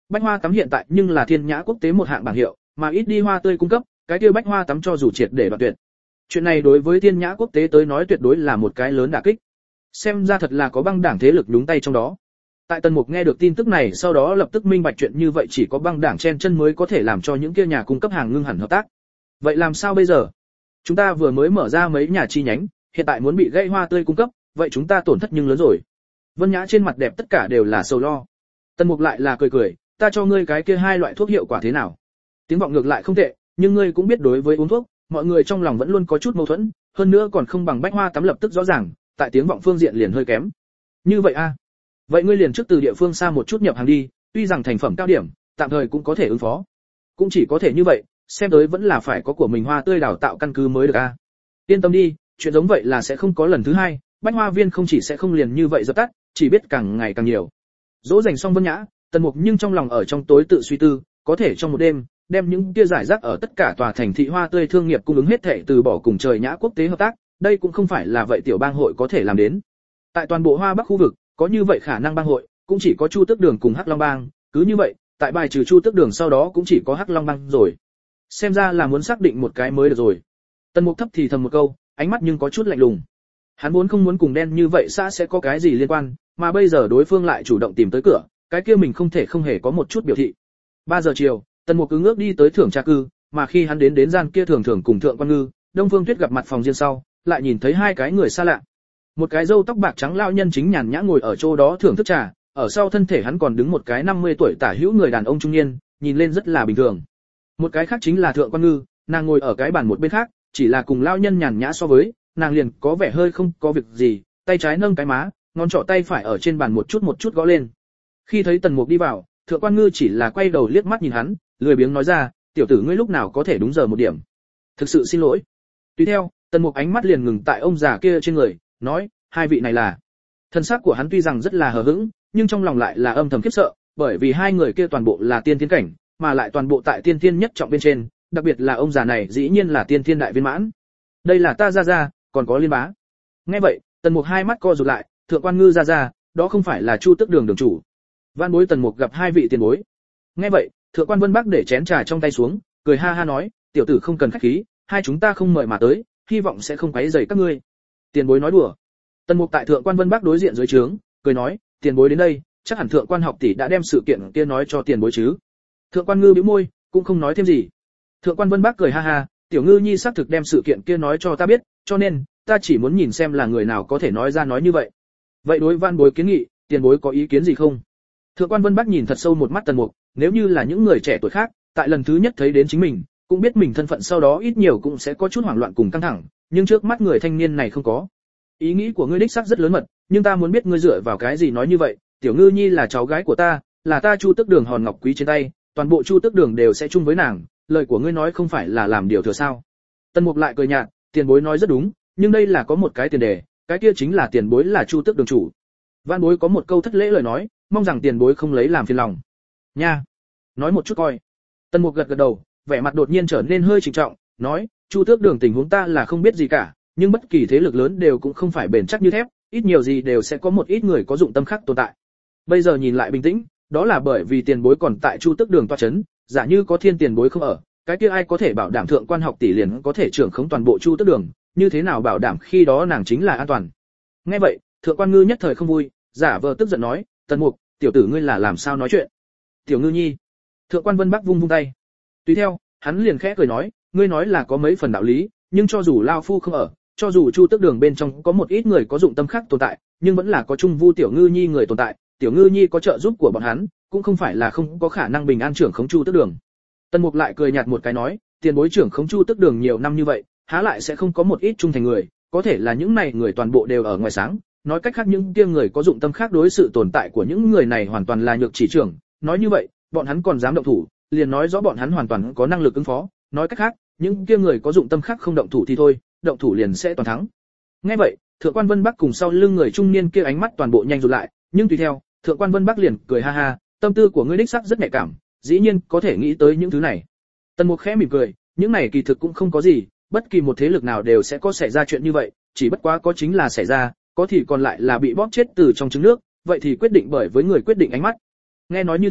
bách hoa tắm hiện tại nhưng là Thiên Nhã quốc tế một hạng bảng hiệu, mà ít đi hoa tươi cung cấp, cái kia bách hoa tắm cho dù triệt để đoạn tuyệt. Chuyện này đối với Thiên Nhã quốc tế tới nói tuyệt đối là một cái lớn đả kích. Xem ra thật là có băng đảng thế lực đúng tay trong đó. Tại Tần Mục nghe được tin tức này, sau đó lập tức minh bạch chuyện như vậy chỉ có băng đảng chen chân mới có thể làm cho những kia nhà cung cấp hàng ngưng hẳn hợp tác. Vậy làm sao bây giờ? Chúng ta vừa mới mở ra mấy nhà chi nhánh, hiện tại muốn bị gãy hoa tươi cung cấp, vậy chúng ta tổn thất nhưng lớn rồi. Vân Nhã trên mặt đẹp tất cả đều là sầu lo. Tần Mục lại là cười cười, ta cho ngươi cái kia hai loại thuốc hiệu quả thế nào? Tiếng vọng ngược lại không tệ, nhưng ngươi cũng biết đối với uống thuốc, mọi người trong lòng vẫn luôn có chút mâu thuẫn, hơn nữa còn không bằng bách hoa tắm lập tức rõ ràng, tại tiếng vọng phương diện liền hơi kém. Như vậy a? Vậy ngươi liền trước từ địa phương xa một chút nhập hàng đi, tuy rằng thành phẩm cao điểm, tạm thời cũng có thể ứng phó. Cũng chỉ có thể như vậy, xem tới vẫn là phải có của mình hoa tươi đào tạo căn cứ mới được a. Yên tâm đi, chuyện giống vậy là sẽ không có lần thứ hai, bách hoa viên không chỉ sẽ không liền như vậy dập tắt, chỉ biết càng ngày càng nhiều. Dỗ dành xong Vân Nhã, Tần Mục nhưng trong lòng ở trong tối tự suy tư, có thể trong một đêm, đem những kia giải rác ở tất cả tòa thành thị hoa tươi thương nghiệp cung ứng hết thảy từ bỏ cùng Trời Nhã quốc tế hợp tác, đây cũng không phải là vậy tiểu bang hội có thể làm đến. Tại toàn bộ Hoa Bắc khu vực, có như vậy khả năng bang hội, cũng chỉ có Chu Tước Đường cùng Hắc Long Bang, cứ như vậy, tại bài trừ Chu Tước Đường sau đó cũng chỉ có Hắc Long Bang rồi. Xem ra là muốn xác định một cái mới được rồi. Tần Mục thấp thì thầm một câu, ánh mắt nhưng có chút lạnh lùng. Hắn vốn không muốn cùng đen như vậy xã sẽ có cái gì liên quan, mà bây giờ đối phương lại chủ động tìm tới cửa, cái kia mình không thể không hề có một chút biểu thị. 3 giờ chiều, Tần Mục cứ ngước đi tới thưởng trà cư, mà khi hắn đến gian kia thường thường cùng Thượng Quan Ngư, Đông Phương Tuyết gặp mặt phòng riêng sau, lại nhìn thấy hai cái người xa lạ. Một cái râu tóc bạc trắng lão nhân chính nhàn nhã ngồi ở chỗ đó thưởng thức trà, ở sau thân thể hắn còn đứng một cái 50 tuổi tả hữu người đàn ông trung niên, nhìn lên rất là bình thường. Một cái khác chính là Thượng Quan Ngư, nàng ngồi ở cái bàn một bên khác, chỉ là cùng lão nhân nhàn nhã so với, nàng liền có vẻ hơi không có việc gì, tay trái nâng cái má, ngón trỏ tay phải ở trên bàn một chút gõ lên. Khi thấy Tần Mục đi vào, Thượng Quan Ngư chỉ là quay đầu liếc mắt nhìn hắn, lười biếng nói ra, tiểu tử ngươi lúc nào có thể đúng giờ một điểm. Thực sự xin lỗi. Tùy theo, Tần Mục ánh mắt liền ngừng tại ông già kia trên người, nói, hai vị này là. Thân xác của hắn tuy rằng rất là hờ hững, nhưng trong lòng lại là âm thầm khiếp sợ, bởi vì hai người kia toàn bộ là tiên thiên cảnh, mà lại toàn bộ tại tiên thiên nhất trọng bên trên, đặc biệt là ông già này dĩ nhiên là tiên thiên đại viên mãn. Đây là ta ra, còn có Liên Bá. Nghe vậy, Tần Mục hai mắt co rụt lại, Thượng Quan Ngư ra, đó không phải là Chu Tước Đường đường chủ. Van bối Tần Mục gặp hai vị tiền bối. Nghe vậy, Thượng Quan Vân Bắc để chén trà trong tay xuống, cười ha ha nói, tiểu tử không cần khách khí, hai chúng ta không mời mà tới, hy vọng sẽ không quấy rầy các ngươi. Tiền bối nói đùa. Tần Mục tại Thượng Quan Vân Bắc đối diện dưới trướng, cười nói, tiền bối đến đây, chắc hẳn Thượng Quan học tỷ đã đem sự kiện kia nói cho tiền bối chứ. Thượng Quan Ngư bĩu môi, cũng không nói thêm gì. Thượng Quan Vân Bắc cười ha ha, tiểu Ngư nhi xác thực đem sự kiện kia nói cho ta biết, cho nên ta chỉ muốn nhìn xem là người nào có thể nói ra nói như vậy. Vậy đối Van bối kiến nghị, tiền bối có ý kiến gì không? Thượng Quan Vân Bắc nhìn thật sâu một mắt Tần Mục, nếu như là những người trẻ tuổi khác, tại lần thứ nhất thấy đến chính mình, cũng biết mình thân phận sau đó ít nhiều cũng sẽ có chút hoảng loạn cùng căng thẳng, nhưng trước mắt người thanh niên này không có. Ý nghĩ của ngươi đích xác rất lớn mật, nhưng ta muốn biết ngươi dựa vào cái gì nói như vậy, tiểu Ngư nhi là cháu gái của ta, là ta Chu Tước Đường hòn ngọc quý trên tay, toàn bộ Chu Tước Đường đều sẽ chung với nàng, lời của ngươi nói không phải là làm điều thừa sao? Tần Mục lại cười nhạt, tiền bối nói rất đúng, nhưng đây là có một cái tiền đề, cái kia chính là tiền bối là Chu Tước Đường chủ. Van bối có một câu thất lễ lời nói, mong rằng tiền bối không lấy làm phiền lòng. Nha, nói một chút coi. Tần Mục gật gật đầu, vẻ mặt đột nhiên trở nên hơi trịnh trọng, nói, Chu Tước Đường tình huống ta là không biết gì cả, nhưng bất kỳ thế lực lớn đều cũng không phải bền chắc như thép, ít nhiều gì đều sẽ có một ít người có dụng tâm khác tồn tại. Bây giờ nhìn lại bình tĩnh, đó là bởi vì tiền bối còn tại Chu Tước Đường tọa chấn, giả như có Thiên tiền bối không ở, cái kia ai có thể bảo đảm Thượng Quan học tỷ liền có thể trưởng khống toàn bộ Chu Tước Đường, như thế nào bảo đảm khi đó nàng chính là an toàn. Nghe vậy, Thượng Quan Ngư nhất thời không vui, giả vờ tức giận nói, Tần Mục, tiểu tử ngươi là làm sao nói chuyện? Tiểu Ngư nhi. Thượng Quan Vân Bắc vung tay. Tùy theo, hắn liền khẽ cười nói, ngươi nói là có mấy phần đạo lý, nhưng cho dù lão phu không ở, cho dù Chu Tước Đường bên trong có một ít người có dụng tâm khác tồn tại, nhưng vẫn là có Trung Vu tiểu Ngư nhi người tồn tại, tiểu Ngư nhi có trợ giúp của bọn hắn, cũng không phải là không có khả năng bình an trưởng khống Chu Tước Đường. Tần Mục lại cười nhạt một cái nói, tiền bối trưởng khống Chu Tước Đường nhiều năm như vậy, há lại sẽ không có một ít trung thành người, có thể là những này người toàn bộ đều ở ngoài sáng, nói cách khác những kia người có dụng tâm khác đối sự tồn tại của những người này hoàn toàn là nhược chỉ trưởng, nói như vậy, bọn hắn còn dám động thủ, liền nói rõ bọn hắn hoàn toàn có năng lực ứng phó, nói cách khác, những kia người có dụng tâm khác không động thủ thì thôi, động thủ liền sẽ toàn thắng. Nghe vậy, Thượng Quan Vân Bắc cùng sau lưng người trung niên kia ánh mắt toàn bộ nhanh rụt lại, nhưng tùy theo, Thượng Quan Vân Bắc liền cười ha ha, tâm tư của ngươi đích xác rất nhạy cảm, dĩ nhiên có thể nghĩ tới những thứ này. Tần Mục khẽ mỉm cười, những này kỳ thực cũng không có gì, bất kỳ một thế lực nào đều sẽ có xảy ra chuyện như vậy, chỉ bất quá có chính là xảy ra, có thì còn lại là bị bóp chết từ trong trứng nước, vậy thì quyết định bởi với người quyết định ánh mắt. Nghe nói như thế,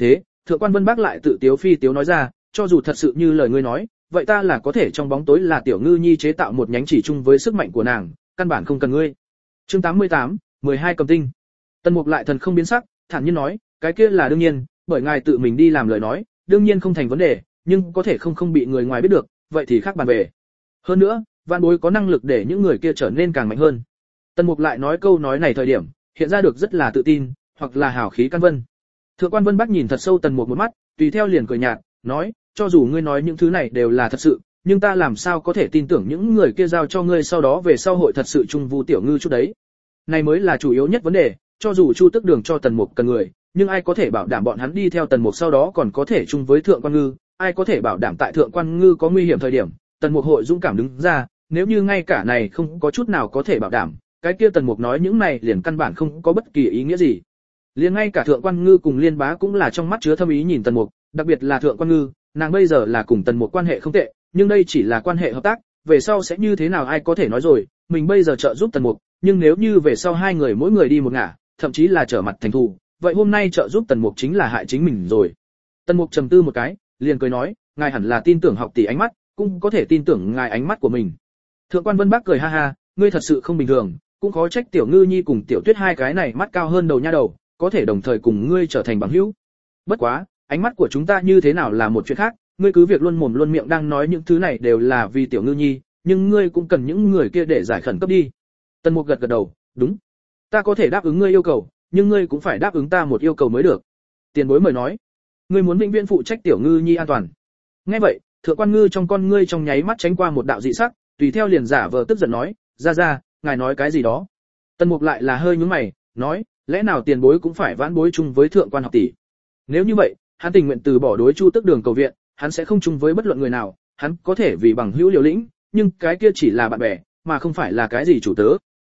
Thượng quan Vân Bác lại tự tiếu phi tiếu nói ra, cho dù thật sự như lời ngươi nói, vậy ta là có thể trong bóng tối là tiểu ngư nhi chế tạo một nhánh chỉ chung với sức mạnh của nàng, căn bản không cần ngươi. Chương 88, 12 cầm tinh. Tần Mục lại thần không biến sắc, thản nhiên nói, cái kia là đương nhiên, bởi ngài tự mình đi làm lời nói, đương nhiên không thành vấn đề, nhưng có thể không bị người ngoài biết được, vậy thì khác bàn về. Hơn nữa, Vạn Bối có năng lực để những người kia trở nên càng mạnh hơn. Tần Mục lại nói câu nói này thời điểm, hiện ra được rất là tự tin, hoặc là hào khí căn vân. Thượng quan Vân Bắc nhìn thật sâu Tần Mục một mắt, tùy theo liền cười nhạt, nói, cho dù ngươi nói những thứ này đều là thật sự, nhưng ta làm sao có thể tin tưởng những người kia giao cho ngươi sau đó về sau hội thật sự chung vu tiểu ngư chút đấy. Này mới là chủ yếu nhất vấn đề, cho dù Chu Tức Đường cho Tần Mục cần người, nhưng ai có thể bảo đảm bọn hắn đi theo Tần Mục sau đó còn có thể chung với Thượng quan Ngư, ai có thể bảo đảm tại Thượng quan Ngư có nguy hiểm thời điểm, Tần Mục hội dũng cảm đứng ra, nếu như ngay cả này không có chút nào có thể bảo đảm, cái kia Tần Mục nói những này liền căn bản không có bất kỳ ý nghĩa gì. Liền ngay cả Thượng quan Ngư cùng Liên Bá cũng là trong mắt chứa thâm ý nhìn Tần Mục, đặc biệt là Thượng quan Ngư, nàng bây giờ là cùng Tần Mục quan hệ không tệ, nhưng đây chỉ là quan hệ hợp tác, về sau sẽ như thế nào ai có thể nói rồi, mình bây giờ trợ giúp Tần Mục, nhưng nếu như về sau hai người mỗi người đi một ngả, thậm chí là trở mặt thành thù, vậy hôm nay trợ giúp Tần Mục chính là hại chính mình rồi. Tần Mục trầm tư một cái, liền cười nói, ngài hẳn là tin tưởng học tỷ ánh mắt, cũng có thể tin tưởng ngài ánh mắt của mình. Thượng quan Vân Bắc cười ha ha, ngươi thật sự không bình thường, cũng khó trách tiểu Ngư Nhi cùng tiểu Tuyết hai cái này mắt cao hơn đầu nha đầu, có thể đồng thời cùng ngươi trở thành bằng hữu. Bất quá, ánh mắt của chúng ta như thế nào là một chuyện khác, ngươi cứ việc luôn mồm luôn miệng đang nói những thứ này đều là vì tiểu Ngư Nhi, nhưng ngươi cũng cần những người kia để giải khẩn cấp đi. Tần Mục gật gật đầu, đúng, ta có thể đáp ứng ngươi yêu cầu, nhưng ngươi cũng phải đáp ứng ta một yêu cầu mới được. Tiền bối mời nói, ngươi muốn vĩnh viễn phụ trách tiểu Ngư Nhi an toàn. Nghe vậy, Thượng quan Ngư trong con ngươi trong nháy mắt tránh qua một đạo dị sắc, tùy theo liền giả vờ tức giận nói, ra, ngài nói cái gì đó. Tần Mục lại là hơi nhướng mày, nói, lẽ nào tiền bối cũng phải vãn bối chung với Thượng quan học tỷ? Nếu như vậy, hắn tình nguyện từ bỏ đối Chu Tức Đường cầu viện, hắn sẽ không chung với bất luận người nào, hắn có thể vì bằng hữu liều lĩnh, nhưng cái kia chỉ là bạn bè, mà không phải là cái gì chủ tớ.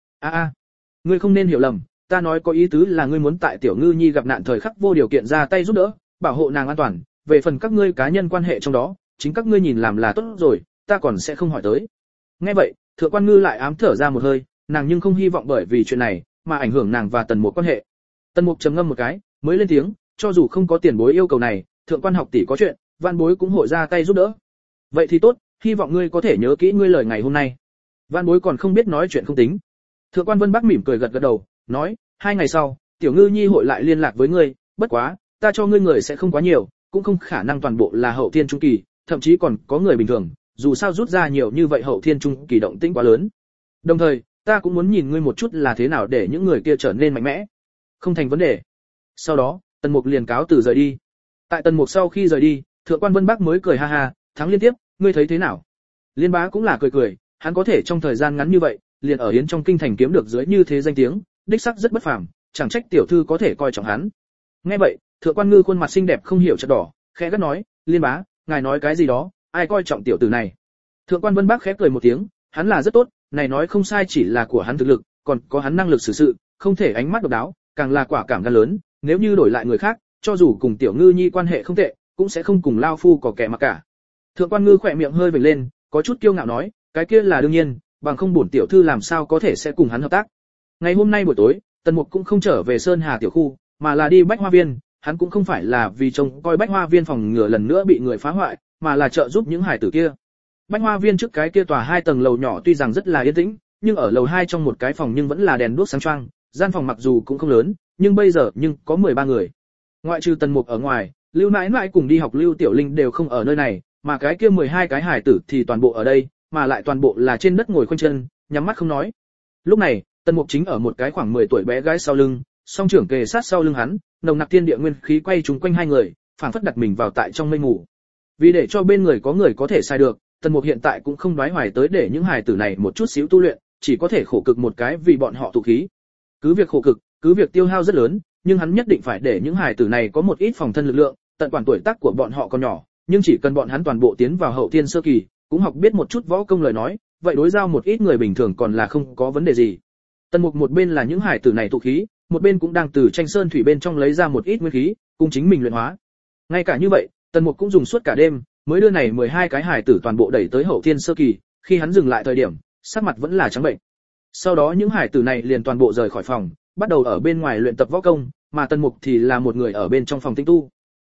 Ngươi không nên hiểu lầm, ta nói có ý tứ là ngươi muốn tại tiểu Ngư Nhi gặp nạn thời khắc vô điều kiện ra tay giúp đỡ, bảo hộ nàng an toàn, về phần các ngươi cá nhân quan hệ trong đó, chính các ngươi nhìn làm là tốt rồi, ta còn sẽ không hỏi tới. Nghe vậy, Thượng quan Ngư lại ám thở ra một hơi, nàng nhưng không hy vọng bởi vì chuyện này mà ảnh hưởng nàng và Tần Mục quan hệ. Tần Mục trầm ngâm một cái, mới lên tiếng, cho dù không có tiền bối yêu cầu này, Thượng quan học tỷ có chuyện, Vạn Bối cũng hội ra tay giúp đỡ. Vậy thì tốt, hy vọng ngươi có thể nhớ kỹ ngươi lời ngày hôm nay. Vạn Bối còn không biết nói chuyện không tính. Thượng quan Vân Bắc mỉm cười gật gật đầu, nói, 2 ngày sau, tiểu Ngư Nhi hội lại liên lạc với ngươi, bất quá, ta cho ngươi người sẽ không quá nhiều, cũng không khả năng toàn bộ là hậu thiên trung kỳ, thậm chí còn có người bình thường, dù sao rút ra nhiều như vậy hậu thiên trung kỳ động tĩnh quá lớn. Đồng thời, ta cũng muốn nhìn ngươi một chút là thế nào để những người kia trở nên mạnh mẽ. Không thành vấn đề. Sau đó, Tần Mục liền cáo từ rời đi. Tại Tần Mục sau khi rời đi, Thượng quan Vân Bắc mới cười ha ha, thắng liên tiếp, ngươi thấy thế nào? Liên Bá cũng là cười, hắn có thể trong thời gian ngắn như vậy, liền ở Yến trong kinh thành kiếm được dưới như thế danh tiếng, đích sắc rất bất phàm, chẳng trách tiểu thư có thể coi trọng hắn. Nghe vậy, Thượng quan Ngư khuôn mặt xinh đẹp không hiểu chợt đỏ, khẽ gắt nói, Liên Bá, ngài nói cái gì đó, ai coi trọng tiểu tử này? Thượng quan Vân Bắc khẽ cười một tiếng, hắn là rất tốt, này nói không sai chỉ là của hắn thực lực, còn có hắn năng lực xử sự, không thể ánh mắt độc đáo, càng là quả cảm gan lớn, nếu như đổi lại người khác, cho dù cùng tiểu Ngư Nhi quan hệ không tệ, cũng sẽ không cùng lao phu có kẻ mà cả. Thượng quan Ngư khỏe miệng hơi vểnh lên, có chút kiêu ngạo nói, cái kia là đương nhiên, bằng không bổn tiểu thư làm sao có thể sẽ cùng hắn hợp tác. Ngày hôm nay buổi tối, Tần Mục cũng không trở về Sơn Hà tiểu khu, mà là đi Bách Hoa Viên, hắn cũng không phải là vì trông coi Bách Hoa Viên phòng ngừa lần nữa bị người phá hoại, mà là trợ giúp những hải tử kia. Bách Hoa Viên trước cái kia tòa 2 tầng lầu nhỏ tuy rằng rất là yên tĩnh, nhưng ở lầu 2 trong một cái phòng nhưng vẫn là đèn đuốc sáng choang, gian phòng mặc dù cũng không lớn, nhưng bây giờ nhưng có 13 người. Ngoại trừ Tần Mục ở ngoài, Lưu Nãi Nãi cùng đi học Lưu Tiểu Linh đều không ở nơi này, mà cái kia 12 cái hải tử thì toàn bộ ở đây, mà lại toàn bộ là trên đất ngồi khoanh chân, nhắm mắt không nói. Lúc này, Tần Mục chính ở một cái khoảng 10 tuổi bé gái sau lưng, song trưởng kề sát sau lưng hắn, nồng nặc thiên địa nguyên khí quay trúng quanh hai người, phảng phất đặt mình vào tại trong mây mù. Vì để cho bên người có thể sai được, Tần Mục hiện tại cũng không đoái hoài tới để những hài tử này một chút xíu tu luyện, chỉ có thể khổ cực một cái vì bọn họ tụ khí. Cứ việc khổ cực, cứ việc tiêu hao rất lớn, nhưng hắn nhất định phải để những hài tử này có một ít phòng thân lực lượng, tận quản tuổi tác của bọn họ còn nhỏ, nhưng chỉ cần bọn hắn toàn bộ tiến vào hậu thiên sơ kỳ, cũng học biết một chút võ công lời nói, vậy đối giao một ít người bình thường còn là không có vấn đề gì. Tần Mục một bên là những hài tử này tụ khí, một bên cũng đang từ tranh sơn thủy bên trong lấy ra một ít nguyên khí, cùng chính mình luyện hóa. Ngay cả như vậy, Tần Mục cũng dùng suốt cả đêm, mới đưa này 12 cái hài tử toàn bộ đẩy tới hậu thiên sơ kỳ, khi hắn dừng lại thời điểm, sắc mặt vẫn là trắng bệnh. Sau đó những hài tử này liền toàn bộ rời khỏi phòng, bắt đầu ở bên ngoài luyện tập võ công, mà Tần Mục thì là một người ở bên trong phòng tinh tu.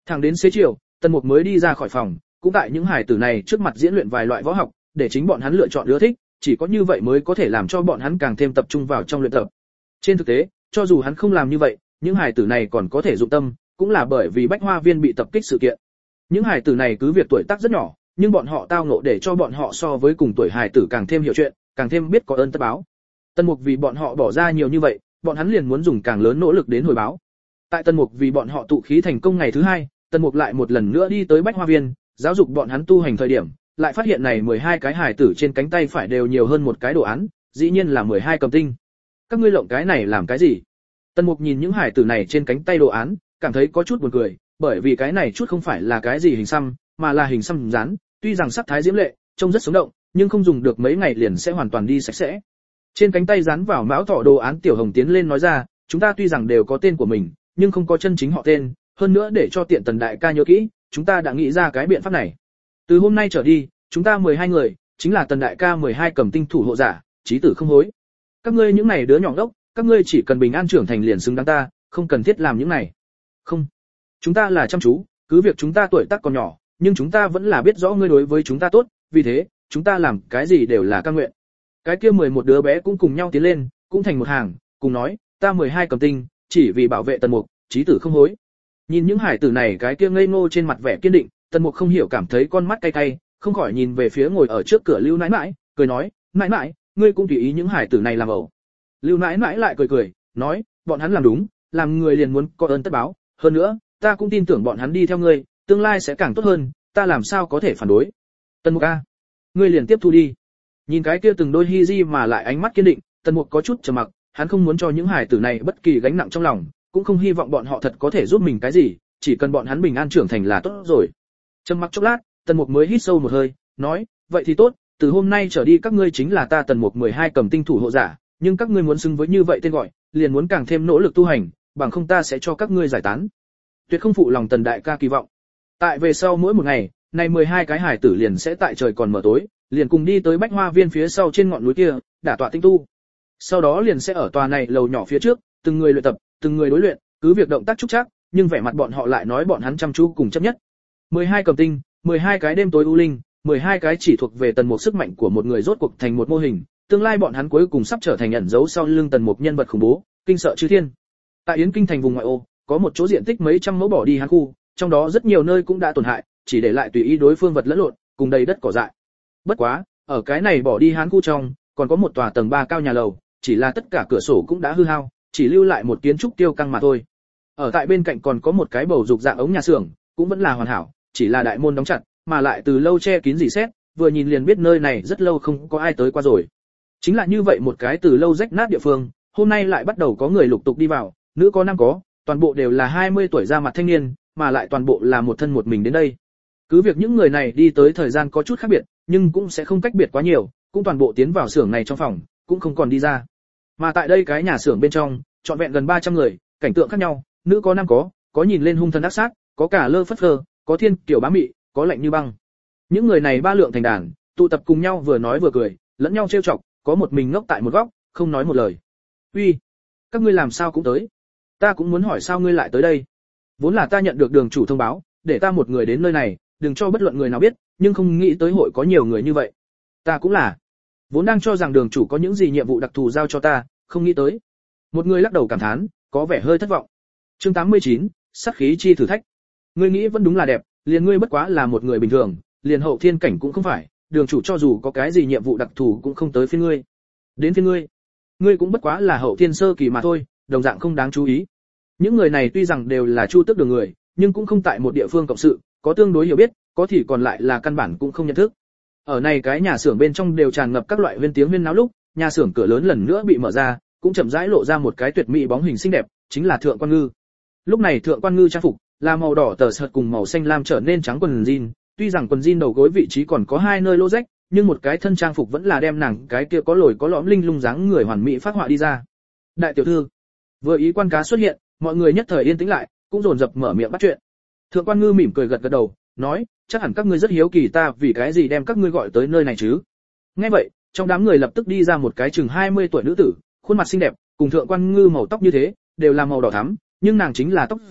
Thẳng đến xế chiều, Tần Mục mới đi ra khỏi phòng, cũng tại những hải tử này trước mặt diễn luyện vài loại võ học, để chính bọn hắn lựa chọn ưa thích, chỉ có như vậy mới có thể làm cho bọn hắn càng thêm tập trung vào trong luyện tập. Trên thực tế, cho dù hắn không làm như vậy, những hải tử này còn có thể dụng tâm, cũng là bởi vì Bách Hoa Viên bị tập kích sự kiện. Những hải tử này cứ việc tuổi tác rất nhỏ, nhưng bọn họ tao ngộ để cho bọn họ so với cùng tuổi hải tử càng thêm hiểu chuyện, càng thêm biết có ơn tất báo. Tần Mục vì bọn họ bỏ ra nhiều như vậy, bọn hắn liền muốn dùng càng lớn nỗ lực đến hồi báo. Tại Tần Mục vì bọn họ tụ khí thành công ngày thứ 2, Tần Mục lại một lần nữa đi tới Bách Hoa Viên, giáo dục bọn hắn tu hành thời điểm, lại phát hiện này 12 cái hải tử trên cánh tay phải đều nhiều hơn một cái đồ án, dĩ nhiên là 12 cầm tinh. Các ngươi lộng cái này làm cái gì? Tần Mục nhìn những hải tử này trên cánh tay đồ án, cảm thấy có chút buồn cười, bởi vì cái này chút không phải là cái gì hình xăm, mà là hình xăm rán, tuy rằng sắc thái diễm lệ, trông rất sống động, nhưng không dùng được mấy ngày liền sẽ hoàn toàn đi sạch sẽ. Trên cánh tay dán vào mão thọ đồ án Tiểu Hồng tiến lên nói ra, chúng ta tuy rằng đều có tên của mình, nhưng không có chân chính họ tên, hơn nữa để cho tiện Tần đại ca nhớ kỹ, chúng ta đã nghĩ ra cái biện pháp này. Từ hôm nay trở đi, chúng ta 12 người, chính là Tần đại ca 12 cầm tinh thủ hộ giả, chí tử không hối. Các ngươi những này đứa nhỏ ngốc, các ngươi chỉ cần bình an trưởng thành liền xứng đáng ta, không cần thiết làm những này. Không, chúng ta là chăm chú, cứ việc chúng ta tuổi tác còn nhỏ, nhưng chúng ta vẫn là biết rõ ngươi đối với chúng ta tốt, vì thế, chúng ta làm cái gì đều là cam nguyện. Cái kia 11 đứa bé cũng cùng nhau tiến lên, cũng thành một hàng, cùng nói, ta 12 cầm tinh, chỉ vì bảo vệ Tần Mục, chí tử không hối. Nhìn những hải tử này cái kia ngây ngô trên mặt vẻ kiên định, Tần Mục không hiểu cảm thấy con mắt cay cay, không khỏi nhìn về phía ngồi ở trước cửa Lưu Nãi Nãi, cười nói, Nãi Nãi, ngươi cũng tùy ý những hải tử này làm ẩu. Lưu Nãi Nãi lại cười cười, nói, bọn hắn làm đúng, làm người liền muốn có ơn tất báo, hơn nữa, ta cũng tin tưởng bọn hắn đi theo ngươi, tương lai sẽ càng tốt hơn, ta làm sao có thể phản đối. Tần Mục a, ngươi liền tiếp thu đi. Nhìn cái kia từng đôi hi di mà lại ánh mắt kiên định, Tần Mục có chút trầm mặc, hắn không muốn cho những hải tử này bất kỳ gánh nặng trong lòng, cũng không hy vọng bọn họ thật có thể giúp mình cái gì, chỉ cần bọn hắn bình an trưởng thành là tốt rồi. Trầm mặc chốc lát, Tần Mục mới hít sâu một hơi, nói, vậy thì tốt, từ hôm nay trở đi các ngươi chính là ta Tần Mục 12 cầm tinh thủ hộ giả, nhưng các ngươi muốn xứng với như vậy tên gọi, liền muốn càng thêm nỗ lực tu hành, bằng không ta sẽ cho các ngươi giải tán. Tuyệt không phụ lòng Tần đại ca kỳ vọng. Tại về sau mỗi một ngày, này 12 cái hải tử liền sẽ tại trời còn mở tối, liền cùng đi tới Bách Hoa Viên phía sau trên ngọn núi kia, đả tọa tinh tu. Sau đó liền sẽ ở tòa này lầu nhỏ phía trước, từng người luyện tập, từng người đối luyện, cứ việc động tác trúc trác, nhưng vẻ mặt bọn họ lại nói bọn hắn chăm chú cùng chấp nhất. 12 cầm tinh, 12 cái đêm tối u linh, 12 cái chỉ thuộc về Tần Mục sức mạnh của một người rốt cuộc thành một mô hình, tương lai bọn hắn cuối cùng sắp trở thành ẩn dấu sau lưng Tần Mục nhân vật khủng bố, kinh sợ chư thiên. Tại Yến Kinh thành vùng ngoại ô, có một chỗ diện tích mấy trăm mẫu bỏ đi hán khu, trong đó rất nhiều nơi cũng đã tổn hại, chỉ để lại tùy ý đối phương vật lẫn lộn, cùng đầy đất cỏ dại. Bất quá, ở cái này bỏ đi hán khu trong, còn có một tòa tầng 3 cao nhà lầu, chỉ là tất cả cửa sổ cũng đã hư hao, chỉ lưu lại một kiến trúc tiêu căng mà thôi. Ở tại bên cạnh còn có một cái bầu dục dạng ống nhà xưởng, cũng vẫn là hoàn hảo, chỉ là đại môn đóng chặt, mà lại từ lâu che kín rỉ sét, vừa nhìn liền biết nơi này rất lâu không có ai tới qua rồi. Chính là như vậy một cái từ lâu rách nát địa phương, hôm nay lại bắt đầu có người lục tục đi vào, nữ có nam có, toàn bộ đều là 20 tuổi ra mặt thanh niên, mà lại toàn bộ là một thân một mình đến đây. Cứ việc những người này đi tới thời gian có chút khác biệt, nhưng cũng sẽ không cách biệt quá nhiều, cũng toàn bộ tiến vào xưởng này trong phòng, cũng không còn đi ra. Mà tại đây cái nhà xưởng bên trong, trọn vẹn gần 300 người, cảnh tượng khác nhau, nữ có nam có nhìn lên hung thần ác sát, có cả lơ phất phơ, có thiên kiểu bá mị, có lạnh như băng. Những người này ba lượng thành đàn, tụ tập cùng nhau vừa nói vừa cười, lẫn nhau trêu chọc, có một mình ngốc tại một góc, không nói một lời. "Uy, các ngươi làm sao cũng tới? Ta cũng muốn hỏi sao ngươi lại tới đây? Vốn là ta nhận được đường chủ thông báo, để ta một người đến nơi này, đừng cho bất luận người nào biết, nhưng không nghĩ tới hội có nhiều người như vậy. Ta cũng là. Vốn đang cho rằng đường chủ có những gì nhiệm vụ đặc thù giao cho ta, không nghĩ tới." Một người lắc đầu cảm thán, có vẻ hơi thất vọng. Chương 89, sát khí chi thử thách. Ngươi nghĩ vẫn đúng là đẹp, liền ngươi bất quá là một người bình thường, liền hậu thiên cảnh cũng không phải, đường chủ cho dù có cái gì nhiệm vụ đặc thù cũng không tới phiên ngươi. Đến phiên ngươi, ngươi cũng bất quá là hậu thiên sơ kỳ mà thôi, đồng dạng không đáng chú ý. Những người này tuy rằng đều là Chu Tước đường người, nhưng cũng không tại một địa phương cộng sự, có tương đối hiểu biết, có thì còn lại là căn bản cũng không nhận thức. Ở này cái nhà xưởng bên trong đều tràn ngập các loại huyên tiếng huyên náo lúc, nhà xưởng cửa lớn lần nữa bị mở ra, cũng chậm rãi lộ ra một cái tuyệt mỹ bóng hình xinh đẹp, chính là Thượng Quan Ngư. Lúc này Thượng Quan Ngư trang phục là màu đỏ tờ sợt cùng màu xanh lam trở nên trắng quần jean, tuy rằng quần jean đầu gối vị trí còn có hai nơi lỗ rách, nhưng một cái thân trang phục vẫn là đem nàng cái kia có lồi có lõm linh lung dáng người hoàn mỹ phát họa đi ra. Đại tiểu thư, vừa ý quan cá xuất hiện, mọi người nhất thời yên tĩnh lại, cũng dồn dập mở miệng bắt chuyện. Thượng Quan Ngư mỉm cười gật gật đầu, nói, chắc hẳn các ngươi rất hiếu kỳ ta vì cái gì đem các ngươi gọi tới nơi này chứ. Nghe vậy, trong đám người lập tức đi ra một cái chừng 20 tuổi nữ tử, khuôn mặt xinh đẹp, cùng Thượng Quan Ngư màu tóc như thế, đều là màu đỏ thắm, nhưng nàng chính là tóc dài,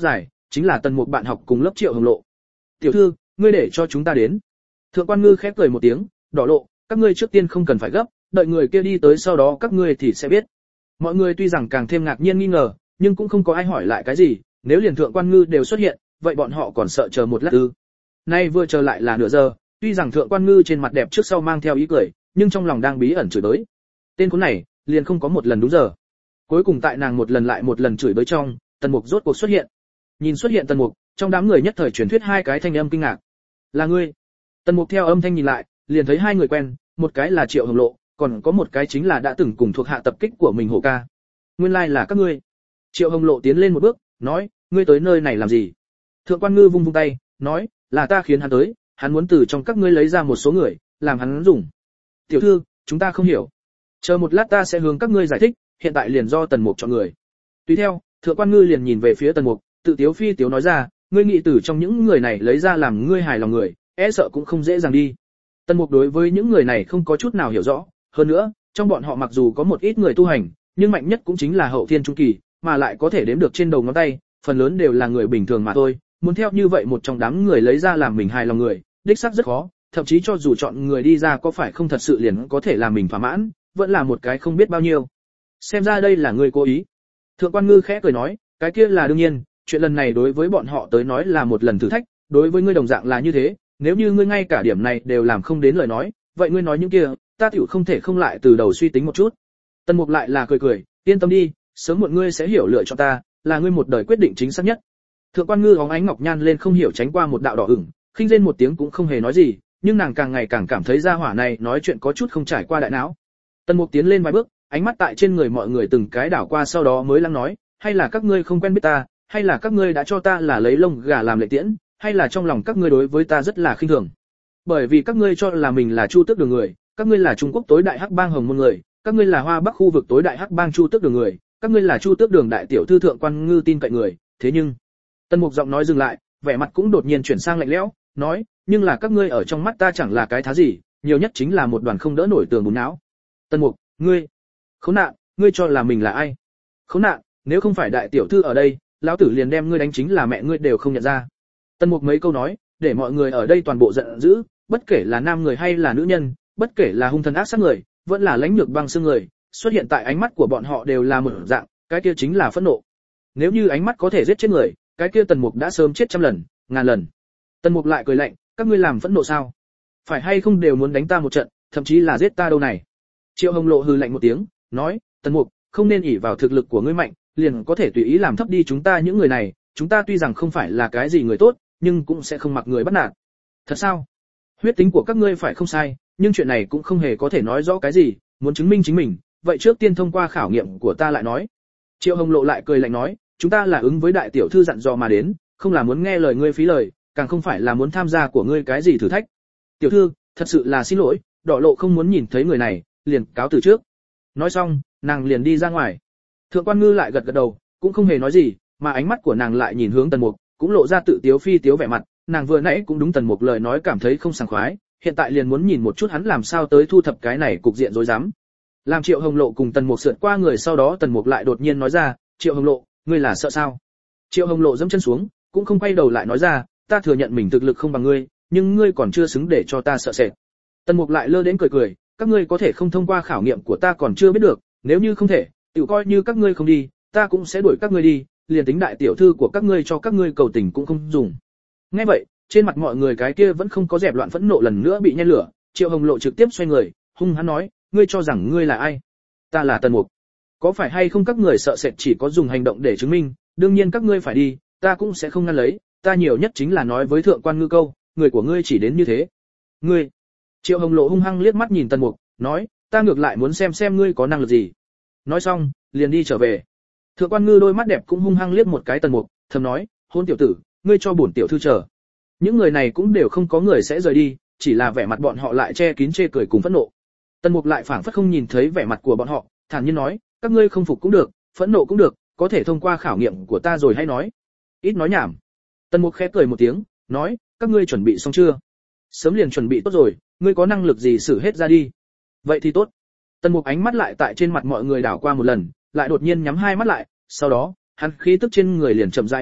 chính là Tần Mục bạn học cùng lớp Triệu Hồng Lộ. "Tiểu thư, ngươi để cho chúng ta đến." Thượng quan Ngư khẽ cười một tiếng, "Đỏ Lộ, các ngươi trước tiên không cần phải gấp, đợi người kia đi tới sau đó các ngươi thì sẽ biết." Mọi người tuy rằng càng thêm ngạc nhiên nghi ngờ, nhưng cũng không có ai hỏi lại cái gì, nếu liền Thượng quan Ngư đều xuất hiện, vậy bọn họ còn sợ chờ một lát ư? Nay vừa chờ lại là nửa giờ, tuy rằng Thượng quan Ngư trên mặt đẹp trước sau mang theo ý cười, nhưng trong lòng đang bí ẩn chửi bới. Tên khốn này, liền không có một lần đúng giờ. Cuối cùng tại nàng một lần lại một lần chửi bới trong, Tần Mục rốt cuộc xuất hiện. Nhìn xuất hiện Tần Mục, trong đám người nhất thời truyền thuyết hai cái thanh âm kinh ngạc. "Là ngươi?" Tần Mục theo âm thanh nhìn lại, liền thấy hai người quen, một cái là Triệu Hồng Lộ, còn có một cái chính là đã từng cùng thuộc hạ tập kích của mình Hổ ca. "Nguyên lai là các ngươi." Triệu Hồng Lộ tiến lên một bước, nói, "Ngươi tới nơi này làm gì?" Thượng quan Ngư vung vung tay, nói, "Là ta khiến hắn tới, hắn muốn từ trong các ngươi lấy ra một số người, làm hắn dùng." "Tiểu thư, chúng ta không hiểu. Chờ một lát ta sẽ hướng các ngươi giải thích, hiện tại liền do Tần Mục chọn người." Tùy theo, Thượng quan Ngư liền nhìn về phía Tần Mục, tự tiếu phi tiếu nói ra, "Ngươi nghĩ từ trong những người này lấy ra làm ngươi hài lòng người, e sợ cũng không dễ dàng đi." Tần Mục đối với những người này không có chút nào hiểu rõ, hơn nữa, trong bọn họ mặc dù có một ít người tu hành, nhưng mạnh nhất cũng chính là hậu thiên trung kỳ, mà lại có thể đếm được trên đầu ngón tay, phần lớn đều là người bình thường mà thôi, muốn theo như vậy một trong đám người lấy ra làm mình hài lòng người, đích xác rất khó, thậm chí cho dù chọn người đi ra có phải không thật sự liền có thể làm mình thỏa mãn, vẫn là một cái không biết bao nhiêu. Xem ra đây là người cố ý. Thượng quan Ngư khẽ cười nói, "Cái kia là đương nhiên, chuyện lần này đối với bọn họ tới nói là một lần thử thách, đối với ngươi đồng dạng là như thế, nếu như ngươi ngay cả điểm này đều làm không đến lời nói, vậy ngươi nói những kia, ta tiểu không thể không lại từ đầu suy tính một chút." Tần Mục lại là cười cười, "Yên tâm đi, sớm muộn ngươi sẽ hiểu lựa chọn ta, là ngươi một đời quyết định chính xác nhất." Thượng quan Ngư óng ánh ngọc nhan lên không hiểu tránh qua một đạo đỏ ửng, khinh rên một tiếng cũng không hề nói gì, nhưng nàng càng ngày càng cảm thấy gia hỏa này nói chuyện có chút không trải qua đại não. Tần Mục tiến lên vài bước, ánh mắt tại trên người mọi người từng cái đảo qua sau đó mới lắng nói, "Hay là các ngươi không quen biết ta, hay là các ngươi đã cho ta là lấy lông gà làm lệ tiễn, hay là trong lòng các ngươi đối với ta rất là khinh thường. Bởi vì các ngươi cho là mình là Chu Tước Đường người, các ngươi là Trung Quốc tối đại hắc bang Hồng Môn người, các ngươi là Hoa Bắc khu vực tối đại hắc bang Chu Tước Đường người, các ngươi là Chu Tước Đường đại tiểu thư Thượng quan Ngư tin cậy người, thế nhưng..." Tần Mục giọng nói dừng lại, vẻ mặt cũng đột nhiên chuyển sang lạnh lẽo, nói, "Nhưng là các ngươi ở trong mắt ta chẳng là cái thá gì, nhiều nhất chính là một đoàn không đỡ nổi tường bùn não." "Tần Mục, ngươi, khốn nạn, ngươi cho là mình là ai? Khốn nạn, nếu không phải đại tiểu thư ở đây, lão tử liền đem ngươi đánh chính là mẹ ngươi đều không nhận ra." Tần Mục mấy câu nói, để mọi người ở đây toàn bộ giận dữ, bất kể là nam người hay là nữ nhân, bất kể là hung thần ác sát người, vẫn là lãnh nhược băng xương người, xuất hiện tại ánh mắt của bọn họ đều là một dạng, cái kia chính là phẫn nộ. Nếu như ánh mắt có thể giết chết người, cái kia Tần Mục đã sớm chết trăm lần, ngàn lần. Tần Mục lại cười lạnh, "Các ngươi làm phẫn nộ sao? Phải hay không đều muốn đánh ta một trận, thậm chí là giết ta đâu này?" Triệu Hồng Lộ hừ lạnh một tiếng, nói, "Tần Mục, không nên ỷ vào thực lực của ngươi mạnh, liền có thể tùy ý làm thấp đi chúng ta những người này, chúng ta tuy rằng không phải là cái gì người tốt, nhưng cũng sẽ không mặc người bắt nạt." "Thật sao? Huyết tính của các ngươi phải không sai, nhưng chuyện này cũng không hề có thể nói rõ cái gì, muốn chứng minh chính mình, vậy trước tiên thông qua khảo nghiệm của ta lại nói." Triệu Hồng Lộ lại cười lạnh nói, "Chúng ta là ứng với đại tiểu thư dặn dò mà đến, không là muốn nghe lời ngươi phí lời, càng không phải là muốn tham gia của ngươi cái gì thử thách. Tiểu thư, thật sự là xin lỗi, Đỏ Lộ không muốn nhìn thấy người này, liền cáo từ trước." Nói xong, nàng liền đi ra ngoài. Thượng quan Ngư lại gật gật đầu, cũng không hề nói gì, mà ánh mắt của nàng lại nhìn hướng Tần Mục, cũng lộ ra tự tiếu phi tiếu vẻ mặt, nàng vừa nãy cũng đúng Tần Mục lời nói cảm thấy không sảng khoái, hiện tại liền muốn nhìn một chút hắn làm sao tới thu thập cái này cục diện rối rắm. Làm Triệu Hồng Lộ cùng Tần Mục sượt qua người sau đó Tần Mục lại đột nhiên nói ra, "Triệu Hồng Lộ, ngươi là sợ sao?" Triệu Hồng Lộ giẫm chân xuống, cũng không quay đầu lại nói ra, "Ta thừa nhận mình thực lực không bằng ngươi, nhưng ngươi còn chưa xứng để cho ta sợ sệt." Tần Mục lại lơ đến cười cười, "Các ngươi có thể không thông qua khảo nghiệm của ta còn chưa biết được, nếu như không thể, tự coi như các ngươi không đi, ta cũng sẽ đuổi các ngươi đi, liền tính đại tiểu thư của các ngươi cho các ngươi cầu tình cũng không dùng." Nghe vậy, trên mặt mọi người cái kia vẫn không có dẹp loạn phẫn nộ lần nữa bị nhen lửa, Triệu Hồng Lộ trực tiếp xoay người, hung hăng nói, "Ngươi cho rằng ngươi là ai? Ta là Tần Mục. Có phải hay không các người sợ sệt chỉ có dùng hành động để chứng minh, đương nhiên các ngươi phải đi, ta cũng sẽ không ngăn lấy, ta nhiều nhất chính là nói với Thượng quan Ngư câu, người của ngươi chỉ đến như thế." "Ngươi?" Triệu Hồng Lộ hung hăng liếc mắt nhìn Tần Mục, nói, "Ta ngược lại muốn xem ngươi có năng lực gì." Nói xong, liền đi trở về. Thượng quan Ngư đôi mắt đẹp cũng hung hăng liếc một cái Tần Mục, thầm nói, "Hôn tiểu tử, ngươi cho bổn tiểu thư chờ." Những người này cũng đều không có người sẽ rời đi, chỉ là vẻ mặt bọn họ lại che kín chê cười cùng phẫn nộ. Tần Mục lại phảng phất không nhìn thấy vẻ mặt của bọn họ, thản nhiên nói, "Các ngươi không phục cũng được, phẫn nộ cũng được, có thể thông qua khảo nghiệm của ta rồi hay nói." "Ít nói nhảm." Tần Mục khẽ cười một tiếng, nói, "Các ngươi chuẩn bị xong chưa?" "Sớm liền chuẩn bị tốt rồi, ngươi có năng lực gì xử hết ra đi." "Vậy thì tốt." Tần Mục ánh mắt lại tại trên mặt mọi người đảo qua một lần, lại đột nhiên nhắm hai mắt lại, sau đó, hắn khí tức trên người liền chậm rãi biến mất,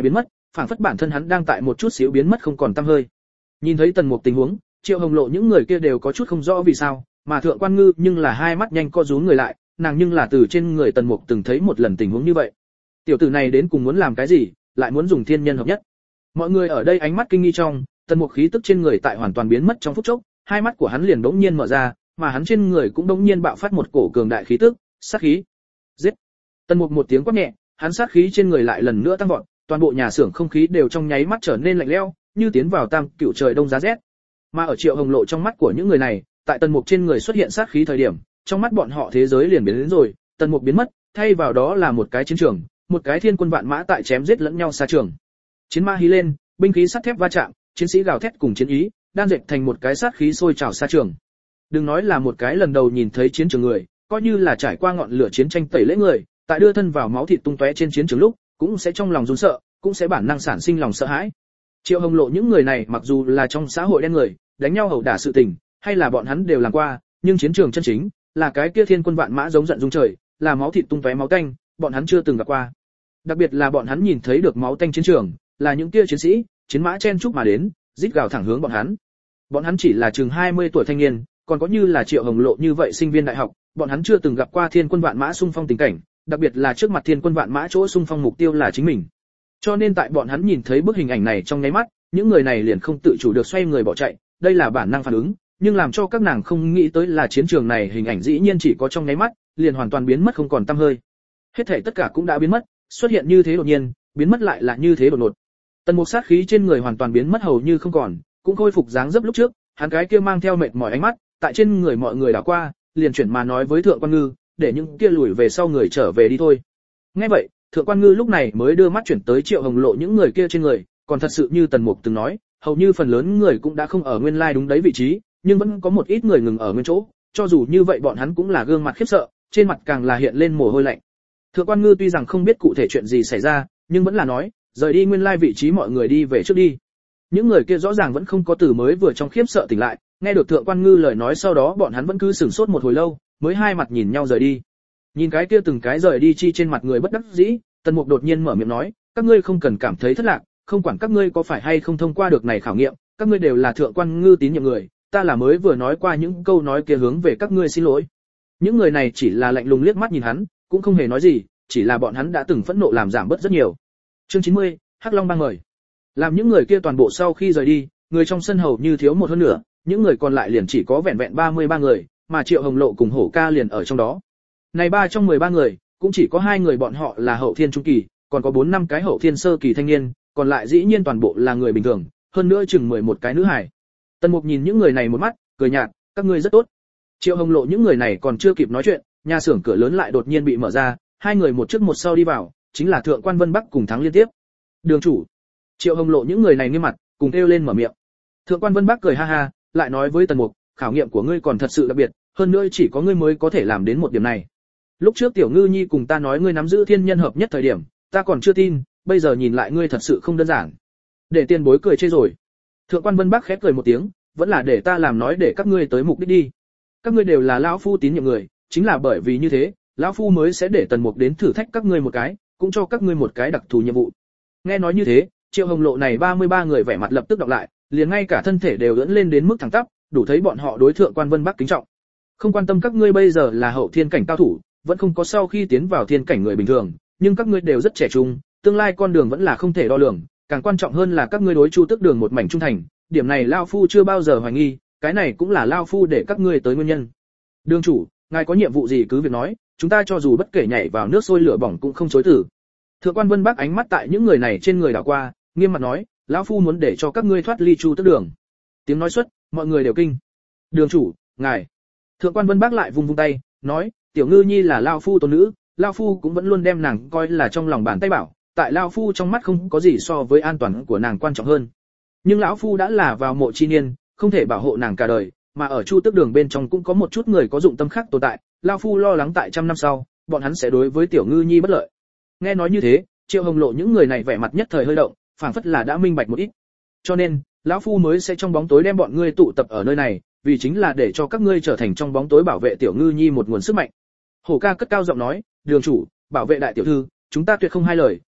phảng phất bản thân hắn đang tại một chút xíu biến mất không còn tăm hơi. Nhìn thấy Tần Mục tình huống, Triệu Hồng Lộ những người kia đều có chút không rõ vì sao, mà Thượng Quan Ngư nhưng là hai mắt nhanh co rúm người lại, nàng nhưng là từ trên người Tần Mục từng thấy một lần tình huống như vậy. Tiểu tử này đến cùng muốn làm cái gì, lại muốn dùng thiên nhân hợp nhất. Mọi người ở đây ánh mắt kinh nghi trong, Tần Mục khí tức trên người tại hoàn toàn biến mất trong phút chốc, hai mắt của hắn liền bỗng nhiên mở ra, mà hắn trên người cũng bỗng nhiên bạo phát một cổ cường đại khí tức, sát khí. Giết! Tần Mục một tiếng quát nhẹ, hắn sát khí trên người lại lần nữa tăng vọt, toàn bộ nhà xưởng không khí đều trong nháy mắt trở nên lạnh lẽo, như tiến vào tam cựu trời đông giá rét. Mà ở Triệu Hồng Lộ trong mắt của những người này, tại Tần Mục trên người xuất hiện sát khí thời điểm, trong mắt bọn họ thế giới liền biến đến rồi, Tần Mục biến mất, thay vào đó là một cái chiến trường, một cái thiên quân vạn mã tại chém giết lẫn nhau xa trường. Chiến ma hí lên, binh khí sắt thép va chạm, chiến sĩ gào thét cùng chiến ý, đan dệt thành một cái sát khí sôi trào xa trường. Đừng nói là một cái lần đầu nhìn thấy chiến trường người, coi như là trải qua ngọn lửa chiến tranh tẩy lễ người, tại đưa thân vào máu thịt tung tóe trên chiến trường lúc, cũng sẽ trong lòng run sợ, cũng sẽ bản năng sản sinh lòng sợ hãi. Triệu Hồng Lộ những người này mặc dù là trong xã hội đen người, đánh nhau ẩu đả sự tình, hay là bọn hắn đều làm qua, nhưng chiến trường chân chính, là cái kia thiên quân vạn mã giống giận dung trời, là máu thịt tung tóe máu tanh, bọn hắn chưa từng gặp qua. Đặc biệt là bọn hắn nhìn thấy được máu tanh chiến trường, là những kia chiến sĩ, chiến mã chen chúc mà đến, rít gào thẳng hướng bọn hắn. Bọn hắn chỉ là chừng 20 tuổi thanh niên, còn có như là Triệu Hồng Lộ như vậy sinh viên đại học, bọn hắn chưa từng gặp qua thiên quân vạn mã xung phong tình cảnh, đặc biệt là trước mặt thiên quân vạn mã chỗ xung phong mục tiêu là chính mình. Cho nên tại bọn hắn nhìn thấy bức hình ảnh này trong nháy mắt, những người này liền không tự chủ được xoay người bỏ chạy, đây là bản năng phản ứng, nhưng làm cho các nàng không nghĩ tới là chiến trường này hình ảnh dĩ nhiên chỉ có trong nháy mắt, liền hoàn toàn biến mất không còn tăm hơi. Hết thảy tất cả cũng đã biến mất, xuất hiện như thế đột nhiên, biến mất lại là như thế đột ngột. Tần Mục sát khí trên người hoàn toàn biến mất hầu như không còn, cũng khôi phục dáng dấp lúc trước, hắn cái kia mang theo mệt mỏi ánh mắt, tại trên người mọi người đảo qua, liền chuyển mà nói với Thượng Quan Ngư, để những kia lùi về sau người trở về đi thôi. Nghe vậy, Thượng Quan Ngư lúc này mới đưa mắt chuyển tới Triệu Hồng Lộ những người kia trên người, còn thật sự như Tần Mục từng nói, hầu như phần lớn người cũng đã không ở nguyên lai đúng đấy vị trí, nhưng vẫn có một ít người ngừng ở nguyên chỗ, cho dù như vậy bọn hắn cũng là gương mặt khiếp sợ, trên mặt càng là hiện lên mồ hôi lạnh. Thượng Quan Ngư tuy rằng không biết cụ thể chuyện gì xảy ra, nhưng vẫn là nói, rời đi nguyên lai vị trí mọi người đi về trước đi. Những người kia rõ ràng vẫn không có từ mới vừa trong khiếp sợ tỉnh lại, nghe được Thượng Quan Ngư lời nói sau đó bọn hắn vẫn cứ sửng sốt một hồi lâu, mới hai mặt nhìn nhau rời đi. Nhìn cái kia từng cái rời đi chi trên mặt người bất đắc dĩ, Tần Mục đột nhiên mở miệng nói, các ngươi không cần cảm thấy thất lạc, không quản các ngươi có phải hay không thông qua được này khảo nghiệm, các ngươi đều là Thượng Quan Ngư tín nhiệm người, ta là mới vừa nói qua những câu nói kia hướng về các ngươi xin lỗi. Những người này chỉ là lạnh lùng liếc mắt nhìn hắn, cũng không hề nói gì, chỉ là bọn hắn đã từng phẫn nộ làm giảm bớt rất nhiều. Chương 90, Hắc Long bang mời. Làm những người kia toàn bộ sau khi rời đi, người trong sân hầu như thiếu một hơn nửa, những người còn lại liền chỉ có vẹn vẹn 33 người, mà Triệu Hồng Lộ cùng Hổ Ca liền ở trong đó. Này 3 trong 13 người, cũng chỉ có 2 người bọn họ là hậu thiên trung kỳ, còn có 4-5 cái hậu thiên sơ kỳ thanh niên, còn lại dĩ nhiên toàn bộ là người bình thường, hơn nữa chừng 11 cái nữ hài. Tần Mục nhìn những người này một mắt, cười nhạt, các ngươi rất tốt. Triệu Hồng Lộ những người này còn chưa kịp nói chuyện, nhà xưởng cửa lớn lại đột nhiên bị mở ra, 2 người một trước một sau đi vào, chính là Thượng Quan Vân Bắc cùng Thắng Liên tiếp. Đường chủ. Triệu Hồng Lộ những người này nghiêm mặt, cùng kêu lên mở miệng. Thượng Quan Vân Bắc cười ha ha, lại nói với Tần Mục, khảo nghiệm của ngươi còn thật sự đặc biệt, hơn nữa chỉ có ngươi mới có thể làm đến một điểm này. Lúc trước Tiểu Ngư Nhi cùng ta nói ngươi nắm giữ thiên nhân hợp nhất thời điểm, ta còn chưa tin, bây giờ nhìn lại ngươi thật sự không đơn giản. Để tiền bối cười chê rồi. Thượng Quan Vân Bắc khép cười một tiếng, vẫn là để ta làm nói để các ngươi tới mục đích đi. Các ngươi đều là lão phu tín nhiệm người, chính là bởi vì như thế, lão phu mới sẽ để Tần Mục đến thử thách các ngươi một cái, cũng cho các ngươi một cái đặc thù nhiệm vụ. Nghe nói như thế, Triệu Hồng Lộ này 33 người vẻ mặt lập tức đọc lại, liền ngay cả thân thể đều ưỡn lên đến mức thẳng tắp, đủ thấy bọn họ đối Thượng Quan Vân Bắc kính trọng. Không quan tâm các ngươi bây giờ là hậu thiên cảnh cao thủ, vẫn không có sau khi tiến vào thiên cảnh người bình thường, nhưng các ngươi đều rất trẻ trung, tương lai con đường vẫn là không thể đo lường, càng quan trọng hơn là các ngươi đối Chu Tước Đường một mảnh trung thành, điểm này lão phu chưa bao giờ hoài nghi, cái này cũng là lão phu để các ngươi tới nguyên nhân. Đường chủ, ngài có nhiệm vụ gì cứ việc nói, chúng ta cho dù bất kể nhảy vào nước sôi lửa bỏng cũng không chối từ. Thượng Quan Vân Bắc ánh mắt tại những người này trên người đảo qua, nghiêm mặt nói, lão phu muốn để cho các ngươi thoát ly Chu Tước Đường. Tiếng nói xuất, mọi người đều kinh. Đường chủ, ngài. Thượng Quan Vân Bắc lại vung vung tay, nói, Tiểu Ngư Nhi là lão phu tôn nữ, lão phu cũng vẫn luôn đem nàng coi là trong lòng bàn tay bảo, tại lão phu trong mắt không có gì so với an toàn của nàng quan trọng hơn. Nhưng lão phu đã là vào mộ chi niên, không thể bảo hộ nàng cả đời, mà ở Chu Tước Đường bên trong cũng có một chút người có dụng tâm khác tồn tại, lão phu lo lắng tại trăm năm sau, bọn hắn sẽ đối với Tiểu Ngư Nhi bất lợi. Nghe nói như thế, Triệu Hồng Lộ những người này vẻ mặt nhất thời hơi động, phảng phất là đã minh bạch một ít. Cho nên, lão phu mới sẽ trong bóng tối đem bọn ngươi tụ tập ở nơi này, vì chính là để cho các ngươi trở thành trong bóng tối bảo vệ Tiểu Ngư Nhi một nguồn sức mạnh. Hổ Ca cất cao giọng nói, đường chủ, bảo vệ đại tiểu thư, chúng ta tuyệt không hai lời,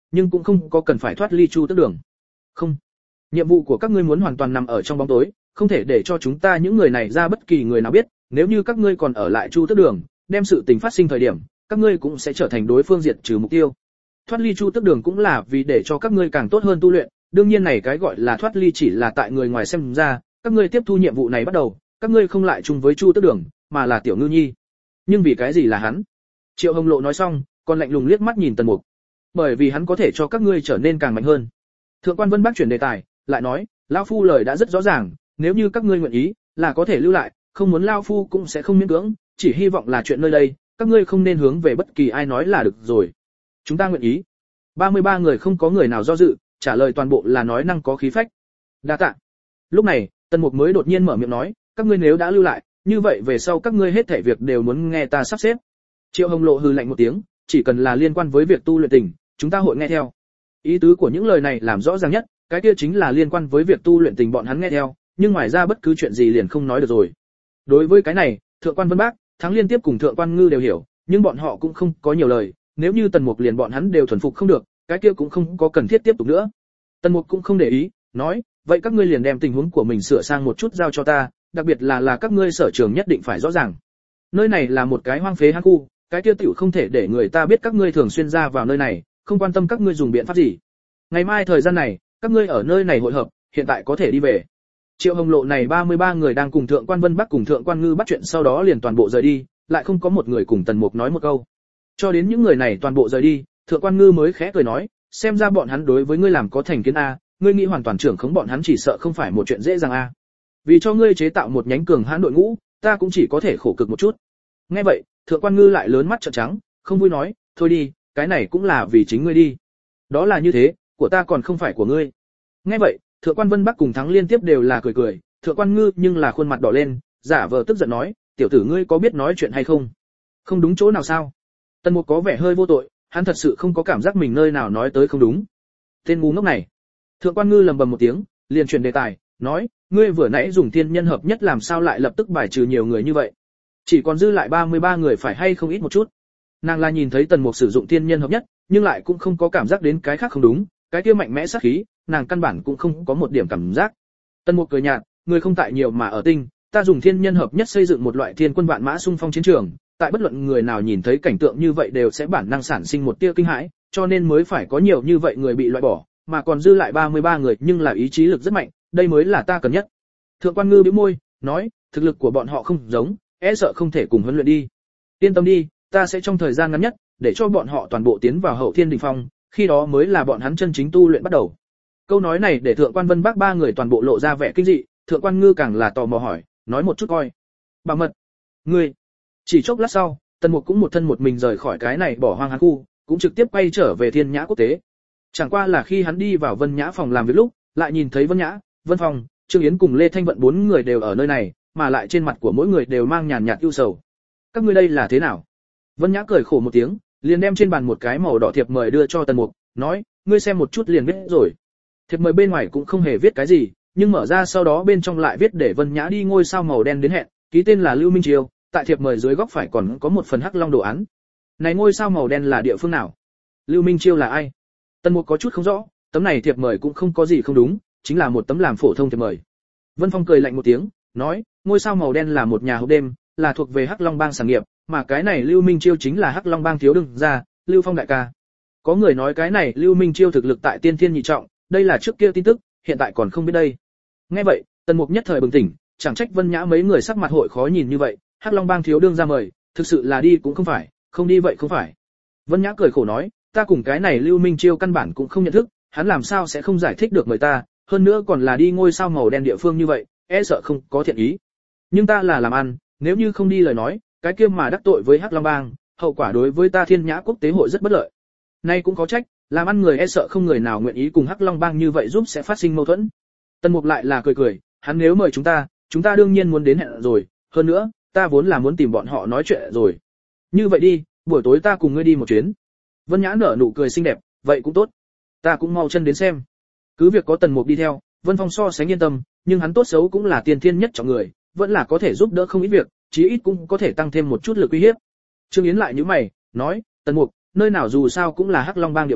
nhưng cũng không có cần phải thoát ly Chu Tước Đường. Không, nhiệm vụ của các ngươi muốn hoàn toàn nằm ở trong bóng tối, không thể để cho chúng ta những người này ra bất kỳ người nào biết, nếu như các ngươi còn ở lại Chu Tước Đường, đem sự tình phát sinh thời điểm, các ngươi cũng sẽ trở thành đối phương diệt trừ mục tiêu. Thoát ly Chu Tước Đường cũng là vì để cho các ngươi càng tốt hơn tu luyện, đương nhiên này cái gọi là thoát ly chỉ là tại người ngoài xem ra, các ngươi tiếp thu nhiệm vụ này bắt đầu, các ngươi không lại chung với Chu Tước Đường, mà là Tiểu Ngư Nhi. Nhưng vì cái gì là hắn? Triệu Hồng Lộ nói xong, còn lạnh lùng liếc mắt nhìn Tần Mục. Bởi vì hắn có thể cho các ngươi trở nên càng mạnh hơn. Thượng quan Vân Bắc chuyển đề tài, lại nói, lão phu lời đã rất rõ ràng, nếu như các ngươi nguyện ý, là có thể lưu lại, không muốn lão phu cũng sẽ không miễn cưỡng, chỉ hy vọng là chuyện nơi đây, các ngươi không nên hướng về bất kỳ ai nói là được rồi. Chúng ta nguyện ý. 33 người không có người nào do dự, trả lời toàn bộ là nói năng có khí phách. Đa tạ. Lúc này, Tần Mục mới đột nhiên mở miệng nói, các ngươi nếu đã lưu lại, như vậy về sau các ngươi hết thảy việc đều muốn nghe ta sắp xếp. Triệu Hồng Lộ hừ lạnh một tiếng, chỉ cần là liên quan với việc tu luyện tình, chúng ta hội nghe theo. Ý tứ của những lời này làm rõ ràng nhất, cái kia chính là liên quan với việc tu luyện tình bọn hắn nghe theo, nhưng ngoài ra bất cứ chuyện gì liền không nói được rồi. Đối với cái này, Thượng quan Vân Bác, Thắng Liên Tiếp cùng Thượng quan Ngư đều hiểu, nhưng bọn họ cũng không có nhiều lời, nếu như Tần Mục liền bọn hắn đều thuần phục không được, cái kia cũng không có cần thiết tiếp tục nữa. Tần Mục cũng không để ý, nói, vậy các ngươi liền đem tình huống của mình sửa sang một chút giao cho ta, đặc biệt là các ngươi sở trường nhất định phải rõ ràng. Nơi này là một cái hoang phế hang khu, cái kia tiểu không thể để người ta biết các ngươi thường xuyên ra vào nơi này, không quan tâm các ngươi dùng biện pháp gì. Ngày mai thời gian này, các ngươi ở nơi này hội hợp, hiện tại có thể đi về. Triệu Hồng Lộ này 33 người đang cùng Thượng quan Vân Bắc cùng Thượng quan Ngư bắt chuyện, sau đó liền toàn bộ rời đi, lại không có một người cùng Tần Mục nói một câu. Cho đến những người này toàn bộ rời đi, Thượng quan Ngư mới khẽ cười nói, xem ra bọn hắn đối với ngươi làm có thành kiến a, ngươi nghĩ hoàn toàn trưởng khống bọn hắn chỉ sợ không phải một chuyện dễ dàng a. Vì cho ngươi chế tạo một nhánh cường hãn đội ngũ, ta cũng chỉ có thể khổ cực một chút. Nghe vậy, Thượng quan Ngư lại lớn mắt trợn trắng, không vui nói, thôi đi, cái này cũng là vì chính ngươi đi. Đó là như thế, của ta còn không phải của ngươi. Nghe vậy, Thượng quan Vân Bắc cùng Thắng Liên Tiếp đều là cười cười, Thượng quan Ngư nhưng là khuôn mặt đỏ lên, giả vờ tức giận nói, tiểu tử ngươi có biết nói chuyện hay không? Không đúng chỗ nào sao? Tần Mục có vẻ hơi vô tội, hắn thật sự không có cảm giác mình nơi nào nói tới không đúng. Tên ngu ngốc này. Thượng quan Ngư lầm bầm một tiếng, liền chuyển đề tài, nói, ngươi vừa nãy dùng thiên nhân hợp nhất làm sao lại lập tức bài trừ nhiều người như vậy? Chỉ còn dư lại 33 người phải hay không ít một chút. Nàng là nhìn thấy Tần Mục sử dụng thiên nhân hợp nhất, nhưng lại cũng không có cảm giác đến cái khác không đúng, cái kia mạnh mẽ sát khí, nàng căn bản cũng không có một điểm cảm giác. Tần Mục cười nhạt, người không tại nhiều mà ở tinh, ta dùng thiên nhân hợp nhất xây dựng một loại thiên quân vạn mã xung phong chiến trường, tại bất luận người nào nhìn thấy cảnh tượng như vậy đều sẽ bản năng sản sinh một tia kinh hãi, cho nên mới phải có nhiều như vậy người bị loại bỏ, mà còn dư lại 33 người nhưng là ý chí lực rất mạnh, đây mới là ta cần nhất. Thượng quan Ngư bĩu môi, nói, thực lực của bọn họ không giống, e sợ không thể cùng huấn luyện đi. Yên tâm đi, ta sẽ trong thời gian ngắn nhất để cho bọn họ toàn bộ tiến vào hậu thiên đỉnh phong, khi đó mới là bọn hắn chân chính tu luyện bắt đầu. Câu nói này để Thượng quan Vân Bắc ba người toàn bộ lộ ra vẻ kinh dị, Thượng quan Ngư càng là tò mò hỏi, nói một chút coi. Bảo mật. Ngươi. Chỉ chốc lát sau, Tần Mục cũng một thân một mình rời khỏi cái này bỏ hoang hán khu, cũng trực tiếp quay trở về Thiên Nhã Quốc tế. Chẳng qua là khi hắn đi vào Vân Nhã phòng làm việc lúc, lại nhìn thấy Vân Nhã, Vân Phong, Trương Yến cùng Lê Thanh Vận bốn người đều ở nơi này, mà lại trên mặt của mỗi người đều mang nhàn nhạt ưu sầu. Các ngươi đây là thế nào? Vân Nhã cười khổ một tiếng, liền đem trên bàn một cái màu đỏ thiệp mời đưa cho Tần Mục, nói, ngươi xem một chút liền biết rồi. Thiệp mời bên ngoài cũng không hề viết cái gì, nhưng mở ra sau đó bên trong lại viết để Vân Nhã đi ngôi sao màu đen đến hẹn, ký tên là Lưu Minh Chiêu, tại thiệp mời dưới góc phải còn có một phần hắc long đồ án. Này ngôi sao màu đen là địa phương nào? Lưu Minh Chiêu là ai? Tần Mục có chút không rõ, tấm này thiệp mời cũng không có gì không đúng, chính là một tấm làm phổ thông thiệp mời. Vân Phong cười lạnh một tiếng, nói, ngôi sao màu đen là một nhà hộp đêm, là thuộc về Hắc Long Bang sản nghiệp, mà cái này Lưu Minh Chiêu chính là Hắc Long Bang thiếu đương gia, Lưu Phong đại ca. Có người nói cái này Lưu Minh Chiêu thực lực tại tiên thiên nhị trọng, đây là trước kia tin tức, hiện tại còn không biết đây. Nghe vậy, Tần Mục nhất thời bừng tỉnh, chẳng trách Vân Nhã mấy người sắc mặt hội khó nhìn như vậy, Hắc Long Bang thiếu đương gia mời, thực sự là đi cũng không phải, không đi vậy không phải. Vân Nhã cười khổ nói, ta cùng cái này Lưu Minh Chiêu căn bản cũng không nhận thức, hắn làm sao sẽ không giải thích được mời ta, hơn nữa còn là đi ngôi sao màu đen địa phương như vậy, e sợ không có thiện ý. Nhưng ta là làm ăn, nếu như không đi lời nói, cái kia mà đắc tội với Hắc Long Bang, hậu quả đối với ta Thiên Nhã Quốc tế hội rất bất lợi. Nay cũng có trách, làm ăn người e sợ không người nào nguyện ý cùng Hắc Long Bang như vậy giúp sẽ phát sinh mâu thuẫn. Tần Mục lại là cười cười, hắn nếu mời chúng ta đương nhiên muốn đến hẹn rồi, hơn nữa, ta vốn là muốn tìm bọn họ nói chuyện rồi. Như vậy đi, buổi tối ta cùng ngươi đi một chuyến. Vân Nhã nở nụ cười xinh đẹp, vậy cũng tốt. Ta cũng mau chân đến xem. Cứ việc có Tần Mục đi theo, Vân Phong so sánh yên tâm, nhưng hắn tốt xấu cũng là tiên thiên nhất trọng người, vẫn là có thể giúp đỡ không ít việc, chí ít cũng có thể tăng thêm một chút lực uy hiếp. Trương Yến lại nhíu mày, nói, Tần Mục, nơi nào dù sao cũng là Hắc Long Bang địa bàn,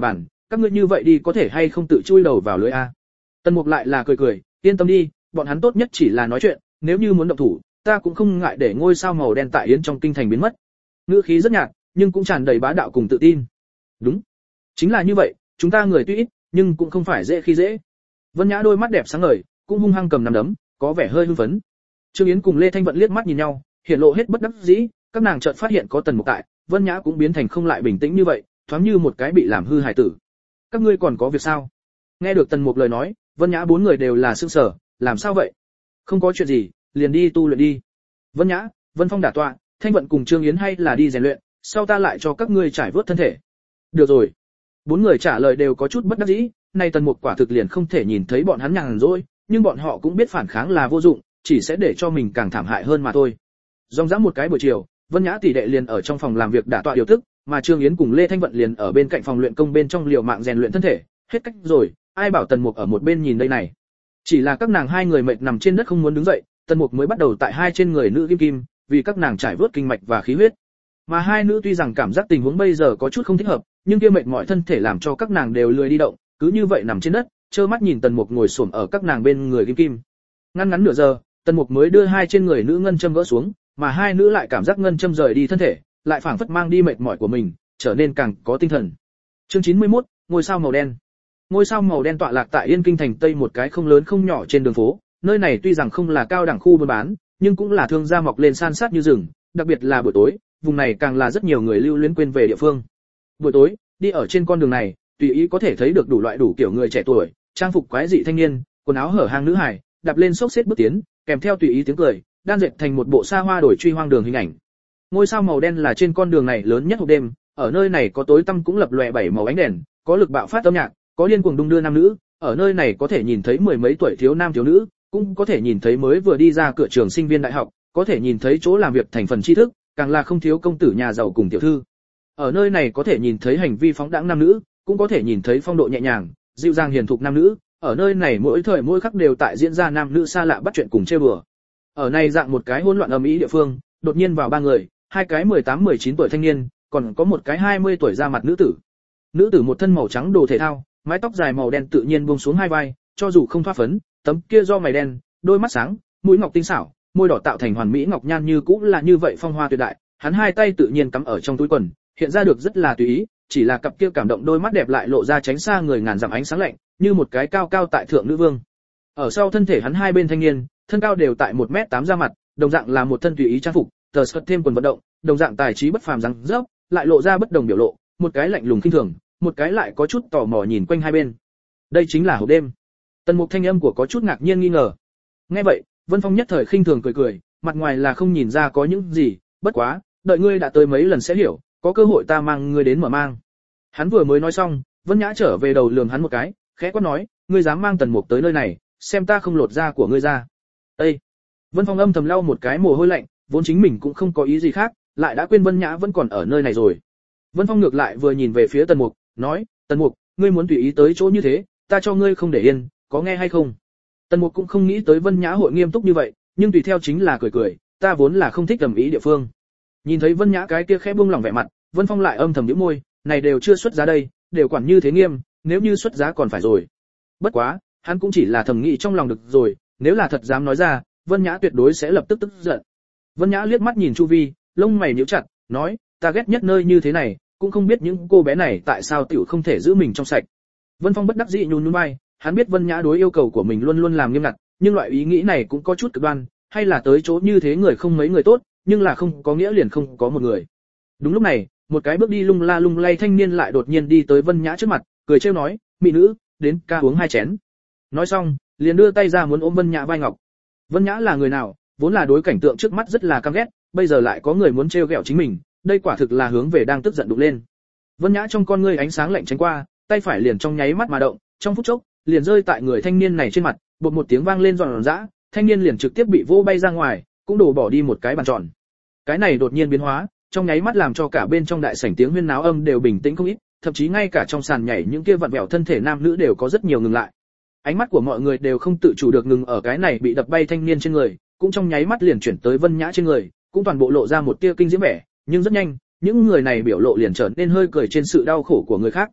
các ngươi như vậy đi có thể hay không tự chui đầu vào lưới a? Tần Mục lại là cười cười, yên tâm đi, bọn hắn tốt nhất chỉ là nói chuyện, nếu như muốn động thủ, ta cũng không ngại để ngôi sao màu đen tại Yến trong kinh thành biến mất. Ngữ khí rất nhạt, nhưng cũng tràn đầy bá đạo cùng tự tin. Đúng, chính là như vậy, chúng ta người tuy ít, nhưng cũng không phải dễ khi dễ. Vân Nhã đôi mắt đẹp sáng ngời, cũng hung hăng cầm nắm đấm, có vẻ hơi hưng phấn. Trương Yến cùng Lê Thanh Vận liếc mắt nhìn nhau, hiện lộ hết bất đắc dĩ, các nàng chợt phát hiện có Tần Mục tại, Vân Nhã cũng biến thành không lại bình tĩnh như vậy, thoáng như một cái bị làm hư hài tử. Các ngươi còn có việc sao? Nghe được Tần Mục lời nói, Vân Nhã bốn người đều là sững sờ, làm sao vậy? Không có chuyện gì, liền đi tu luyện đi. Vân Nhã, Vân Phong đả tọa, Thanh Vận cùng Trương Yến hay là đi rèn luyện, sau ta lại cho các ngươi trải vớt thân thể. Được rồi. Bốn người trả lời đều có chút bất đắc dĩ, nay Tần Mục quả thực liền không thể nhìn thấy bọn hắn nhàn rỗi, nhưng bọn họ cũng biết phản kháng là vô dụng, chỉ sẽ để cho mình càng thảm hại hơn mà thôi. Ròng rã một cái buổi chiều, Vân Nhã tỷ đệ liền ở trong phòng làm việc đả tọa điều tức, mà Trương Yến cùng Lê Thanh Vận liền ở bên cạnh phòng luyện công bên trong liều mạng rèn luyện thân thể, hết cách rồi, ai bảo Tần Mục ở một bên nhìn đây này. Chỉ là các nàng hai người mệt nằm trên đất không muốn đứng dậy, Tần Mục mới bắt đầu tại hai trên người nữ kim kim, vì các nàng trải vớt kinh mạch và khí huyết. Mà hai nữ tuy rằng cảm giác tình huống bây giờ có chút không thích hợp, nhưng kia mệt mỏi thân thể làm cho các nàng đều lười đi động, cứ như vậy nằm trên đất, trơ mắt nhìn Tần Mục ngồi xổm ở các nàng bên người kim kim. Ngắn nửa giờ, Tần Mục mới đưa hai trên người nữ ngân châm gỡ xuống, mà hai nữ lại cảm giác ngân châm rời đi thân thể, lại phảng phất mang đi mệt mỏi của mình, trở nên càng có tinh thần. Chương 91, ngôi sao màu đen. Ngôi sao màu đen tọa lạc tại Yên Kinh thành Tây một cái không lớn không nhỏ trên đường phố, nơi này tuy rằng không là cao đẳng khu buôn bán, nhưng cũng là thương gia mọc lên san sát như rừng, đặc biệt là buổi tối, vùng này càng là rất nhiều người lưu luyến quên về địa phương. Buổi tối, đi ở trên con đường này, tùy ý có thể thấy được đủ loại đủ kiểu người trẻ tuổi, trang phục quái dị thanh niên, quần áo hở hang nữ hài, đạp lên xốc xếp bước tiến, kèm theo tùy ý tiếng cười, đan dệt thành một bộ xa hoa đổi truy hoang đường hình ảnh. Ngôi sao màu đen là trên con đường này lớn nhất hộp đêm, ở nơi này có tối tăm cũng lập lòe bảy màu ánh đèn, có lực bạo phát âm nhạc, có điên cuồng đung đưa nam nữ, ở nơi này có thể nhìn thấy mười mấy tuổi thiếu nam thiếu nữ, cũng có thể nhìn thấy mới vừa đi ra cửa trường sinh viên đại học, có thể nhìn thấy chỗ làm việc thành phần tri thức, càng là không thiếu công tử nhà giàu cùng tiểu thư. Ở nơi này có thể nhìn thấy hành vi phóng đãng nam nữ, cũng có thể nhìn thấy phong độ nhẹ nhàng, dịu dàng hiền thục nam nữ, ở nơi này mỗi thời mỗi khắc đều tại diễn ra nam nữ xa lạ bắt chuyện cùng trêu đùa. Ở này dạng một cái hỗn loạn ầm ĩ địa phương, đột nhiên vào ba người, hai cái 18-19 tuổi thanh niên, còn có một cái 20 tuổi da mặt nữ tử. Nữ tử một thân màu trắng đồ thể thao, mái tóc dài màu đen tự nhiên buông xuống hai vai, cho dù không thoa phấn, tấm kia do mày đen, đôi mắt sáng, mũi ngọc tinh xảo, môi đỏ tạo thành hoàn mỹ ngọc nhan như cũng là như vậy phong hoa tuyệt đại, hắn hai tay tự nhiên cắm ở trong túi quần, hiện ra được rất là tùy ý, chỉ là cặp kia cảm động đôi mắt đẹp lại lộ ra tránh xa người ngàn dặm ánh sáng lạnh, như một cái cao cao tại thượng nữ vương. Ở sau thân thể hắn hai bên thanh niên, thân cao đều tại 1m8 ra mặt, đồng dạng là một thân tùy ý trang phục, tờ sợt thêm quần vận động, đồng dạng tài trí bất phàm răng rớp, lại lộ ra bất đồng biểu lộ, một cái lạnh lùng khinh thường, một cái lại có chút tò mò nhìn quanh hai bên. Đây chính là hộp đêm. Tần Mục thanh âm của có chút ngạc nhiên nghi ngờ. Nghe vậy, Vân Phong nhất thời khinh thường cười cười, mặt ngoài là không nhìn ra có những gì, bất quá, đợi ngươi đã tới mấy lần sẽ hiểu, có cơ hội ta mang ngươi đến mở mang. Hắn vừa mới nói xong, Vân Nhã trở về đầu lườm hắn một cái, khẽ quát nói, ngươi dám mang Tần Mục tới nơi này, xem ta không lột da của ngươi ra. Ê! Vân Phong âm thầm lau một cái mồ hôi lạnh, vốn chính mình cũng không có ý gì khác, lại đã quên Vân Nhã vẫn còn ở nơi này rồi. Vân Phong ngược lại vừa nhìn về phía Tần Mục, nói, Tần Mục, ngươi muốn tùy ý tới chỗ như thế, ta cho ngươi không để yên, có nghe hay không? Tần Mục cũng không nghĩ tới Vân Nhã hội nghiêm túc như vậy, nhưng tùy theo chính là cười cười, ta vốn là không thích ầm ĩ địa phương. Nhìn thấy Vân Nhã cái kia khẽ buông lỏng vẻ mặt, Vân Phong lại âm thầm nhíu môi, này đều chưa xuất giá đây, đều quản như thế nghiêm, nếu như xuất giá còn phải rồi. Bất quá, hắn cũng chỉ là thầm nghĩ trong lòng được rồi, nếu là thật dám nói ra, Vân Nhã tuyệt đối sẽ lập tức tức giận. Vân Nhã liếc mắt nhìn chu vi, lông mày nhíu chặt, nói, ta ghét nhất nơi như thế này, cũng không biết những cô bé này tại sao tiểu không thể giữ mình trong sạch. Vân Phong bất đắc dĩ nhún nhún vai, hắn biết Vân Nhã đối yêu cầu của mình luôn luôn làm nghiêm ngặt, nhưng loại ý nghĩ này cũng có chút cực đoan, hay là tới chỗ như thế người không mấy người tốt, nhưng là không có nghĩa liền không có một người. Đúng lúc này, một cái bước đi lung la lung lay thanh niên lại đột nhiên đi tới Vân Nhã trước mặt, cười trêu nói, mỹ nữ, đến ca uống hai chén. Nói xong, liền đưa tay ra muốn ôm Vân Nhã vai ngọc. Vân Nhã là người nào, vốn là đối cảnh tượng trước mắt rất là căm ghét, bây giờ lại có người muốn trêu ghẹo chính mình, đây quả thực là hướng về đang tức giận đục lên. Vân Nhã trong con ngươi ánh sáng lạnh tránh qua, tay phải liền trong nháy mắt mà động, trong phút chốc, liền rơi tại người thanh niên này trên mặt, bột một tiếng vang lên giòn giã, thanh niên liền trực tiếp bị vỗ bay ra ngoài, cũng đổ bỏ đi một cái bàn tròn. Cái này đột nhiên biến hóa, trong nháy mắt làm cho cả bên trong đại sảnh tiếng huyên náo âm đều bình tĩnh không ít, thậm chí ngay cả trong sàn nhảy những kia vặn vẹo thân thể nam nữ đều có rất nhiều ngừng lại. Ánh mắt của mọi người đều không tự chủ được ngừng ở cái này bị đập bay thanh niên trên người, cũng trong nháy mắt liền chuyển tới Vân Nhã trên người, cũng toàn bộ lộ ra một tia kinh diễm vẻ, nhưng rất nhanh, những người này biểu lộ liền trở nên hơi cười trên sự đau khổ của người khác.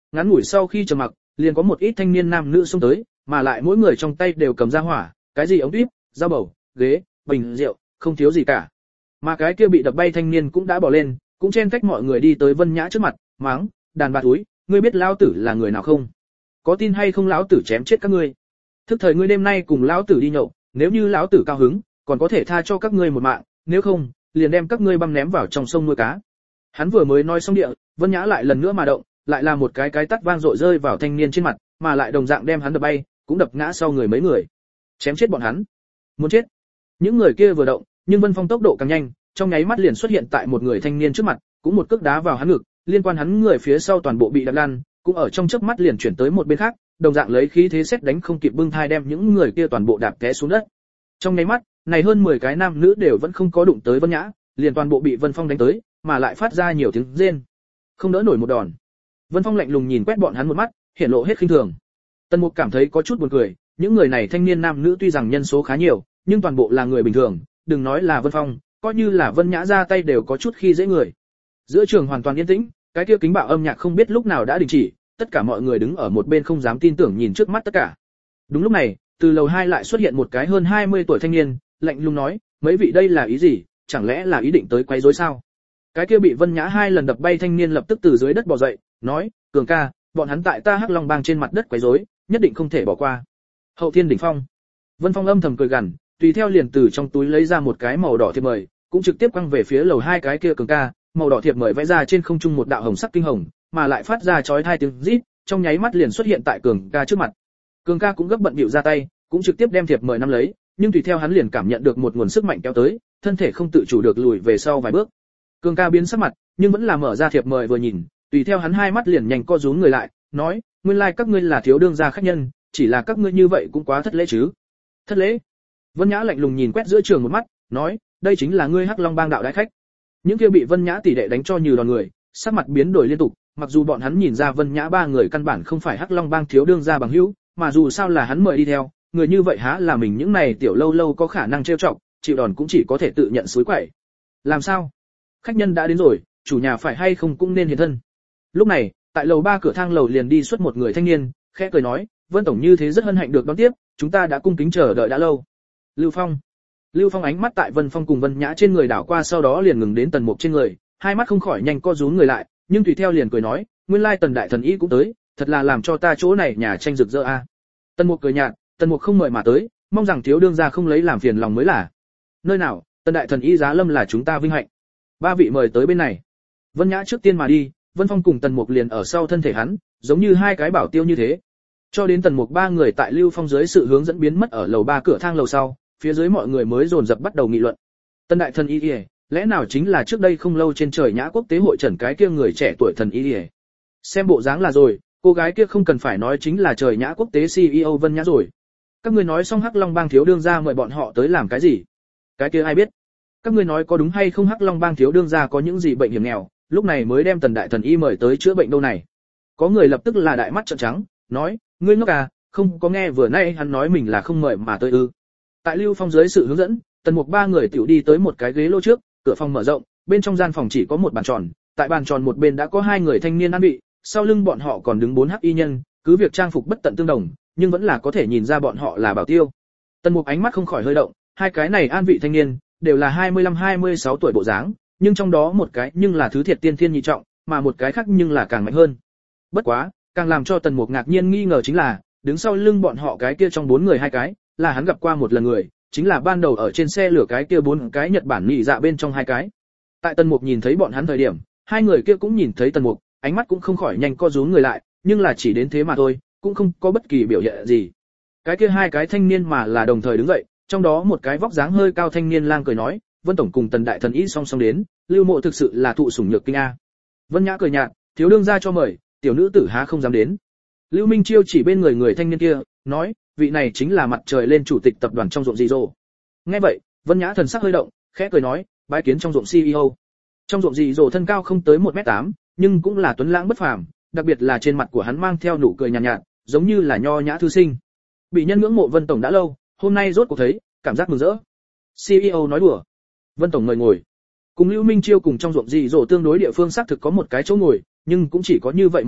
ngắn ngủi sau khi trầm mặc, liền có một ít thanh niên nam nữ xông tới, mà lại mỗi người trong tay đều cầm ra hỏa, cái gì ống tuyếp, dao bầu, ghế, bình rượu, không thiếu gì cả. Mà cái kia bị đập bay thanh niên cũng đã bỏ lên, cũng chen cách mọi người đi tới Vân Nhã trước mặt, mắng, đàn bà túi, ngươi biết lão tử là người nào không? Có tin hay không lão tử chém chết các ngươi. Thức thời ngươi đêm nay cùng lão tử đi nhậu, nếu như lão tử cao hứng, còn có thể tha cho các ngươi một mạng, nếu không, liền đem các ngươi băm ném vào trong sông nuôi cá. Hắn vừa mới nói xong địa, Vân Nhã lại lần nữa mà động, lại là một cái tát vang dội rơi vào thanh niên trên mặt, mà lại đồng dạng đem hắn đập bay, cũng đập ngã sau người mấy người. Chém chết bọn hắn. Muốn chết. Những người kia vừa động, nhưng Vân Phong tốc độ càng nhanh, trong nháy mắt liền xuất hiện tại một người thanh niên trước mặt, cũng một cước đá vào hắn ngực, liên quan hắn người phía sau toàn bộ bị đập lăn, cũng ở trong chớp mắt liền chuyển tới một bên khác, đồng dạng lấy khí thế xét đánh không kịp bưng thai đem những người kia toàn bộ đạp té xuống đất. Trong nháy mắt, này hơn 10 cái nam nữ đều vẫn không có đụng tới Vân Nhã, liền toàn bộ bị Vân Phong đánh tới, mà lại phát ra nhiều tiếng rên. Không đỡ nổi một đòn. Vân Phong lạnh lùng nhìn quét bọn hắn một mắt, hiển lộ hết khinh thường. Tần Mục cảm thấy có chút buồn cười, những người này thanh niên nam nữ tuy rằng nhân số khá nhiều, nhưng toàn bộ là người bình thường, đừng nói là Vân Phong, coi như là Vân Nhã ra tay đều có chút khi dễ người. Giữa trường hoàn toàn yên tĩnh, cái kia kính bạo âm nhạc không biết lúc nào đã đình chỉ, tất cả mọi người đứng ở một bên không dám tin tưởng nhìn trước mắt tất cả. Đúng lúc này, từ lầu 2 lại xuất hiện một cái hơn 20 tuổi thanh niên, lạnh lùng nói, mấy vị đây là ý gì, chẳng lẽ là ý định tới quấy rối sao? Cái kia bị Vân Nhã 2 lần đập bay thanh niên lập tức từ dưới đất bò dậy, nói, Cường ca, bọn hắn tại ta Hắc Long Bang trên mặt đất quấy rối, nhất định không thể bỏ qua. Hậu Thiên đỉnh phong. Vân Phong âm thầm cười gằn, tùy theo liền từ trong túi lấy ra một cái màu đỏ thiệp mời, cũng trực tiếp quăng về phía lầu 2 cái kia Cường ca, màu đỏ thiệp mời vẽ ra trên không trung một đạo hồng sắc kinh hồng, mà lại phát ra chói tai tiếng rít, trong nháy mắt liền xuất hiện tại Cường ca trước mặt. Cường ca cũng gấp bận bịu ra tay, cũng trực tiếp đem thiệp mời nắm lấy, nhưng tùy theo hắn liền cảm nhận được một nguồn sức mạnh kéo tới, thân thể không tự chủ được lùi về sau vài bước. Cường ca biến sắc mặt, nhưng vẫn là mở ra thiệp mời vừa nhìn, tùy theo hắn hai mắt liền nhanh co rúm người lại, nói, nguyên lai các ngươi là thiếu đương gia khách nhân, chỉ là các ngươi như vậy cũng quá thất lễ chứ. Thất lễ? Vân Nhã lạnh lùng nhìn quét giữa trường một mắt, nói, đây chính là ngươi Hắc Long Bang đạo đại khách. Những kia bị Vân Nhã tỷ đệ đánh cho như đòn người, sắc mặt biến đổi liên tục, mặc dù bọn hắn nhìn ra Vân Nhã ba người căn bản không phải Hắc Long Bang thiếu đương gia bằng hữu, mà dù sao là hắn mời đi theo, người như vậy há là mình những này tiểu lâu lâu có khả năng trêu chọc, chịu đòn cũng chỉ có thể tự nhận suối quẩy. Làm sao? Khách nhân đã đến rồi, chủ nhà phải hay không cũng nên hiện thân. Lúc này, tại lầu 3 cửa thang lầu liền đi xuất một người thanh niên, khẽ cười nói, Vân tổng như thế rất hân hạnh được đón tiếp, chúng ta đã cung kính chờ đợi đã lâu. Lưu Phong ánh mắt tại Vân Phong cùng Vân Nhã trên người đảo qua sau đó liền ngừng đến Tần Mục trên người, hai mắt không khỏi nhanh co rúm người lại, nhưng tùy theo liền cười nói, nguyên lai Tần đại thần y cũng tới, thật là làm cho ta chỗ này nhà tranh rực rỡ a. Tần Mục cười nhạt, Tần Mục không mời mà tới, mong rằng thiếu đương gia không lấy làm phiền lòng mới là. Nơi nào, Tần đại thần y giá lâm là chúng ta vinh hạnh. Ba vị mời tới bên này. Vân Nhã trước tiên mà đi, Vân Phong cùng Tần Mục liền ở sau thân thể hắn, giống như hai cái bảo tiêu như thế. Cho đến Tần Mục ba người tại Lưu Phong dưới sự hướng dẫn biến mất ở lầu 3 cửa thang lầu sau, phía dưới mọi người mới dồn dập bắt đầu nghị luận. Tần đại thần y, lẽ nào chính là trước đây không lâu trên trời Nhã quốc tế hội trần cái kia người trẻ tuổi thần y? Xem bộ dáng là rồi, cô gái kia không cần phải nói chính là trời Nhã quốc tế CEO Vân Nhã rồi. Các ngươi nói xong Hắc Long Bang thiếu đương gia mời bọn họ tới làm cái gì? Cái kia ai biết? Các ngươi nói có đúng hay không Hắc Long Bang thiếu đương gia có những gì bệnh hiểm nghèo, lúc này mới đem Tần đại thần y mời tới chữa bệnh đâu này? Có người lập tức là đại mắt trợn trắng, nói, ngươi ngốc à, không có nghe vừa nay hắn nói mình là không mời mà tới ư? Tại Lưu Phong dưới sự hướng dẫn, Tần Mục ba người tiểu đi tới một cái ghế lô trước, cửa phòng mở rộng, bên trong gian phòng chỉ có một bàn tròn, tại bàn tròn một bên đã có hai người thanh niên an vị, sau lưng bọn họ còn đứng 4 hắc y nhân, cứ việc trang phục bất tận tương đồng, nhưng vẫn là có thể nhìn ra bọn họ là bảo tiêu. Tần Mục ánh mắt không khỏi hơi động, hai cái này an vị thanh niên đều là 25-26 tuổi bộ dáng, nhưng trong đó một cái nhưng là thứ thiệt tiên thiên nhị trọng, mà một cái khác nhưng là càng mạnh hơn. Bất quá, càng làm cho Tần Mục ngạc nhiên nghi ngờ chính là, đứng sau lưng bọn họ cái kia trong 4 người hai cái, là hắn gặp qua một lần người, chính là ban đầu ở trên xe lửa cái kia 4 cái Nhật Bản nhị dạ bên trong hai cái. Tại Tần Mục nhìn thấy bọn hắn thời điểm, hai người kia cũng nhìn thấy Tần Mục, ánh mắt cũng không khỏi nhanh co rúm người lại, nhưng là chỉ đến thế mà thôi, cũng không có bất kỳ biểu hiện gì. Cái kia hai cái thanh niên mà là đồng thời đứng dậy, trong đó một cái vóc dáng hơi cao thanh niên lang cười nói, Vân tổng cùng Tần đại thần y song song đến, Lưu mộ thực sự là thụ sủng nhược kinh a. Vân Nhã cười nhạt, thiếu đương gia cho mời, tiểu nữ tử há không dám đến. Lưu Minh Chiêu chỉ bên người người thanh niên kia, nói, vị này chính là mặt trời lên chủ tịch tập đoàn Trong Ruộng Dị Dỗ. Nghe vậy, Vân Nhã thần sắc hơi động, khẽ cười nói, bái kiến Trong Ruộng CEO. Trong Ruộng Dị Dỗ thân cao không tới 1m8, nhưng cũng là tuấn lãng bất phàm, đặc biệt là trên mặt của hắn mang theo nụ cười nhàn nhạt, giống như là nho nhã thư sinh. Bị nhân ngưỡng mộ Vân tổng đã lâu, hôm nay rốt cuộc thấy, cảm giác mừng rỡ. CEO nói đùa. Vân tổng mời ngồi. Cùng Lưu Minh Chiêu cùng Trong Ruộng Dị Dỗ tương đối địa phương xác thực có một cái chỗ ngồi, nhưng cũng chỉ có như vậy một cái,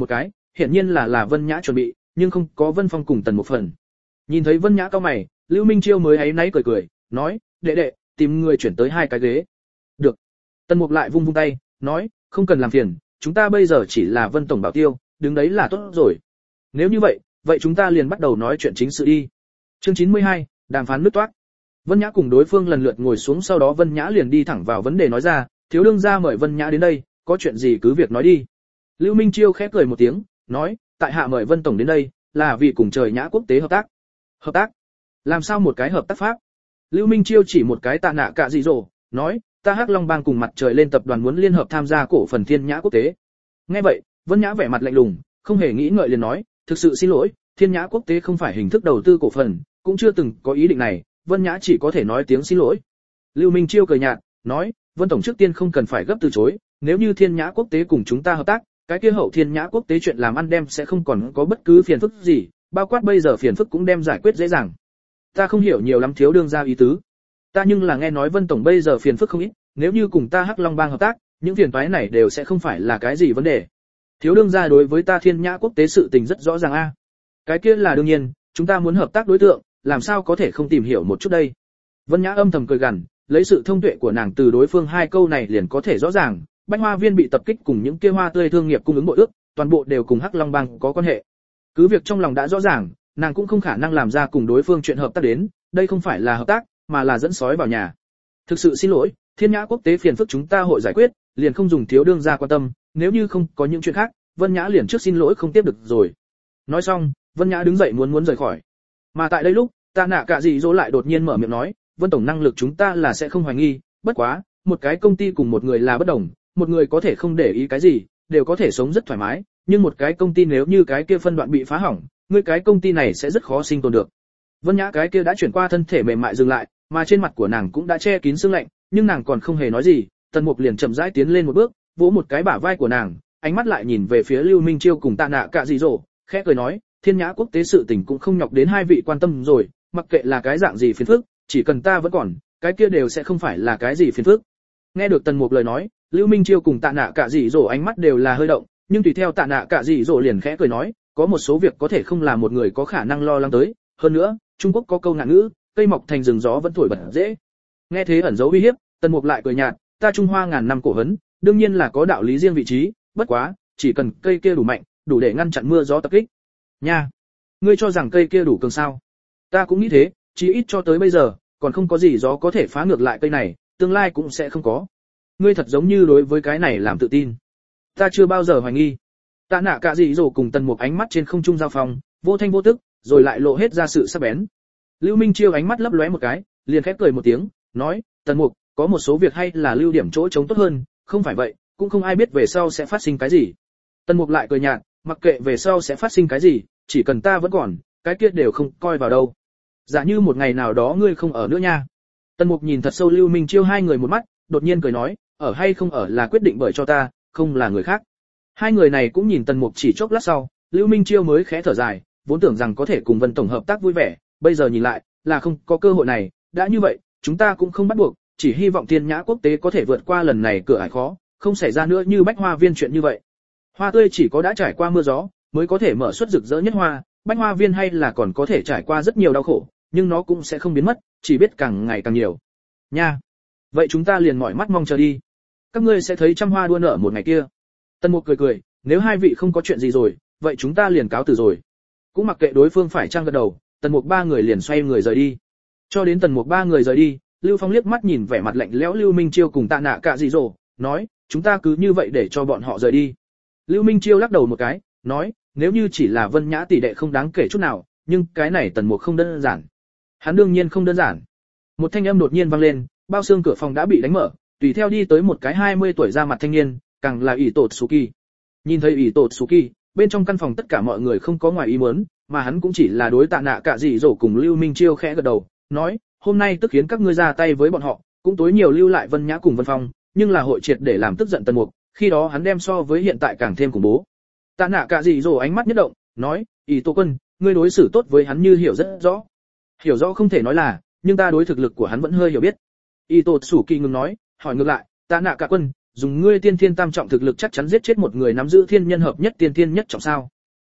hiển nhiên là Vân Nhã chuẩn bị, nhưng không có Vân Phong cùng Tần Mục phần. Nhìn thấy Vân Nhã cau mày, Lưu Minh Chiêu mới áy náy cười cười, nói, đệ đệ, tìm người chuyển tới 2 cái ghế. Được. Tần Mục lại vung vung tay, nói, không cần làm phiền, chúng ta bây giờ chỉ là Vân tổng bảo tiêu, đứng đấy là tốt rồi. Nếu như vậy chúng ta liền bắt đầu nói chuyện chính sự đi. Chương 92, đàm phán nứt toát. Vân Nhã cùng đối phương lần lượt ngồi xuống, sau đó Vân Nhã liền đi thẳng vào vấn đề nói ra, thiếu đương gia mời Vân Nhã đến đây, có chuyện gì cứ việc nói đi. Lưu Minh Chiêu khẽ cười một tiếng, nói, tại hạ mời Vân tổng đến đây, là vì cùng Trời Nhã quốc tế hợp tác. Hợp tác? Làm sao một cái hợp tác pháp? Lưu Minh Chiêu chỉ một cái Tạ Nạ Cả Dị Dỗ, nói, ta Hắc Long Bang cùng Mặt Trời lên tập đoàn muốn liên hợp tham gia cổ phần Thiên Nhã quốc tế. Nghe vậy, Vân Nhã vẻ mặt lạnh lùng, không hề nghĩ ngợi liền nói, thực sự xin lỗi, Thiên Nhã quốc tế không phải hình thức đầu tư cổ phần, cũng chưa từng có ý định này. Vân Nhã chỉ có thể nói tiếng xin lỗi. Lưu Minh Chiêu cười nhạt, nói, Vân tổng trước tiên không cần phải gấp từ chối, nếu như Thiên Nhã quốc tế cùng chúng ta hợp tác, cái kia hậu Thiên Nhã quốc tế chuyện làm ăn đem sẽ không còn có bất cứ phiền phức gì, bao quát bây giờ phiền phức cũng đem giải quyết dễ dàng. Ta không hiểu nhiều lắm thiếu đương gia ý tứ. Ta nhưng là nghe nói Vân tổng bây giờ phiền phức không ít, nếu như cùng ta Hắc Long Bang hợp tác, những phiền toái này đều sẽ không phải là cái gì vấn đề. Thiếu đương gia đối với ta Thiên Nhã quốc tế sự tình rất rõ ràng a. Cái kia là đương nhiên, chúng ta muốn hợp tác đối tượng, làm sao có thể không tìm hiểu một chút đây. Vân Nhã âm thầm cười gằn, lấy sự thông tuệ của nàng từ đối phương 2 câu này liền có thể rõ ràng, Bách Hoa Viên bị tập kích cùng những kia hoa tươi thương nghiệp cung ứng bội ước, toàn bộ đều cùng Hắc Long Bang có quan hệ. Cứ việc trong lòng đã rõ ràng, nàng cũng không khả năng làm ra cùng đối phương chuyện hợp tác đến, đây không phải là hợp tác, mà là dẫn sói vào nhà. Thực sự xin lỗi, Thiên Nhã quốc tế phiền phức chúng ta hội giải quyết, liền không dùng thiếu đương gia quan tâm, nếu như không có những chuyện khác, Vân Nhã liền trước xin lỗi không tiếp được rồi. Nói xong, Vân Nhã đứng dậy muốn rời khỏi. Mà tại đây lúc, Tạ Nạ Cả Dị Dỗ lại đột nhiên mở miệng nói, Vân tổng năng lực chúng ta là sẽ không hoài nghi, bất quá, một cái công ty cùng một người là bất đồng, một người có thể không để ý cái gì, đều có thể sống rất thoải mái, nhưng một cái công ty nếu như cái kia phân đoạn bị phá hỏng, ngươi cái công ty này sẽ rất khó sinh tồn được. Vân Nhã cái kia đã chuyển qua thân thể mềm mại dừng lại, mà trên mặt của nàng cũng đã che kín sương lạnh, nhưng nàng còn không hề nói gì, Tần Mục liền chậm rãi tiến lên một bước, vỗ một cái bả vai của nàng, ánh mắt lại nhìn về phía Lưu Minh Chiêu cùng Tạ Nạ Cả Dị Dỗ, khẽ cười nói, Thiên Nhã quốc tế sự tình cũng không nhọc đến 2 vị quan tâm rồi, mặc kệ là cái dạng gì phiền phức, chỉ cần ta vẫn còn, cái kia đều sẽ không phải là cái gì phiền phức. Nghe được Tần Mục lời nói, Lưu Minh Chiêu cùng Tạ Nạ Cả Dị Dỗ ánh mắt đều là hơi động, nhưng tùy theo Tạ Nạ Cả Dị Dỗ liền khẽ cười nói, có một số việc có thể không là một người có khả năng lo lắng tới, hơn nữa, Trung Quốc có câu ngạn ngữ, cây mọc thành rừng gió vẫn thổi bật dễ. Nghe thế ẩn dấu uy hiếp, Tần Mục lại cười nhạt, ta Trung Hoa ngàn năm cổ hấn, đương nhiên là có đạo lý riêng vị trí, bất quá, chỉ cần cây kia đủ mạnh, đủ để ngăn chặn mưa gió tập kích. Nha, ngươi cho rằng cây kia đủ cường sao? Ta cũng nghĩ thế, chỉ ít cho tới bây giờ, còn không có gì gió có thể phá ngược lại cây này, tương lai cũng sẽ không có. Ngươi thật giống như đối với cái này làm tự tin. Ta chưa bao giờ hoài nghi. Tạ Nạ Cả Dị Dỗ cùng Tần Mục ánh mắt trên không trung giao phong, vô thanh vô tức, rồi lại lộ hết ra sự sắc bén. Lưu Minh Chiêu ánh mắt lấp lóe một cái, liền khẽ cười một tiếng, nói, Tần Mục, có một số việc hay là lưu điểm chỗ trống tốt hơn, không phải vậy, cũng không ai biết về sau sẽ phát sinh cái gì. Tần Mục lại cười nhạt, mặc kệ về sau sẽ phát sinh cái gì, chỉ cần ta vẫn còn, cái kia đều không coi vào đâu. Giả như một ngày nào đó ngươi không ở nữa nha. Tần Mục nhìn thật sâu Lưu Minh Chiêu 2 người một mắt, đột nhiên cười nói, ở hay không ở là quyết định bởi cho ta, không là người khác. 2 người này cũng nhìn Tần Mục chỉ chốc lát sau, Lưu Minh Chiêu mới khẽ thở dài, vốn tưởng rằng có thể cùng Vân tổng hợp tác vui vẻ, bây giờ nhìn lại, là không có cơ hội này, đã như vậy, chúng ta cũng không bắt buộc, chỉ hy vọng Thiên Nhã quốc tế có thể vượt qua lần này cửa ải khó, không xảy ra nữa như Bách Hoa Viên chuyện như vậy. Hoa tươi chỉ có đã trải qua mưa gió, mới có thể mở xuất rực rỡ nhất hoa, Bách Hoa Viên hay là còn có thể trải qua rất nhiều đau khổ, nhưng nó cũng sẽ không biến mất, chỉ biết càng ngày càng nhiều. Nha. Vậy chúng ta liền mỏi mắt mong chờ đi. Các ngươi sẽ thấy trăm hoa đua nở một ngày kia. Tần Mục cười cười, nếu 2 vị không có chuyện gì rồi, vậy chúng ta liền cáo từ rồi. Cũng mặc kệ đối phương phải chăng gật đầu, Tần Mục 3 người liền xoay người rời đi. Cho đến Tần Mục 3 người rời đi, Lưu Phong liếc mắt nhìn vẻ mặt lạnh lẽo Lưu Minh Chiêu cùng Tạ Nạ Cả Dị Dỗ, nói, chúng ta cứ như vậy để cho bọn họ rời đi. Lưu Minh Chiêu lắc đầu một cái, nói, nếu như chỉ là Vân Nhã tỷ đệ không đáng kể chút nào, nhưng cái này Tần Mục không đơn giản. Hắn đương nhiên không đơn giản. Một thanh âm đột nhiên vang lên, bao xương cửa phòng đã bị đánh mở, tùy theo đi tới một cái 20 tuổi ra mặt thanh niên, càng là ỷ tột Suki. Nhìn thấy ỷ tột Suki, bên trong căn phòng tất cả mọi người không có ngoài ý muốn, mà hắn cũng chỉ là đối Tạ Nạ Cả Dị Dỗ cùng Lưu Minh Chiêu khẽ gật đầu, nói, hôm nay tức khiến các ngươi ra tay với bọn họ, cũng tối nhiều lưu lại Vân Nhã cùng Vân Phong, nhưng là hội triệt để làm tức giận Tần Mục, khi đó hắn đem so với hiện tại càng thêm khủng bố. Tạ Nạ Cả Dị Dỗ ánh mắt nhất động, nói, ỷ tổ quân, ngươi đối xử tốt với hắn như hiểu rất rõ. Hiểu rõ không thể nói là, nhưng ta đối thực lực của hắn vẫn hơi hiểu biết. ỷ tổ Sủ Kỳ ngừng nói, hỏi ngược lại, Tạ Nạ Cả quân, dùng ngươi tiên thiên tam trọng thực lực chắc chắn giết chết một người nắm giữ thiên nhân hợp nhất tiên thiên nhất trọng sao?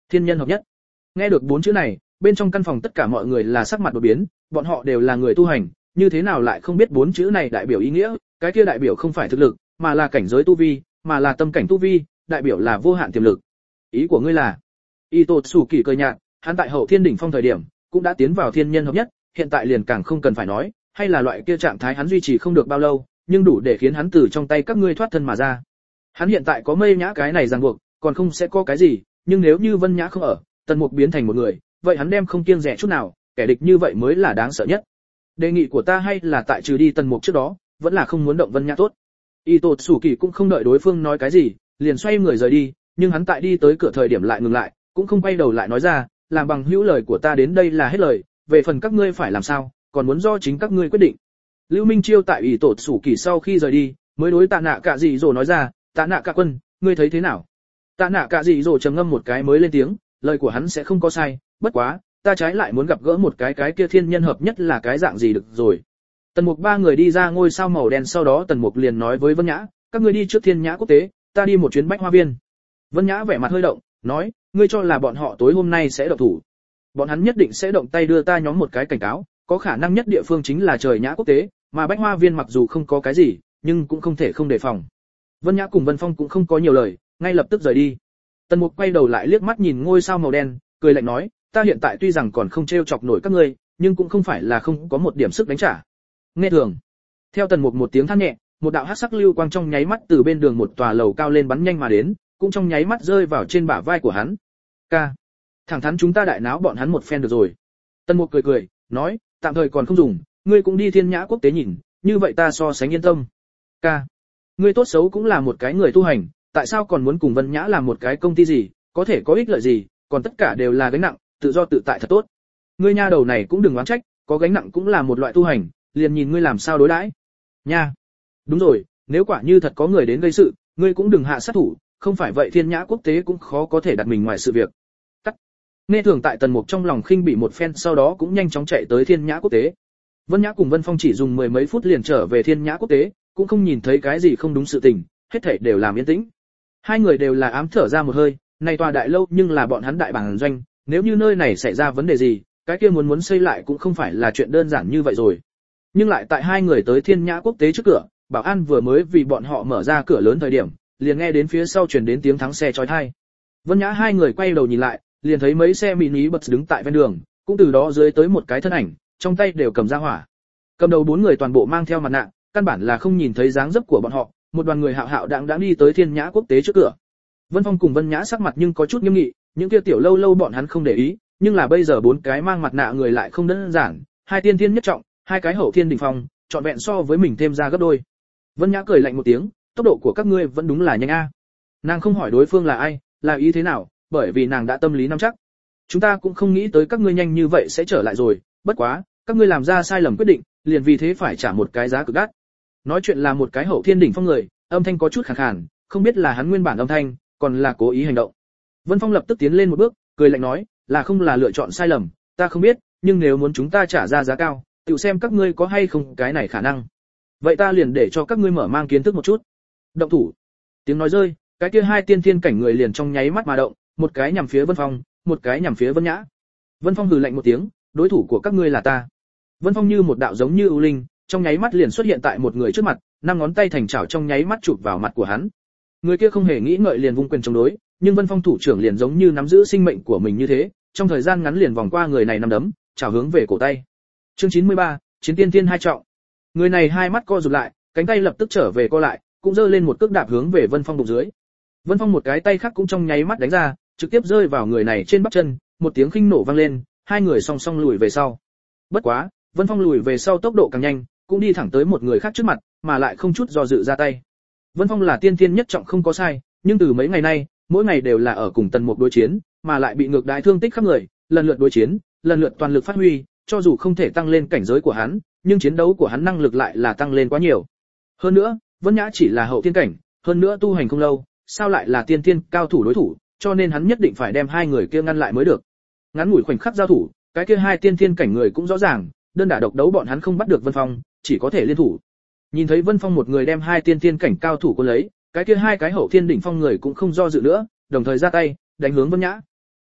Thiên nhân hợp nhất. Nghe được 4 chữ này, bên trong căn phòng tất cả mọi người là sắc mặt đột biến, bọn họ đều là người tu hành, như thế nào lại không biết 4 chữ này đại biểu ý nghĩa, cái kia đại biểu không phải thực lực, mà là cảnh giới tu vi, mà là tâm cảnh tu vi, đại biểu là vô hạn tiềm lực. Ý của ngươi là? Ito Sủ Kỳ cười nhạt, hắn tại Hậu Thiên đỉnh phong thời điểm, cũng đã tiến vào thiên nhân hợp nhất, hiện tại liền càng không cần phải nói, hay là loại kia trạng thái hắn duy trì không được bao lâu, nhưng đủ để khiến hắn từ trong tay các ngươi thoát thân mà ra. Hắn hiện tại có Mây Nhã cái này ràng buộc, còn không sẽ có cái gì, nhưng nếu như Vân Nhã không ở, Tần Mục biến thành một người, vậy hắn đem không kiêng dè chút nào, kẻ địch như vậy mới là đáng sợ nhất. Đề nghị của ta hay là tại trừ đi Tần Mục trước đó, vẫn là không muốn động Vân Nhã tốt. Ito Sủ Kỳ cũng không đợi đối phương nói cái gì, liền xoay người rời đi, nhưng hắn tại đi tới cửa thời điểm lại ngừng lại, cũng không quay đầu lại nói ra, làm bằng hữu lời của ta đến đây là hết lời, về phần các ngươi phải làm sao, còn muốn do chính các ngươi quyết định. Lưu Minh Chiêu tại Ito Sủ Kỳ sau khi rời đi, mới đối Tạ Nạ Cạ Dị Dỗ nói ra, Tạ Nạ Cạ Quân, ngươi thấy thế nào? Tạ Nạ Cạ Dị Dỗ trầm ngâm một cái mới lên tiếng, lời của hắn sẽ không có sai, bất quá, ta trái lại muốn gặp gỡ một cái kia thiên nhân hợp nhất là cái dạng gì được rồi. Tần Mục ba người đi ra ngôi sao màu đen, sau đó Tần Mục liền nói với Vân Nhã, các ngươi đi trước Thiên Nhã quốc tế, ta đi một chuyến Bách Hoa Viên. Vân Nhã vẻ mặt hơi động, nói, ngươi cho là bọn họ tối hôm nay sẽ động thủ? Bọn hắn nhất định sẽ động tay đưa ta nhóm một cái cảnh cáo, có khả năng nhất địa phương chính là Trời Nhã quốc tế, mà Bách Hoa Viên mặc dù không có cái gì, nhưng cũng không thể không đề phòng. Vân Nhã cùng Vân Phong cũng không có nhiều lời, ngay lập tức rời đi. Tần Mục quay đầu lại liếc mắt nhìn ngôi sao màu đen, cười lạnh nói, ta hiện tại tuy rằng còn không trêu chọc nổi các ngươi, nhưng cũng không phải là không có một điểm sức đánh trả. Nghe thường. Theo Tần Mục một tiếng than nhẹ, một đạo hắc sắc lưu quang trong nháy mắt từ bên đường một tòa lầu cao lên bắn nhanh mà đến, cũng trong nháy mắt rơi vào trên bả vai của hắn. Ca, thẳng thắn chúng ta đại náo bọn hắn một phen được rồi. Tần Mục cười cười, nói, tạm thời còn không dùng, ngươi cũng đi Thiên Nhã quốc tế nhìn, như vậy ta so sánh yên tâm. Ca, ngươi tốt xấu cũng là một cái người tu hành, tại sao còn muốn cùng Vân Nhã làm một cái công ty gì, có thể có ích lợi gì, còn tất cả đều là gánh nặng, tự do tự tại thật tốt. Ngươi nha đầu này cũng đừng oán trách, có gánh nặng cũng là một loại tu hành, liền nhìn ngươi làm sao đối đãi. Nha. Đúng rồi, nếu quả như thật có người đến gây sự, ngươi cũng đừng hạ sát thủ, không phải vậy Thiên Nhã quốc tế cũng khó có thể đặt mình ngoài sự việc. Cắt. Nghe thường tại Tần Mục trong lòng khinh bị một phen, sau đó cũng nhanh chóng chạy tới Thiên Nhã quốc tế. Vân Nhã cùng Vân Phong chỉ dùng 10 mấy phút liền trở về Thiên Nhã quốc tế, cũng không nhìn thấy cái gì không đúng sự tình, hết thảy đều làm yên tĩnh. Hai người đều là ám thở ra một hơi, này tòa đại lâu nhưng là bọn hắn đại bản doanh, nếu như nơi này xảy ra vấn đề gì, cái kia muốn xây lại cũng không phải là chuyện đơn giản như vậy rồi. Nhưng lại tại hai người tới Thiên Nhã quốc tế trước cửa, bảo an vừa mới vì bọn họ mở ra cửa lớn thời điểm, liền nghe đến phía sau truyền đến tiếng thắng xe chói tai. Vân Nhã hai người quay đầu nhìn lại, liền thấy mấy xe mini bus đứng tại ven đường, cũng từ đó dưới tới một cái thân ảnh, trong tay đều cầm ra hỏa. Cầm đầu 4 người toàn bộ mang theo mặt nạ, căn bản là không nhìn thấy dáng dấp của bọn họ, một đoàn người hạo hạo đãng đãng đi tới Thiên Nhã quốc tế trước cửa. Vân Phong cùng Vân Nhã sắc mặt nhưng có chút nghiêm nghị, những kia tiểu lâu lâu bọn hắn không để ý, nhưng là bây giờ 4 cái mang mặt nạ người lại không đơn giản, 2 tiên thiên nhất trọng, 2 cái hậu thiên đỉnh phong, trọn vẹn so với mình thêm ra gấp đôi. Vân Nhã cười lạnh một tiếng, tốc độ của các ngươi vẫn đúng là nhanh a. Nàng không hỏi đối phương là ai, là ý thế nào, bởi vì nàng đã tâm lý nắm chắc. Chúng ta cũng không nghĩ tới các ngươi nhanh như vậy sẽ trở lại rồi, bất quá, các ngươi làm ra sai lầm quyết định, liền vì thế phải trả một cái giá cực đắt. Nói chuyện là một cái hậu thiên đỉnh phong người, âm thanh có chút khàn khàn, không biết là hắn nguyên bản âm thanh, còn là cố ý hành động. Vân Phong lập tức tiến lên một bước, cười lạnh nói, là không là lựa chọn sai lầm, ta không biết, nhưng nếu muốn chúng ta trả ra giá cao, tự xem các ngươi có hay không cái này khả năng. Vậy ta liền để cho các ngươi mở mang kiến thức một chút. Động thủ. Tiếng nói rơi, cái kia 2 tiên thiên cảnh người liền trong nháy mắt mà động, một cái nhằm phía Vân Phong, một cái nhằm phía Vân Nhã. Vân Phong hừ lạnh một tiếng, đối thủ của các ngươi là ta. Vân Phong như một đạo giống như ưu linh, trong nháy mắt liền xuất hiện tại một người trước mặt, 5 ngón tay thành chảo trong nháy mắt chụp vào mặt của hắn. Người kia không hề nghĩ ngợi liền vung quyền chống đối, nhưng Vân Phong thủ trưởng liền giống như nắm giữ sinh mệnh của mình như thế, trong thời gian ngắn liền vòng qua người này nắm đấm, chảo hướng về cổ tay. Chương 93, Chiến tiên thiên 2 trọng. Người này hai mắt co rụt lại, cánh tay lập tức trở về co lại, cũng giơ lên một cước đạp hướng về Vân Phong bụng dưới. Vân Phong một cái tay khác cũng trong nháy mắt đánh ra, trực tiếp rơi vào người này trên bắp chân, một tiếng khinh nổ vang lên, hai người song song lùi về sau. Bất quá, Vân Phong lùi về sau tốc độ càng nhanh, cũng đi thẳng tới một người khác trước mặt, mà lại không chút do dự ra tay. Vân Phong là tiên thiên nhất trọng không có sai, nhưng từ mấy ngày nay, mỗi ngày đều là ở cùng Tần Mục đối chiến, mà lại bị ngược đãi thương tích khắp người, lần lượt đối chiến, lần lượt toàn lực phát huy, cho dù không thể tăng lên cảnh giới của hắn, nhưng chiến đấu của hắn năng lực lại là tăng lên quá nhiều. Hơn nữa, Vân Nhã chỉ là hậu thiên cảnh, hơn nữa tu hành không lâu, sao lại là tiên thiên cao thủ đối thủ, cho nên hắn nhất định phải đem hai người kia ngăn lại mới được. Ngắn ngủi khoảnh khắc giao thủ, cái kia 2 tiên thiên cảnh người cũng rõ ràng, đơn đả độc đấu bọn hắn không bắt được Vân Phong, chỉ có thể liên thủ. Nhìn thấy Vân Phong một người đem 2 tiên thiên cảnh cao thủ cuốn lấy, cái kia 2 cái hậu thiên đỉnh phong người cũng không do dự nữa, đồng thời ra tay, đánh hướng Vân Nhã.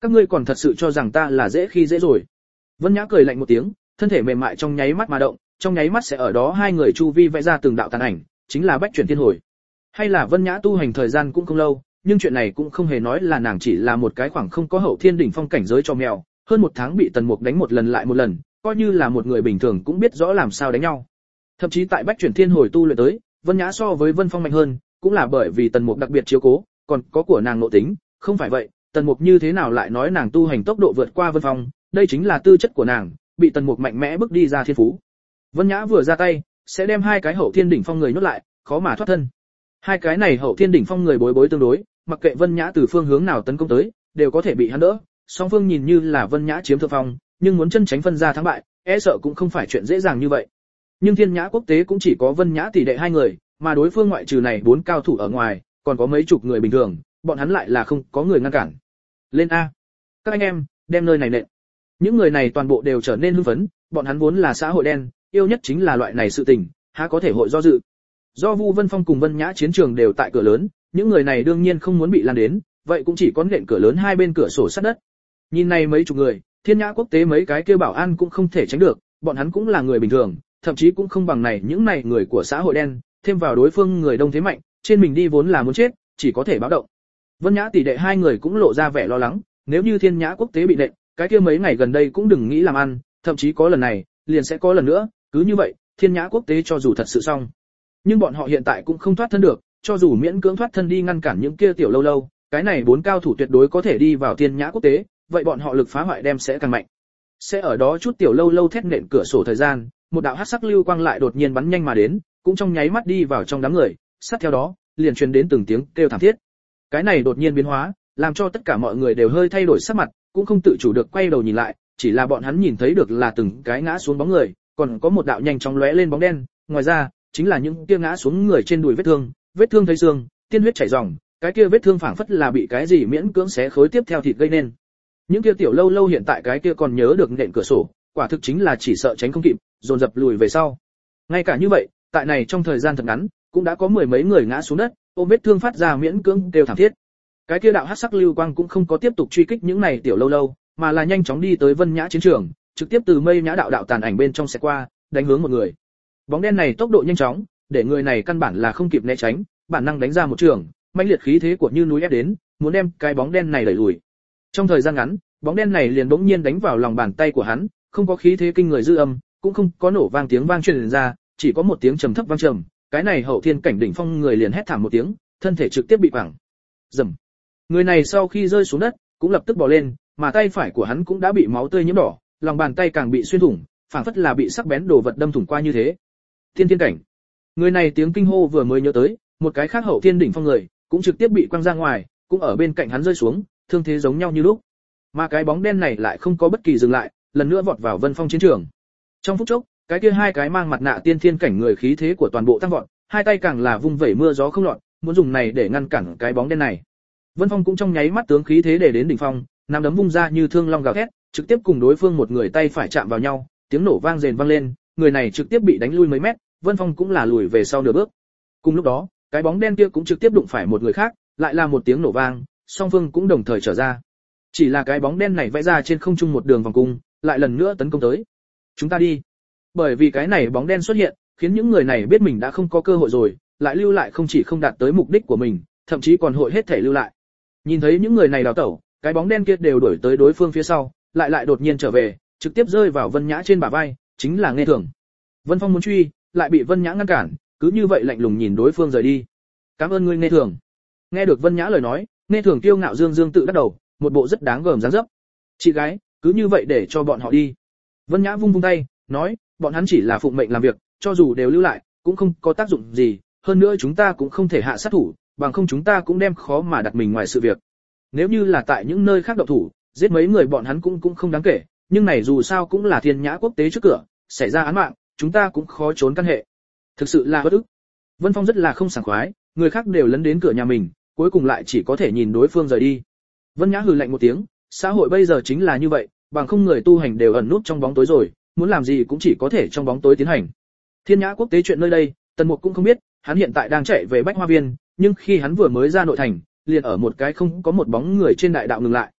Các ngươi còn thật sự cho rằng ta là dễ khi dễ rồi. Vân Nhã cười lạnh một tiếng, thân thể mềm mại trong nháy mắt mà động, trong nháy mắt sẽ ở đó hai người chu vi vẽ ra từng đạo tàn ảnh, chính là bách chuyển thiên hồi. Hay là Vân Nhã tu hành thời gian cũng không lâu, nhưng chuyện này cũng không hề nói là nàng chỉ là một cái khoảng không có hậu thiên đỉnh phong cảnh giới cho mèo, hơn 1 tháng bị Tần Mục đánh một lần lại một lần, coi như là một người bình thường cũng biết rõ làm sao đánh nhau. Thậm chí tại bách chuyển thiên hồi tu luyện tới, Vân Nhã so với Vân Phong mạnh hơn, cũng là bởi vì Tần Mục đặc biệt chiếu cố, còn có của nàng nội tính, không phải vậy, Tần Mục như thế nào lại nói nàng tu hành tốc độ vượt qua Vân Phong, đây chính là tư chất của nàng, bị Tần Mục mạnh mẽ bước đi ra thiên phú. Vân Nhã vừa ra tay, sẽ đem hai cái hậu thiên đỉnh phong người nhốt lại, khó mà thoát thân. Hai cái này hậu thiên đỉnh phong người bối bối tương đối, mặc kệ Vân Nhã từ phương hướng nào tấn công tới, đều có thể bị hắn đỡ. Song phương nhìn như là Vân Nhã chiếm thượng phong, nhưng muốn chân tránh phân ra thắng bại, e sợ cũng không phải chuyện dễ dàng như vậy. Nhưng Thiên Nhã quốc tế cũng chỉ có Vân Nhã tỷ đệ hai người, mà đối phương ngoại trừ này 4 cao thủ ở ngoài, còn có mấy chục người bình thường, bọn hắn lại là không có người ngăn cản. Lên a, các anh em, đem nơi này nện. Những người này toàn bộ đều trở nên hưng phấn, bọn hắn vốn là xã hội đen, yêu nhất chính là loại này sự tình, há có thể hội do dự. Do Vu Vân Phong cùng Vân Nhã chiến trường đều tại cửa lớn, những người này đương nhiên không muốn bị lan đến, vậy cũng chỉ có nện cửa lớn hai bên cửa sổ sát đất. Nhìn này mấy chục người, Thiên Nhã quốc tế mấy cái kêu bảo an cũng không thể tránh được, bọn hắn cũng là người bình thường, thậm chí cũng không bằng này những này người của xã hội đen, thêm vào đối phương người đông thế mạnh, trên mình đi vốn là muốn chết, chỉ có thể báo động. Vân Nhã tỷ đệ hai người cũng lộ ra vẻ lo lắng, nếu như Thiên Nhã quốc tế bị nện, cái kia mấy ngày gần đây cũng đừng nghĩ làm ăn, thậm chí có lần này, liền sẽ có lần nữa, cứ như vậy, Thiên Nhã quốc tế cho dù thật sự xong, nhưng bọn họ hiện tại cũng không thoát thân được, cho dù miễn cưỡng thoát thân đi ngăn cản những kia tiểu lâu lâu, cái này 4 cao thủ tuyệt đối có thể đi vào Thiên Nhã quốc tế, vậy bọn họ lực phá hoại đem sẽ càng mạnh. Sẽ ở đó chút tiểu lâu lâu thét nện cửa sổ thời gian, một đạo hắc sắc lưu quang lại đột nhiên bắn nhanh mà đến, cũng trong nháy mắt đi vào trong đám người, sát theo đó, liền truyền đến từng tiếng kêu thảm thiết. Cái này đột nhiên biến hóa, làm cho tất cả mọi người đều hơi thay đổi sắc mặt, cũng không tự chủ được quay đầu nhìn lại, chỉ là bọn hắn nhìn thấy được là từng cái ngã xuống bóng người, còn có một đạo nhanh chóng lóe lên bóng đen, ngoài ra, chính là những kia ngã xuống người trên đùi vết thương thấy xương, tiên huyết chảy ròng, cái kia vết thương phảng phất là bị cái gì miễn cưỡng xé khối tiếp theo thịt gây nên. Những kia tiểu lâu lâu hiện tại cái kia còn nhớ được nện cửa sổ, quả thực chính là chỉ sợ tránh không kịp, dồn dập lùi về sau. Ngay cả như vậy, tại này trong thời gian thật ngắn, cũng đã có 10 mấy người ngã xuống đất, ôm vết thương phát ra miễn cưỡng kêu thảm thiết. Cái kia đạo hắc sắc lưu quang cũng không có tiếp tục truy kích những này tiểu lâu lâu, mà là nhanh chóng đi tới Vân Nhã chiến trường, trực tiếp từ mây nhã đạo tàn ảnh bên trong sẽ qua, đánh hướng một người. Bóng đen này tốc độ nhanh chóng, để người này căn bản là không kịp né tránh, bản năng đánh ra một trường, mãnh liệt khí thế của như núi ép đến, muốn đem cái bóng đen này đẩy lùi. Trong thời gian ngắn, bóng đen này liền bỗng nhiên đánh vào lòng bàn tay của hắn, không có khí thế kinh người dư âm, cũng không có nổ vang tiếng vang truyền ra, chỉ có một tiếng trầm thấp vang trầm, cái này hậu thiên cảnh đỉnh phong người liền hét thảm một tiếng, thân thể trực tiếp bị quẳng. Rầm. Người này sau khi rơi xuống đất, cũng lập tức bò lên, mà tay phải của hắn cũng đã bị máu tươi nhuốm đỏ, lòng bàn tay càng bị xuyên thủng, phảng phất là bị sắc bén đồ vật đâm thủng qua như thế. Thiên thiên cảnh. Người này tiếng kinh hô vừa mới nhớ tới, một cái khác hậu thiên đỉnh phong người, cũng trực tiếp bị quăng ra ngoài, cũng ở bên cạnh hắn rơi xuống, thương thế giống nhau như lúc. Mà cái bóng đen này lại không có bất kỳ dừng lại, lần nữa vọt vào Vân Phong chiến trường. Trong phút chốc, cái kia hai cái mang mặt nạ tiên thiên cảnh người khí thế của toàn bộ tăng vọt, hai tay càng là vung vẩy mưa gió không lọt, muốn dùng này để ngăn cản cái bóng đen này. Vân Phong cũng trong nháy mắt tướng khí thế để đến đỉnh phong, nắm đấm vung ra như thương long gào thét, trực tiếp cùng đối phương một người tay phải chạm vào nhau, tiếng nổ vang rền vang lên, người này trực tiếp bị đánh lui mấy mét, Vân Phong cũng là lùi về sau nửa bước. Cùng lúc đó, cái bóng đen kia cũng trực tiếp đụng phải một người khác, lại là một tiếng nổ vang, song phương cũng đồng thời trở ra. Chỉ là cái bóng đen này vẽ ra trên không trung một đường vòng cung, lại lần nữa tấn công tới. Chúng ta đi. Bởi vì cái này bóng đen xuất hiện, khiến những người này biết mình đã không có cơ hội rồi, lại lưu lại không chỉ không đạt tới mục đích của mình, thậm chí còn hội hết thể lưu lại. Nhìn thấy những người này đào tẩu, cái bóng đen kia đều đuổi tới đối phương phía sau, lại đột nhiên trở về, trực tiếp rơi vào Vân Nhã trên bả vai, chính là Nghe Thường. Vân Phong muốn truy, lại bị Vân Nhã ngăn cản, cứ như vậy lạnh lùng nhìn đối phương rời đi. Cảm ơn ngươi Nghe Thường. Nghe được Vân Nhã lời nói, Nghe Thường kiêu ngạo dương dương tự đắc đầu, một bộ rất đáng gờm dáng dấp. Chị gái, cứ như vậy để cho bọn họ đi. Vân Nhã vung tay, nói, bọn hắn chỉ là phụng mệnh làm việc, cho dù đều lưu lại, cũng không có tác dụng gì, hơn nữa chúng ta cũng không thể hạ sát thủ, bằng không chúng ta cũng đem khó mà đặt mình ngoài sự việc. Nếu như là tại những nơi khác động thủ, giết mấy người bọn hắn cũng không đáng kể, nhưng này dù sao cũng là Thiên Nhã quốc tế trước cửa, xảy ra án mạng, chúng ta cũng khó trốn căn hệ. Thực sự là bất ức. Vân Phong rất là không sảng khoái, người khác đều lấn đến cửa nhà mình, cuối cùng lại chỉ có thể nhìn đối phương rời đi. Vân Nhã hừ lạnh một tiếng, xã hội bây giờ chính là như vậy, bằng không người tu hành đều ẩn núp trong bóng tối rồi, muốn làm gì cũng chỉ có thể trong bóng tối tiến hành. Thiên Nhã quốc tế chuyện nơi đây, Tần Mục cũng không biết, hắn hiện tại đang chạy về Bách Hoa Viên, nhưng khi hắn vừa mới ra nội thành, liền ở một cái không có một bóng người trên đại đạo ngừng lại.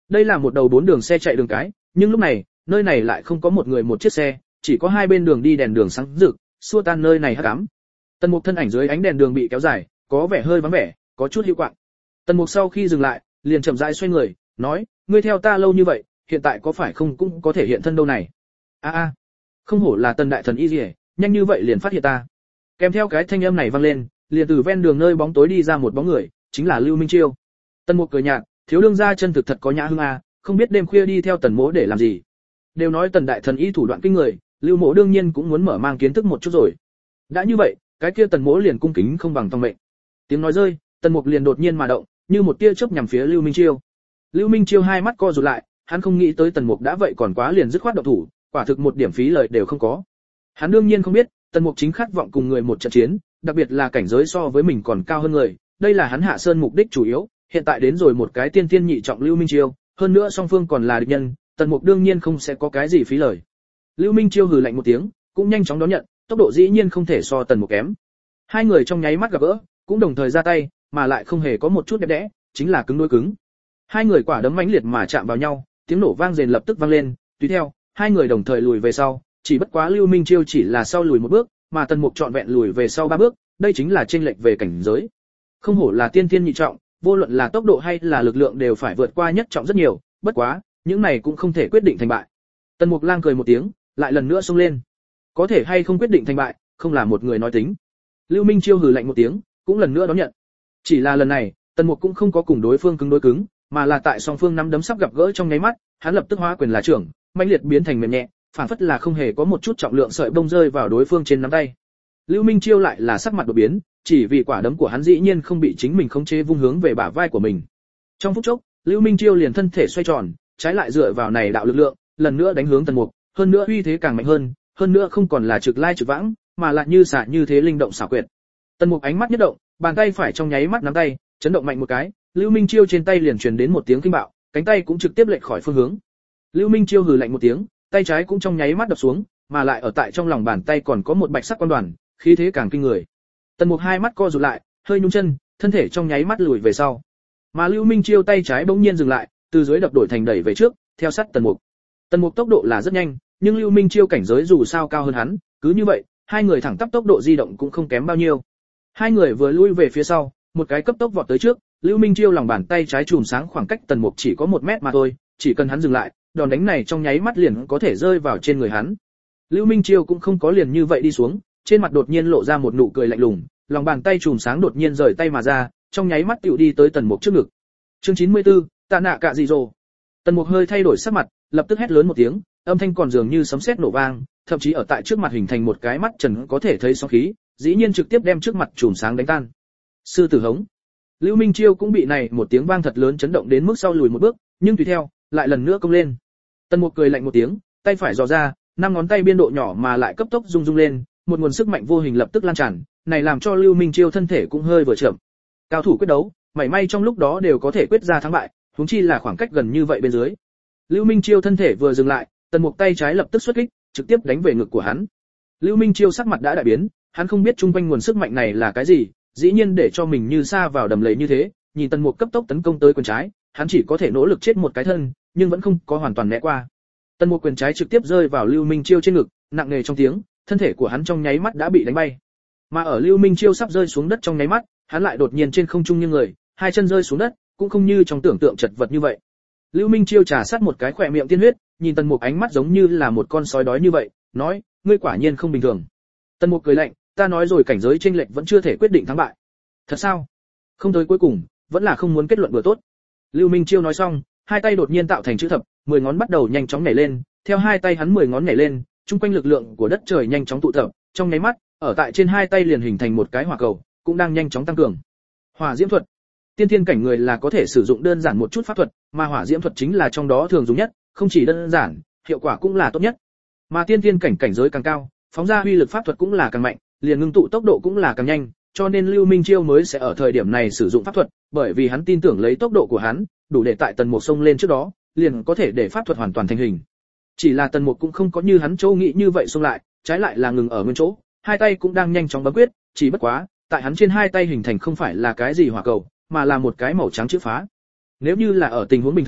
Đây là một đầu 4 đường xe chạy đường cái, nhưng lúc này, nơi này lại không có một người một chiếc xe, chỉ có hai bên đường đi đèn đường sáng rực, xua tan nơi này hắc ám. Tần Mục thân ảnh dưới ánh đèn đường bị kéo dài, có vẻ hơi vắng vẻ, có chút hữu quạng. Tần Mục sau khi dừng lại, liền chậm rãi xoay người, nói, ngươi theo ta lâu như vậy, hiện tại có phải không cũng có thể hiện thân đâu này. A, không hổ là Tần đại thần y liễu, nhanh như vậy liền phát hiện ta. Kèm theo cái thanh âm này vang lên, liền từ ven đường nơi bóng tối đi ra một bóng người, chính là Lưu Minh Chiêu. Tần Mục cười nhạt, thiếu đương gia chân thực thật có nhã hương a, không biết đêm khuya đi theo Tần mỗ để làm gì. Đều nói Tần đại thần y thủ đoạn kinh người, Lưu mỗ đương nhiên cũng muốn mở mang kiến thức một chút rồi. Đã như vậy, cái kia Tần mỗ liền cung kính không bằng tòng mệnh. Tiếng nói rơi, Tần Mục liền đột nhiên mà động, như một tia chớp nhằm phía Lưu Minh Chiêu. Lưu Minh Chiêu hai mắt co rụt lại, hắn không nghĩ tới Tần Mục đã vậy còn quá liền dứt khoát động thủ, quả thực một điểm phí lời đều không có. Hắn đương nhiên không biết, Tần Mục chính khát vọng cùng người một trận chiến, đặc biệt là cảnh giới so với mình còn cao hơn người, đây là hắn hạ sơn mục đích chủ yếu, hiện tại đến rồi một cái tiên tiên nhị trọng Lưu Minh Chiêu, hơn nữa song phương còn là địch nhân, Tần Mục đương nhiên không sẽ có cái gì phí lời. Lưu Minh Chiêu hừ lạnh một tiếng, cũng nhanh chóng đón nhận, tốc độ dĩ nhiên không thể so Tần Mục kém. Hai người trong nháy mắt gặp gỡ, cũng đồng thời ra tay, mà lại không hề có một chút đẹp đẽ, chính là cứng đối cứng. Hai người quả đấm mãnh liệt mà chạm vào nhau, tiếng nổ vang rền lập tức vang lên, tùy theo, hai người đồng thời lùi về sau, chỉ bất quá Lưu Minh Chiêu chỉ là sau lùi một bước, mà Tần Mục trọn vẹn lùi về sau 3 bước, đây chính là chênh lệch về cảnh giới. Không hổ là tiên tiên nhị trọng, vô luận là tốc độ hay là lực lượng đều phải vượt qua nhất trọng rất nhiều, bất quá, những này cũng không thể quyết định thành bại. Tần Mục lang cười một tiếng, lại lần nữa xông lên. Có thể hay không quyết định thành bại, không là một người nói tính. Lưu Minh Chiêu hừ lạnh một tiếng, cũng lần nữa đón nhận. Chỉ là lần này, Tần Mục cũng không có cùng đối phương cứng đối cứng, mà là tại song phương nắm đấm sắp gặp gỡ trong nháy mắt, hắn lập tức hóa quyền là trưởng, mãnh liệt biến thành mềm nhẹ, phản phất là không hề có một chút trọng lượng sợi bông rơi vào đối phương trên nắm tay. Lưu Minh Chiêu lại là sắc mặt đột biến, chỉ vì quả đấm của hắn dĩ nhiên không bị chính mình khống chế vung hướng về bả vai của mình. Trong phút chốc, Lưu Minh Chiêu liền thân thể xoay tròn, trái lại dựa vào này đạo lực lượng, lần nữa đánh hướng Tần Mục, hơn nữa uy thế càng mạnh hơn nữa không còn là trực lai trực vãng, mà lại như xạ như thế linh động xảo quyệt. Tần Mục ánh mắt nhất động, bàn tay phải trong nháy mắt nắm tay, chấn động mạnh một cái, Lưu Minh Chiêu trên tay liền truyền đến một tiếng kinh bạo, cánh tay cũng trực tiếp lệch khỏi phương hướng. Lưu Minh Chiêu hừ lạnh một tiếng, tay trái cũng trong nháy mắt đập xuống, mà lại ở tại trong lòng bàn tay còn có một bạch sắc quan đoàn, khí thế càng kinh người. Tần Mục hai mắt co rụt lại, hơi nhún chân, thân thể trong nháy mắt lùi về sau. Mà Lưu Minh Chiêu tay trái bỗng nhiên dừng lại, từ dưới đập đổi thành đẩy về trước, theo sát Tần Mục. Tần Mục tốc độ là rất nhanh, nhưng Lưu Minh Chiêu cảnh giới dù sao cao hơn hắn, cứ như vậy, hai người thẳng tắp tốc độ di động cũng không kém bao nhiêu. Hai người vừa lui về phía sau, một cái cấp tốc vọt tới trước, Lưu Minh Chiêu lòng bàn tay trái chùm sáng khoảng cách Tần Mục chỉ có 1 mét mà thôi, chỉ cần hắn dừng lại, đòn đánh này trong nháy mắt liền có thể rơi vào trên người hắn. Lưu Minh Chiêu cũng không có liền như vậy đi xuống, trên mặt đột nhiên lộ ra một nụ cười lạnh lùng, lòng bàn tay chùm sáng đột nhiên rời tay mà ra, trong nháy mắt tựu đi tới Tần Mục trước ngực. Chương 94, tạ nạ cạ gì rồ. Tần Mục hơi thay đổi sắc mặt, lập tức hét lớn một tiếng, âm thanh còn dường như sấm sét nổ vang, thậm chí ở tại trước mặt hình thành một cái mắt trần có thể thấy sóng khí, dĩ nhiên trực tiếp đem trước mặt chùm sáng đánh tan. Sư tử hống. Lưu Minh Chiêu cũng bị này một tiếng vang thật lớn chấn động đến mức sau lùi một bước, nhưng tùy theo, lại lần nữa công lên. Tần Mục cười lạnh một tiếng, tay phải giò ra, 5 ngón tay biên độ nhỏ mà lại cấp tốc rung rung lên, một nguồn sức mạnh vô hình lập tức lan tràn, này làm cho Lưu Minh Chiêu thân thể cũng hơi vừa chậm. Cao thủ quyết đấu, mảy may trong lúc đó đều có thể quyết ra thắng bại, huống chi là khoảng cách gần như vậy bên dưới. Lưu Minh Chiêu thân thể vừa dừng lại, Tần Mục tay trái lập tức xuất kích, trực tiếp đánh về ngực của hắn. Lưu Minh Chiêu sắc mặt đã đại biến, hắn không biết chung quanh nguồn sức mạnh này là cái gì, dĩ nhiên để cho mình như sa vào đầm lầy như thế, nhìn Tần Mục cấp tốc tấn công tới quyền trái, hắn chỉ có thể nỗ lực chết một cái thân, nhưng vẫn không có hoàn toàn né qua. Tần Mục quyền trái trực tiếp rơi vào Lưu Minh Chiêu trên ngực, nặng nề trong tiếng, thân thể của hắn trong nháy mắt đã bị đánh bay. Mà ở Lưu Minh Chiêu sắp rơi xuống đất trong nháy mắt, hắn lại đột nhiên trên không trung như người, hai chân rơi xuống đất, cũng không như trong tưởng tượng chật vật như vậy. Lưu Minh Chiêu trà sát một cái khỏe miệng tiên huyết, nhìn Tần Mục ánh mắt giống như là một con sói đói như vậy, nói, ngươi quả nhiên không bình thường. Tần Mục cười lạnh, ta nói rồi cảnh giới chênh lệch vẫn chưa thể quyết định thắng bại. Thật sao? Không tới cuối cùng, vẫn là không muốn kết luận bữa tốt. Lưu Minh Chiêu nói xong, hai tay đột nhiên tạo thành chữ thập, 10 ngón bắt đầu nhanh chóng nhảy lên, theo hai tay hắn 10 ngón nhảy lên, trung quanh lực lượng của đất trời nhanh chóng tụ tập, trong nháy mắt, ở tại trên hai tay liền hình thành một cái hỏa cầu, cũng đang nhanh chóng tăng cường. Hỏa diễm thuật. Tiên thiên cảnh người là có thể sử dụng đơn giản một chút pháp thuật, mà hỏa diễm thuật chính là trong đó thường dùng nhất, không chỉ đơn giản, hiệu quả cũng là tốt nhất. Mà tiên thiên cảnh cảnh giới càng cao, phóng ra uy lực pháp thuật cũng là càng mạnh, liền ngưng tụ tốc độ cũng là càng nhanh, cho nên Lưu Minh Chiêu mới sẽ ở thời điểm này sử dụng pháp thuật, bởi vì hắn tin tưởng lấy tốc độ của hắn, đủ để tại Tần Mục xông lên trước đó, liền có thể để pháp thuật hoàn toàn thành hình. Chỉ là Tần Mục cũng không có như hắn châu nghĩ như vậy xông lại, trái lại là ngừng ở nguyên chỗ, hai tay cũng đang nhanh chóng bấm quyết, chỉ bất quá, tại hắn trên hai tay hình thành không phải là cái gì hỏa cầu, mà là một cái màu trắng chữ phá. Nếu như là ở tình huống bình thường,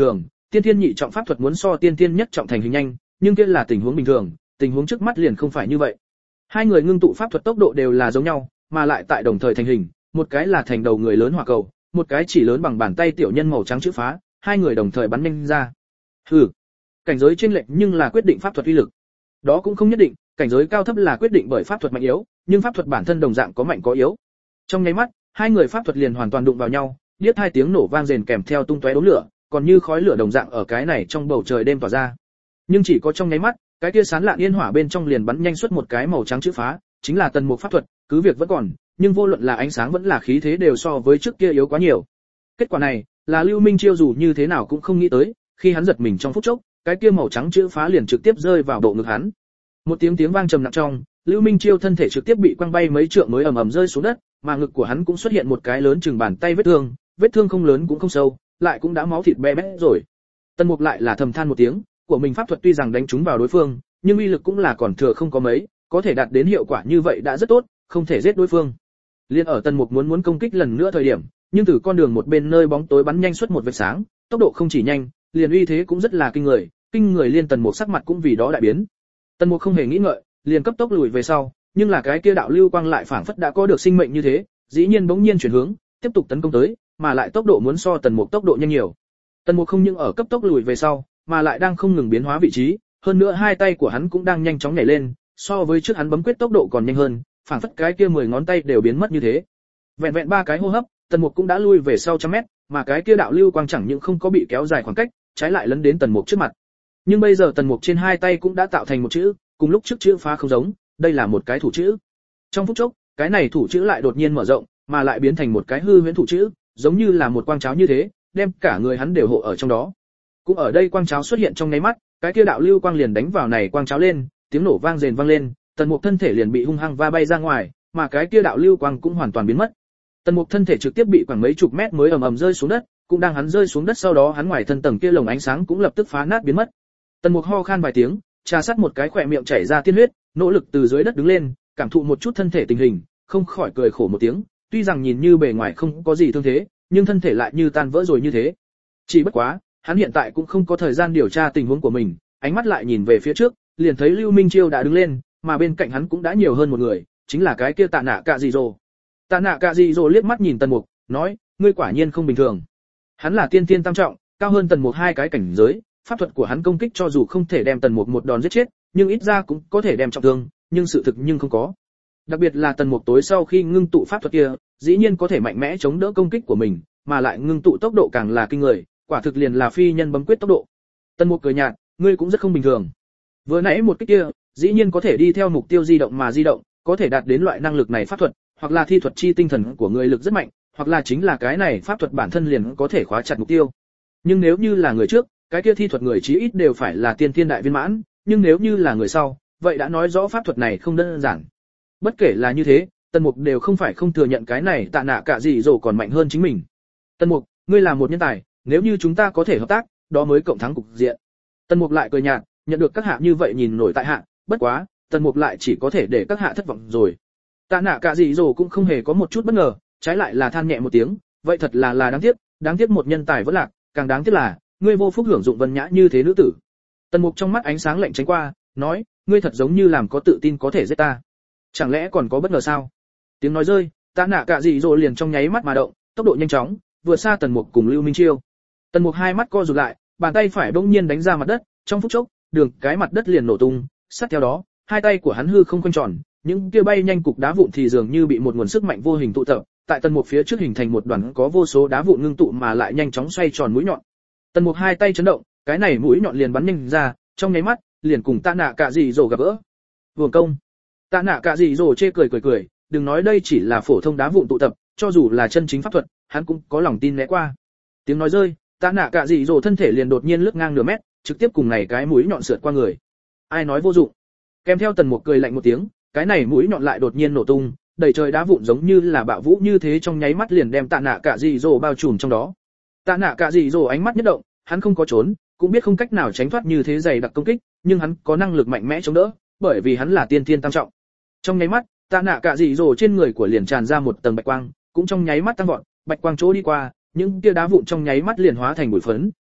tiên thiên nhị trọng pháp thuật muốn so tiên thiên nhất trọng thành hình nhanh, nhưng kia là tình huống bình thường, tình huống trước mắt liền không phải như vậy. Hai người ngưng tụ pháp thuật tốc độ đều là giống nhau, mà lại tại đồng thời thành hình, một cái là thành đầu người lớn hỏa cầu, một cái chỉ lớn bằng bàn tay tiểu nhân màu trắng chữ phá, hai người đồng thời bắn nhanh ra. Hừ, cảnh giới chênh lệch nhưng là quyết định pháp thuật uy lực. Đó cũng không nhất định, cảnh giới cao thấp là quyết định bởi pháp thuật mạnh yếu, nhưng pháp thuật bản thân đồng dạng có mạnh có yếu. Trong nháy mắt, hai người pháp thuật liền hoàn toàn đụng vào nhau, điếc hai tiếng nổ vang rền kèm theo tung tóe đốm lửa, còn như khói lửa đồng dạng ở cái này trong bầu trời đêm tỏa ra. Nhưng chỉ có trong nháy mắt, cái kia sán lạn yên hỏa bên trong liền bắn nhanh xuất một cái màu trắng chữ phá, chính là tần mục pháp thuật, cứ việc vẫn còn, nhưng vô luận là ánh sáng vẫn là khí thế đều so với trước kia yếu quá nhiều. Kết quả này, là Lưu Minh Chiêu dù như thế nào cũng không nghĩ tới, khi hắn giật mình trong phút chốc, cái kia màu trắng chữ phá liền trực tiếp rơi vào bộ ngực hắn. Một tiếng vang trầm nặng trong, Lưu Minh Chiêu thân thể trực tiếp bị quăng bay mấy trượng mới ầm ầm rơi xuống đất, mà ngực của hắn cũng xuất hiện một cái lớn chừng bàn tay vết thương không lớn cũng không sâu, lại cũng đã máu thịt be bét rồi. Tần Mục lại là thầm than một tiếng, của mình pháp thuật tuy rằng đánh trúng vào đối phương, nhưng uy lực cũng là còn thừa không có mấy, có thể đạt đến hiệu quả như vậy đã rất tốt, không thể giết đối phương. Liên ở Tần Mục muốn công kích lần nữa thời điểm, nhưng từ con đường một bên nơi bóng tối bắn nhanh xuất một vệt sáng, tốc độ không chỉ nhanh, liền uy thế cũng rất là kinh người liên Tần Mục sắc mặt cũng vì đó đại biến. Tần Mục không hề nghĩ ngợi, liền cấp tốc lùi về sau, nhưng là cái kia đạo lưu quang lại phảng phất đã có được sinh mệnh như thế, dĩ nhiên bỗng nhiên chuyển hướng, tiếp tục tấn công tới, mà lại tốc độ muốn so Tần Mục tốc độ nhanh nhiều. Tần Mục không những ở cấp tốc lùi về sau, mà lại đang không ngừng biến hóa vị trí, hơn nữa hai tay của hắn cũng đang nhanh chóng nhảy lên, so với trước hắn bấm quyết tốc độ còn nhanh hơn, phảng phất cái kia 10 ngón tay đều biến mất như thế. Vẹn vẹn 3 cái hô hấp, Tần Mục cũng đã lui về sau trăm mét, mà cái kia đạo lưu quang chẳng những không có bị kéo dài khoảng cách, trái lại lấn đến Tần Mục trước mặt. Nhưng bây giờ Tần Mục trên hai tay cũng đã tạo thành một chữ, cùng lúc trước chữ phá không giống, đây là một cái thủ chữ. Trong phút chốc, cái này thủ chữ lại đột nhiên mở rộng, mà lại biến thành một cái hư huyễn thủ chữ, giống như là một quang cháo như thế, đem cả người hắn đều hộ ở trong đó. Cũng ở đây quang cháo xuất hiện trong nháy mắt, cái kia đạo lưu quang liền đánh vào này quang cháo lên, tiếng nổ vang rền vang lên, Tần Mục thân thể liền bị hung hăng va bay ra ngoài, mà cái kia đạo lưu quang cũng hoàn toàn biến mất. Tần Mục thân thể trực tiếp bị khoảng mấy chục mét mới ầm ầm rơi xuống đất, cũng đang hắn rơi xuống đất sau đó hắn ngoài thân tầng kia lồng ánh sáng cũng lập tức phá nát biến mất. Tần Mục ho khan vài tiếng, trà sát một cái khỏe miệng chảy ra tiên huyết, nỗ lực từ dưới đất đứng lên, cảm thụ một chút thân thể tình hình, không khỏi cười khổ một tiếng, tuy rằng nhìn như bề ngoài không có gì thương thế, nhưng thân thể lại như tan vỡ rồi như thế. Chỉ bất quá, hắn hiện tại cũng không có thời gian điều tra tình huống của mình, ánh mắt lại nhìn về phía trước, liền thấy Lưu Minh Chiêu đã đứng lên, mà bên cạnh hắn cũng đã nhiều hơn một người, chính là cái kia Tạ Nạ Cạ Dị Dỗ. Tạ Nạ Cạ Dị Dỗ liếc mắt nhìn Tần Mục, nói, ngươi quả nhiên không bình thường. Hắn là tiên tiên tam trọng, cao hơn Tần Mục 2 cái cảnh giới, pháp thuật của hắn công kích cho dù không thể đem Tần Mục một đòn giết chết, nhưng ít ra cũng có thể đem trọng thương, nhưng sự thực nhưng không có. Đặc biệt là Tần Mục tối sau khi ngưng tụ pháp thuật kia, dĩ nhiên có thể mạnh mẽ chống đỡ công kích của mình, mà lại ngưng tụ tốc độ càng là kinh người, quả thực liền là phi nhân bấm quyết tốc độ. Tần Mục cười nhạt, ngươi cũng rất không bình thường. Vừa nãy một kích kia, dĩ nhiên có thể đi theo mục tiêu di động mà di động, có thể đạt đến loại năng lực này pháp thuật, hoặc là thi thuật chi tinh thần của người lực rất mạnh, hoặc là chính là cái này pháp thuật bản thân liền có thể khóa chặt mục tiêu. Nhưng nếu như là người trước, cái kia thi thuật người chí ít đều phải là tiên thiên đại viên mãn, nhưng nếu như là người sau, vậy đã nói rõ pháp thuật này không đơn giản. Bất kể là như thế, Tần Mục đều không phải không thừa nhận cái này Tạ Nạ Cạ Dị Dỗ còn mạnh hơn chính mình. Tần Mục, ngươi là một nhân tài, nếu như chúng ta có thể hợp tác, đó mới cộng thắng cục diện. Tần Mục lại cười nhạt, nhận được các hạ như vậy nhìn nổi tại hạ, bất quá, Tần Mục lại chỉ có thể để các hạ thất vọng rồi. Tạ Nạ Cạ Dị Dỗ cũng không hề có một chút bất ngờ, trái lại là than nhẹ một tiếng, vậy thật là đáng tiếc một nhân tài vẫn lạc, càng đáng tiếc là ngươi vô phúc hưởng dụng Vân Nhã như thế nữ tử. Tần Mục trong mắt ánh sáng lạnh tránh qua, nói, ngươi thật giống như làm có tự tin có thể giết ta. Chẳng lẽ còn có bất ngờ sao? Tiếng nói rơi, Tạ Nạ Cạ Dị Dỗ liền trong nháy mắt mà động, tốc độ nhanh chóng, vượt xa Tần Mục cùng Lưu Minh Chiêu. Tần Mục hai mắt co rụt lại, bàn tay phải bỗng nhiên đánh ra mặt đất, trong phút chốc, đường cái mặt đất liền nổ tung, sát theo đó, hai tay của hắn hư không quanh tròn, những kia bay nhanh cục đá vụn thì dường như bị một nguồn sức mạnh vô hình tụ tập, tại Tần Mục phía trước hình thành một đoàn có vô số đá vụn ngưng tụ mà lại nhanh chóng xoay tròn mũi nhọn. Tần Mục hai tay chấn động, cái này mũi nhọn liền bắn nhanh ra, trong nháy mắt, liền cùng Tạ Nạ Cạ Dị Dỗ gặp gỡ. Vuông công. Tạ Nạ Cạ Dị Dỗ chê cười, đừng nói đây chỉ là phổ thông đá vụn tụ tập, cho dù là chân chính pháp thuật, hắn cũng có lòng tin né qua. Tiếng nói rơi, Tạ Nạ Cạ Dị Dỗ thân thể liền đột nhiên lướt ngang nửa mét, trực tiếp cùng này cái mũi nhọn sượt qua người. Ai nói vô dụng? Kèm theo Tần Mục cười lạnh một tiếng, cái này mũi nhọn lại đột nhiên nổ tung, đầy trời đá vụn giống như là bạo vũ như thế trong nháy mắt liền đem Tạ Nạ Cạ Dị Dỗ bao trùm trong đó. Tạ Nạ Cạ Dị Dỗ ánh mắt nhất động, hắn không có trốn, cũng biết không cách nào tránh thoát như thế dày đặc công kích, nhưng hắn có năng lực mạnh mẽ chống đỡ, bởi vì hắn là tiên thiên tam trọng. Trong nháy mắt, Tạ Nạ Cạ Dị Dỗ trên người của liền tràn ra một tầng bạch quang, cũng trong nháy mắt tăng vọt, bạch quang chỗ đi qua, những tia đá vụn trong nháy mắt liền hóa thành bụi phấn,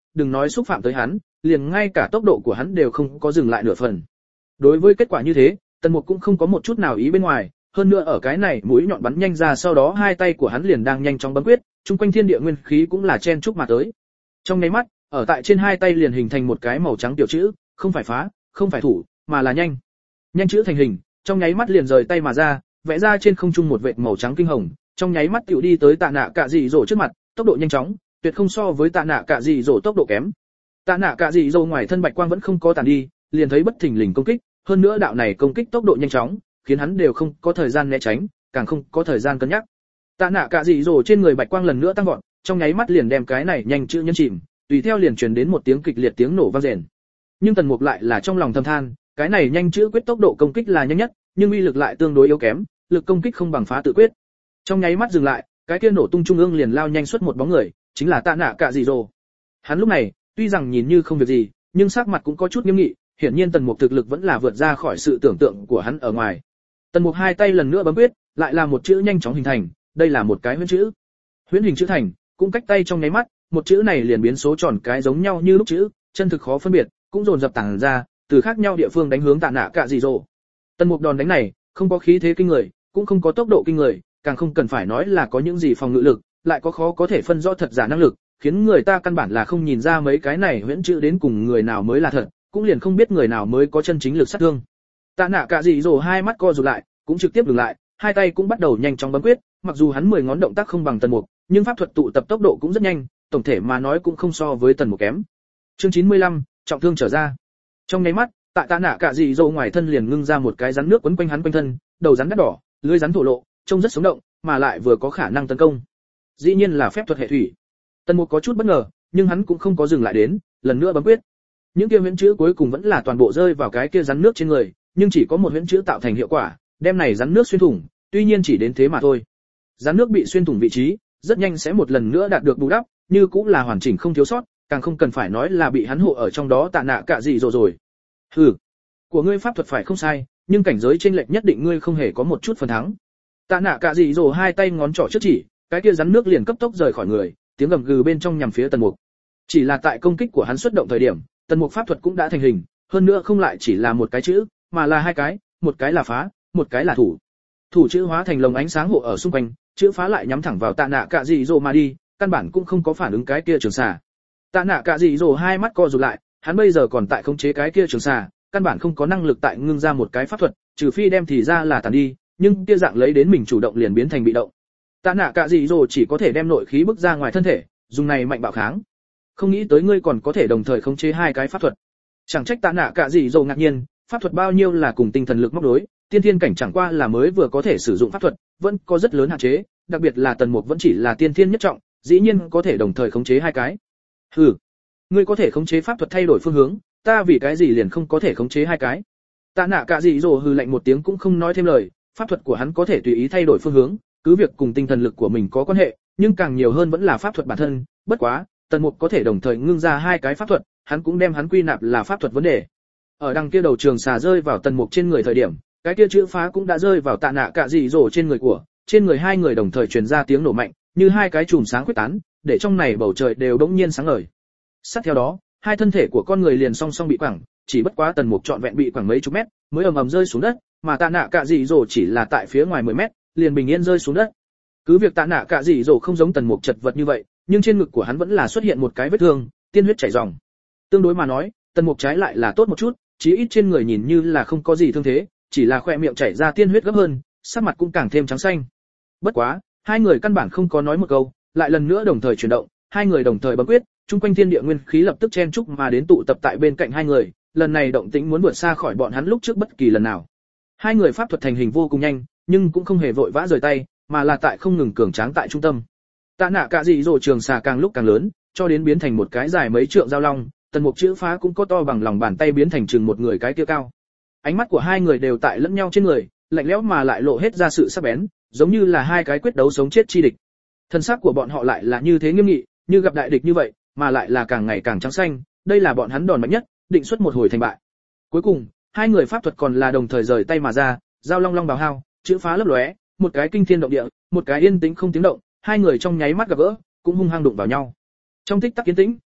đừng nói xúc phạm tới hắn, liền ngay cả tốc độ của hắn đều không có dừng lại nửa phần. Đối với kết quả như thế, Tần Mục cũng không có một chút nào ý bên ngoài, hơn nữa ở cái này mũi nhọn bắn nhanh ra, sau đó hai tay của hắn liền đang nhanh chóng bấm quyết, chung quanh thiên địa nguyên khí cũng là chen chúc mà tới. Trong nháy mắt, ở tại trên hai tay liền hình thành một cái màu trắng tiểu chữ, không phải phá, không phải thủ, mà là nhanh. Nhanh chữ thành hình, trong nháy mắt liền rời tay mà ra, vẽ ra trên không trung một vệt màu trắng kinh hồng, trong nháy mắt tiểu đi tới Tạ Nạ Cạ Dị Dỗ trước mặt, tốc độ nhanh chóng, tuyệt không so với Tạ Nạ Cạ Dị Dỗ tốc độ kém. Tạ Nạ Cạ Dị Dỗ ngoài thân bạch quang vẫn không có tàn đi, liền thấy bất thình lình công kích, hơn nữa đạo này công kích tốc độ nhanh chóng, khiến hắn đều không có thời gian né tránh, càng không có thời gian cân nhắc. Tạ Nạ Cạ Dị Dỗ trên người bạch quang lần nữa tăng vọt, trong nháy mắt liền đem cái này nhanh chữ nhấn chìm, tùy theo liền truyền đến một tiếng kịch liệt tiếng nổ vang rền. Nhưng Tần Mục lại là trong lòng thầm than, cái này nhanh chữ quyết tốc độ công kích là nhanh nhất, nhưng uy lực lại tương đối yếu kém, lực công kích không bằng phá tự quyết. Trong nháy mắt dừng lại, cái kia nổ tung trung ương liền lao nhanh xuất một bóng người, chính là Tạ Nạ Cạ Dị Dỗ. Hắn lúc này, tuy rằng nhìn như không việc gì, nhưng sắc mặt cũng có chút nghiêm nghị, hiển nhiên Tần Mục thực lực vẫn là vượt ra khỏi sự tưởng tượng của hắn ở ngoài. Tần Mục hai tay lần nữa bấm quyết, lại là một chữ nhanh chóng hình thành, đây là một cái huyễn chữ. Huyễn hình chữ thành, cũng cách tay trong nháy mắt, một chữ này liền biến số tròn cái giống nhau như lúc chữ, chân thực khó phân biệt, cũng dồn dập tản ra, từ khác nhau địa phương đánh hướng Tạ Nạ Cạ Dị Dỗ. Tần Mục đòn đánh này, không có khí thế kinh người, cũng không có tốc độ kinh người, càng không cần phải nói là có những gì phòng ngự lực, lại có khó có thể phân rõ thật giả năng lực, khiến người ta căn bản là không nhìn ra mấy cái này huyễn chữ đến cùng người nào mới là thật, cũng liền không biết người nào mới có chân chính lực sát thương. Tạ Nạ Cạ Dị Dỗ hai mắt co rụt lại, cũng trực tiếp dừng lại, hai tay cũng bắt đầu nhanh chóng bấm quyết, mặc dù hắn 10 ngón động tác không bằng Tần Mục, nhưng pháp thuật tụ tập tốc độ cũng rất nhanh, tổng thể mà nói cũng không so với Tần Mục kém. Chương 95, trọng thương trở ra. Trong nháy mắt, tại Tạ Nạ Cạ Dị Dỗ ngoài thân liền ngưng ra một cái rắn nước quấn quanh hắn quanh thân, đầu rắn đắt đỏ, lưỡi rắn thổ lộ, trông rất sống động, mà lại vừa có khả năng tấn công. Dĩ nhiên là phép thuật hệ thủy. Tần Mục có chút bất ngờ, nhưng hắn cũng không có dừng lại đến, lần nữa bấm quyết. Những kia huyễn chữ cuối cùng vẫn là toàn bộ rơi vào cái kia rắn nước trên người, nhưng chỉ có một huyễn chữ tạo thành hiệu quả, đem này rắn nước xuyên thủng, tuy nhiên chỉ đến thế mà thôi. Rắn nước bị xuyên thủng vị trí, rất nhanh sẽ một lần nữa đạt được bù đắp, như cũng là hoàn chỉnh không thiếu sót, càng không cần phải nói là bị hắn hộ ở trong đó Tạ Nạ Cạ Dị Dỗ rồi. Hừ, của ngươi pháp thuật phải không sai, nhưng cảnh giới chênh lệch nhất định ngươi không hề có một chút phần thắng. Tạ Nạ Cạ Dị Dỗ hai tay ngón trỏ trước chỉ, cái kia rắn nước liền cấp tốc rời khỏi người, tiếng gầm gừ bên trong nhằm phía Tần Mục. Chỉ là tại công kích của hắn xuất động thời điểm, Tần Mục pháp thuật cũng đã thành hình, hơn nữa không lại chỉ là một cái chữ, mà là hai cái, một cái là phá, một cái là thủ. Thủ chữ hóa thành lồng ánh sáng hộ ở xung quanh, chữ phá lại nhắm thẳng vào Tạ Nạ Cạ Dị Dỗ mà đi, căn bản cũng không có phản ứng cái kia trường xà. Tạ Nạ Cạ Dị Dỗ hai mắt co rụt lại, hắn bây giờ còn tại khống chế cái kia trường xà, căn bản không có năng lực tại ngưng ra một cái pháp thuật, trừ phi đem thì ra là tàn đi, nhưng kia dạng lấy đến mình chủ động liền biến thành bị động. Tạ Nạ Cạ Dị Dỗ chỉ có thể đem nội khí bức ra ngoài thân thể, dùng này mạnh bạo kháng. Không nghĩ tới ngươi còn có thể đồng thời khống chế hai cái pháp thuật. Chẳng trách Tạ Nạ Cạ Dị Dỗ ngạc nhiên, pháp thuật bao nhiêu là cùng tinh thần lực móc đối, tiên thiên cảnh chẳng qua là mới vừa có thể sử dụng pháp thuật, vẫn có rất lớn hạn chế, đặc biệt là Tần Mục vẫn chỉ là tiên thiên nhất trọng, dĩ nhiên có thể đồng thời khống chế hai cái. Hừ, ngươi có thể khống chế pháp thuật thay đổi phương hướng, ta vì cái gì liền không có thể khống chế hai cái? Tạ Nạ Cạ Dị Dỗ hừ lạnh một tiếng cũng không nói thêm lời, pháp thuật của hắn có thể tùy ý thay đổi phương hướng, cứ việc cùng tinh thần lực của mình có quan hệ, nhưng càng nhiều hơn vẫn là pháp thuật bản thân, bất quá, Tần Mục có thể đồng thời ngưng ra hai cái pháp thuật, hắn cũng đem hắn quy nạp là pháp thuật vấn đề. Ở đằng kia đầu trường xà rơi vào Tần Mục trên người thời điểm, cái kia chữ phá cũng đã rơi vào Tạ Nạ Cạ Dị Dỗ trên người của, trên người hai người đồng thời truyền ra tiếng nổ mạnh, như hai cái chùm sáng quyết tán, để trong này bầu trời đều đống nhiên sáng ngời. Sát theo đó, hai thân thể của con người liền song song bị quẳng, chỉ bất quá Tần Mục trọn vẹn bị quẳng mấy chục mét, mới ầm ầm rơi xuống đất, mà Tạ Nạ Cạ Dị Dỗ chỉ là tại phía ngoài 10 mét, liền bình yên rơi xuống đất. Cứ việc Tạ Nạ Cạ Dị Dỗ không giống Tần Mục chật vật như vậy, nhưng trên ngực của hắn vẫn là xuất hiện một cái vết thương, tiên huyết chảy ròng. Tương đối mà nói, Tần Mục trái lại là tốt một chút, chí ít trên người nhìn như là không có gì thương thế, chỉ là khóe miệng chảy ra tiên huyết gấp hơn, sắc mặt cũng càng thêm trắng xanh. Bất quá, hai người căn bản không có nói một câu, lại lần nữa đồng thời chuyển động, hai người đồng thời bấm quyết, trung quanh thiên địa nguyên khí lập tức chen chúc mà đến tụ tập tại bên cạnh hai người, lần này động tĩnh muốn vượt xa khỏi bọn hắn lúc trước bất kỳ lần nào. Hai người pháp thuật thành hình vô cùng nhanh, nhưng cũng không hề vội vã rời tay, mà là tại không ngừng cường tráng tại trung tâm. Tạ Nạ Cạ Dị Dỗ trường xà càng lúc càng lớn, cho đến biến thành một cái dài mấy trượng dao long, Tần Mục chữ phá cũng có to bằng lòng bàn tay biến thành chừng một người cái kia cao. Ánh mắt của hai người đều tại lẫn nhau trên người, lạnh lẽo mà lại lộ hết ra sự sắc bén, giống như là hai cái quyết đấu sống chết chi địch. Thân xác của bọn họ lại là như thế nghiêm nghị, như gặp đại địch như vậy, mà lại là càng ngày càng trắng xanh, đây là bọn hắn đòn mạnh nhất, định xuất một hồi thành bại. Cuối cùng, hai người pháp thuật còn là đồng thời rời tay mà ra, dao long long bào hao, chữ phá lấp lóe, một cái kinh thiên động địa, một cái yên tĩnh không tiếng động, hai người trong nháy mắt gặp gỡ, cũng hung hăng đụng vào nhau. Trong tích tắc yên tĩnh,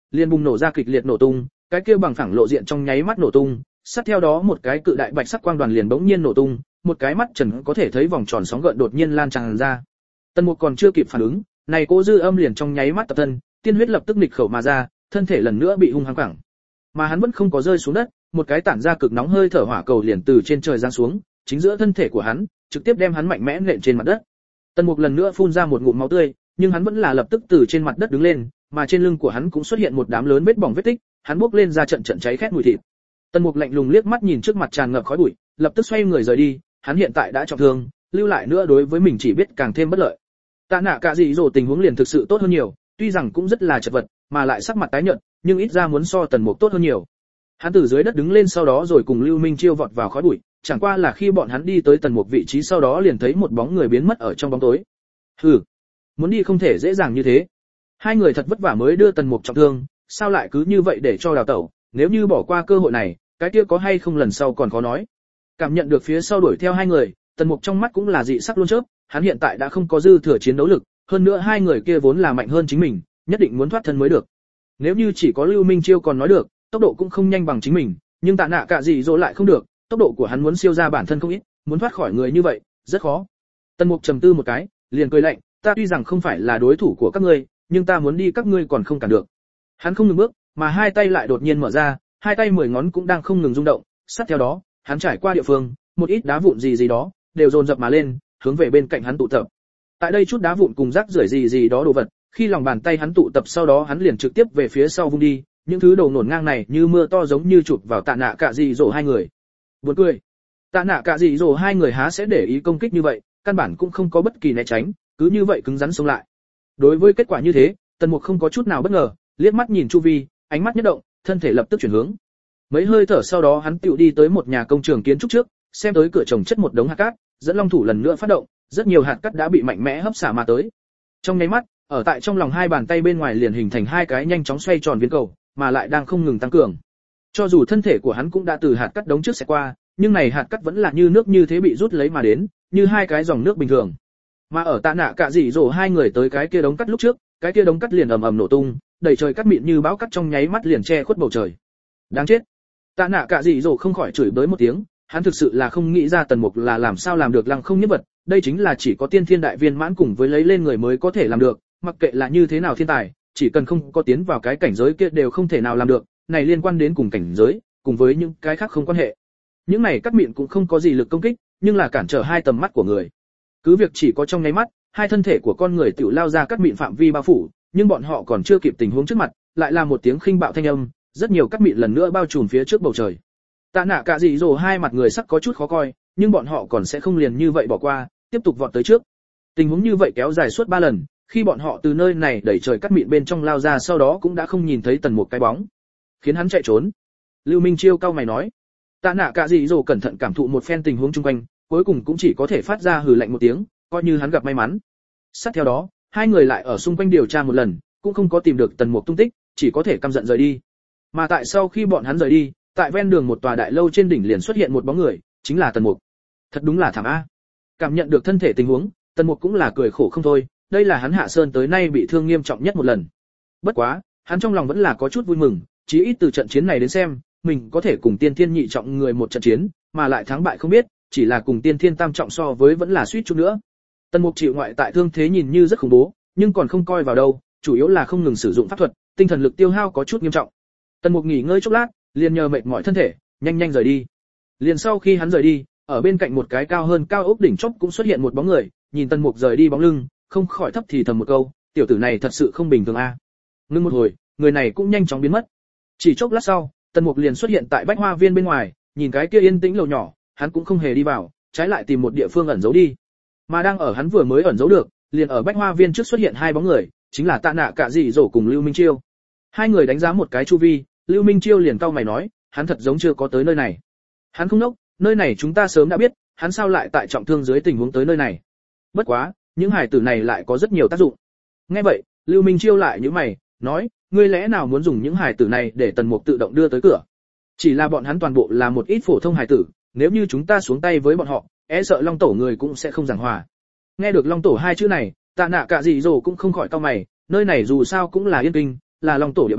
liền bùng nổ ra kịch liệt nổ tung, cái kia bằng phẳng lộ diện trong nháy mắt nổ tung, sát theo đó một cái cự đại bạch sắc quang đoàn liền bỗng nhiên nổ tung, một cái mắt trần có thể thấy vòng tròn sóng gợn đột nhiên lan tràn ra. Tần Mục còn chưa kịp phản ứng, này cố dư âm liền trong nháy mắt tập thân, tiên huyết lập tức nghịch khẩu mà ra, thân thể lần nữa bị hung hăng quẳng. Mà hắn vẫn không có rơi xuống đất, một cái tản ra cực nóng hơi thở hỏa cầu liền từ trên trời giáng xuống, chính giữa thân thể của hắn, trực tiếp đem hắn mạnh mẽ nện trên mặt đất. Tần Mục lần nữa phun ra một ngụm máu tươi, nhưng hắn vẫn là lập tức từ trên mặt đất đứng lên, mà trên lưng của hắn cũng xuất hiện một đám lớn vết bỏng vết tích, hắn bốc lên ra trận trận cháy khét mùi thịt. Tần Mục lạnh lùng liếc mắt nhìn trước mặt tràn ngập khói bụi, lập tức xoay người rời đi, hắn hiện tại đã trọng thương, lưu lại nữa đối với mình chỉ biết càng thêm bất lợi. Tạ Nạ Cả Dị Dỗ tình huống liền thực sự tốt hơn nhiều, tuy rằng cũng rất là chật vật, mà lại sắc mặt tái nhợt, nhưng ít ra muốn so Tần Mục tốt hơn nhiều. Hắn từ dưới đất đứng lên sau đó rồi cùng Lưu Minh Chiêu vọt vào khói bụi, chẳng qua là khi bọn hắn đi tới Tần Mục vị trí sau đó liền thấy một bóng người biến mất ở trong bóng tối. Hừ, muốn đi không thể dễ dàng như thế. Hai người thật vất vả mới đưa Tần Mục trọng thương, sao lại cứ như vậy để cho đào tẩu, nếu như bỏ qua cơ hội này, cái kia có hay không lần sau còn khó nói. Cảm nhận được phía sau đuổi theo hai người, Tần Mục trong mắt cũng là dị sắc luôn chớp, hắn hiện tại đã không có dư thừa chiến đấu lực, hơn nữa hai người kia vốn là mạnh hơn chính mình, nhất định muốn thoát thân mới được. Nếu như chỉ có Lưu Minh Chiêu còn nói được, tốc độ cũng không nhanh bằng chính mình, nhưng Tạ Nạ Cả Dị Dỗ lại không được, tốc độ của hắn muốn siêu ra bản thân không ít, muốn thoát khỏi người như vậy, rất khó. Tần Mục trầm tư một cái, liền cười lạnh, ta tuy rằng không phải là đối thủ của các ngươi, nhưng ta muốn đi các ngươi còn không cản được. Hắn không ngừng bước, mà hai tay lại đột nhiên mở ra, hai tay 10 ngón cũng đang không ngừng rung động, sát theo đó, hắn trải qua địa phương, một ít đá vụn gì đó đều dồn dập mà lên, hướng về bên cạnh hắn tụ tập. Tại đây chút đá vụn cùng rác rưởi gì đó đồ vật, khi lòng bàn tay hắn tụ tập sau đó hắn liền trực tiếp về phía sau vung đi, những thứ đầu nổn ngang này như mưa to giống như chụp vào Tạ Nạ Cả Dị Dỗ hai người. Buồn cười. Tạ Nạ Cả Dị Dỗ hai người há sẽ để ý công kích như vậy, căn bản cũng không có bất kỳ né tránh, cứ như vậy cứng rắn sống lại. Đối với kết quả như thế, Tần Mục không có chút nào bất ngờ, liếc mắt nhìn chu vi, ánh mắt nhất động, thân thể lập tức chuyển hướng. Mấy hơi thở sau đó hắn tựu đi tới một nhà công trường kiến trúc trước, xem tới cửa trồng chất một đống hạt cát, dẫn long thủ lần nữa phát động, rất nhiều hạt cát đã bị mạnh mẽ hấp xả mà tới. Trong nháy mắt, ở tại trong lòng hai bàn tay bên ngoài liền hình thành hai cái nhanh chóng xoay tròn viên cầu, mà lại đang không ngừng tăng cường. Cho dù thân thể của hắn cũng đã từ hạt cát đống trước sẽ qua, nhưng này hạt cát vẫn là như nước như thế bị rút lấy mà đến, như hai cái dòng nước bình thường. Mà ở Tạ Nạ Cả Dị Dỗ hai người tới cái kia đống cát lúc trước, cái kia đống cát liền ầm ầm nổ tung, đầy trời cát mịn như bão cát trong nháy mắt liền che khuất bầu trời. Đáng chết. Tạ Nạ Cả Dị Dỗ không khỏi chửi bới một tiếng, hắn thực sự là không nghĩ ra Tần Mục là làm sao làm được lăng không nhất vật, đây chính là chỉ có tiên thiên đại viên mãn cùng với lấy lên người mới có thể làm được, mặc kệ là như thế nào thiên tài, chỉ cần không có tiến vào cái cảnh giới kia đều không thể nào làm được, này liên quan đến cùng cảnh giới, cùng với những cái khác không quan hệ. Những này cắt miệng cũng không có gì lực công kích, nhưng là cản trở hai tầm mắt của người. Cứ việc chỉ có trong nháy mắt, hai thân thể của con người tiểu lao ra cắt miệng phạm vi bao phủ, nhưng bọn họ còn chưa kịp tình huống trước mặt, lại là một tiếng khinh bạo thanh âm, rất nhiều cắt miệng lần nữa bao trùm phía trước bầu trời. Tạ Nạ Cả Dị Dỗ hai mặt người sắc có chút khó coi, nhưng bọn họ còn sẽ không liền như vậy bỏ qua, tiếp tục vọt tới trước. Tình huống như vậy kéo dài suốt 3 lần, khi bọn họ từ nơi này đẩy trời cắt mịn bên trong lao ra sau đó cũng đã không nhìn thấy Tần Mục cái bóng, khiến hắn chạy trốn. Lưu Minh Chiêu cau mày nói. Tạ Nạ Cả Dị Dỗ cẩn thận cảm thụ một phen tình huống xung quanh, cuối cùng cũng chỉ có thể phát ra hừ lạnh một tiếng, coi như hắn gặp may mắn. Sát theo đó, hai người lại ở xung quanh điều tra một lần, cũng không có tìm được Tần Mục tung tích, chỉ có thể căm giận rời đi. Mà tại sau khi bọn hắn rời đi, tại ven đường một tòa đại lâu trên đỉnh liền xuất hiện một bóng người, chính là Tần Mục. Thật đúng là thảm a. Cảm nhận được thân thể tình huống, Tần Mục cũng là cười khổ không thôi, đây là hắn hạ sơn tới nay bị thương nghiêm trọng nhất một lần. Bất quá, hắn trong lòng vẫn là có chút vui mừng, chí ít từ trận chiến này đến xem, mình có thể cùng tiên thiên nhị trọng người một trận chiến, mà lại thắng bại không biết, chỉ là cùng tiên thiên tam trọng so với vẫn là suýt chút nữa. Tần Mục chịu ngoại tại thương thế nhìn như rất khủng bố, nhưng còn không coi vào đâu, chủ yếu là không ngừng sử dụng pháp thuật, tinh thần lực tiêu hao có chút nghiêm trọng. Tần Mục nghỉ ngơi chốc lát, liền nhờ mệt mỏi thân thể, nhanh nhanh rời đi. Liền sau khi hắn rời đi, ở bên cạnh một cái cao hơn cao ốc đỉnh chóp cũng xuất hiện một bóng người, nhìn Tần Mục rời đi bóng lưng, không khỏi thấp thì thầm một câu, tiểu tử này thật sự không bình thường a. Ngưng một hồi, người này cũng nhanh chóng biến mất. Chỉ chốc lát sau, Tần Mục liền xuất hiện tại Bách Hoa Viên bên ngoài, nhìn cái kia yên tĩnh lầu nhỏ, hắn cũng không hề đi vào, trái lại tìm một địa phương ẩn giấu đi. Mà đang ở hắn vừa mới ẩn giấu được, liền ở Bách Hoa Viên trước xuất hiện hai bóng người, chính là Tạ Nạ Cả Dị Dỗ cùng Lưu Minh Chiêu. Hai người đánh giá một cái chu vi, Lưu Minh Chiêu liền cau mày nói, hắn thật giống chưa có tới nơi này. Hắn không nốc, nơi này chúng ta sớm đã biết, hắn sao lại tại trọng thương dưới tình huống tới nơi này. Bất quá, những hài tử này lại có rất nhiều tác dụng. Nghe vậy, Lưu Minh Chiêu lại nhíu mày, nói, ngươi lẽ nào muốn dùng những hài tử này để Tần Mục tự động đưa tới cửa? Chỉ là bọn hắn toàn bộ là một ít phổ thông hài tử, nếu như chúng ta xuống tay với bọn họ, e sợ Long Tổ người cũng sẽ không giảng hòa. Nghe được Long Tổ hai chữ này, Tạ Nạ Cả Dị Dỗ cũng không khỏi cau mày, nơi này dù sao cũng là Yên Kinh, là Long Tổ địa bàn,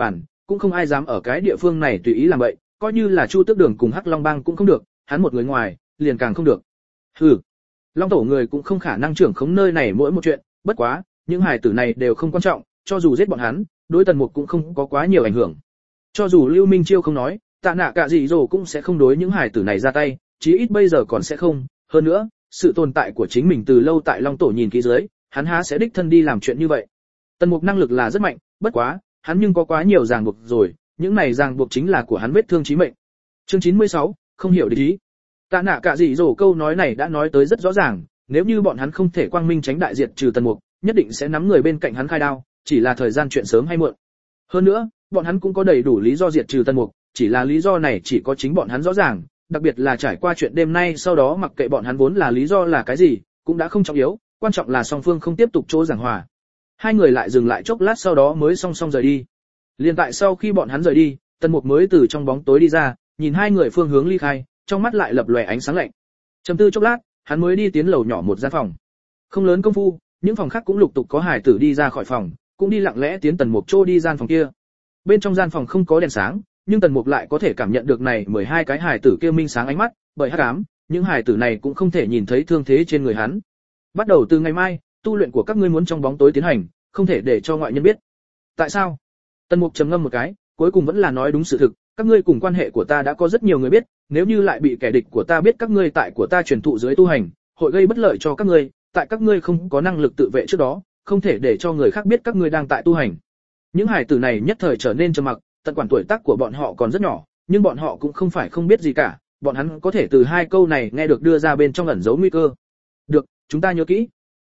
cũng không ai dám ở cái địa phương này tùy ý làm vậy, coi như là Chu Tước Đường cùng Hắc Long Bang cũng không được, hắn một người ngoài, liền càng không được. Hừ, Long tổ người cũng không khả năng trưởng khống nơi này mỗi một chuyện, bất quá, những hài tử này đều không quan trọng, cho dù giết bọn hắn, đối Tần Mục cũng không có quá nhiều ảnh hưởng. Cho dù Lưu Minh Chiêu không nói, Tạ Nạ Cả Dị Dỗ cũng sẽ không đối những hài tử này ra tay, chí ít bây giờ còn sẽ không, hơn nữa, sự tồn tại của chính mình từ lâu tại Long tổ nhìn kỹ dưới, hắn há sẽ đích thân đi làm chuyện như vậy. Tần Mục năng lực là rất mạnh, bất quá, hắn nhưng có quá nhiều ràng buộc rồi, những này ràng buộc chính là của hắn vết thương chí mệnh. Chương 96, không hiểu địch ý. Tạ Nạ Cả Dị Dỗ câu nói này đã nói tới rất rõ ràng, nếu như bọn hắn không thể quang minh tránh đại diệt trừ Tần Mục, nhất định sẽ nắm người bên cạnh hắn khai đao, chỉ là thời gian chuyện sớm hay muộn. Hơn nữa, bọn hắn cũng có đầy đủ lý do diệt trừ Tần Mục, chỉ là lý do này chỉ có chính bọn hắn rõ ràng, đặc biệt là trải qua chuyện đêm nay sau đó mặc kệ bọn hắn vốn là lý do là cái gì, cũng đã không trọng yếu, quan trọng là song phương không tiếp tục chỗ giảng hòa. Hai người lại dừng lại chốc lát sau đó mới song song rời đi. Liên tại sau khi bọn hắn rời đi, Tần Mục mới từ trong bóng tối đi ra, nhìn hai người phương hướng ly khai, trong mắt lại lập lòe ánh sáng lạnh. Trầm tư chốc lát, hắn mới đi tiến lầu nhỏ một gian phòng. Không lớn công phu, những phòng khác cũng lục tục có hải tử đi ra khỏi phòng, cũng đi lặng lẽ tiến Tần Mục chỗ đi gian phòng kia. Bên trong gian phòng không có đèn sáng, nhưng Tần Mục lại có thể cảm nhận được này 12 cái hải tử kia minh sáng ánh mắt, bởi hắc ám, những hải tử này cũng không thể nhìn thấy thương thế trên người hắn. Bắt đầu từ ngày mai, tu luyện của các ngươi muốn trong bóng tối tiến hành, không thể để cho ngoại nhân biết. Tại sao? Tần Mục trầm ngâm một cái, cuối cùng vẫn là nói đúng sự thực, các ngươi cùng quan hệ của ta đã có rất nhiều người biết, nếu như lại bị kẻ địch của ta biết các ngươi tại của ta truyền thụ dưới tu hành, hội gây bất lợi cho các ngươi, tại các ngươi không có năng lực tự vệ trước đó, không thể để cho người khác biết các ngươi đang tại tu hành. Những hải tử này nhất thời trở nên trầm mặc, tận quản tuổi tác của bọn họ còn rất nhỏ, nhưng bọn họ cũng không phải không biết gì cả, bọn hắn có thể từ hai câu này nghe được đưa ra bên trong ẩn giấu nguy cơ. Được, chúng ta nhớ kỹ.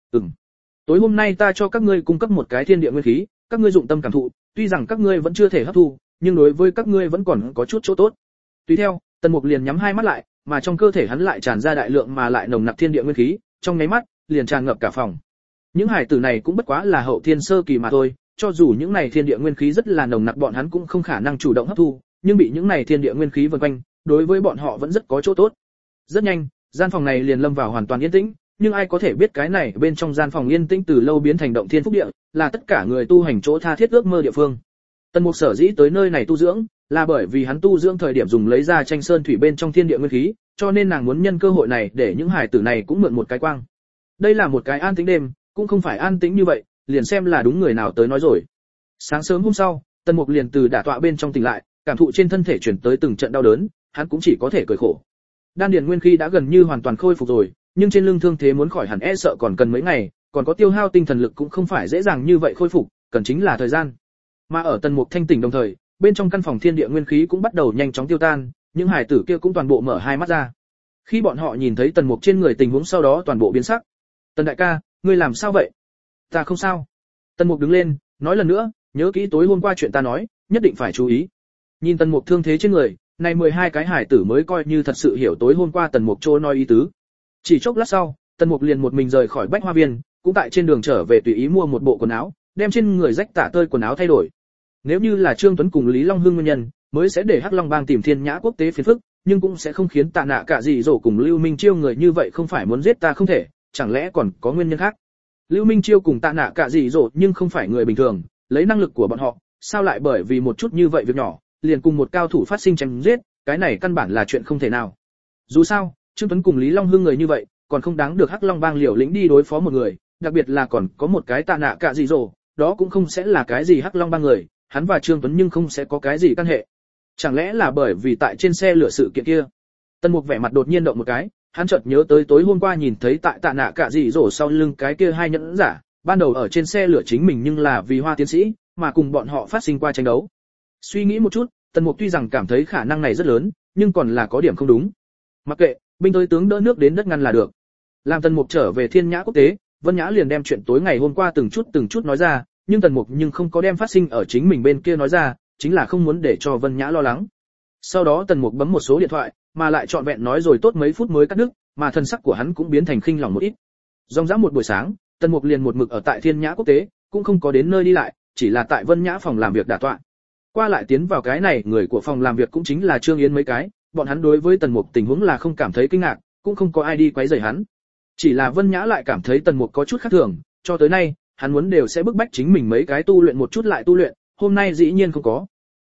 Tối hôm nay ta cho các ngươi cung cấp một cái thiên địa nguyên khí, các ngươi dụng tâm cảm thụ, tuy rằng các ngươi vẫn chưa thể hấp thu, nhưng đối với các ngươi vẫn còn có chút chỗ tốt. Tùy theo, Tần Mục liền nhắm hai mắt lại, mà trong cơ thể hắn lại tràn ra đại lượng mà lại nồng nặc thiên địa nguyên khí, trong nháy mắt, liền tràn ngập cả phòng. Những hải tử này cũng bất quá là hậu thiên sơ kỳ mà thôi, cho dù những này thiên địa nguyên khí rất là nồng nặc bọn hắn cũng không khả năng chủ động hấp thu, nhưng bị những này thiên địa nguyên khí vần quanh, đối với bọn họ vẫn rất có chỗ tốt. Rất nhanh, gian phòng này liền lâm vào hoàn toàn yên tĩnh, nhưng ai có thể biết cái này bên trong gian phòng yên tĩnh từ lâu biến thành động thiên phúc địa, là tất cả người tu hành chỗ tha thiết ước mơ địa phương. Tần Mục sở dĩ tới nơi này tu dưỡng, là bởi vì hắn tu dưỡng thời điểm dùng lấy ra tranh sơn thủy bên trong thiên địa nguyên khí, cho nên nàng muốn nhân cơ hội này để những hải tử này cũng mượn một cái quang. Đây là một cái an tĩnh đêm, cũng không phải an tĩnh như vậy, liền xem là đúng người nào tới nói rồi. Sáng sớm hôm sau, Tần Mục liền từ đả tọa bên trong tỉnh lại, cảm thụ trên thân thể truyền tới từng trận đau đớn, hắn cũng chỉ có thể cười khổ. Đan điền nguyên khí đã gần như hoàn toàn khôi phục rồi, nhưng trên lưng thương thế muốn khỏi hẳn e sợ còn cần mấy ngày, còn có tiêu hao tinh thần lực cũng không phải dễ dàng như vậy khôi phục, cần chính là thời gian. Mà ở Tần Mục thanh tỉnh đồng thời, bên trong căn phòng thiên địa nguyên khí cũng bắt đầu nhanh chóng tiêu tan, những hải tử kia cũng toàn bộ mở hai mắt ra. Khi bọn họ nhìn thấy Tần Mục trên người tình huống sau đó toàn bộ biến sắc. "Tần đại ca, ngươi làm sao vậy?" "Ta không sao." Tần Mục đứng lên, nói lần nữa, "Nhớ kỹ tối hôm qua chuyện ta nói, nhất định phải chú ý." Nhìn Tần Mục thương thế trên người, này 12 cái hải tử mới coi như thật sự hiểu tối hôm qua Tần Mục trô nói ý tứ. Chỉ chốc lát sau, Tần Mục liền một mình rời khỏi Bách Hoa Viên, cũng tại trên đường trở về tùy ý mua một bộ quần áo, đem trên người rách tả tơi quần áo thay đổi. Nếu như là Trương Tuấn cùng Lý Long Hưng nguyên nhân, mới sẽ để Hắc Long Bang tìm Thiên Nhã quốc tế phiền phức, nhưng cũng sẽ không khiến Tạ Nạ Cả Dị Dỗ cùng Lưu Minh Chiêu người như vậy không phải muốn giết ta không thể, chẳng lẽ còn có nguyên nhân khác? Lưu Minh Chiêu cùng Tạ Nạ Cả Dị Dỗ nhưng không phải người bình thường, lấy năng lực của bọn họ, sao lại bởi vì một chút như vậy việc nhỏ, liền cùng một cao thủ phát sinh chém giết, cái này căn bản là chuyện không thể nào. Dù sao, Trương Tuấn cùng Lý Long Hưng người như vậy, còn không đáng được Hắc Long Bang liều lĩnh đi đối phó một người, đặc biệt là còn có một cái Tạ Nạ Cả Dị Dỗ, đó cũng không sẽ là cái gì Hắc Long Bang người, hắn và Trương Tuấn nhưng không sẽ có cái gì căn hệ. Chẳng lẽ là bởi vì tại trên xe lửa sự kiện kia? Tần Mục vẻ mặt đột nhiên động một cái, hắn chợt nhớ tới tối hôm qua nhìn thấy tại Tạ Nạ Cả Dị Dỗ sau lưng cái kia hai nhẫn giả, ban đầu ở trên xe lửa chính mình nhưng là vì Hoa tiến sĩ, mà cùng bọn họ phát sinh qua tranh đấu. Suy nghĩ một chút, Tần Mục tuy rằng cảm thấy khả năng này rất lớn, nhưng còn là có điểm không đúng. Mặc kệ, binh tới tướng đỡ nước đến đất ngăn là được. Làm Tần Mục trở về Thiên Nhã quốc tế, Vân Nhã liền đem chuyện tối ngày hôm qua từng chút nói ra, nhưng Tần Mục nhưng không có đem phát sinh ở chính mình bên kia nói ra, chính là không muốn để cho Vân Nhã lo lắng. Sau đó Tần Mục bấm một số điện thoại, mà lại trọn vẹn nói rồi tốt mấy phút mới cắt đứt, mà thần sắc của hắn cũng biến thành khinh lòng một ít. Ròng rã một buổi sáng, Tần Mục liền một mực ở tại Thiên Nhã quốc tế, cũng không có đến nơi đi lại, chỉ là tại Vân Nhã phòng làm việc đả tọa. Qua lại tiến vào cái này, người của phòng làm việc cũng chính là Trương Yến mấy cái, bọn hắn đối với Tần Mục tình huống là không cảm thấy kinh ngạc, cũng không có ai đi quấy rầy hắn. Chỉ là Vân Nhã lại cảm thấy Tần Mục có chút khác thường, cho tới nay, hắn muốn đều sẽ bức bách chính mình mấy cái tu luyện một chút lại tu luyện, hôm nay dĩ nhiên không có.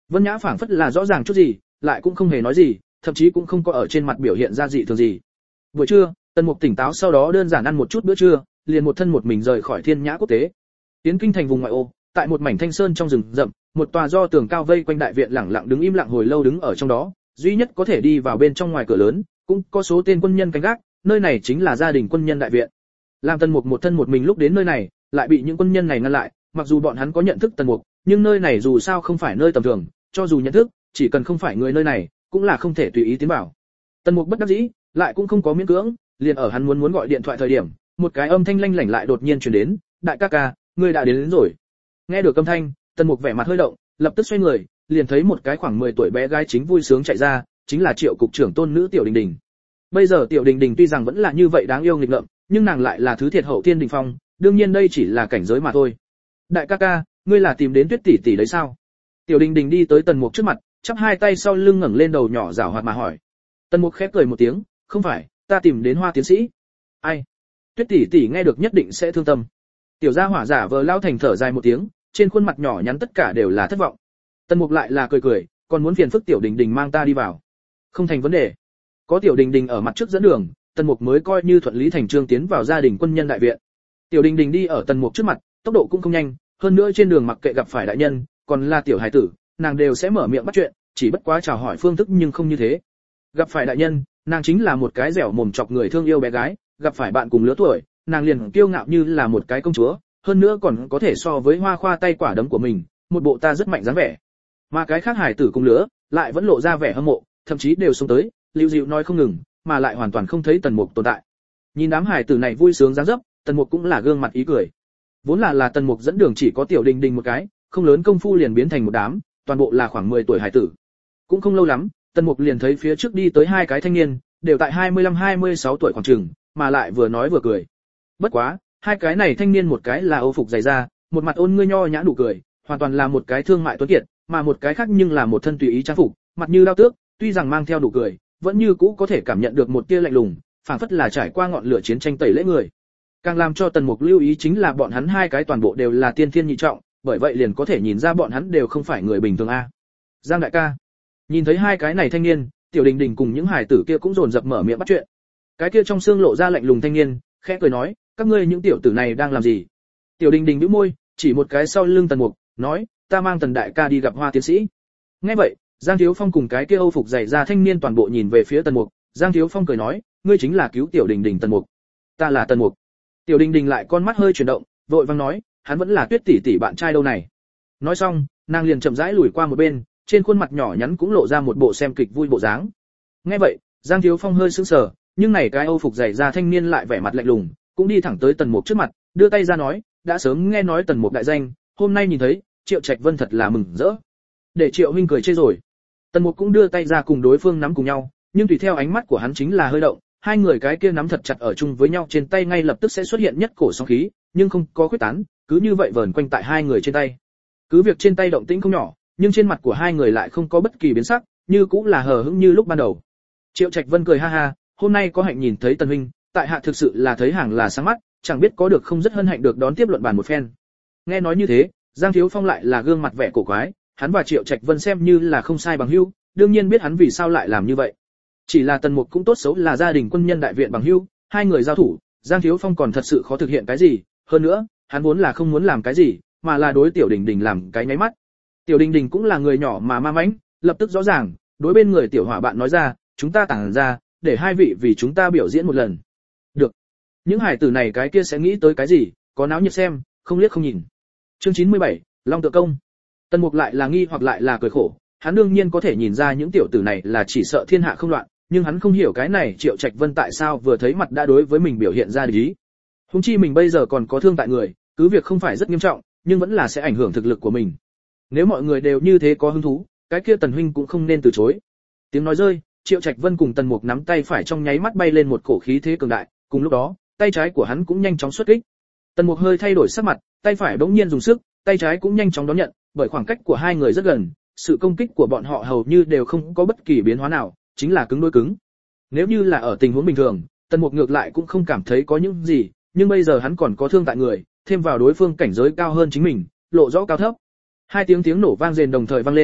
Vân Nhã phảng phất là rõ ràng chút gì, lại cũng không hề nói gì, thậm chí cũng không có ở trên mặt biểu hiện ra dị thường gì. Buổi trưa, Tần Mục tỉnh táo sau đó đơn giản ăn một chút bữa trưa, liền một thân một mình rời khỏi Thiên Nhã Quốc tế. Tiến kinh thành vùng ngoại ô, tại một mảnh thanh sơn trong rừng rậm, một tòa do tường cao vây quanh đại viện lẳng lặng đứng im lặng hồi lâu đứng ở trong đó, duy nhất có thể đi vào bên trong ngoài cửa lớn, cũng có số tên quân nhân canh gác, nơi này chính là gia đình quân nhân đại viện. Làm Tần Mục một thân một mình lúc đến nơi này, lại bị những quân nhân này ngăn lại, mặc dù bọn hắn có nhận thức Tần Mục, nhưng nơi này dù sao không phải nơi tầm thường, cho dù nhận thức, chỉ cần không phải người nơi này, cũng là không thể tùy ý tiến vào. Tần Mục bất đắc dĩ, lại cũng không có miễn cưỡng, liền ở hắn muốn gọi điện thoại thời điểm, một cái âm thanh lanh lảnh lại đột nhiên truyền đến, "Đại ca ca, ngươi đã đến rồi." Nghe được âm thanh, Tần Mục vẻ mặt hơi động, lập tức xoay người, liền thấy một cái khoảng 10 tuổi bé gái chính vui sướng chạy ra, chính là Triệu cục trưởng tôn nữ Tiểu Đình Đình. Bây giờ Tiểu Đình Đình tuy rằng vẫn là như vậy đáng yêu nghịch ngợm, nhưng nàng lại là thứ thiệt hậu thiên đình phong, đương nhiên đây chỉ là cảnh giới mà thôi. "Đại ca ca, ngươi là tìm đến Tuyết tỷ tỷ đấy sao?" Tiểu Đình Đình đi tới Tần Mục trước mặt, chắp hai tay sau lưng ngẩng lên đầu nhỏ giảo hoạt mà hỏi. Tần Mục khép cười một tiếng, "Không phải, ta tìm đến Hoa tiến sĩ." "Ai?" Tuyết tỷ tỷ nghe được nhất định sẽ thương tâm. Tiểu gia hỏa giả vờ lao thành thở dài một tiếng, trên khuôn mặt nhỏ nhắn tất cả đều là thất vọng. Tần Mục lại là cười cười, "Còn muốn phiền phức Tiểu Đình Đình mang ta đi vào." "Không thành vấn đề." Có Tiểu Đình Đình ở mặt trước dẫn đường, Tần Mục mới coi như thuận lý thành chương tiến vào gia đình quân nhân đại viện. Tiểu Đình Đình đi ở Tần Mục trước mặt, tốc độ cũng không nhanh, hơn nữa trên đường mặc kệ gặp phải đại nhân, còn là tiểu hài tử, nàng đều sẽ mở miệng bắt chuyện, chỉ bất quá chào hỏi phương thức nhưng không như thế. Gặp phải đại nhân, nàng chính là một cái dẻo mồm chọc người thương yêu bé gái, gặp phải bạn cùng lứa tuổi, nàng liền kiêu ngạo như là một cái công chúa, hơn nữa còn có thể so với Hoa khoa tay quả đấm của mình, một bộ ta rất mạnh dáng vẻ. Mà cái khác hài tử cùng lứa, lại vẫn lộ ra vẻ hâm mộ, thậm chí đều xông tới, lưu dịu nói không ngừng, mà lại hoàn toàn không thấy Tần Mục tồn tại. Nhìn đám hài tử này vui sướng dáng dấp, Tần Mục cũng là gương mặt ý cười. Vốn là Tần Mục dẫn đường chỉ có Tiểu Đình Đình một cái, không lớn công phu liền biến thành một đám, toàn bộ là khoảng 10 tuổi hài tử. Cũng không lâu lắm, Tần Mục liền thấy phía trước đi tới hai cái thanh niên, đều tại 25-26 tuổi khoảng chừng, mà lại vừa nói vừa cười. Bất quá, hai cái này thanh niên một cái là Âu phục dày da, một mặt ôn ngươi nho nhã nụ cười, hoàn toàn là một cái thương mại tuấn kiệt, mà một cái khác nhưng là một thân tùy ý trang phục, mặt như đao tước, tuy rằng mang theo nụ cười, vẫn như cũ có thể cảm nhận được một tia lạnh lùng, phảng phất là trải qua ngọn lửa chiến tranh tẩy lễ người. Càng làm cho Tần Mục lưu ý chính là bọn hắn hai cái toàn bộ đều là tiên thiên nhị trọng, bởi vậy liền có thể nhìn ra bọn hắn đều không phải người bình thường a. Giang đại ca. Nhìn thấy hai cái này thanh niên, Tiểu Đình Đình cùng những hài tử kia cũng dồn dập mở miệng bắt chuyện. Cái kia trong xương lộ ra lạnh lùng thanh niên, khẽ cười nói, "Các ngươi những tiểu tử này đang làm gì?" Tiểu Đình Đình bĩu môi, chỉ một cái sau lưng Tần Mục, nói, "Ta mang Tần đại ca đi gặp Hoa tiến sĩ." Nghe vậy, Giang Thiếu Phong cùng cái kia Âu phục dày da thanh niên toàn bộ nhìn về phía Tần Mục, Giang Thiếu Phong cười nói, "Ngươi chính là cứu Tiểu Đình Đình Tần Mục." "Ta là Tần Mục." Tiểu Đình Đình lại con mắt hơi chuyển động, vội vàng nói, "Hắn vẫn là Tuyết tỷ tỷ bạn trai đâu này." Nói xong, nàng liền chậm rãi lùi qua một bên, trên khuôn mặt nhỏ nhắn cũng lộ ra một bộ xem kịch vui bộ dáng. Nghe vậy, Giang Thiếu Phong hơi sững sờ, nhưng này cái Âu phục dày da thanh niên lại vẻ mặt lạnh lùng, cũng đi thẳng tới Tần Mục trước mặt, đưa tay ra nói, "Đã sớm nghe nói Tần Mục đại danh, hôm nay nhìn thấy, Triệu Trạch Vân thật là mừng rỡ." Để Triệu huynh cười chê rồi. Tần Mục cũng đưa tay ra cùng đối phương nắm cùng nhau, nhưng tùy theo ánh mắt của hắn chính là hơi động, hai người cái kia nắm thật chặt ở chung với nhau trên tay ngay lập tức sẽ xuất hiện nhất cổ sóng khí, nhưng không có khuếch tán, cứ như vậy vờn quanh tại hai người trên tay. Cứ việc trên tay động tĩnh không nhỏ, nhưng trên mặt của hai người lại không có bất kỳ biến sắc, như cũng là hờ hững như lúc ban đầu. Triệu Trạch Vân cười ha ha, "Hôm nay có hạnh nhìn thấy Tần huynh, tại hạ thực sự là thấy hàng là sáng mắt, chẳng biết có được không rất hân hạnh được đón tiếp luận bàn một phen." Nghe nói như thế, Giang Thiếu Phong lại là gương mặt vẻ cổ quái, hắn và Triệu Trạch Vân xem như là không sai bằng hữu, đương nhiên biết hắn vì sao lại làm như vậy. Chỉ là Tần Mục cũng tốt xấu là gia đình quân nhân đại viện bằng hữu, hai người giao thủ, Giang Thiếu Phong còn thật sự khó thực hiện cái gì, hơn nữa, hắn vốn là không muốn làm cái gì, mà là đối Tiểu Đình Đình làm cái nháy mắt. Tiểu Đình Đình cũng là người nhỏ mà ma mãnh, lập tức rõ ràng, đối bên người tiểu hỏa bạn nói ra, "Chúng ta tản ra, để hai vị vì chúng ta biểu diễn một lần." Được. Những hải tử này cái kia sẽ nghĩ tới cái gì, có náo nhiệt xem, không liếc không nhìn. Chương 97, Long Tự Công. Tần Mục lại là nghi hoặc lại là cười khổ, hắn đương nhiên có thể nhìn ra những tiểu tử này là chỉ sợ thiên hạ không loạn, nhưng hắn không hiểu cái này Triệu Trạch Vân tại sao vừa thấy mặt đã đối với mình biểu hiện ra địch ý. Huống chi mình bây giờ còn có thương tại người, cứ việc không phải rất nghiêm trọng, nhưng vẫn là sẽ ảnh hưởng thực lực của mình. Nếu mọi người đều như thế có hứng thú, cái kia Tần huynh cũng không nên từ chối. Tiếng nói rơi, Triệu Trạch Vân cùng Tần Mục nắm tay phải trong nháy mắt bay lên một cổ khí thế cường đại, cùng lúc đó, tay trái của hắn cũng nhanh chóng xuất kích. Tần Mục hơi thay đổi sắc mặt, tay phải bỗng nhiên dùng sức, tay trái cũng nhanh chóng đón nhận, bởi khoảng cách của hai người rất gần, sự công kích của bọn họ hầu như đều không có bất kỳ biến hóa nào, chính là cứng đối cứng. Nếu như là ở tình huống bình thường, Tần Mục ngược lại cũng không cảm thấy có những gì, nhưng bây giờ hắn còn có thương tại người, thêm vào đối phương cảnh giới cao hơn chính mình, lộ rõ cao thấp. Hai tiếng nổ vang rền đồng thời vang lên,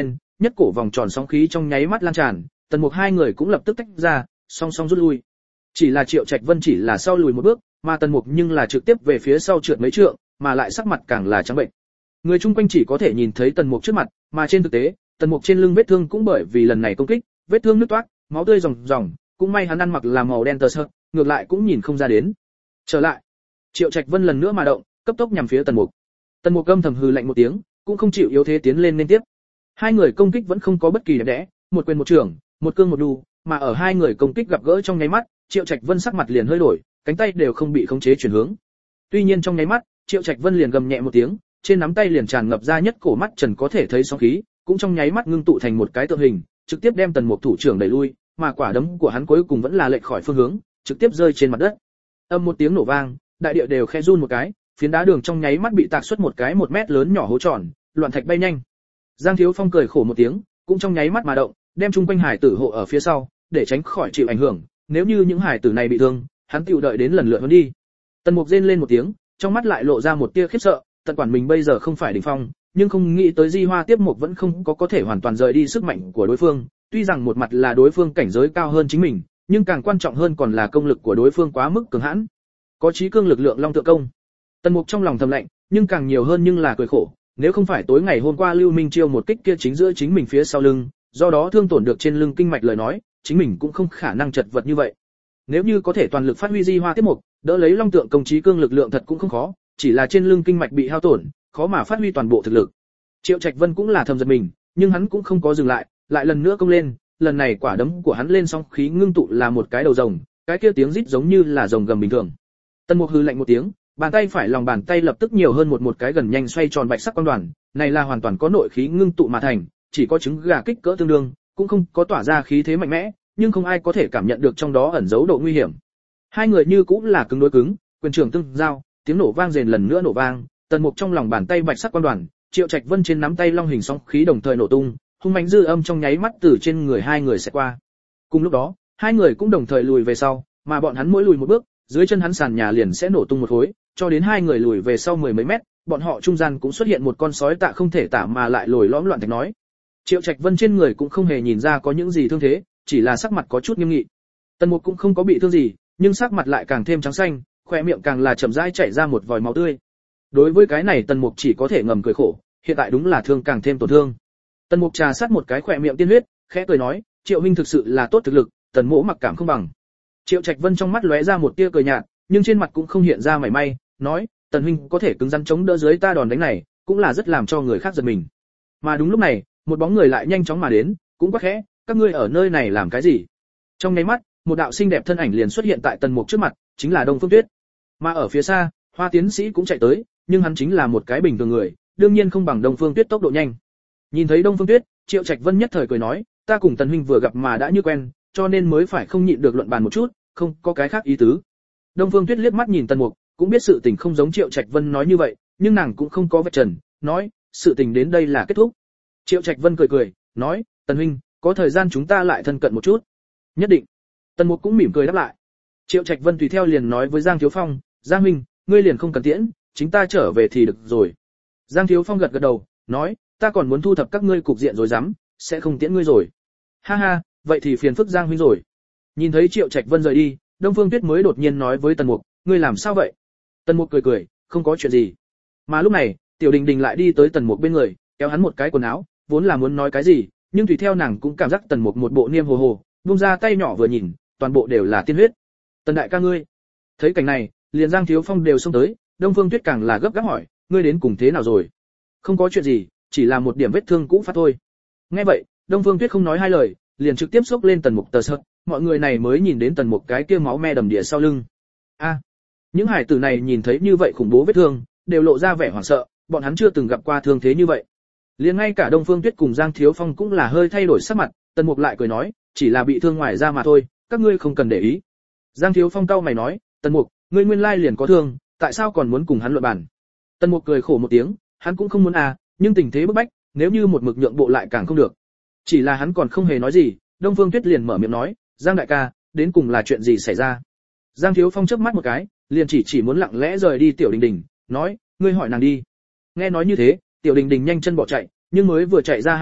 nhất cổ vòng tròn sóng khí trong nháy mắt lan tràn, Tần Mục hai người cũng lập tức tách ra, song song rút lui. Chỉ là Triệu Trạch Vân chỉ là sau lùi một bước, mà Tần Mục nhưng là trực tiếp về phía sau trượt mấy trượng, mà lại sắc mặt càng là trắng bệnh. Người chung quanh chỉ có thể nhìn thấy Tần Mục trước mặt, mà trên thực tế, Tần Mục trên lưng vết thương cũng bởi vì lần này công kích, vết thương nứt toát, máu tươi ròng ròng, cũng may hắn ăn mặc là màu đen tơ sơ, ngược lại cũng nhìn không ra đến. Trở lại, Triệu Trạch Vân lần nữa mà động, cấp tốc nhằm phía Tần Mục. Tần Mục âm thầm hừ lạnh một tiếng, cũng không chịu yếu thế tiến lên liên tiếp. Hai người công kích vẫn không có bất kỳ đẹp đẽ, một quyền một trường, một cương một đu, mà ở hai người công kích gặp gỡ trong nháy mắt, Triệu Trạch Vân sắc mặt liền hơi đổi, cánh tay đều không bị khống chế chuyển hướng. Tuy nhiên trong nháy mắt, Triệu Trạch Vân liền gầm nhẹ một tiếng, trên nắm tay liền tràn ngập ra nhất cổ mắt trần có thể thấy sóng khí, cũng trong nháy mắt ngưng tụ thành một cái tượng hình, trực tiếp đem Tần Mục thủ trưởng đẩy lui, mà quả đấm của hắn cuối cùng vẫn là lệch khỏi phương hướng, trực tiếp rơi trên mặt đất. Âm một tiếng nổ vang, đại địa đều khẽ run một cái, phiến đá đường trong nháy mắt bị tạc xuất một cái 1 mét lớn nhỏ hố tròn, loạn thạch bay nhanh. Giang Thiếu Phong cười khổ một tiếng, cũng trong nháy mắt mà động, đem chung quanh hải tử hộ ở phía sau, để tránh khỏi chịu ảnh hưởng, nếu như những hải tử này bị thương, hắn tiểu đợi đến lần lượt huấn đi. Tần Mục rên lên một tiếng, trong mắt lại lộ ra một tia khiếp sợ, tận quản mình bây giờ không phải đỉnh phong, nhưng không nghĩ tới Di Hoa Tiếp Mục vẫn không có thể hoàn toàn rời đi sức mạnh của đối phương, tuy rằng một mặt là đối phương cảnh giới cao hơn chính mình, nhưng càng quan trọng hơn còn là công lực của đối phương quá mức cường hãn. Có chí cương lực lượng long tượng công. Tần Mục trong lòng thầm lạnh, nhưng càng nhiều hơn nhưng là cười khổ, nếu không phải tối ngày hôm qua Lưu Minh Chiêu một kích kia chính giữa chính mình phía sau lưng, do đó thương tổn được trên lưng kinh mạch lời nói, chính mình cũng không khả năng chật vật như vậy. Nếu như có thể toàn lực phát huy Di Hoa Tiếp Mục, đỡ lấy long tượng công chí cương lực lượng thật cũng không khó, chỉ là trên lưng kinh mạch bị hao tổn, khó mà phát huy toàn bộ thực lực. Triệu Trạch Vân cũng là thầm giật mình, nhưng hắn cũng không có dừng lại, lại lần nữa công lên, lần này quả đấm của hắn lên sóng khí ngưng tụ là một cái đầu rồng, cái kia tiếng rít giống như là rồng gầm bình thường. Tần Mục hừ lạnh một tiếng, bàn tay phải lòng bàn tay lập tức nhiều hơn một cái gần nhanh xoay tròn bạch sắc quang đoàn, này là hoàn toàn có nội khí ngưng tụ mà thành, chỉ có trứng gà kích cỡ tương đương, cũng không có tỏa ra khí thế mạnh mẽ, nhưng không ai có thể cảm nhận được trong đó ẩn giấu độ nguy hiểm. Hai người như cũng là cứng đối cứng, quyền trưởng tương giao, tiếng nổ vang rền lần nữa nổ vang, Tần Mục trong lòng bàn tay bạch sắc quang đoàn, Triệu Trạch Vân trên nắm tay long hình sóng khí đồng thời nổ tung, hung mãnh dư âm trong nháy mắt từ trên người hai người sẽ qua. Cùng lúc đó, hai người cũng đồng thời lùi về sau, mà bọn hắn mỗi lùi một bước, dưới chân hắn sàn nhà liền sẽ nổ tung một khối, cho đến hai người lùi về sau 10 mấy mét, bọn họ trung gian cũng xuất hiện một con sói tạ không thể tả mà lại lồi lõm loạn thạch nói. Triệu Trạch Vân trên người cũng không hề nhìn ra có những gì thương thế, chỉ là sắc mặt có chút nghiêm nghị. Tần Mục cũng không có bị thương gì, nhưng sắc mặt lại càng thêm trắng xanh, khóe miệng càng là chậm rãi chảy ra một vòi máu tươi. Đối với cái này Tần Mục chỉ có thể ngầm cười khổ, hiện tại đúng là thương càng thêm tổn thương. Tần Mục trà sát một cái khóe miệng tiên huyết, khẽ cười nói, Triệu huynh thực sự là tốt thực lực, Tần mỗ mặc cảm không bằng. Triệu Trạch Vân trong mắt lóe ra một tia cười nhạt, nhưng trên mặt cũng không hiện ra mảy may, nói, Tần huynh có thể cứng rắn chống đỡ dưới ta đòn đánh này, cũng là rất làm cho người khác giật mình. Mà đúng lúc này, một bóng người lại nhanh chóng mà đến, cũng quát khẽ, các ngươi ở nơi này làm cái gì? Trong nháy mắt, một đạo xinh đẹp thân ảnh liền xuất hiện tại Tần Mục trước mặt, chính là Đông Phương Tuyết. Mà ở phía xa, Hoa tiến sĩ cũng chạy tới, nhưng hắn chính là một cái bình thường người, đương nhiên không bằng Đông Phương Tuyết tốc độ nhanh. Nhìn thấy Đông Phương Tuyết, Triệu Trạch Vân nhất thời cười nói, ta cùng Tần huynh vừa gặp mà đã như quen, cho nên mới phải không nhịn được luận bàn một chút, không có cái khác ý tứ. Đông Phương Tuyết liếc mắt nhìn Tần Mục, cũng biết sự tình không giống Triệu Trạch Vân nói như vậy, nhưng nàng cũng không có vạch trần, nói, sự tình đến đây là kết thúc. Triệu Trạch Vân cười cười, nói, Tần huynh, có thời gian chúng ta lại thân cận một chút. Nhất định. Tần Mục cũng mỉm cười đáp lại. Triệu Trạch Vân tùy theo liền nói với Giang Thiếu Phong, Giang huynh, ngươi liền không cần tiễn, chính ta trở về thì được rồi. Giang Thiếu Phong gật gật đầu, nói, ta còn muốn thu thập các ngươi cục diện rồi dám, sẽ không tiễn ngươi rồi. Ha ha, vậy thì phiền phức Giang huynh rồi. Nhìn thấy Triệu Trạch Vân rời đi, Đông Phương Tuyết mới đột nhiên nói với Tần Mục, ngươi làm sao vậy? Tần Mục cười cười, không có chuyện gì. Mà lúc này, Tiểu Đình Đình lại đi tới Tần Mục bên người, kéo hắn một cái quần áo, vốn là muốn nói cái gì, nhưng tùy theo nàng cũng cảm giác Tần Mục một bộ niêm hồ hồ, buông ra tay nhỏ vừa nhìn, toàn bộ đều là tiên huyết. Tần đại ca ngươi. Thấy cảnh này, liền Giang Thiếu Phong đều xông tới, Đông Phương Tuyết càng là gấp gáp hỏi, ngươi đến cùng thế nào rồi? Không có chuyện gì, chỉ là một điểm vết thương cũ phát thôi. Nghe vậy, Đông Phương Tuyết không nói hai lời, liền trực tiếp xốc lên Tần Mục tờ sợt, mọi người này mới nhìn đến Tần Mục cái kia máu me đầm đìa sau lưng. A, những hải tử này nhìn thấy như vậy khủng bố vết thương, đều lộ ra vẻ hoảng sợ, bọn hắn chưa từng gặp qua thương thế như vậy. Liền ngay cả Đông Phương Tuyết cùng Giang Thiếu Phong cũng là hơi thay đổi sắc mặt, Tần Mục lại cười nói, chỉ là bị thương ngoài da mà thôi, các ngươi không cần để ý. Giang Thiếu Phong cau mày nói, Tần Mục, ngươi nguyên lai liền có thương, tại sao còn muốn cùng hắn luận bàn? Tần Mục cười khổ một tiếng, hắn cũng không muốn nhưng tình thế bức bách, nếu như một mực nhượng bộ lại càng không được. Chỉ là hắn còn không hề nói gì, Đông Phương Tuyết liền mở miệng nói, Giang đại ca, đến cùng là chuyện gì xảy ra? Giang Thiếu Phong chớp mắt một cái, liền chỉ muốn lặng lẽ rời đi Tiểu Đình Đình, nói, ngươi hỏi nàng đi. Nghe nói như thế, Tiểu Đình Đình nhanh chân bỏ chạy, nhưng mới vừa chạy ra 2 bước,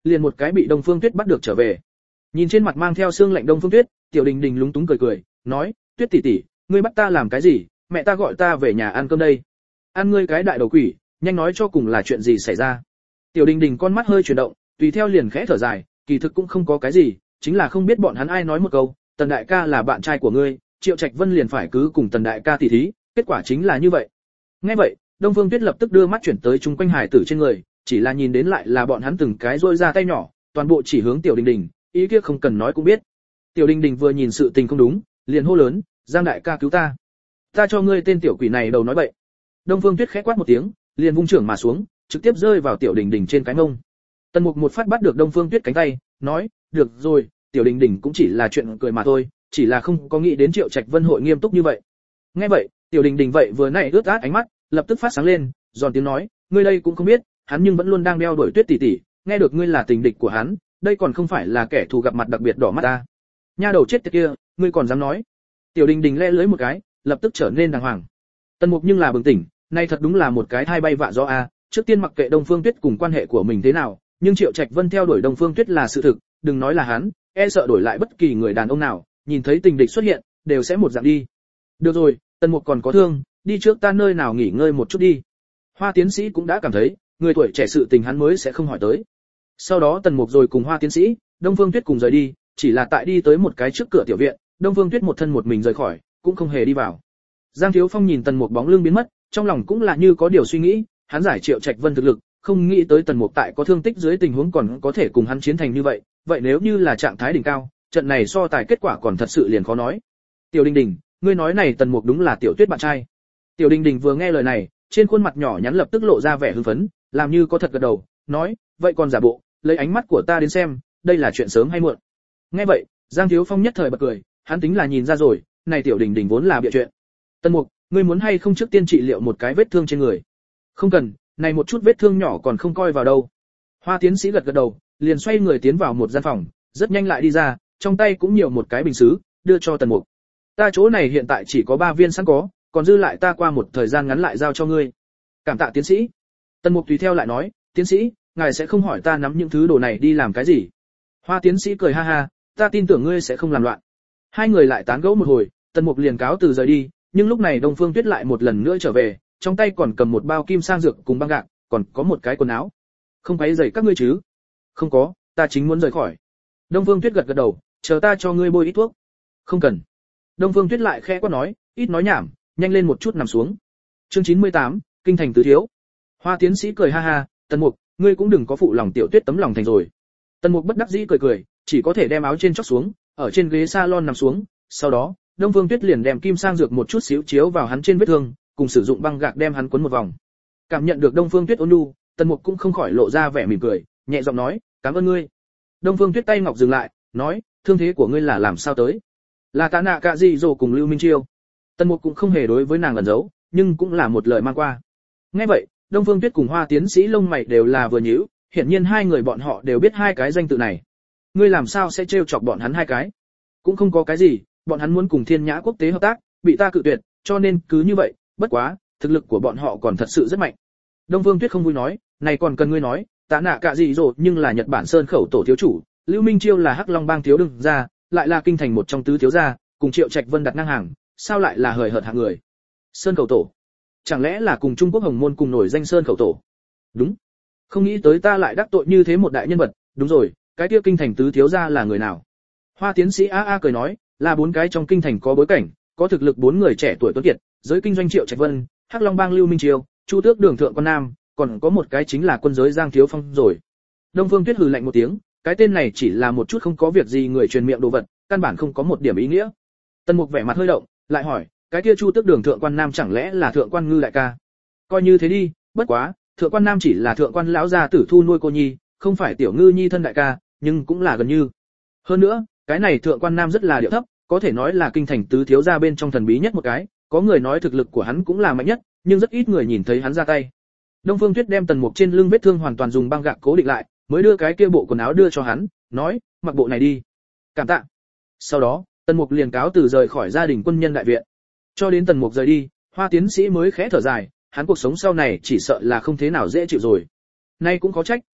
liền một cái bị Đông Phương Tuyết bắt được trở về. Nhìn trên mặt mang theo sương lạnh Đông Phương Tuyết, Tiểu Đình Đình lúng túng cười cười, nói, Tuyết tỷ tỷ, ngươi bắt ta làm cái gì? Mẹ ta gọi ta về nhà ăn cơm đây. Ăn ngươi cái đại đầu quỷ, nhanh nói cho cùng là chuyện gì xảy ra. Tiểu Đình Đình con mắt hơi chuyển động, tùy theo liền khẽ thở dài, kỳ thực cũng không có cái gì, chính là không biết bọn hắn ai nói một câu, Tần đại ca là bạn trai của ngươi, Triệu Trạch Vân liền phải cứ cùng Tần đại ca tỉ thí, kết quả chính là như vậy. Nghe vậy, Đông Phương Tuyết lập tức đưa mắt chuyển tới chung quanh hải tử trên người, chỉ là nhìn đến lại là bọn hắn từng cái rôi ra tay nhỏ, toàn bộ chỉ hướng Tiểu Đình Đình, ý kia không cần nói cũng biết. Tiểu Đình Đình vừa nhìn sự tình không đúng, liền hô lớn, Giang đại ca cứu ta. Ta cho ngươi tên tiểu quỷ này đầu nói bậy. Đông Phương Tuyết khẽ quát một tiếng, liền vung trưởng mà xuống, trực tiếp rơi vào Tiểu Đình Đình trên cái mông. Tần Mục một phát bắt được Đông Phương Tuyết cánh tay, nói, được rồi, Tiểu Đình Đình cũng chỉ là chuyện cười mà thôi, chỉ là không có nghĩ đến Triệu Trạch Vân hội nghiêm túc như vậy. Nghe vậy, Tiểu Đình Đình vậy vừa nãy ướt át ánh mắt, lập tức phát sáng lên, giòn tiếng nói, ngươi đây cũng không biết, hắn nhưng vẫn luôn đang đeo đuổi Tuyết tỷ tỷ, nghe được ngươi là tình địch của hắn, đây còn không phải là kẻ thù gặp mặt đặc biệt đỏ mắt ta. Nha đầu chết tiệt kia, ngươi còn dám nói? Tiểu Đình Đình le lưỡi một cái, lập tức trở nên đàng hoàng. Tần Mục nhưng là bừng tỉnh, nay thật đúng là một cái thai bay vạ gió a, trước tiên mặc kệ Đông Phương Tuyết cùng quan hệ của mình thế nào, nhưng Triệu Trạch Vân theo đuổi Đông Phương Tuyết là sự thực, đừng nói là hắn, e sợ đổi lại bất kỳ người đàn ông nào, nhìn thấy tình địch xuất hiện, đều sẽ một dạng đi. Được rồi, Tần Mục còn có thương, đi trước ta nơi nào nghỉ ngơi một chút đi. Hoa tiến sĩ cũng đã cảm thấy, người tuổi trẻ sự tình hắn mới sẽ không hỏi tới. Sau đó Tần Mục rồi cùng Hoa tiến sĩ, Đông Phương Tuyết cùng rời đi, chỉ là tại đi tới một cái trước cửa tiểu viện, Đông Phương Tuyết một thân một mình rời khỏi, cũng không hề đi vào. Giang Thiếu Phong nhìn Tần Mục bóng lưng biến mất, trong lòng cũng là như có điều suy nghĩ, hắn giải Triệu Trạch Vân thực lực, không nghĩ tới Tần Mục tại có thương tích dưới tình huống còn có thể cùng hắn chiến thành như vậy, vậy nếu như là trạng thái đỉnh cao, trận này so tài kết quả còn thật sự liền khó nói. Tiểu Đình Đình, ngươi nói này Tần Mục đúng là Tiểu Tuyết bạn trai. Tiểu Đình Đình vừa nghe lời này, trên khuôn mặt nhỏ nhắn lập tức lộ ra vẻ hưng phấn, làm như có thật gật đầu, nói, vậy còn giả bộ, lấy ánh mắt của ta đến xem, đây là chuyện sớm hay muộn. Nghe vậy, Giang Thiếu Phong nhất thời bật cười, hắn tính là nhìn ra rồi, này Tiểu Đình Đình vốn là bịa chuyện. Tần Mục, ngươi muốn hay không trước tiên trị liệu một cái vết thương trên người? Không cần, này một chút vết thương nhỏ còn không coi vào đâu. Hoa tiến sĩ gật gật đầu, liền xoay người tiến vào một gian phòng, rất nhanh lại đi ra, trong tay cũng nhiều một cái bình sứ, đưa cho Tần Mục. Ta chỗ này hiện tại chỉ có 3 viên sẵn có, còn dư lại ta qua một thời gian ngắn lại giao cho ngươi. Cảm tạ tiến sĩ. Tần Mục tùy theo lại nói, tiến sĩ, ngài sẽ không hỏi ta nắm những thứ đồ này đi làm cái gì? Hoa tiến sĩ cười ha ha, ta tin tưởng ngươi sẽ không làm loạn. Hai người lại tán gẫu một hồi, Tần Mục liền cáo từ rời đi, nhưng lúc này Đông Phương Tuyết lại một lần nữa trở về, trong tay còn cầm một bao kim sang dược cùng băng gạc, còn có một cái quần áo. Không quấy rầy các ngươi chứ? Không có, ta chính muốn rời khỏi. Đông Phương Tuyết gật gật đầu, chờ ta cho ngươi bôi ít thuốc. Không cần. Đông Phương Tuyết lại khẽ quát nói, ít nói nhảm, nhanh lên một chút nằm xuống. Chương 98, kinh thành tứ thiếu. Hoa tiến sĩ cười ha ha, Tần Mục, ngươi cũng đừng có phụ lòng Tiểu Tuyết tấm lòng thành rồi. Tần Mục bất đắc dĩ cười cười, chỉ có thể đem áo trên chóc xuống, ở trên ghế salon nằm xuống, sau đó, Đông Phương Tuyết liền đem kim sang dược một chút xíu chiếu vào hắn trên vết thương, cùng sử dụng băng gạc đem hắn cuốn một vòng. Cảm nhận được Đông Phương Tuyết ôn nhu, Tần Mục cũng không khỏi lộ ra vẻ mỉm cười, nhẹ giọng nói, "Cảm ơn ngươi." Đông Phương Tuyết tay ngọc dừng lại, nói, "Thương thế của ngươi là làm sao tới?" "Là Tạ Nạ Cạ Dị Dỗ cùng Lưu Minh Chiêu." Tần Mục cũng không hề đối với nàng ẩn giấu, nhưng cũng là một lời mang qua. Nghe vậy, Đông Phương Tuyết cùng Hoa tiến sĩ lông mày đều là vừa nhíu, hiển nhiên hai người bọn họ đều biết hai cái danh tự này. Ngươi làm sao sẽ trêu chọc bọn hắn hai cái? Cũng không có cái gì, bọn hắn muốn cùng Thiên Nhã Quốc tế hợp tác, bị ta cự tuyệt, cho nên cứ như vậy, bất quá, thực lực của bọn họ còn thật sự rất mạnh. Đông Phương Tuyết không vui nói, này còn cần ngươi nói, Tạ Nạ Cạ Dị Dỗ nhưng là Nhật Bản Sơn Khẩu tổ thiếu chủ, Lưu Minh Chiêu là Hắc Long Bang thiếu đương gia, lại là kinh thành một trong tứ thiếu gia, cùng Triệu Trạch Vân đặt ngang hàng, sao lại là hời hợt hạng người? Sơn Khẩu tổ, chẳng lẽ là cùng Trung Quốc Hồng Môn cùng nổi danh Sơn Khẩu tổ? Đúng, không nghĩ tới ta lại đắc tội như thế một đại nhân vật, đúng rồi, cái kia kinh thành tứ thiếu gia là người nào? Hoa tiến sĩ a a cười nói, là 4 cái trong kinh thành có bối cảnh, có thực lực 4 người trẻ tuổi tuấn kiệt, giới kinh doanh Triệu Trạch Vân, Hắc Long Bang Lưu Minh Chiêu, Chu Tước Đường Thượng Quan Nam, còn có một cái chính là quân giới Giang Thiếu Phong rồi. Đông Phương Tuyết hừ lạnh một tiếng, cái tên này chỉ là một chút không có việc gì người truyền miệng đồ vật, căn bản không có một điểm ý nghĩa. Tần Mục vẻ mặt hơi động, lại hỏi, cái kia Chu Tước Đường Thượng Quan Nam chẳng lẽ là Thượng Quan Ngư đại ca? Coi như thế đi, bất quá, Thượng Quan Nam chỉ là Thượng Quan lão gia tử thu nuôi cô nhi, không phải Tiểu Ngư nhi thân đại ca, nhưng cũng là gần như. Hơn nữa, cái này Thượng Quan Nam rất là điệu thấp, có thể nói là kinh thành tứ thiếu gia bên trong thần bí nhất một cái, có người nói thực lực của hắn cũng là mạnh nhất, nhưng rất ít người nhìn thấy hắn ra tay. Đông Phương Tuyết đem Tần Mục trên lưng vết thương hoàn toàn dùng băng gạc cố định lại, mới đưa cái kia bộ quần áo đưa cho hắn, nói, mặc bộ này đi. Cảm tạ. Sau đó, Tần Mục liền cáo từ rời khỏi gia đình quân nhân đại viện. Cho đến Tần Mục rời đi, Hoa tiến sĩ mới khẽ thở dài, hắn cuộc sống sau này chỉ sợ là không thế nào dễ chịu rồi. Nay cũng có trách,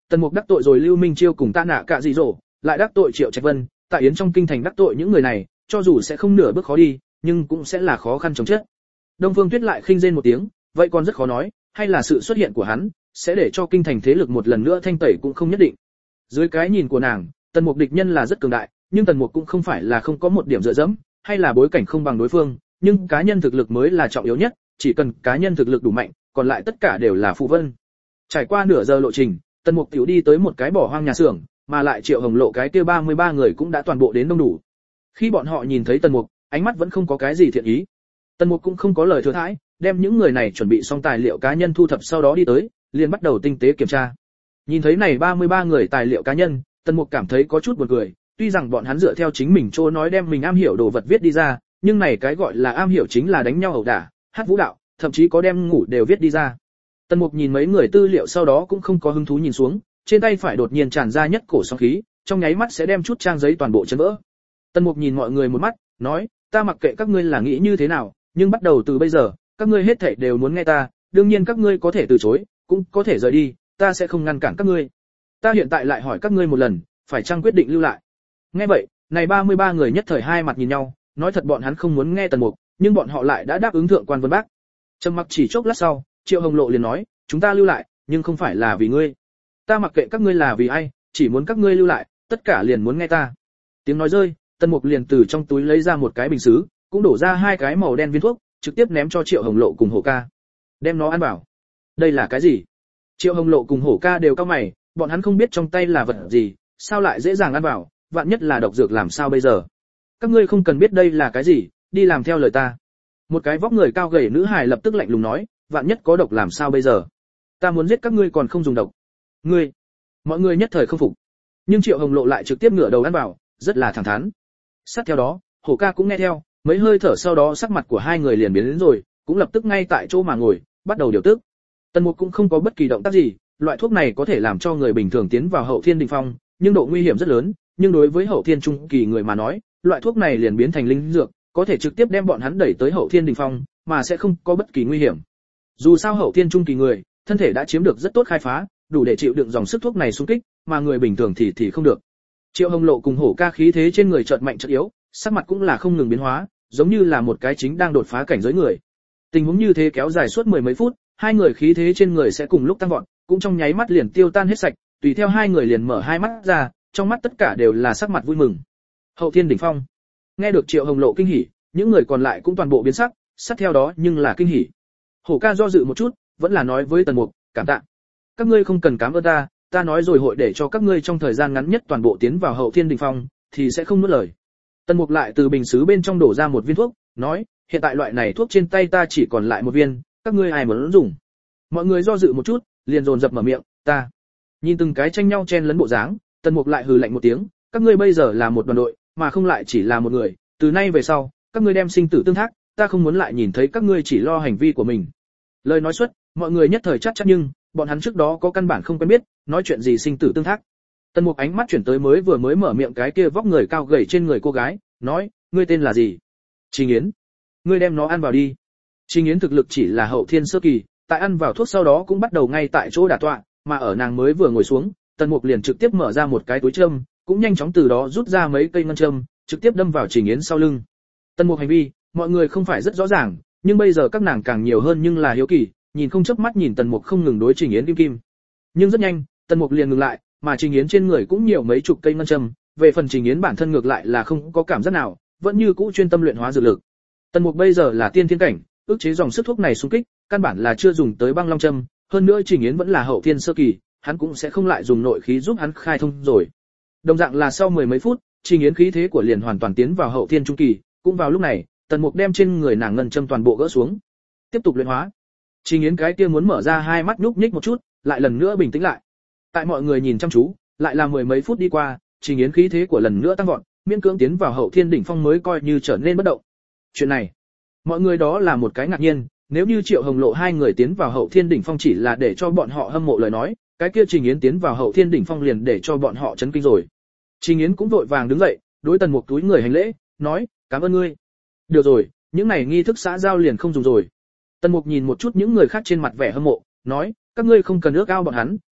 Tần Mục đắc tội rồi Lưu Minh Chiêu cùng Tạ Nạ Cạ Dị Dỗ, lại đắc tội Triệu Trạch Vân, tại Yến trong kinh thành đắc tội những người này, cho dù sẽ không nửa bước khó đi, nhưng cũng sẽ là khó khăn chống chết. Đông Phương Tuyết lại khinh rên một tiếng, vậy còn rất khó nói, hay là sự xuất hiện của hắn sẽ để cho kinh thành thế lực một lần nữa thanh tẩy cũng không nhất định. Dưới cái nhìn của nàng, Tần Mục địch nhân là rất cường đại, nhưng Tần Mục cũng không phải là không có một điểm dựa dẫm, hay là bối cảnh không bằng đối phương, nhưng cá nhân thực lực mới là trọng yếu nhất, chỉ cần cá nhân thực lực đủ mạnh, còn lại tất cả đều là phụ vân. Trải qua nửa giờ lộ trình, Tần Mục tiểu đi tới một cái bỏ hoang nhà xưởng, mà lại Triệu Hồng Lộ cái kia 33 người cũng đã toàn bộ đến đông đủ. Khi bọn họ nhìn thấy Tần Mục, ánh mắt vẫn không có cái gì thiện ý. Tần Mục cũng không có lời thừa thãi, đem những người này chuẩn bị xong tài liệu cá nhân thu thập sau đó đi tới, liền bắt đầu tinh tế kiểm tra. Nhìn thấy này 33 người tài liệu cá nhân, Tần Mục cảm thấy có chút buồn cười, tuy rằng bọn hắn dựa theo chính mình chỗ nói đem mình am hiểu đồ vật viết đi ra, nhưng này cái gọi là am hiểu chính là đánh nhau ẩu đả, hát vũ đạo, thậm chí có đem ngủ đều viết đi ra. Tần Mục nhìn mấy người tư liệu sau đó cũng không có hứng thú nhìn xuống, trên tay phải đột nhiên tràn ra nhất cổ sóng khí, trong nháy mắt sẽ đem chút trang giấy toàn bộ chấn vỡ. Tần Mục nhìn mọi người một mắt, nói, ta mặc kệ các ngươi là nghĩ như thế nào, nhưng bắt đầu từ bây giờ, các ngươi hết thảy đều muốn nghe ta, đương nhiên các ngươi có thể từ chối, cũng có thể rời đi, ta sẽ không ngăn cản các ngươi. Ta hiện tại lại hỏi các ngươi một lần, phải chăng quyết định lưu lại? Nghe vậy, này 33 người nhất thời hai mặt nhìn nhau, nói thật bọn hắn không muốn nghe Tần Mục, nhưng bọn họ lại đã đáp ứng thượng quan Vân Bác. Trầm mặc chỉ chốc lát sau, Triệu Hồng Lộ liền nói, chúng ta lưu lại, nhưng không phải là vì ngươi. Ta mặc kệ các ngươi là vì ai, chỉ muốn các ngươi lưu lại, tất cả liền muốn nghe ta. Tiếng nói rơi, Tần Mục liền từ trong túi lấy ra một cái bình sứ, cũng đổ ra hai cái màu đen viên thuốc, trực tiếp ném cho Triệu Hồng Lộ cùng Hổ Ca. Đem nó ăn vào. Đây là cái gì? Triệu Hồng Lộ cùng Hổ Ca đều cau mày, bọn hắn không biết trong tay là vật gì, sao lại dễ dàng ăn vào, vạn nhất là độc dược làm sao bây giờ? Các ngươi không cần biết đây là cái gì, đi làm theo lời ta. Một cái vóc người cao gầy nữ hài lập tức lạnh lùng nói, vạn nhất có độc làm sao bây giờ? Ta muốn giết các ngươi còn không dùng độc. Ngươi. Mọi người nhất thời không phục. Nhưng Triệu Hồng Lộ lại trực tiếp ngửa đầu ăn vào, rất là thẳng thắn. Sát theo đó, Hổ Ca cũng nghe theo, mấy hơi thở sau đó sắc mặt của hai người liền biến đến rồi, cũng lập tức ngay tại chỗ mà ngồi, bắt đầu điều tức. Tần Mục cũng không có bất kỳ động tác gì, loại thuốc này có thể làm cho người bình thường tiến vào hậu thiên đỉnh phong, nhưng độ nguy hiểm rất lớn, nhưng đối với hậu thiên trung kỳ người mà nói, loại thuốc này liền biến thành linh dược, có thể trực tiếp đem bọn hắn đẩy tới hậu thiên đỉnh phong, mà sẽ không có bất kỳ nguy hiểm. Dù sao hậu thiên trung kỳ người, thân thể đã chiếm được rất tốt khai phá, đủ để chịu đựng dòng sức thuốc này xung kích, mà người bình thường thì không được. Triệu Hồng Lộ cùng Hổ Ca khí thế trên người chợt mạnh chợt yếu, sắc mặt cũng là không ngừng biến hóa, giống như là một cái chính đang đột phá cảnh giới người. Tình huống như thế kéo dài suốt mười mấy phút, hai người khí thế trên người sẽ cùng lúc tăng vọt, cũng trong nháy mắt liền tiêu tan hết sạch, tùy theo hai người liền mở hai mắt ra, trong mắt tất cả đều là sắc mặt vui mừng. Hậu thiên đỉnh phong. Nghe được Triệu Hồng Lộ kinh hỉ, những người còn lại cũng toàn bộ biến sắc, sát theo đó nhưng là kinh hỉ. Hổ Ca do dự một chút, vẫn là nói với Tần Mục, cảm tạ. Các ngươi không cần cảm ơn ta, ta nói rồi hội để cho các ngươi trong thời gian ngắn nhất toàn bộ tiến vào hậu thiên đỉnh phong, thì sẽ không nuốt lời. Tần Mục lại từ bình sứ bên trong đổ ra một viên thuốc, nói, hiện tại loại này thuốc trên tay ta chỉ còn lại một viên, các ngươi ai muốn dùng? Mọi người do dự một chút, liền dồn dập mở miệng, ta. Nhìn từng cái tranh nhau chen lấn bộ dáng, Tần Mục lại hừ lạnh một tiếng, các ngươi bây giờ là một đoàn đội, mà không lại chỉ là một người, từ nay về sau, các ngươi đem sinh tử tương thác, ta không muốn lại nhìn thấy các ngươi chỉ lo hành vi của mình. Lời nói xuất, mọi người nhất thời chắc nhưng, bọn hắn trước đó có căn bản không quen biết, nói chuyện gì sinh tử tương thác. Tần Mục ánh mắt chuyển tới vừa mới mở miệng cái kia vóc người cao gầy trên người cô gái, nói, ngươi tên là gì? Trình Yến. Ngươi đem nó ăn vào đi. Trình Yến thực lực chỉ là hậu thiên sơ kỳ, tại ăn vào thuốc sau đó cũng bắt đầu ngay tại chỗ đả tọa, mà ở nàng mới vừa ngồi xuống, Tần Mục liền trực tiếp mở ra một cái túi châm, cũng nhanh chóng từ đó rút ra mấy cây ngân châm, trực tiếp đâm vào Trình Yến sau lưng. Tần Mục hành vi, mọi người không phải rất rõ ràng, nhưng bây giờ các nàng càng nhiều hơn nhưng là hiếu kỳ, nhìn không chớp mắt nhìn Tần Mục không ngừng đối Trình Yến kim kim. Nhưng rất nhanh, Tần Mục liền ngừng lại, mà Trình Yến trên người cũng nhiều mấy chục cây ngân châm, về phần Trình Yến bản thân ngược lại là không có cảm giác nào, vẫn như cũ chuyên tâm luyện hóa dược lực. Tần Mục bây giờ là tiên thiên cảnh, ức chế dòng sức thuốc này xung kích, căn bản là chưa dùng tới băng long châm, hơn nữa Trình Yến vẫn là hậu thiên sơ kỳ, hắn cũng sẽ không lại dùng nội khí giúp hắn khai thông rồi. Đồng dạng là sau mười mấy phút, Trình Yến khí thế của liền hoàn toàn tiến vào hậu thiên trung kỳ, cũng vào lúc này, Tần Mục đem trên người nàng ngân châm toàn bộ gỡ xuống, tiếp tục luyện hóa. Trình Yến cái kia muốn mở ra hai mắt nhúc nhích một chút, lại lần nữa bình tĩnh lại. Tại mọi người nhìn chăm chú, lại là mười mấy phút đi qua, Trình Yến khí thế của lần nữa tăng vọt, miễn cưỡng tiến vào hậu thiên đỉnh phong mới coi như trở nên bất động. Chuyện này, mọi người đó là một cái ngạc nhiên, nếu như Triệu Hồng Lộ hai người tiến vào hậu thiên đỉnh phong chỉ là để cho bọn họ hâm mộ lời nói, cái kia Trình Yến tiến vào hậu thiên đỉnh phong liền để cho bọn họ chấn kinh rồi. Trình Yến cũng vội vàng đứng dậy, đối Tần Mục túi người hành lễ, nói, cảm ơn ngươi. Được rồi, những này nghi thức xã giao liền không dùng rồi. Tần Mục nhìn một chút những người khác trên mặt vẻ hâm mộ, nói, các ngươi không cần ước ao bọn hắn,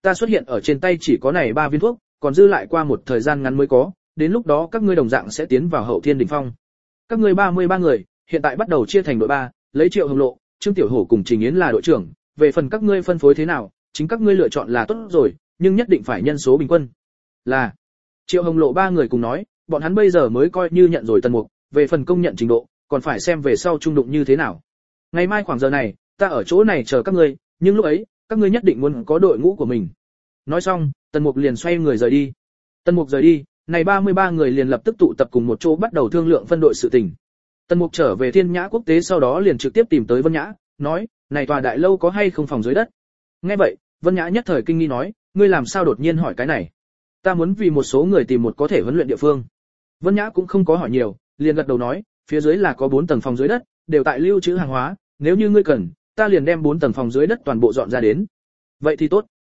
ta xuất hiện ở trên tay chỉ có này 3 viên thuốc, còn dư lại qua một thời gian ngắn mới có, đến lúc đó các ngươi đồng dạng sẽ tiến vào hậu thiên đỉnh phong. Các ngươi 33 người, hiện tại bắt đầu chia thành đội 3, lấy Triệu Hồng Lộ, Trương Tiểu Hổ cùng Trình Yến là đội trưởng, về phần các ngươi phân phối thế nào, chính các ngươi lựa chọn là tốt rồi, nhưng nhất định phải nhân số bình quân. Là Triệu Hồng Lộ 3 người cùng nói, bọn hắn bây giờ mới coi như nhận rồi Tần Mục, về phần công nhận trình độ, còn phải xem về sau trung đụng như thế nào. Ngày mai khoảng giờ này, ta ở chỗ này chờ các ngươi, nhưng lúc ấy, các ngươi nhất định muốn có đội ngũ của mình. Nói xong, Tần Mục liền xoay người rời đi. Tần Mục rời đi, này 33 người liền lập tức tụ tập cùng một chỗ bắt đầu thương lượng phân đội sự tình. Tần Mục trở về Thiên Nhã Quốc tế sau đó liền trực tiếp tìm tới Vân Nhã, nói, này tòa đại lâu có hay không phòng dưới đất? Nghe vậy, Vân Nhã nhất thời kinh nghi nói, ngươi làm sao đột nhiên hỏi cái này? Ta muốn vì một số người tìm một có thể huấn luyện địa phương. Vân Nhã cũng không có hỏi nhiều, liền gật đầu nói, phía dưới là có 4 tầng phòng dưới đất, đều tại lưu trữ hàng hóa, nếu như ngươi cần, ta liền đem 4 tầng phòng dưới đất toàn bộ dọn ra đến. Vậy thì tốt.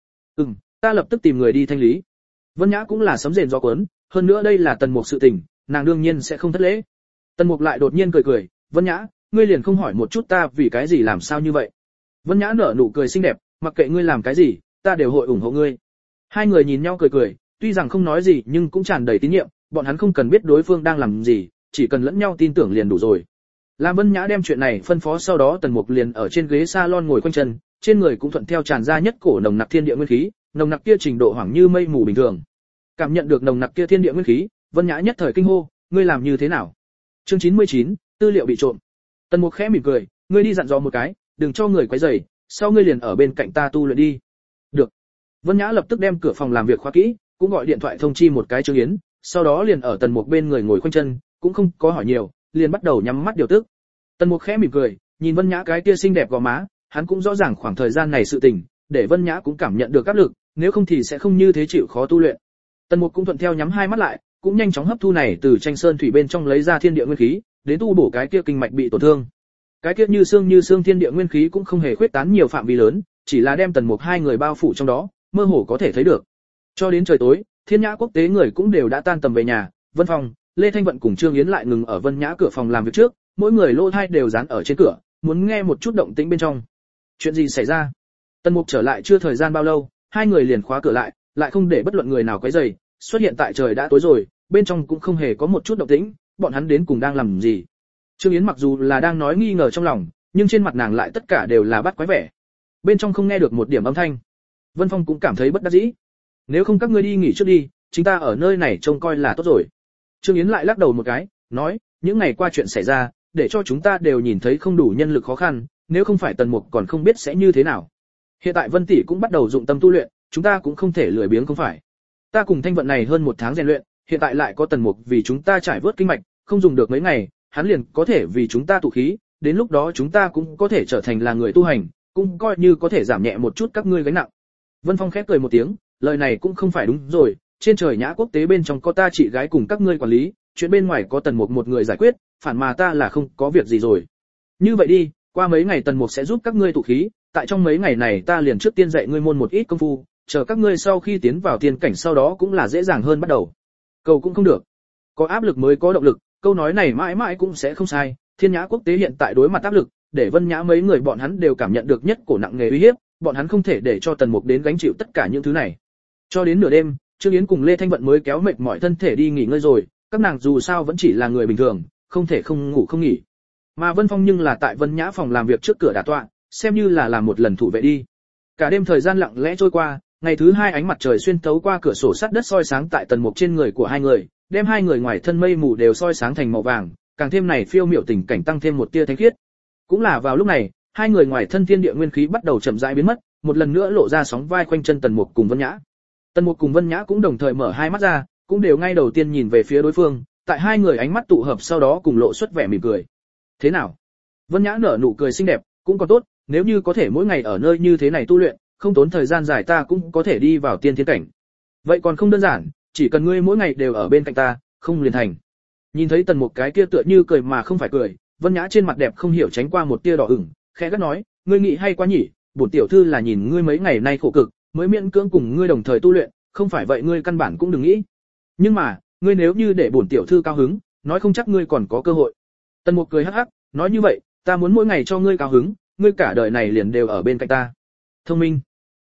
Ta lập tức tìm người đi thanh lý. Vân Nhã cũng là sấm rền gió cuốn, hơn nữa đây là Tần Mục sự tình, nàng đương nhiên sẽ không thất lễ. Tần Mục lại đột nhiên cười cười, Vân Nhã, ngươi liền không hỏi một chút ta vì cái gì làm sao như vậy? Vân Nhã nở nụ cười xinh đẹp, mặc kệ ngươi làm cái gì, ta đều hội ủng hộ ngươi. Hai người nhìn nhau cười cười, tuy rằng không nói gì nhưng cũng tràn đầy tín nhiệm, bọn hắn không cần biết đối phương đang làm gì, chỉ cần lẫn nhau tin tưởng liền đủ rồi. Lam Vân Nhã đem chuyện này phân phó sau đó Tần Mục liền ở trên ghế salon ngồi quanh chân, trên người cũng thuận theo tràn ra nhất cổ nồng nặc thiên địa nguyên khí, nồng nặc kia trình độ hoảng như mây mù bình thường. Cảm nhận được nồng nặc kia thiên địa nguyên khí, Vân Nhã nhất thời kinh hô, ngươi làm như thế nào? Chương 99, tư liệu bị trộm. Tần Mục khẽ mỉm cười, ngươi đi dặn dò một cái, đừng cho người quấy rầy, sau ngươi liền ở bên cạnh ta tu luyện đi. Được. Vân Nhã lập tức đem cửa phòng làm việc khóa kỹ, cũng gọi điện thoại thông chi một cái Trương Yến, sau đó liền ở Tần Mục bên người ngồi khoanh chân, cũng không có hỏi nhiều, liền bắt đầu nhắm mắt điều tức. Tần Mục khẽ mỉm cười, nhìn Vân Nhã cái kia xinh đẹp gò má, hắn cũng rõ ràng khoảng thời gian này sự tình, để Vân Nhã cũng cảm nhận được áp lực, nếu không thì sẽ không như thế chịu khó tu luyện. Tần Mục cũng thuận theo nhắm hai mắt lại, cũng nhanh chóng hấp thu này từ tranh sơn thủy bên trong lấy ra thiên địa nguyên khí, đến tu bổ cái kia kinh mạch bị tổn thương. Cái kia như xương thiên địa nguyên khí cũng không hề khuyết tán nhiều phạm vi lớn, chỉ là đem Tần Mục hai người bao phủ trong đó, mơ hồ có thể thấy được. Cho đến trời tối, Thiên Nhã Quốc tế người cũng đều đã tan tầm về nhà, Vân Phong, Lê Thanh Vận cùng Trương Yến lại ngừng ở Vân Nhã cửa phòng làm việc trước, mỗi người lỗ tai đều dán ở trên cửa, muốn nghe một chút động tĩnh bên trong. Chuyện gì xảy ra? Tần Mục trở lại chưa thời gian bao lâu, hai người liền khóa cửa lại không để bất luận người nào quấy rầy, xuất hiện tại trời đã tối rồi, bên trong cũng không hề có một chút động tĩnh, bọn hắn đến cùng đang làm gì? Trương Yến mặc dù là đang nói nghi ngờ trong lòng, nhưng trên mặt nàng lại tất cả đều là bắt quái vẻ. Bên trong không nghe được một điểm âm thanh. Vân Phong cũng cảm thấy bất đắc dĩ. Nếu không các ngươi đi nghỉ trước đi, chúng ta ở nơi này trông coi là tốt rồi. Trương Yến lại lắc đầu một cái, nói, những ngày qua chuyện xảy ra, để cho chúng ta đều nhìn thấy không đủ nhân lực khó khăn, nếu không phải Tần Mục còn không biết sẽ như thế nào. Hiện tại Vân tỷ cũng bắt đầu dụng tâm tu luyện, chúng ta cũng không thể lười biếng không phải. Ta cùng Thanh Vận này hơn 1 tháng rèn luyện, hiện tại lại có Tần Mục vì chúng ta trải vớt kinh mạch, không dùng được mấy ngày, hắn liền có thể vì chúng ta tụ khí, đến lúc đó chúng ta cũng có thể trở thành là người tu hành, cũng coi như có thể giảm nhẹ một chút các ngươi gánh nặng. Vân Phong khép cười một tiếng, lời này cũng không phải đúng rồi, trên trời Nhã Quốc tế bên trong có ta chị gái cùng các ngươi quản lý, chuyện bên ngoài có Tần Mục một người giải quyết, phản mà ta là không có việc gì rồi. Như vậy đi, qua mấy ngày Tần Mục sẽ giúp các ngươi tụ khí, tại trong mấy ngày này ta liền trước tiên dạy ngươi môn một ít công phu, chờ các ngươi sau khi tiến vào tiên cảnh sau đó cũng là dễ dàng hơn bắt đầu. Cầu cũng không được. Có áp lực mới có động lực, câu nói này mãi mãi cũng sẽ không sai, Thiên Nhã Quốc tế hiện tại đối mặt áp lực, để Vân Nhã mấy người bọn hắn đều cảm nhận được nhất cổ nặng nề uy hiếp, bọn hắn không thể để cho Tần Mục đến gánh chịu tất cả những thứ này. Cho đến nửa đêm, Trương Yến cùng Lê Thanh Vận mới kéo mệt mỏi thân thể đi nghỉ ngơi rồi, các nàng dù sao vẫn chỉ là người bình thường, không thể không ngủ không nghỉ. Mà Vân Phong nhưng là tại Vân Nhã phòng làm việc trước cửa đả tọa, xem như là làm một lần thủ vệ đi. Cả đêm thời gian lặng lẽ trôi qua, ngày thứ hai ánh mặt trời xuyên thấu qua cửa sổ sắt đất soi sáng tại Tần Mục trên người của hai người, đem hai người ngoài thân mây mù đều soi sáng thành màu vàng, càng thêm này phiêu miểu tình cảnh tăng thêm một tia thánh khiết. Cũng là vào lúc này, hai người ngoài thân thiên địa nguyên khí bắt đầu chậm rãi biến mất, một lần nữa lộ ra sóng vai quanh chân Tần Mục cùng Vân Nhã. Tần Mục cùng Vân Nhã cũng đồng thời mở hai mắt ra, cũng đều ngay đầu tiên nhìn về phía đối phương, tại hai người ánh mắt tụ hợp sau đó cùng lộ xuất vẻ mỉm cười. Thế nào? Vân Nhã nở nụ cười xinh đẹp, cũng còn tốt, nếu như có thể mỗi ngày ở nơi như thế này tu luyện, không tốn thời gian dài ta cũng có thể đi vào tiên thiên cảnh. Vậy còn không đơn giản, chỉ cần ngươi mỗi ngày đều ở bên cạnh ta, không liền thành. Nhìn thấy Tần Mục cái kia tựa như cười mà không phải cười, Vân Nhã trên mặt đẹp không hiểu tránh qua một tia đỏ ửng, khẽ gắt nói, ngươi nghĩ hay quá nhỉ, bổn tiểu thư là nhìn ngươi mấy ngày nay khổ cực, mới miễn cưỡng cùng ngươi đồng thời tu luyện, không phải vậy ngươi căn bản cũng đừng nghĩ. Nhưng mà, ngươi nếu như để bổn tiểu thư cao hứng, nói không chắc ngươi còn có cơ hội. Tần Mục cười hắc hắc, nói như vậy, ta muốn mỗi ngày cho ngươi cao hứng, ngươi cả đời này liền đều ở bên cạnh ta. Thông minh.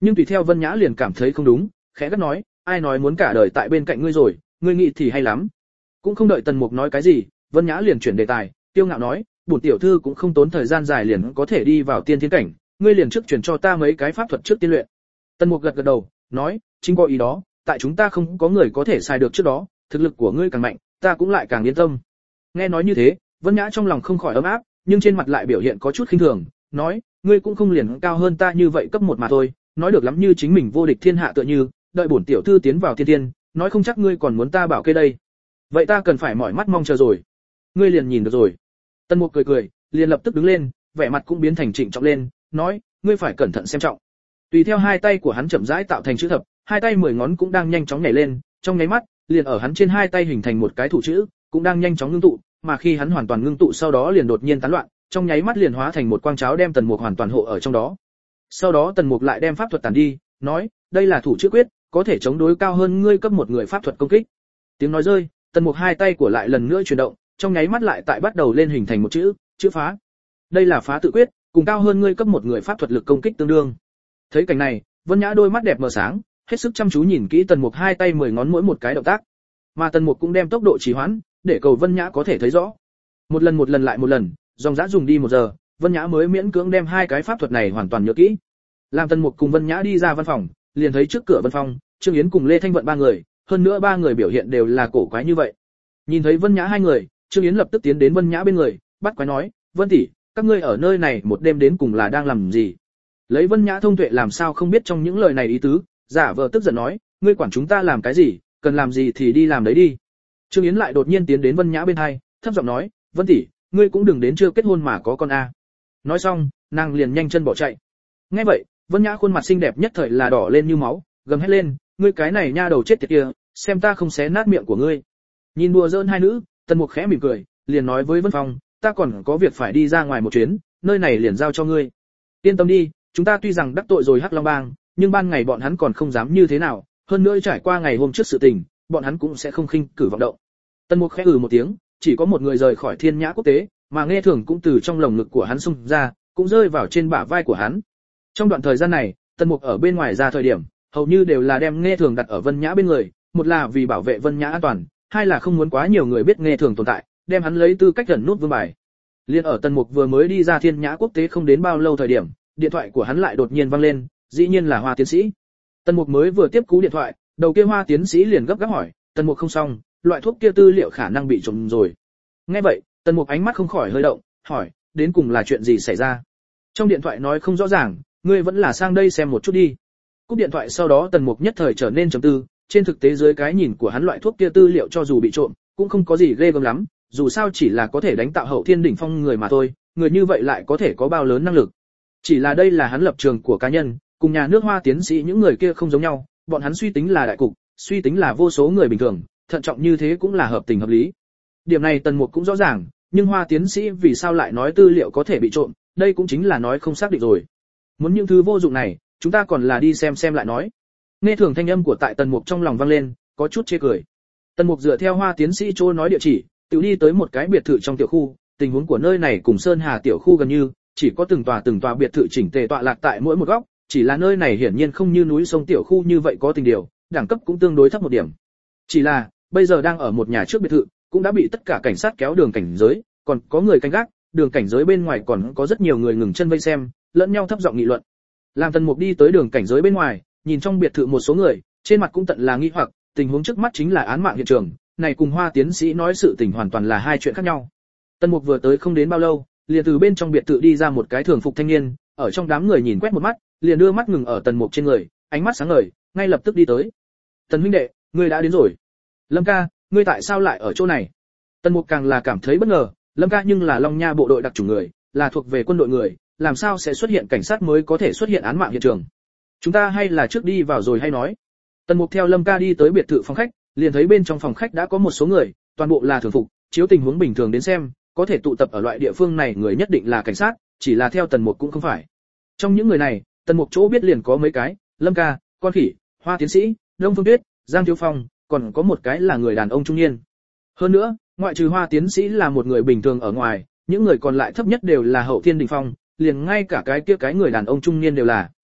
Nhưng tùy theo Vân Nhã liền cảm thấy không đúng, khẽ gắt nói, ai nói muốn cả đời tại bên cạnh ngươi rồi, ngươi nghĩ thì hay lắm. Cũng không đợi Tần Mục nói cái gì, Vân Nhã liền chuyển đề tài, tiêu ngạo nói, bổn tiểu thư cũng không tốn thời gian dài liền có thể đi vào tiên thiên cảnh, ngươi liền trước truyền cho ta mấy cái pháp thuật trước tiên luyện. Tần Mục gật gật đầu, nói, chính có ý đó, tại chúng ta không có người có thể xài được trước đó, thực lực của ngươi càng mạnh, ta cũng lại càng yên tâm. Nghe nói như thế, Vân Nhã trong lòng không khỏi ấm áp, nhưng trên mặt lại biểu hiện có chút khinh thường, nói, ngươi cũng không liền cao hơn ta như vậy cấp 1 mà thôi, nói được lắm như chính mình vô địch thiên hạ tựa như, đợi bổn tiểu thư tiến vào thiên tiên, nói không chắc ngươi còn muốn ta bảo kê đây. Vậy ta cần phải mỏi mắt mong chờ rồi. Ngươi liền nhìn được rồi. Tần Mục cười cười, liền lập tức đứng lên, vẻ mặt cũng biến thành trịnh trọng lên, nói, ngươi phải cẩn thận xem trọng. Tùy theo hai tay của hắn chậm rãi tạo thành chữ thập, hai tay 10 ngón cũng đang nhanh chóng nhảy lên, trong nháy mắt, liền ở hắn trên hai tay hình thành một cái thủ chữ, cũng đang nhanh chóng ngưng tụ, mà khi hắn hoàn toàn ngưng tụ sau đó liền đột nhiên tán loạn, trong nháy mắt liền hóa thành một quang cháo đem Tần Mục hoàn toàn hộ ở trong đó. Sau đó Tần Mục lại đem pháp thuật tản đi, nói, đây là thủ chữ quyết, có thể chống đối cao hơn ngươi cấp 1 người pháp thuật công kích. Tiếng nói rơi, Tần Mục hai tay của lại lần nữa chuyển động, trong nháy mắt lại tại bắt đầu lên hình thành một chữ, chữ phá. Đây là phá tự quyết, cùng cao hơn ngươi cấp 1 người pháp thuật lực công kích tương đương. Thấy cảnh này, Vân Nhã đôi mắt đẹp mở sáng, hết sức chăm chú nhìn kỹ Tần Mục hai tay 10 ngón mỗi một cái động tác. Mà Tần Mục cũng đem tốc độ trì hoãn, để cầu Vân Nhã có thể thấy rõ. Một lần lại một lần, dòng dã dùng đi 1 giờ, Vân Nhã mới miễn cưỡng đem hai cái pháp thuật này hoàn toàn nhớ kỹ. Làm Tần Mục cùng Vân Nhã đi ra văn phòng, liền thấy trước cửa Vân Phong, Trương Yến cùng Lê Thanh Vận 3 người, hơn nữa 3 người biểu hiện đều là cổ quái như vậy. Nhìn thấy Vân Nhã 2 người, Trương Yến lập tức tiến đến Vân Nhã bên người, bắt quái nói, "Vân tỷ, các ngươi ở nơi này một đêm đến cùng là đang làm gì?" Lấy Vân Nhã thông tuệ làm sao không biết trong những lời này ý tứ, giả vờ tức giận nói, "Ngươi quản chúng ta làm cái gì, cần làm gì thì đi làm đấy đi." Trương Yến lại đột nhiên tiến đến Vân Nhã bên hai, thấp giọng nói, "Vân tỷ, ngươi cũng đừng đến chưa kết hôn mà có con a." Nói xong, nàng liền nhanh chân bỏ chạy. Nghe vậy, Vân Nhã khuôn mặt xinh đẹp nhất thời là đỏ lên như máu, gầm hết lên, "Ngươi cái này nha đầu chết tiệt kia, xem ta không xé nát miệng của ngươi." Nhìn đùa giỡn hai nữ, Tần Mục khẽ mỉm cười, liền nói với Vân Phong, "Ta còn có việc phải đi ra ngoài một chuyến, nơi này liền giao cho ngươi. Yên tâm đi, chúng ta tuy rằng đắc tội rồi Hắc Long Bang, nhưng ban ngày bọn hắn còn không dám như thế nào, hơn nữa trải qua ngày hôm trước sự tình, bọn hắn cũng sẽ không khinh cử vọng động." Tần Mục khẽ một tiếng, chỉ có một người rời khỏi Thiên Nhã Quốc tế, mà Nghe Thường cũng từ trong lồng ngực của hắn xung ra, cũng rơi vào trên bả vai của hắn. Trong đoạn thời gian này, Tần Mục ở bên ngoài ra thời điểm, hầu như đều là đem Nghe Thường đặt ở Vân Nhã bên người, một là vì bảo vệ Vân Nhã an toàn, hai là không muốn quá nhiều người biết Nghe Thường tồn tại, đem hắn lấy tư cách gần nút vương bài. Liên ở Tần Mục vừa mới đi ra Thiên Nhã Quốc tế không đến bao lâu thời điểm, điện thoại của hắn lại đột nhiên vang lên, dĩ nhiên là Hoa tiến sĩ. Tần Mục mới vừa tiếp cú điện thoại, đầu kia Hoa tiến sĩ liền gấp gáp hỏi, "Tần Mục không xong, loại thuốc kia tư liệu khả năng bị trộm rồi." Nghe vậy, Tần Mục ánh mắt không khỏi hơi động, hỏi, "Đến cùng là chuyện gì xảy ra?" Trong điện thoại nói không rõ ràng, "Ngươi vẫn là sang đây xem một chút đi." Cúp điện thoại sau đó Tần Mục nhất thời trở nên trầm tư, trên thực tế dưới cái nhìn của hắn loại thuốc kia tư liệu cho dù bị trộm, cũng không có gì ghê gớm lắm, dù sao chỉ là có thể đánh tạo hậu thiên đỉnh phong người mà thôi, người như vậy lại có thể có bao lớn năng lực. Chỉ là đây là hắn lập trường của cá nhân, cùng nhà nước Hoa tiến sĩ những người kia không giống nhau, bọn hắn suy tính là đại cục, suy tính là vô số người bình thường, thận trọng như thế cũng là hợp tình hợp lý. Điểm này Tần Mục cũng rõ ràng, nhưng Hoa tiến sĩ vì sao lại nói tư liệu có thể bị trộm, đây cũng chính là nói không xác định rồi. Muốn những thứ vô dụng này, chúng ta còn là đi xem lại nói. Nghe Thường thanh âm của tại Tần Mục trong lòng vang lên, có chút chê cười. Tần Mục dựa theo Hoa tiến sĩ chỗ nói địa chỉ, tự đi tới một cái biệt thự trong tiểu khu, tình huống của nơi này cùng Sơn Hà tiểu khu gần như, chỉ có từng tòa biệt thự chỉnh tề tọa lạc tại mỗi một góc, chỉ là nơi này hiển nhiên không như núi sông tiểu khu như vậy có tình điều, đẳng cấp cũng tương đối thấp một điểm. Chỉ là, bây giờ đang ở một nhà trước biệt thự, cũng đã bị tất cả cảnh sát kéo đường cảnh giới, còn có người canh gác, đường cảnh giới bên ngoài còn có rất nhiều người ngừng chân vây xem, lẫn nhau thấp giọng nghị luận. Làm Tần Mục đi tới đường cảnh giới bên ngoài, nhìn trong biệt thự một số người, trên mặt cũng tận là nghi hoặc, tình huống trước mắt chính là án mạng hiện trường, này cùng Hoa tiến sĩ nói sự tình hoàn toàn là hai chuyện khác nhau. Tần Mục vừa tới không đến bao lâu, liền từ bên trong biệt thự đi ra một cái thường phục thanh niên, ở trong đám người nhìn quét một mắt, liền đưa mắt ngừng ở Tần Mục trên người, ánh mắt sáng ngời, ngay lập tức đi tới. "Tần huynh đệ, ngươi đã đến rồi." "Lâm ca, ngươi tại sao lại ở chỗ này?" Tần Mục càng là cảm thấy bất ngờ, Lâm ca nhưng là Long Nha bộ đội đặc chủng người, là thuộc về quân đội người, làm sao sẽ xuất hiện cảnh sát mới có thể xuất hiện án mạng hiện trường? "Chúng ta hay là trước đi vào rồi hay nói." Tần Mục theo Lâm ca đi tới biệt thự phòng khách, liền thấy bên trong phòng khách đã có một số người, toàn bộ là thường phục, chiếu tình huống bình thường đến xem, có thể tụ tập ở loại địa phương này người nhất định là cảnh sát, chỉ là theo Tần Mục cũng không phải. Trong những người này, Tần Mục chỗ biết liền có mấy cái, Lâm ca, Con Khỉ, Hoa tiến sĩ, Đông Phương Tuyết, Giang Thiếu Phong, còn có một cái là người đàn ông trung niên. Hơn nữa, ngoại trừ Hoa tiến sĩ là một người bình thường ở ngoài, những người còn lại thấp nhất đều là hậu thiên đỉnh phong, liền ngay cả cái kia cái người đàn ông trung niên đều là.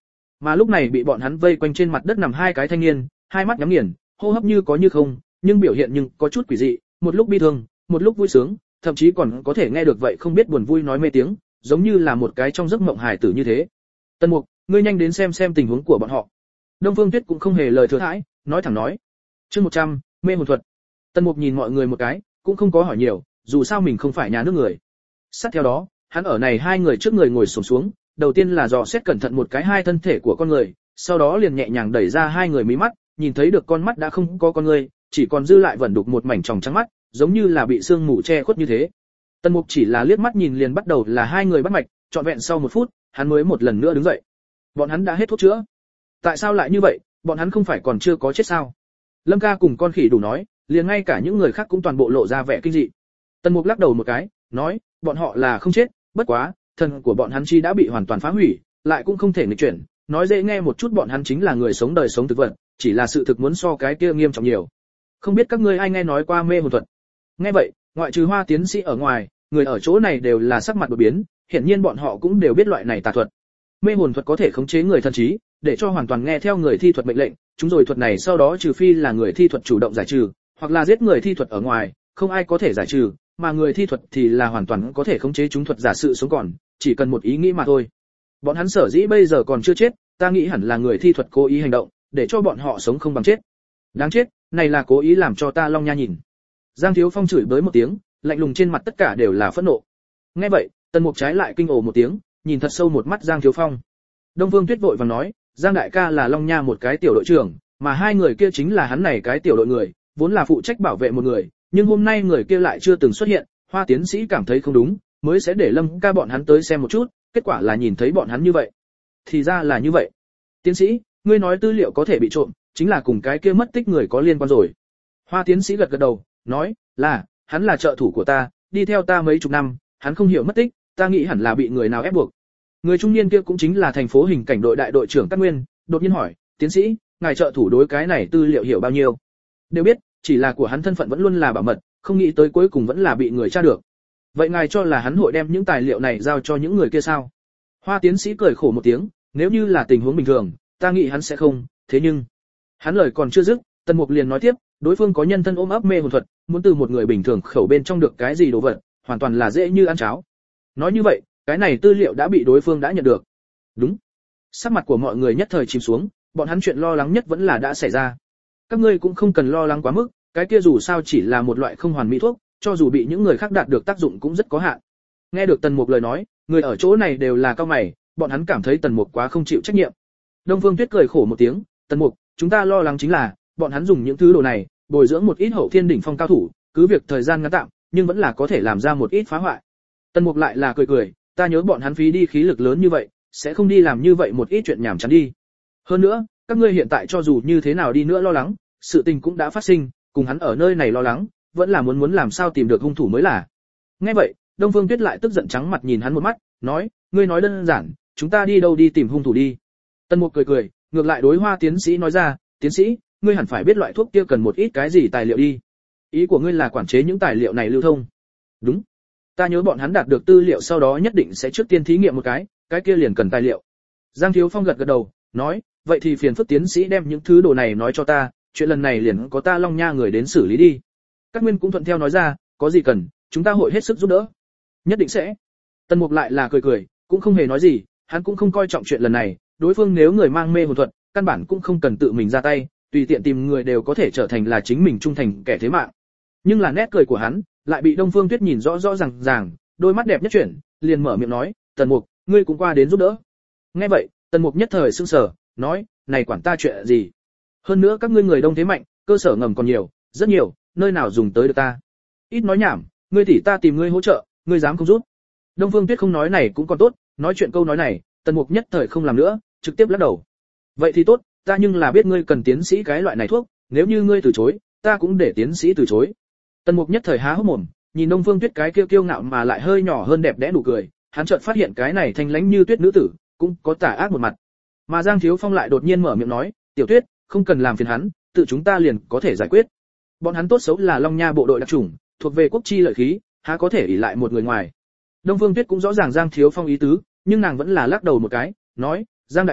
mà lúc này bị bọn hắn vây quanh trên mặt đất nằm hai cái thanh niên, hai mắt nhắm nghiền, hô hấp như có như không, nhưng biểu hiện nhưng có chút quỷ dị, một lúc bi thương, một lúc vui sướng, thậm chí còn có thể nghe được vậy không biết buồn vui nói mê tiếng, giống như là một cái trong giấc mộng hài tử như thế. Tần Mục, ngươi nhanh đến xem tình huống của bọn họ. Đông Phương Tuyết cũng không hề lời thừa thãi, nói thẳng nói. Chương 100, mê hồn thuật. Tần Mục nhìn mọi người một cái, cũng không có hỏi nhiều, dù sao mình không phải nhà nước người. Sát theo đó, hắn ở này hai người trước người ngồi xổm xuống, đầu tiên là dò xét cẩn thận một cái hai thân thể của con người, sau đó liền nhẹ nhàng đẩy ra hai người mí mắt, nhìn thấy được con mắt đã không có con người, chỉ còn dư lại vẩn đục một mảnh tròng trắng mắt, giống như là bị sương mù che khuất như thế. Tần Mục chỉ là liếc mắt nhìn liền bắt đầu là hai người bắt mạch, trọn vẹn sau 1 phút, hắn mới một lần nữa đứng dậy. Bọn hắn đã hết thuốc chữa. Tại sao lại như vậy, bọn hắn không phải còn chưa có chết sao? Lâm Ca cùng con khỉ đủ nói, liền ngay cả những người khác cũng toàn bộ lộ ra vẻ kinh dị. Tần Mục lắc đầu một cái, nói, bọn họ là không chết, bất quá, thần của bọn hắn chi đã bị hoàn toàn phá hủy, lại cũng không thể nghịch chuyển, nói dễ nghe một chút bọn hắn chính là người sống đời sống thực vật, chỉ là sự thực muốn so cái kia nghiêm trọng nhiều. Không biết các ngươi ai nghe nói qua mê hồn thuật? Nghe vậy, ngoại trừ Hoa tiến sĩ ở ngoài, người ở chỗ này đều là sắc mặt đột biến, hiển nhiên bọn họ cũng đều biết loại này tà thuật. Mê hồn thuật có thể khống chế người thần trí, để cho hoàn toàn nghe theo người thi thuật mệnh lệnh, chúng rồi thuật này sau đó trừ phi là người thi thuật chủ động giải trừ, hoặc là giết người thi thuật ở ngoài, không ai có thể giải trừ, mà người thi thuật thì là hoàn toàn có thể khống chế chúng thuật giả sự sống còn, chỉ cần một ý nghĩ mà thôi. Bọn hắn sở dĩ bây giờ còn chưa chết, ta nghĩ hẳn là người thi thuật cố ý hành động, để cho bọn họ sống không bằng chết. Đáng chết, này là cố ý làm cho ta Long Nha nhìn. Giang Thiếu Phong chửi bới một tiếng, lạnh lùng trên mặt tất cả đều là phẫn nộ. Nghe vậy, Tần Mục trái lại kinh ồ một tiếng, nhìn thật sâu một mắt Giang Thiếu Phong. Đông Vương Tuyết vội vàng nói, Giang đại ca là Long Nha một cái tiểu đội trưởng, mà hai người kia chính là hắn này cái tiểu đội người, vốn là phụ trách bảo vệ một người, nhưng hôm nay người kia lại chưa từng xuất hiện, Hoa tiến sĩ cảm thấy không đúng, mới sẽ để Lâm ca bọn hắn tới xem một chút, kết quả là nhìn thấy bọn hắn như vậy. Thì ra là như vậy. Tiến sĩ, ngươi nói tư liệu có thể bị trộm, chính là cùng cái kia mất tích người có liên quan rồi. Hoa tiến sĩ gật gật đầu, nói, là, hắn là trợ thủ của ta, đi theo ta mấy chục năm, hắn không hiểu mất tích, ta nghĩ hẳn là bị người nào ép buộc. Người trung niên kia cũng chính là thành phố hình cảnh đội đại đội trưởng Cát Nguyên, đột nhiên hỏi, tiến sĩ, ngài trợ thủ đối cái này tư liệu hiểu bao nhiêu? Đều biết, chỉ là của hắn thân phận vẫn luôn là bảo mật, không nghĩ tới cuối cùng vẫn là bị người tra được. Vậy ngài cho là hắn hội đem những tài liệu này giao cho những người kia sao? Hoa tiến sĩ cười khổ một tiếng, nếu như là tình huống bình thường, ta nghĩ hắn sẽ không, thế nhưng, hắn lời còn chưa dứt, Tần Mục liền nói tiếp, đối phương có nhân thân ôm ấp mê hồn thuật, muốn từ một người bình thường khẩu bên trong được cái gì đồ vật, hoàn toàn là dễ như ăn cháo. Nói như vậy, cái này tư liệu đã bị đối phương đã nhận được. Đúng. Sắc mặt của mọi người nhất thời chìm xuống, bọn hắn chuyện lo lắng nhất vẫn là đã xảy ra. Các ngươi cũng không cần lo lắng quá mức, cái kia dù sao chỉ là một loại không hoàn mỹ thuốc, cho dù bị những người khác đạt được tác dụng cũng rất có hạn. Nghe được Tần Mục lời nói, người ở chỗ này đều là cao mày, bọn hắn cảm thấy Tần Mục quá không chịu trách nhiệm. Đông Phương Tuyết cười khổ một tiếng, Tần Mục, chúng ta lo lắng chính là, bọn hắn dùng những thứ đồ này, bồi dưỡng một ít hậu thiên đỉnh phong cao thủ, cứ việc thời gian ngắn tạm, nhưng vẫn là có thể làm ra một ít phá hoại. Tần Mục lại là cười, ta nhớ bọn hắn phí đi khí lực lớn như vậy, sẽ không đi làm như vậy một ít chuyện nhảm chán đi. Hơn nữa, các ngươi hiện tại cho dù như thế nào đi nữa lo lắng, sự tình cũng đã phát sinh, cùng hắn ở nơi này lo lắng, vẫn là muốn làm sao tìm được hung thủ mới là. Nghe vậy, Đông Phương Tuyết lại tức giận trắng mặt nhìn hắn một mắt, nói, ngươi nói đơn giản, chúng ta đi đâu đi tìm hung thủ đi. Tần Mục cười, ngược lại đối Hoa tiến sĩ nói ra, tiến sĩ, ngươi hẳn phải biết loại thuốc kia cần một ít cái gì tài liệu đi. Ý của ngươi là quản chế những tài liệu này lưu thông? Đúng. Ta nhớ bọn hắn đạt được tư liệu sau đó nhất định sẽ trước tiên thí nghiệm một cái kia liền cần tài liệu. Giang Thiếu Phong gật đầu, nói, vậy thì phiền phức tiến sĩ đem những thứ đồ này nói cho ta, chuyện lần này liền có ta Long Nha người đến xử lý đi. Các Nguyên cũng thuận theo nói ra, có gì cần, chúng ta hội hết sức giúp đỡ. Nhất định sẽ. Tần Mục lại là cười, cũng không hề nói gì, hắn cũng không coi trọng chuyện lần này, đối phương nếu người mang mê hồn thuật, căn bản cũng không cần tự mình ra tay, tùy tiện tìm người đều có thể trở thành là chính mình trung thành kẻ thế mạng. Nhưng là nét cười của hắn, lại bị Đông Phương Tuyết nhìn rõ ràng, đôi mắt đẹp nhất chuyển, liền mở miệng nói, Tần Mục, ngươi cũng qua đến giúp đỡ. Nghe vậy, Tần Mục nhất thời sững sờ, nói, này quản ta chuyện gì? Hơn nữa các ngươi người đông thế mạnh, cơ sở ngầm còn nhiều, rất nhiều, nơi nào dùng tới được ta? Ít nói nhảm, ngươi tỷ ta tìm ngươi hỗ trợ, ngươi dám không giúp? Đông Phương Tuyết không nói này cũng còn tốt, nói chuyện câu nói này, Tần Mục nhất thời không làm nữa, trực tiếp lắc đầu. Vậy thì tốt, ta nhưng là biết ngươi cần tiến sĩ cái loại này thuốc, nếu như ngươi từ chối, ta cũng để tiến sĩ từ chối. Tần Mục nhất thời há hốc mồm, nhìn Đông Phương Tuyết cái kiêu ngạo mà lại hơi nhỏ hơn đẹp đẽ nụ cười, hắn chợt phát hiện cái này thanh lãnh như tuyết nữ tử, cũng có tà ác một mặt. Mà Giang Thiếu Phong lại đột nhiên mở miệng nói, "Tiểu Tuyết, không cần làm phiền hắn, tự chúng ta liền có thể giải quyết." Bọn hắn tốt xấu là Long Nha bộ đội đặc chủng, thuộc về quốc chi lợi khí, há có thể ỷ lại một người ngoài. Đông Phương Tuyết cũng rõ ràng Giang Thiếu Phong ý tứ, nhưng nàng vẫn là lắc đầu một cái, nói, "Giang đại ca,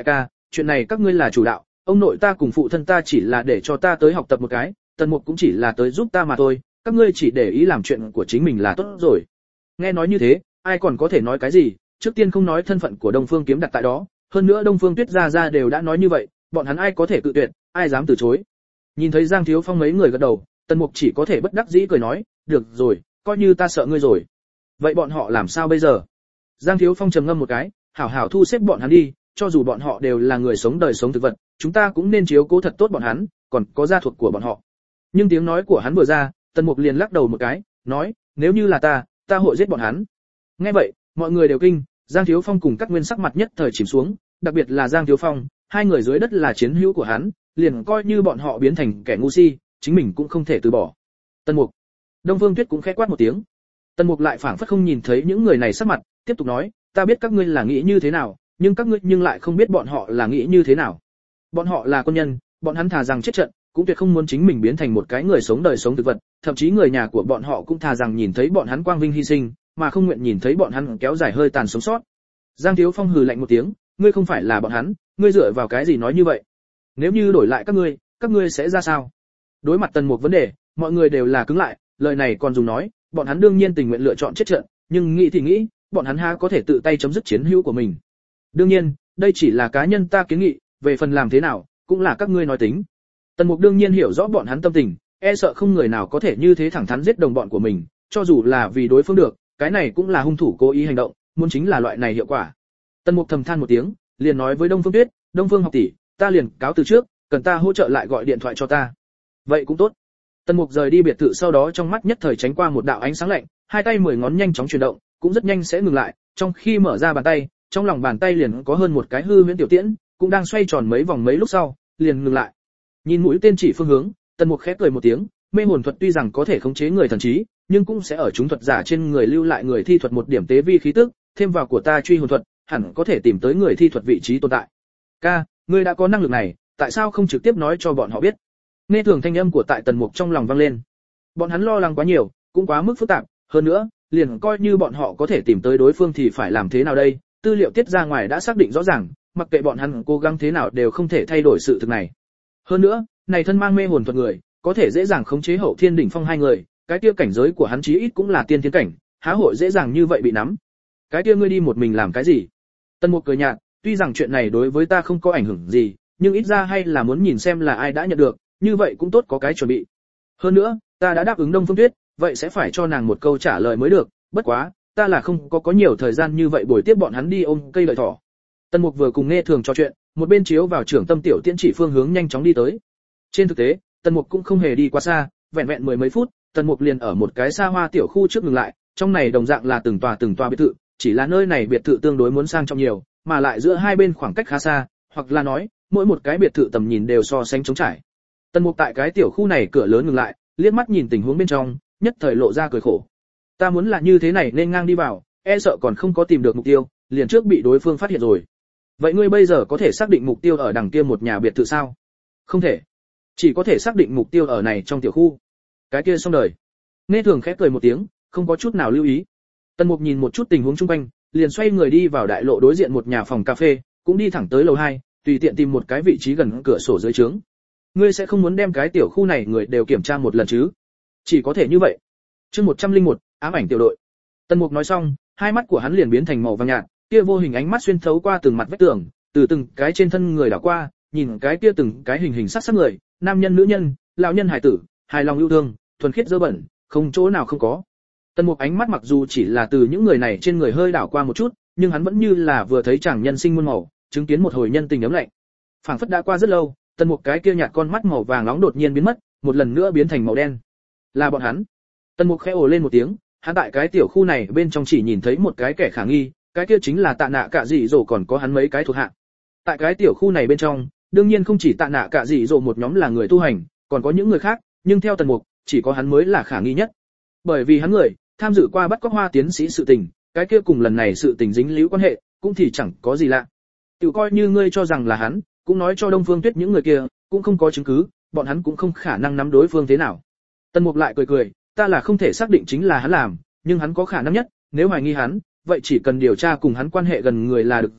chuyện này các ngươi là chủ đạo, ông nội ta cùng phụ thân ta chỉ là để cho ta tới học tập một cái, Tần Mục cũng chỉ là tới giúp ta mà thôi, các ngươi chỉ để ý làm chuyện của chính mình là tốt rồi. Nghe nói như thế, ai còn có thể nói cái gì, trước tiên không nói thân phận của Đông Phương Kiếm đặt tại đó, hơn nữa Đông Phương Tuyết gia đều đã nói như vậy, bọn hắn ai có thể cự tuyệt, ai dám từ chối. Nhìn thấy Giang Thiếu Phong mấy người gật đầu, Tần Mục chỉ có thể bất đắc dĩ cười nói, được rồi, coi như ta sợ ngươi rồi. Vậy bọn họ làm sao bây giờ? Giang Thiếu Phong trầm ngâm một cái, hảo hảo thu xếp bọn hắn đi, cho dù bọn họ đều là người sống đời sống thực vật, chúng ta cũng nên chiếu cố thật tốt bọn hắn, còn có gia thuộc của bọn họ. Nhưng tiếng nói của hắn vừa ra, Tần Mục liền lắc đầu một cái, nói, nếu như là ta hội giết bọn hắn. Nghe vậy, mọi người đều kinh, Giang Thiếu Phong cùng các nguyên sắc mặt nhất thời chìm xuống, đặc biệt là Giang Thiếu Phong, hai người dưới đất là chiến hữu của hắn, liền coi như bọn họ biến thành kẻ ngu si, chính mình cũng không thể từ bỏ. Tần Mục. Đông Phương Tuyết cũng khẽ quát một tiếng. Tần Mục lại phảng phất không nhìn thấy những người này sắc mặt, tiếp tục nói, ta biết các ngươi là nghĩ như thế nào, nhưng các ngươi nhưng lại không biết bọn họ là nghĩ như thế nào. Bọn họ là quân nhân, bọn hắn thà rằng chết trận, cũng tuyệt không muốn chính mình biến thành một cái người sống đời sống thực vật, thậm chí người nhà của bọn họ cũng thà rằng nhìn thấy bọn hắn quang vinh hy sinh, mà không nguyện nhìn thấy bọn hắn kéo dài hơi tàn sống sót. Giang Thiếu Phong hừ lạnh một tiếng, ngươi không phải là bọn hắn, ngươi dựa vào cái gì nói như vậy? Nếu như đổi lại các ngươi sẽ ra sao? Đối mặt Tần Mục vấn đề, mọi người đều là cứng lại, lời này còn dùng nói, bọn hắn đương nhiên tình nguyện lựa chọn chết trận, nhưng nghĩ thì nghĩ, bọn hắn há có thể tự tay chấm dứt chiến hữu của mình. Đương nhiên, đây chỉ là cá nhân ta kiến nghị, về phần làm thế nào, cũng là các ngươi nói tính. Tần Mục đương nhiên hiểu rõ bọn hắn tâm tình, e sợ không người nào có thể như thế thẳng thắn giết đồng bọn của mình, cho dù là vì đối phương được, cái này cũng là hung thủ cố ý hành động, muốn chính là loại này hiệu quả. Tần Mục thầm than một tiếng, liền nói với Đông Phương Tuyết, Đông Phương học tỷ, ta liền cáo từ trước, cần ta hỗ trợ lại gọi điện thoại cho ta. Vậy cũng tốt. Tần Mục rời đi biệt thự sau đó trong mắt nhất thời tránh qua một đạo ánh sáng lạnh, hai tay 10 ngón nhanh chóng chuyển động, cũng rất nhanh sẽ ngừng lại, trong khi mở ra bàn tay, trong lòng bàn tay liền có hơn một cái hư huyễn tiểu tiễn, cũng đang xoay tròn mấy vòng mấy lúc sau, liền ngừng lại. Nhìn mũi tên chỉ phương hướng, Tần Mục khẽ cười một tiếng, mê hồn thuật tuy rằng có thể khống chế người thần trí, nhưng cũng sẽ ở chúng thuật giả trên người lưu lại người thi thuật một điểm tế vi khí tức, thêm vào của ta truy hồn thuật, hẳn có thể tìm tới người thi thuật vị trí tồn tại. Ca, ngươi đã có năng lực này, tại sao không trực tiếp nói cho bọn họ biết? Nghe thường thanh âm của tại Tần Mục trong lòng vang lên. Bọn hắn lo lắng quá nhiều, cũng quá mức phức tạp, hơn nữa, liền coi như bọn họ có thể tìm tới đối phương thì phải làm thế nào đây? Tư liệu tiết ra ngoài đã xác định rõ ràng, mặc kệ bọn hắn cố gắng thế nào đều không thể thay đổi sự thực này. Hơn nữa, này thân mang mê hồn thuật người, có thể dễ dàng khống chế Hậu Thiên đỉnh phong hai người, cái kia cảnh giới của hắn chí ít cũng là tiên thiên cảnh, há hội dễ dàng như vậy bị nắm. Cái kia ngươi đi một mình làm cái gì? Tần Mục cười nhạt, tuy rằng chuyện này đối với ta không có ảnh hưởng gì, nhưng ít ra hay là muốn nhìn xem là ai đã nhận được, như vậy cũng tốt có cái chuẩn bị. Hơn nữa, ta đã đáp ứng Đông Phương Tuyết, vậy sẽ phải cho nàng một câu trả lời mới được, bất quá, ta là không có nhiều thời gian như vậy buổi tiếp bọn hắn đi ôm cây lợi thỏ. Tần Mục vừa cùng Nghe thường trò chuyện, một bên chiếu vào trưởng tâm tiểu tiễn chỉ phương hướng nhanh chóng đi tới. Trên thực tế, Tần Mục cũng không hề đi quá xa, vẹn vẹn mười mấy phút, Tần Mục liền ở một cái xa hoa tiểu khu trước ngừng lại, trong này đồng dạng là từng tòa biệt thự, chỉ là nơi này biệt thự tương đối muốn sang trọng nhiều, mà lại giữa hai bên khoảng cách khá xa, hoặc là nói, mỗi một cái biệt thự tầm nhìn đều so sánh trống trải. Tần Mục tại cái tiểu khu này cửa lớn ngừng lại, liếc mắt nhìn tình huống bên trong, nhất thời lộ ra cười khổ. Ta muốn là như thế này nên ngang đi vào, e sợ còn không có tìm được mục tiêu, liền trước bị đối phương phát hiện rồi. Vậy ngươi bây giờ có thể xác định mục tiêu ở đằng kia một nhà biệt thự sao? Không thể. Chỉ có thể xác định mục tiêu ở này trong tiểu khu. Cái kia xong đời. Nghe thường khẽ cười một tiếng, không có chút nào lưu ý. Tần Mục nhìn một chút tình huống xung quanh, liền xoay người đi vào đại lộ đối diện một nhà phòng cà phê, cũng đi thẳng tới lầu 2, tùy tiện tìm một cái vị trí gần cửa sổ dưới trướng. Ngươi sẽ không muốn đem cái tiểu khu này người đều kiểm tra một lần chứ? Chỉ có thể như vậy. Chương 101, ám ảnh tiểu đội. Tần Mục nói xong, hai mắt của hắn liền biến thành màu vàng nhạt, kia vô hình ánh mắt xuyên thấu qua từng mặt vách tường, từ từng cái trên thân người đảo qua, nhìn cái kia từng cái hình sắc sắc người, nam nhân nữ nhân, lão nhân hải tử, hài lòng yêu thương, thuần khiết dơ bẩn, không chỗ nào không có. Tần Mục ánh mắt mặc dù chỉ là từ những người này trên người hơi đảo qua một chút, nhưng hắn vẫn như là vừa thấy chàng nhân sinh muôn màu, chứng kiến một hồi nhân tình ấm lạnh. Phảng phất đã qua rất lâu, Tần Mục cái kia nhạt con mắt màu vàng nóng đột nhiên biến mất, một lần nữa biến thành màu đen. Là bọn hắn. Tần Mục khẽ ồ lên một tiếng, hắn tại cái tiểu khu này bên trong chỉ nhìn thấy một cái kẻ khả nghi, cái kia chính là Tạ Nạ Cạ Dị Dỗ, còn có hắn mấy cái thuộc hạ. Tại cái tiểu khu này bên trong, đương nhiên không chỉ Tạ Nạ Cạ Dị Dỗ một nhóm là người tu hành, còn có những người khác, nhưng theo Tần Mục, chỉ có hắn mới là khả nghi nhất. Bởi vì hắn người tham dự qua bắt cóc Hoa tiến sĩ sự tình, cái kia cùng lần này sự tình dính líu quan hệ, cũng thì chẳng có gì lạ. Tự coi như ngươi cho rằng là hắn, cũng nói cho Đông Phương Tuyết những người kia, cũng không có chứng cứ, bọn hắn cũng không khả năng nắm đối phương thế nào. Tần Mục lại cười cười, ta là không thể xác định chính là hắn làm, nhưng hắn có khả năng nhất, nếu hoài nghi hắn, vậy chỉ cần điều tra cùng hắn quan hệ gần người là được rồi,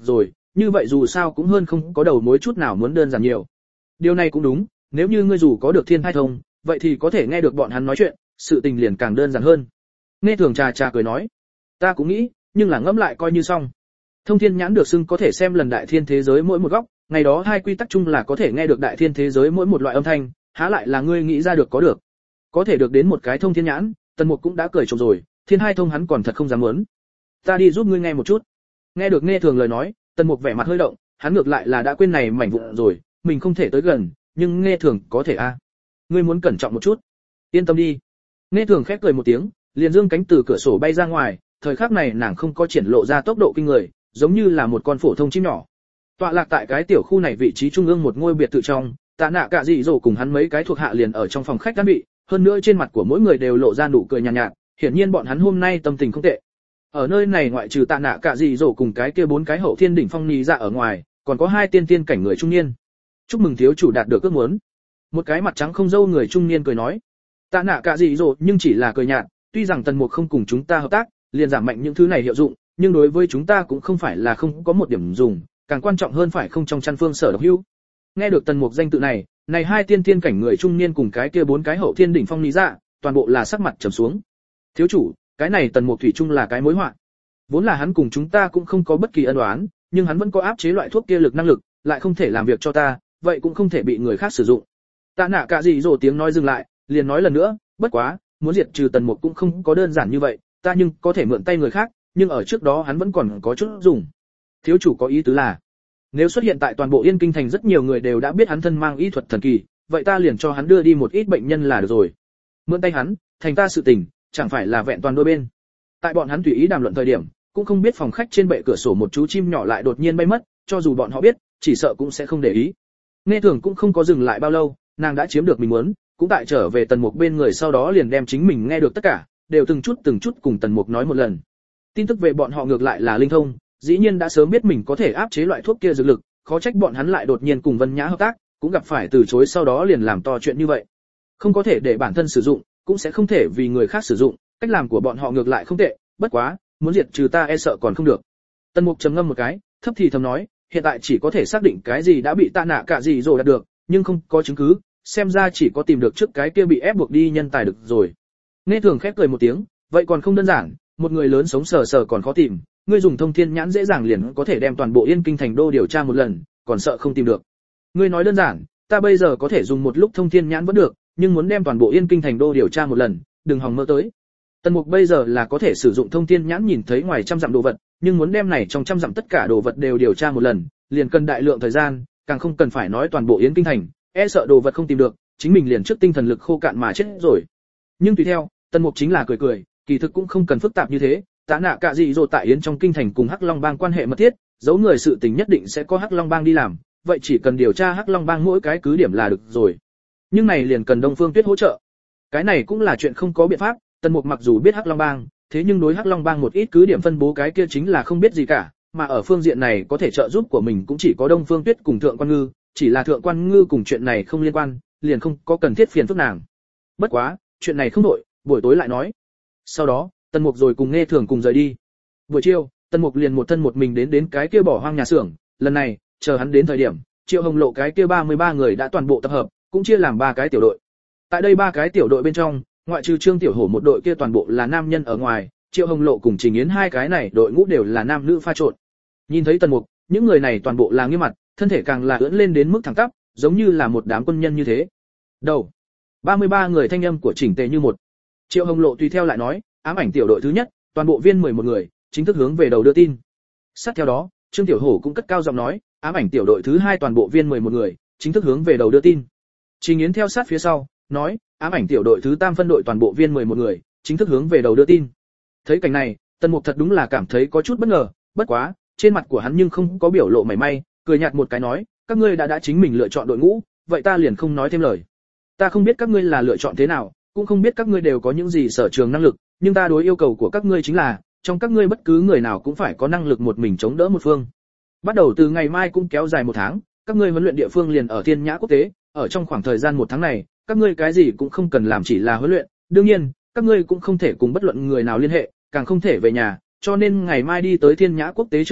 như vậy dù sao cũng hơn không có đầu mối chút nào muốn đơn giản nhiều. Điều này cũng đúng, nếu như ngươi dù có được thiên thai thông, vậy thì có thể nghe được bọn hắn nói chuyện, sự tình liền càng đơn giản hơn. Nghe Thường trà trà cười nói, ta cũng nghĩ, nhưng là ngẫm lại coi như xong. Thông thiên nhãn được xưng có thể xem lần đại thiên thế giới mỗi một góc, ngày đó hai quy tắc chung là có thể nghe được đại thiên thế giới mỗi một loại âm thanh, há lại là ngươi nghĩ ra được có được. Có thể được đến một cái thông thiên nhãn, Tần Mục cũng đã cười trộm rồi, thiên hai thông hắn còn thật không dám muốn. Ta đi giúp ngươi nghe một chút. Nghe được Nghe Thường lời nói, Tần Mục vẻ mặt hơi động, hắn ngược lại là đã quên này mảnh vụn rồi, mình không thể tới gần, nhưng Nghe Thường có thể a. Ngươi muốn cẩn trọng một chút. Yên tâm đi. Nghe Thường khép cười một tiếng, liền dương cánh từ cửa sổ bay ra ngoài, thời khắc này nàng không có triển lộ ra tốc độ kinh người, giống như là một con phổ thông chim nhỏ. Tọa lạc tại cái tiểu khu này vị trí trung ương một ngôi biệt thự trong, Tạ Nạ Cả Dị Dỗ cùng hắn mấy cái thuộc hạ liền ở trong phòng khách đã bị, hơn nữa trên mặt của mỗi người đều lộ ra nụ cười nhàn nhạt, hiển nhiên bọn hắn hôm nay tâm tình không tệ. Ở nơi này ngoại trừ Tạ Nạ Cả Dị Dỗ cùng cái kia bốn cái hậu thiên đỉnh phong nì dạ ở ngoài, còn có hai tiên tiên cảnh người trung niên. Chúc mừng thiếu chủ đạt được ước muốn. Một cái mặt trắng không râu người trung niên cười nói. Tạ Nạ Cả Dị Dỗ nhưng chỉ là cười nhạt, tuy rằng Tần Mục không cùng chúng ta hợp tác, liền giảm mạnh những thứ này hiệu dụng, nhưng đối với chúng ta cũng không phải là không có một điểm dùng, càng quan trọng hơn phải không trong chăn phương sở độc hữu. Nghe được Tần Mục danh tự này, này hai tiên tiên cảnh người trung niên cùng cái kia bốn cái hậu thiên đỉnh phong lý dạ, toàn bộ là sắc mặt trầm xuống. Thiếu chủ, cái này Tần Mục thủy chung là cái mối họa. Vốn là hắn cùng chúng ta cũng không có bất kỳ ân oán, nhưng hắn vẫn có áp chế loại thuốc kia lực năng lực, lại không thể làm việc cho ta, vậy cũng không thể bị người khác sử dụng. Tạ Nạ Cả Dị Dỗ tiếng nói dừng lại, liền nói lần nữa, bất quá, muốn diệt trừ Tần Mục cũng không có đơn giản như vậy, ta nhưng có thể mượn tay người khác, nhưng ở trước đó hắn vẫn còn có chút dùng. Thiếu chủ có ý tứ là, nếu xuất hiện tại toàn bộ Yên Kinh thành rất nhiều người đều đã biết hắn thân mang y thuật thần kỳ, vậy ta liền cho hắn đưa đi một ít bệnh nhân là được rồi. Mượn tay hắn, thành ta sự tình, chẳng phải là vẹn toàn đôi bên. Tại bọn hắn tùy ý đàm luận thời điểm, cũng không biết phòng khách trên bệ cửa sổ một chú chim nhỏ lại đột nhiên bay mất, cho dù bọn họ biết, chỉ sợ cũng sẽ không để ý. Nghe Thường cũng không có dừng lại bao lâu, nàng đã chiếm được mình muốn, cũng tại trở về Tần Mục bên người sau đó liền đem chính mình nghe được tất cả, đều từng chút cùng Tần Mục nói một lần. Tin tức về bọn họ ngược lại là linh thông, dĩ nhiên đã sớm biết mình có thể áp chế loại thuốc kia dược lực, khó trách bọn hắn lại đột nhiên cùng Vân Nhã hợp tác, cũng gặp phải từ chối sau đó liền làm to chuyện như vậy. Không có thể để bản thân sử dụng, cũng sẽ không thể vì người khác sử dụng, cách làm của bọn họ ngược lại không tệ, bất quá, muốn diệt trừ ta e sợ còn không được. Tần Mục trầm ngâm một cái, thấp thì thầm nói, hiện tại chỉ có thể xác định cái gì đã bị Tạ Nạ Cả Dị Dỗ đạt được, nhưng không có chứng cứ, xem ra chỉ có tìm được trước cái kia bị ép buộc đi nhân tài được rồi. Nghe Thường khép cười một tiếng, vậy còn không đơn giản, một người lớn sống sờ sờ còn khó tìm, ngươi dùng thông thiên nhãn dễ dàng liền có thể đem toàn bộ Yên Kinh thành đô điều tra một lần, còn sợ không tìm được. Ngươi nói đơn giản, ta bây giờ có thể dùng một lúc thông thiên nhãn vẫn được, nhưng muốn đem toàn bộ Yên Kinh thành đô điều tra một lần, đừng hòng mơ tới. Tần Mục bây giờ là có thể sử dụng thông thiên nhãn nhìn thấy ngoài trăm dặm đồ vật, nhưng muốn đem này trong trăm dặm tất cả đồ vật đều điều tra một lần, liền cần đại lượng thời gian, càng không cần phải nói toàn bộ Yên Kinh thành, e sợ đồ vật không tìm được, chính mình liền trước tinh thần lực khô cạn mà chết rồi. Nhưng tùy theo, Tần Mục chính là cười cười, kỳ thực cũng không cần phức tạp như thế, Tạ Nạ Cả Dị Dỗ tại Yến trong kinh thành cùng Hắc Long Bang quan hệ mật thiết, giấu người sự tình nhất định sẽ có Hắc Long Bang đi làm, vậy chỉ cần điều tra Hắc Long Bang mỗi cái cứ điểm là được rồi. Nhưng này liền cần Đông Phương Tuyết hỗ trợ. Cái này cũng là chuyện không có biện pháp, Tần Mục mặc dù biết Hắc Long Bang, thế nhưng đối Hắc Long Bang một ít cứ điểm phân bố cái kia chính là không biết gì cả, mà ở phương diện này có thể trợ giúp của mình cũng chỉ có Đông Phương Tuyết cùng Thượng Quan Ngư, chỉ là Thượng Quan Ngư cùng chuyện này không liên quan, liền không có cần thiết phiền phức nàng. Bất quá, chuyện này không đổi, buổi tối lại nói. Sau đó, Tần Mục rồi cùng Nghe Thường cùng rời đi. Buổi chiều, Tần Mục liền một thân một mình đến cái kia bỏ hoang nhà xưởng, lần này, chờ hắn đến thời điểm, Triệu Hồng Lộ cái kia 33 người đã toàn bộ tập hợp, cũng chia làm 3 cái tiểu đội. Tại đây 3 cái tiểu đội bên trong, ngoại trừ Trương Tiểu Hổ một đội kia toàn bộ là nam nhân ở ngoài, Triệu Hồng Lộ cùng Trình Yến hai cái này đội ngũ đều là nam nữ pha trộn. Nhìn thấy Tần Mục, những người này toàn bộ là nghiêm mặt, thân thể càng là ưỡn lên đến mức thẳng tắp, giống như là một đám quân nhân như thế. Đầu 33 người thanh âm của chỉnh tề như một. Triệu Hồng Lộ tùy theo lại nói, ám ảnh tiểu đội thứ nhất, toàn bộ viên 11 người, chính thức hướng về đầu đưa tin. Sát theo đó, Trương Tiểu Hổ cũng cất cao giọng nói, ám ảnh tiểu đội thứ hai toàn bộ viên 11 người, chính thức hướng về đầu đưa tin. Trình Yến theo sát phía sau, nói, ám ảnh tiểu đội thứ tam phân đội toàn bộ viên 11 người, chính thức hướng về đầu đưa tin. Thấy cảnh này, Tần Mục thật đúng là cảm thấy có chút bất ngờ, bất quá, trên mặt của hắn nhưng không có biểu lộ mảy may, cười nhạt một cái nói, các ngươi đã chính mình lựa chọn đội ngũ, vậy ta liền không nói thêm lời. Ta không biết các ngươi là lựa chọn thế nào, cũng không biết các ngươi đều có những gì sở trường năng lực, nhưng ta đối yêu cầu của các ngươi chính là, trong các ngươi bất cứ người nào cũng phải có năng lực một mình chống đỡ một phương. Bắt đầu từ ngày mai cũng kéo dài 1 tháng, các ngươi huấn luyện địa phương liền ở Thiên Nhã Quốc tế, ở trong khoảng thời gian 1 tháng này, các ngươi cái gì cũng không cần làm chỉ là huấn luyện, đương nhiên, các ngươi cũng không thể cùng bất luận người nào liên hệ, càng không thể về nhà, cho nên ngày mai đi tới Thiên Nhã Quốc tế trước đó,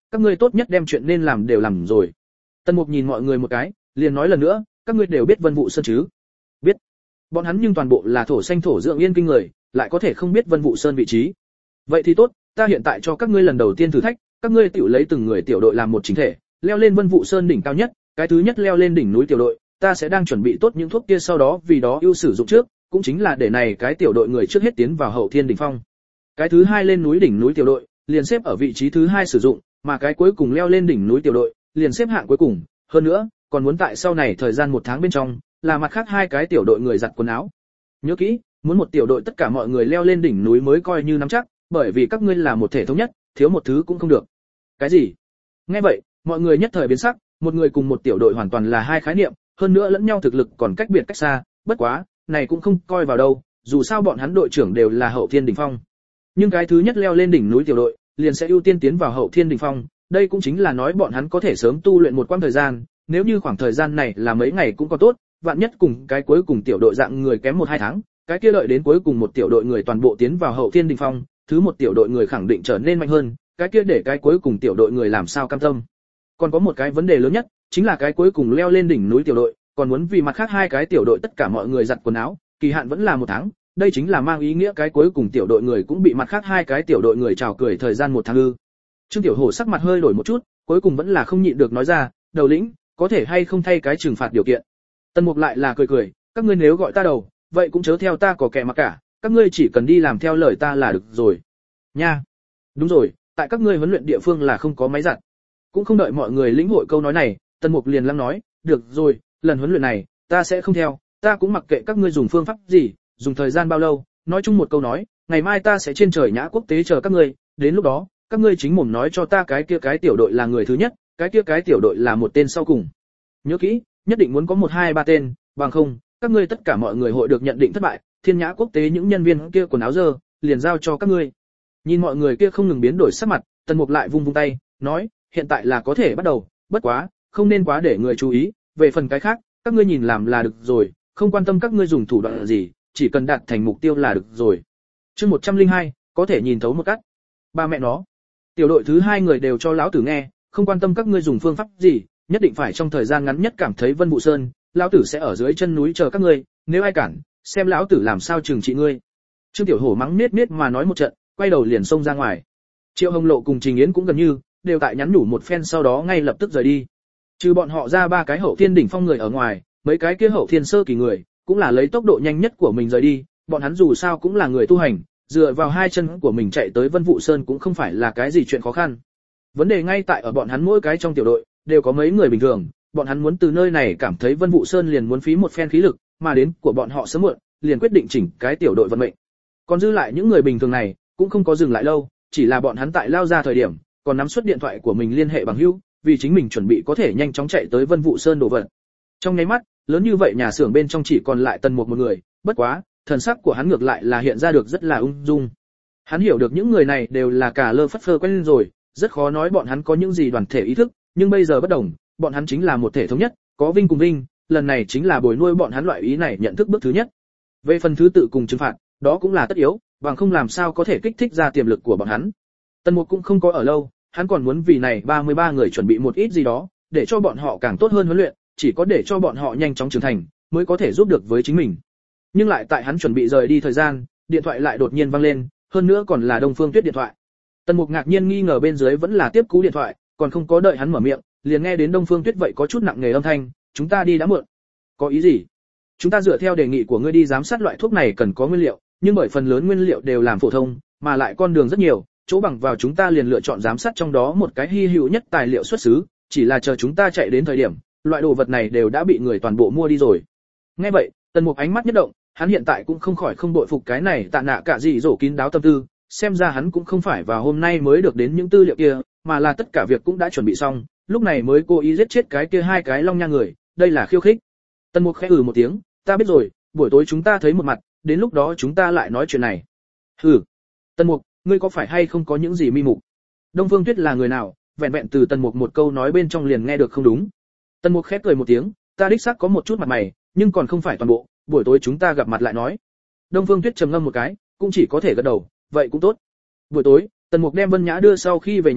các ngươi tốt nhất đem chuyện nên làm đều làm rồi. Tần Mục nhìn mọi người một cái, liền nói lần nữa, các ngươi đều biết Vân Vũ Sơn chứ? Biết. Bọn hắn nhưng toàn bộ là thổ xanh thổ dưỡng yên kinh người, lại có thể không biết Vân Vũ Sơn vị trí. Vậy thì tốt, ta hiện tại cho các ngươi lần đầu tiên thử thách, các ngươi tự lấy từng người tiểu đội làm một chính thể, leo lên Vân Vũ Sơn đỉnh cao nhất, cái thứ nhất leo lên đỉnh núi tiểu đội, ta sẽ đang chuẩn bị tốt những thuốc kia sau đó vì đó ưu sử dụng trước, cũng chính là để này cái tiểu đội người trước hết tiến vào hậu thiên đỉnh phong. Cái thứ hai lên núi đỉnh núi tiểu đội, liền xếp ở vị trí thứ hai sử dụng, mà cái cuối cùng leo lên đỉnh núi tiểu đội, liền xếp hạng cuối cùng, hơn nữa, còn muốn tại sau này thời gian 1 tháng bên trong, là mặt khác 2 cái tiểu đội người giặt quần áo. Nhớ kỹ, muốn một tiểu đội tất cả mọi người leo lên đỉnh núi mới coi như nắm chắc, bởi vì các ngươi là một thể thống nhất, thiếu một thứ cũng không được. Cái gì? Nghe vậy, mọi người nhất thời biến sắc, một người cùng một tiểu đội hoàn toàn là 2 khái niệm, hơn nữa lẫn nhau thực lực còn cách biệt cách xa, bất quá, này cũng không coi vào đâu, dù sao bọn hắn đội trưởng đều là hậu thiên đỉnh phong. Nhưng cái thứ nhất leo lên đỉnh núi tiểu đội, liền sẽ ưu tiên tiến vào hậu thiên đỉnh phong, đây cũng chính là nói bọn hắn có thể sớm tu luyện một quãng thời gian, nếu như khoảng thời gian này là mấy ngày cũng có tốt, vạn nhất cùng cái cuối cùng tiểu đội dạng người kém 1-2 tháng, cái kia đợi đến cuối cùng một tiểu đội người toàn bộ tiến vào hậu thiên đỉnh phong, thứ một tiểu đội người khẳng định trở nên mạnh hơn, cái kia để cái cuối cùng tiểu đội người làm sao cam tâm. Còn có một cái vấn đề lớn nhất, chính là cái cuối cùng leo lên đỉnh núi tiểu đội, còn muốn vì mặt khác 2 cái tiểu đội tất cả mọi người giặt quần áo, kỳ hạn vẫn là 1 tháng, đây chính là mang ý nghĩa cái cuối cùng tiểu đội người cũng bị mặt khác 2 cái tiểu đội người chào cười thời gian 1 tháng ư. Trương Tiểu Hổ sắc mặt hơi đổi một chút, cuối cùng vẫn là không nhịn được nói ra, đầu lĩnh, có thể hay không thay cái trừng phạt điều kiện. Tần Mục lại là cười cười, các ngươi nếu gọi ta đầu, vậy cũng chớ theo ta có kẻ mà cả, các ngươi chỉ cần đi làm theo lời ta là được rồi. Nha. Đúng rồi, tại các ngươi huấn luyện địa phương là không có máy giặt. Cũng không đợi mọi người lĩnh hội câu nói này, Tần Mục liền lăng nói, được rồi, lần huấn luyện này, ta sẽ không theo, ta cũng mặc kệ các ngươi dùng phương pháp gì, dùng thời gian bao lâu, nói chung một câu nói, ngày mai ta sẽ trên trời nhã quốc tế chờ các ngươi, đến lúc đó, các ngươi chính mồm nói cho ta cái kia cái tiểu đội là người thứ nhất, cái kia cái tiểu đội là một tên sau cùng. Nhớ kỹ, nhất định muốn có 1, 2, 3 tên, bằng không, các ngươi tất cả mọi người hội được nhận định thất bại, Thiên Nhã quốc tế những nhân viên kia quần áo dơ, liền giao cho các ngươi. Nhìn mọi người kia không ngừng biến đổi sắc mặt, Tần Mục lại vung vung tay, nói, hiện tại là có thể bắt đầu, bất quá, không nên quá để người chú ý, về phần cái khác, các ngươi nhìn làm là được rồi, không quan tâm các ngươi dùng thủ đoạn gì, chỉ cần đạt thành mục tiêu là được rồi. Chương 102, có thể nhìn thấu một cắt. Ba mẹ nó. Tiểu đội thứ 2 người đều cho lão tử nghe, không quan tâm các ngươi dùng phương pháp gì, nhất định phải trong thời gian ngắn nhất cảm thấy Vân Vũ Sơn, lão tử sẽ ở dưới chân núi chờ các ngươi, nếu ai cản, xem lão tử làm sao trừng trị ngươi. Trương Tiểu Hổ mắng miết miết mà nói một trận, quay đầu liền xông ra ngoài. Triệu Hồng Lộ cùng Trình Yến cũng gần như đều tại nhắn nhủ một phen sau đó ngay lập tức rời đi. Trừ bọn họ ra 3 cái hậu thiên đỉnh phong người ở ngoài, mấy cái kia hậu thiên sơ kỳ người, cũng là lấy tốc độ nhanh nhất của mình rời đi, bọn hắn dù sao cũng là người tu hành, dựa vào 2 chân của mình chạy tới Vân Vũ Sơn cũng không phải là cái gì chuyện khó khăn. Vấn đề ngay tại ở bọn hắn mỗi cái trong tiểu đội đều có mấy người bình thường, bọn hắn muốn từ nơi này cảm thấy Vân Vũ Sơn liền muốn phí một phen khí lực, mà đến của bọn họ sớm muộn, liền quyết định chỉnh cái tiểu đội vận mệnh. Còn dư lại những người bình thường này, cũng không có dừng lại lâu, chỉ là bọn hắn tại lao ra thời điểm, còn nắm suất điện thoại của mình liên hệ bằng hữu, vì chính mình chuẩn bị có thể nhanh chóng chạy tới Vân Vũ Sơn đồ vật. Trong nháy mắt, lớn như vậy nhà xưởng bên trong chỉ còn lại Tần Mục một người, bất quá, thần sắc của hắn ngược lại là hiện ra được rất là ung dung. Hắn hiểu được những người này đều là cả lơ phất phơ quen lên rồi, rất khó nói bọn hắn có những gì đoàn thể ý thức, nhưng bây giờ bất đồng, bọn hắn chính là một thể thống nhất, có vinh cùng vinh, lần này chính là bồi nuôi bọn hắn loại ý này nhận thức bước thứ nhất. Về phần thứ tự cùng trừng phạt, đó cũng là tất yếu, bằng không làm sao có thể kích thích ra tiềm lực của bọn hắn. Tần Mục cũng không có ở lâu, hắn còn muốn vì này 33 người chuẩn bị một ít gì đó, để cho bọn họ càng tốt hơn huấn luyện, chỉ có để cho bọn họ nhanh chóng trưởng thành, mới có thể giúp được với chính mình. Nhưng lại tại hắn chuẩn bị rời đi thời gian, điện thoại lại đột nhiên vang lên, hơn nữa còn là Đông Phương Tuyết điện thoại. Tần Mục ngạc nhiên nghi ngờ bên dưới vẫn là tiếp cú điện thoại, còn không có đợi hắn mở miệng, liền nghe đến Đông Phương Tuyết vậy có chút nặng nề âm thanh, "Chúng ta đi đã muộn." "Có ý gì?" "Chúng ta dựa theo đề nghị của ngươi đi giám sát loại thuốc này cần có nguyên liệu, nhưng bởi phần lớn nguyên liệu đều làm phổ thông, mà lại con đường rất nhiều, chỗ bằng vào chúng ta liền lựa chọn giám sát trong đó một cái hy hữu nhất tài liệu xuất xứ, chỉ là chờ chúng ta chạy đến thời điểm, loại đồ vật này đều đã bị người toàn bộ mua đi rồi." Nghe vậy, Tần Mục ánh mắt nhất động, hắn hiện tại cũng không khỏi không bội phục cái này Tạ Nạ cả gì rổ kín đáo tâm tư, xem ra hắn cũng không phải vào hôm nay mới được đến những tư liệu kia, mà là tất cả việc cũng đã chuẩn bị xong, lúc này mới cố ý giết chết cái kia 2 cái long nha người, đây là khiêu khích. Tần Mục khẽ một tiếng, "Ta biết rồi, buổi tối chúng ta thấy một mặt, đến lúc đó chúng ta lại nói chuyện này." "Hừ." "Tần Mục, ngươi có phải hay không có những gì mi mục?" Đông Phương Tuyết là người nào, vẹn vẹn từ Tần Mục một câu nói bên trong liền nghe được không đúng. Tần Mục khẽ cười một tiếng, "Ta đích xác có một chút mặt mày, nhưng còn không phải toàn bộ, buổi tối chúng ta gặp mặt lại nói." Đông Phương Tuyết trầm ngâm một cái, cũng chỉ có thể gật đầu, "Vậy cũng tốt." Buổi tối, Tần Mục đem Vân Nhã đưa sau khi về nhà,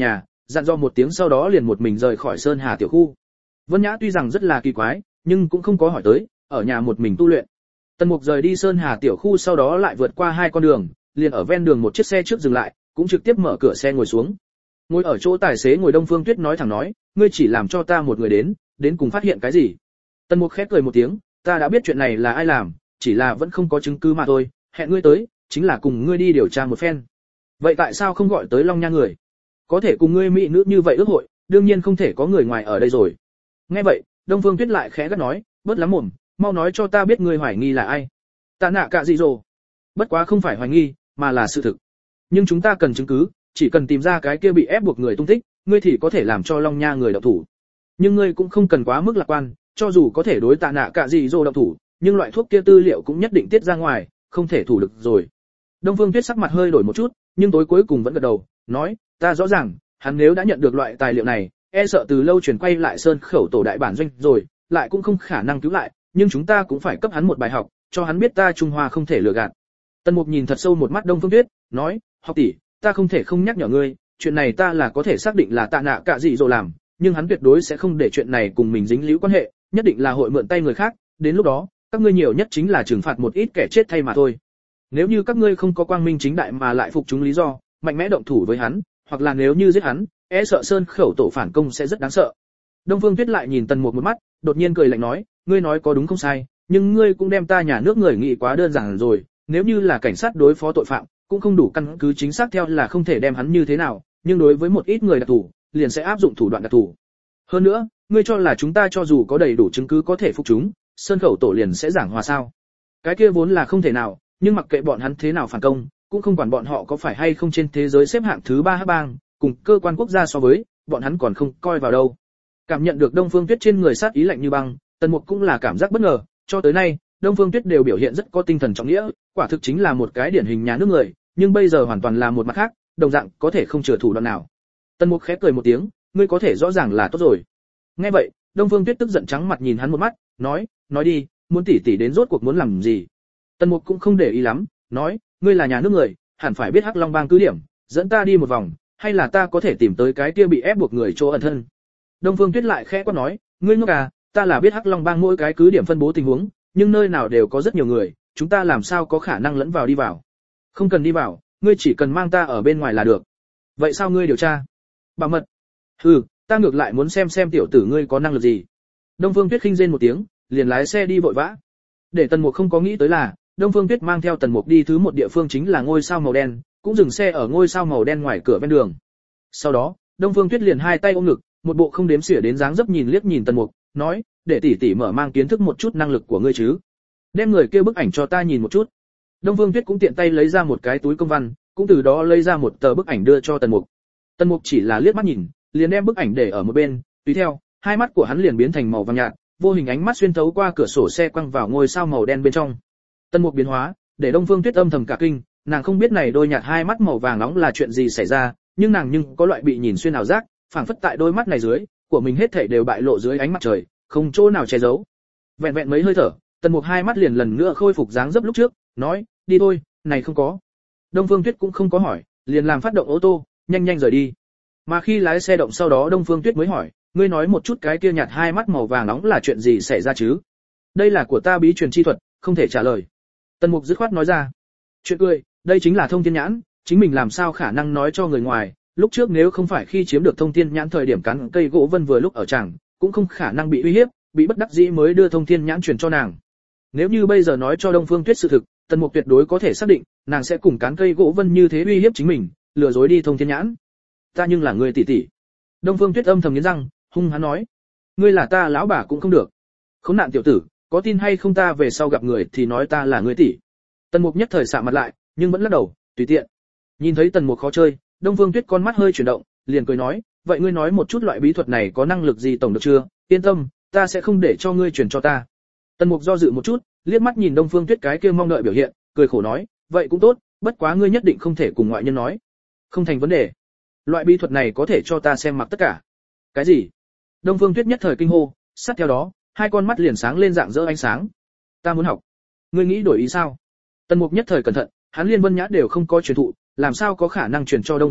dặn dò một tiếng sau đó liền một mình rời khỏi Sơn Hà tiểu khu. Vân Nhã tuy rằng rất là kỳ quái, nhưng cũng không có hỏi tới, ở nhà một mình tu luyện. Tần Mục rời đi Sơn Hà tiểu khu sau đó lại vượt qua 2 con đường, liền ở ven đường một chiếc xe trước dừng lại, cũng trực tiếp mở cửa xe ngồi xuống. Ngồi ở chỗ tài xế ngồi Đông Phương Tuyết nói thẳng nói, ngươi chỉ làm cho ta một người đến cùng phát hiện cái gì? Tần Mục khép cười một tiếng, ta đã biết chuyện này là ai làm, chỉ là vẫn không có chứng cứ mà thôi, hẹn ngươi tới, chính là cùng ngươi đi điều tra một phen. Vậy tại sao không gọi tới Long Nha người? Có thể cùng ngươi mỹ nữ như vậy ước hội, đương nhiên không thể có người ngoài ở đây rồi. Nghe vậy, Đông Phương Tuyết lại khẽ gắt nói, bớt lắm mồm, mau nói cho ta biết ngươi hoài nghi là ai. Ta nạ cạ gì rồi? Bất quá không phải hoài nghi, mà là sự thực. Nhưng chúng ta cần chứng cứ, chỉ cần tìm ra cái kia bị ép buộc người tung tích, ngươi thì có thể làm cho Long Nha người động thủ. Nhưng ngươi cũng không cần quá mức lạc quan, cho dù có thể đối tạ nạ cạ gì rồi động thủ, nhưng loại thuốc kia tư liệu cũng nhất định tiết ra ngoài, không thể thủ được rồi. Đông Phương Tuyết sắc mặt hơi đổi một chút, nhưng tối cuối cùng vẫn gật đầu, nói, ta rõ ràng, hắn nếu đã nhận được loại tài liệu này, e sợ từ lâu chuyển quay lại Sơn Khẩu tổ đại bản doanh rồi, lại cũng không khả năng cứu lại, nhưng chúng ta cũng phải cấp hắn một bài học, cho hắn biết ta Trung Hoa không thể lừa gạt. Tần Mục nhìn thật sâu một mắt Đông Phương Tuyết, nói, học tỷ, ta không thể không nhắc nhở ngươi, chuyện này ta là có thể xác định là tạ nạ cạ gì rồi làm, nhưng hắn tuyệt đối sẽ không để chuyện này cùng mình dính líu quan hệ, nhất định là hội mượn tay người khác, đến lúc đó, các ngươi nhiều nhất chính là trừng phạt một ít kẻ chết thay mà thôi. Nếu như các ngươi không có quang minh chính đại mà lại phục chúng lý do, mạnh mẽ động thủ với hắn, hoặc là nếu như giết hắn, e sợ Sơn Khẩu tổ phản công sẽ rất đáng sợ. Đông Phương Tuyết lại nhìn Tần Mục một mắt, đột nhiên cười lạnh nói, ngươi nói có đúng không sai, nhưng ngươi cũng đem ta nhà nước người nghĩ quá đơn giản rồi, nếu như là cảnh sát đối phó tội phạm, cũng không đủ căn cứ chính xác theo là không thể đem hắn như thế nào, nhưng đối với một ít người đặc thù, liền sẽ áp dụng thủ đoạn đặc thù. Hơn nữa, ngươi cho là chúng ta cho dù có đầy đủ chứng cứ có thể phục chúng, Sơn Khẩu tổ liền sẽ giảng hòa sao? Cái kia vốn là không thể nào, nhưng mặc kệ bọn hắn thế nào phản công, cũng không quản bọn họ có phải hay không trên thế giới xếp hạng thứ 3 hắc bang, cùng cơ quan quốc gia so với, bọn hắn còn không coi vào đâu. Cảm nhận được Đông Phương Tuyết trên người sát ý lạnh như băng, Tần Mục cũng là cảm giác bất ngờ, cho tới nay, Đông Phương Tuyết đều biểu hiện rất có tinh thần trọng nghĩa, quả thực chính là một cái điển hình nhà nước người, nhưng bây giờ hoàn toàn là một mặt khác, đồng dạng có thể không chừa thủ đoạn nào. Tần Mục khẽ cười một tiếng, ngươi có thể rõ ràng là tốt rồi. Nghe vậy, Đông Phương Tuyết tức giận trắng mặt nhìn hắn một mắt, nói đi, muốn tỷ tỷ đến rốt cuộc muốn làm gì? Tần Mục cũng không để ý lắm, nói, ngươi là nhà nước người, hẳn phải biết Hắc Long Bang cứ điểm, dẫn ta đi một vòng, hay là ta có thể tìm tới cái kia bị ép buộc người chỗ ẩn thân. Đông Phương Tuyết lại khẽ quát nói, ngươi ngốc à, ta là biết Hắc Long Bang mỗi cái cứ điểm phân bố tình huống, nhưng nơi nào đều có rất nhiều người, chúng ta làm sao có khả năng lẫn vào đi vào. Không cần đi vào, ngươi chỉ cần mang ta ở bên ngoài là được. Vậy sao ngươi điều tra? Bảo mật. Hừ, ta ngược lại muốn xem tiểu tử ngươi có năng lực gì. Đông Phương Tuyết khinh rên một tiếng, liền lái xe đi vội vã. Để Tần Mục không có nghĩ tới là, Đông Phương Tuyết mang theo Tần Mục đi thứ một địa phương chính là ngôi sao màu đen, cũng dừng xe ở ngôi sao màu đen ngoài cửa ven đường. Sau đó, Đông Phương Tuyết liền hai tay ôm ngực, một bộ không đếm xỉa đến dáng dấp nhìn liếc nhìn Tần Mục, nói, để tỷ tỷ mở mang kiến thức một chút năng lực của ngươi chứ. Đem người kia bức ảnh cho ta nhìn một chút. Đông Phương Tuyết cũng tiện tay lấy ra một cái túi công văn, cũng từ đó lấy ra một tờ bức ảnh đưa cho Tần Mục. Tần Mục chỉ là liếc mắt nhìn, liền đem bức ảnh để ở một bên, tùy theo, hai mắt của hắn liền biến thành màu vàng nhạt, vô hình ánh mắt xuyên thấu qua cửa sổ xe quăng vào ngôi sao màu đen bên trong. Tần Mục biến hóa, để Đông Phương Tuyết âm thầm cả kinh, nàng không biết này đôi nhạt hai mắt màu vàng nóng là chuyện gì xảy ra, nhưng nàng có loại bị nhìn xuyên ảo giác, phảng phất tại đôi mắt này dưới, của mình hết thảy đều bại lộ dưới ánh mặt trời, không chỗ nào che giấu. Vẹn vẹn mấy hơi thở, Tần Mục hai mắt liền lần nữa khôi phục dáng dấp lúc trước, nói, đi thôi, này không có. Đông Phương Tuyết cũng không có hỏi, liền làm phát động ô tô, nhanh nhanh rời đi. Mà khi lái xe động sau đó Đông Phương Tuyết mới hỏi, ngươi nói một chút cái kia nhạt hai mắt màu vàng nóng là chuyện gì xảy ra chứ? Đây là của ta bí truyền chi thuật, không thể trả lời. Tần Mục dứt khoát nói ra. Chuyện cười, đây chính là thông thiên nhãn, chính mình làm sao khả năng nói cho người ngoài, lúc trước nếu không phải khi chiếm được thông thiên nhãn thời điểm cắn cây gỗ vân vừa lúc ở chẳng, cũng không khả năng bị uy hiếp, bị bất đắc dĩ mới đưa thông thiên nhãn truyền cho nàng. Nếu như bây giờ nói cho Đông Phương Tuyết sự thực, Tần Mục tuyệt đối có thể xác định, nàng sẽ cùng cán cây gỗ vân như thế uy hiếp chính mình, lừa dối đi thông thiên nhãn. Ta nhưng là người tỷ tỷ. Đông Phương Tuyết âm thầm nghiến răng, hung hãn nói, ngươi là ta lão bà cũng không được. Khốn nạn tiểu tử, có tin hay không ta về sau gặp người thì nói ta là người tỷ. Tần Mục nhất thời sạm mặt lại, nhưng vẫn lắc đầu, tùy tiện. Nhìn thấy Tần Mục khó chơi, Đông Phương Tuyết con mắt hơi chuyển động, liền cười nói, vậy ngươi nói một chút loại bí thuật này có năng lực gì tổng được chưa? Yên tâm, ta sẽ không để cho ngươi truyền cho ta. Tần Mục do dự một chút, liếc mắt nhìn Đông Phương Tuyết cái kia mong đợi biểu hiện, cười khổ nói, vậy cũng tốt, bất quá ngươi nhất định không thể cùng ngoại nhân nói. Không thành vấn đề. Loại bí thuật này có thể cho ta xem mặc tất cả. Cái gì? Đông Phương Tuyết nhất thời kinh hô, sát theo đó, hai con mắt liền sáng lên dạng rỡ ánh sáng. Ta muốn học. Ngươi nghĩ đổi ý sao? Tần Mục nhất thời cẩn thận, hắn Liên Vân Nhã đều không có truyền thụ, làm sao có khả năng truyền cho Đông Phương Tuyết,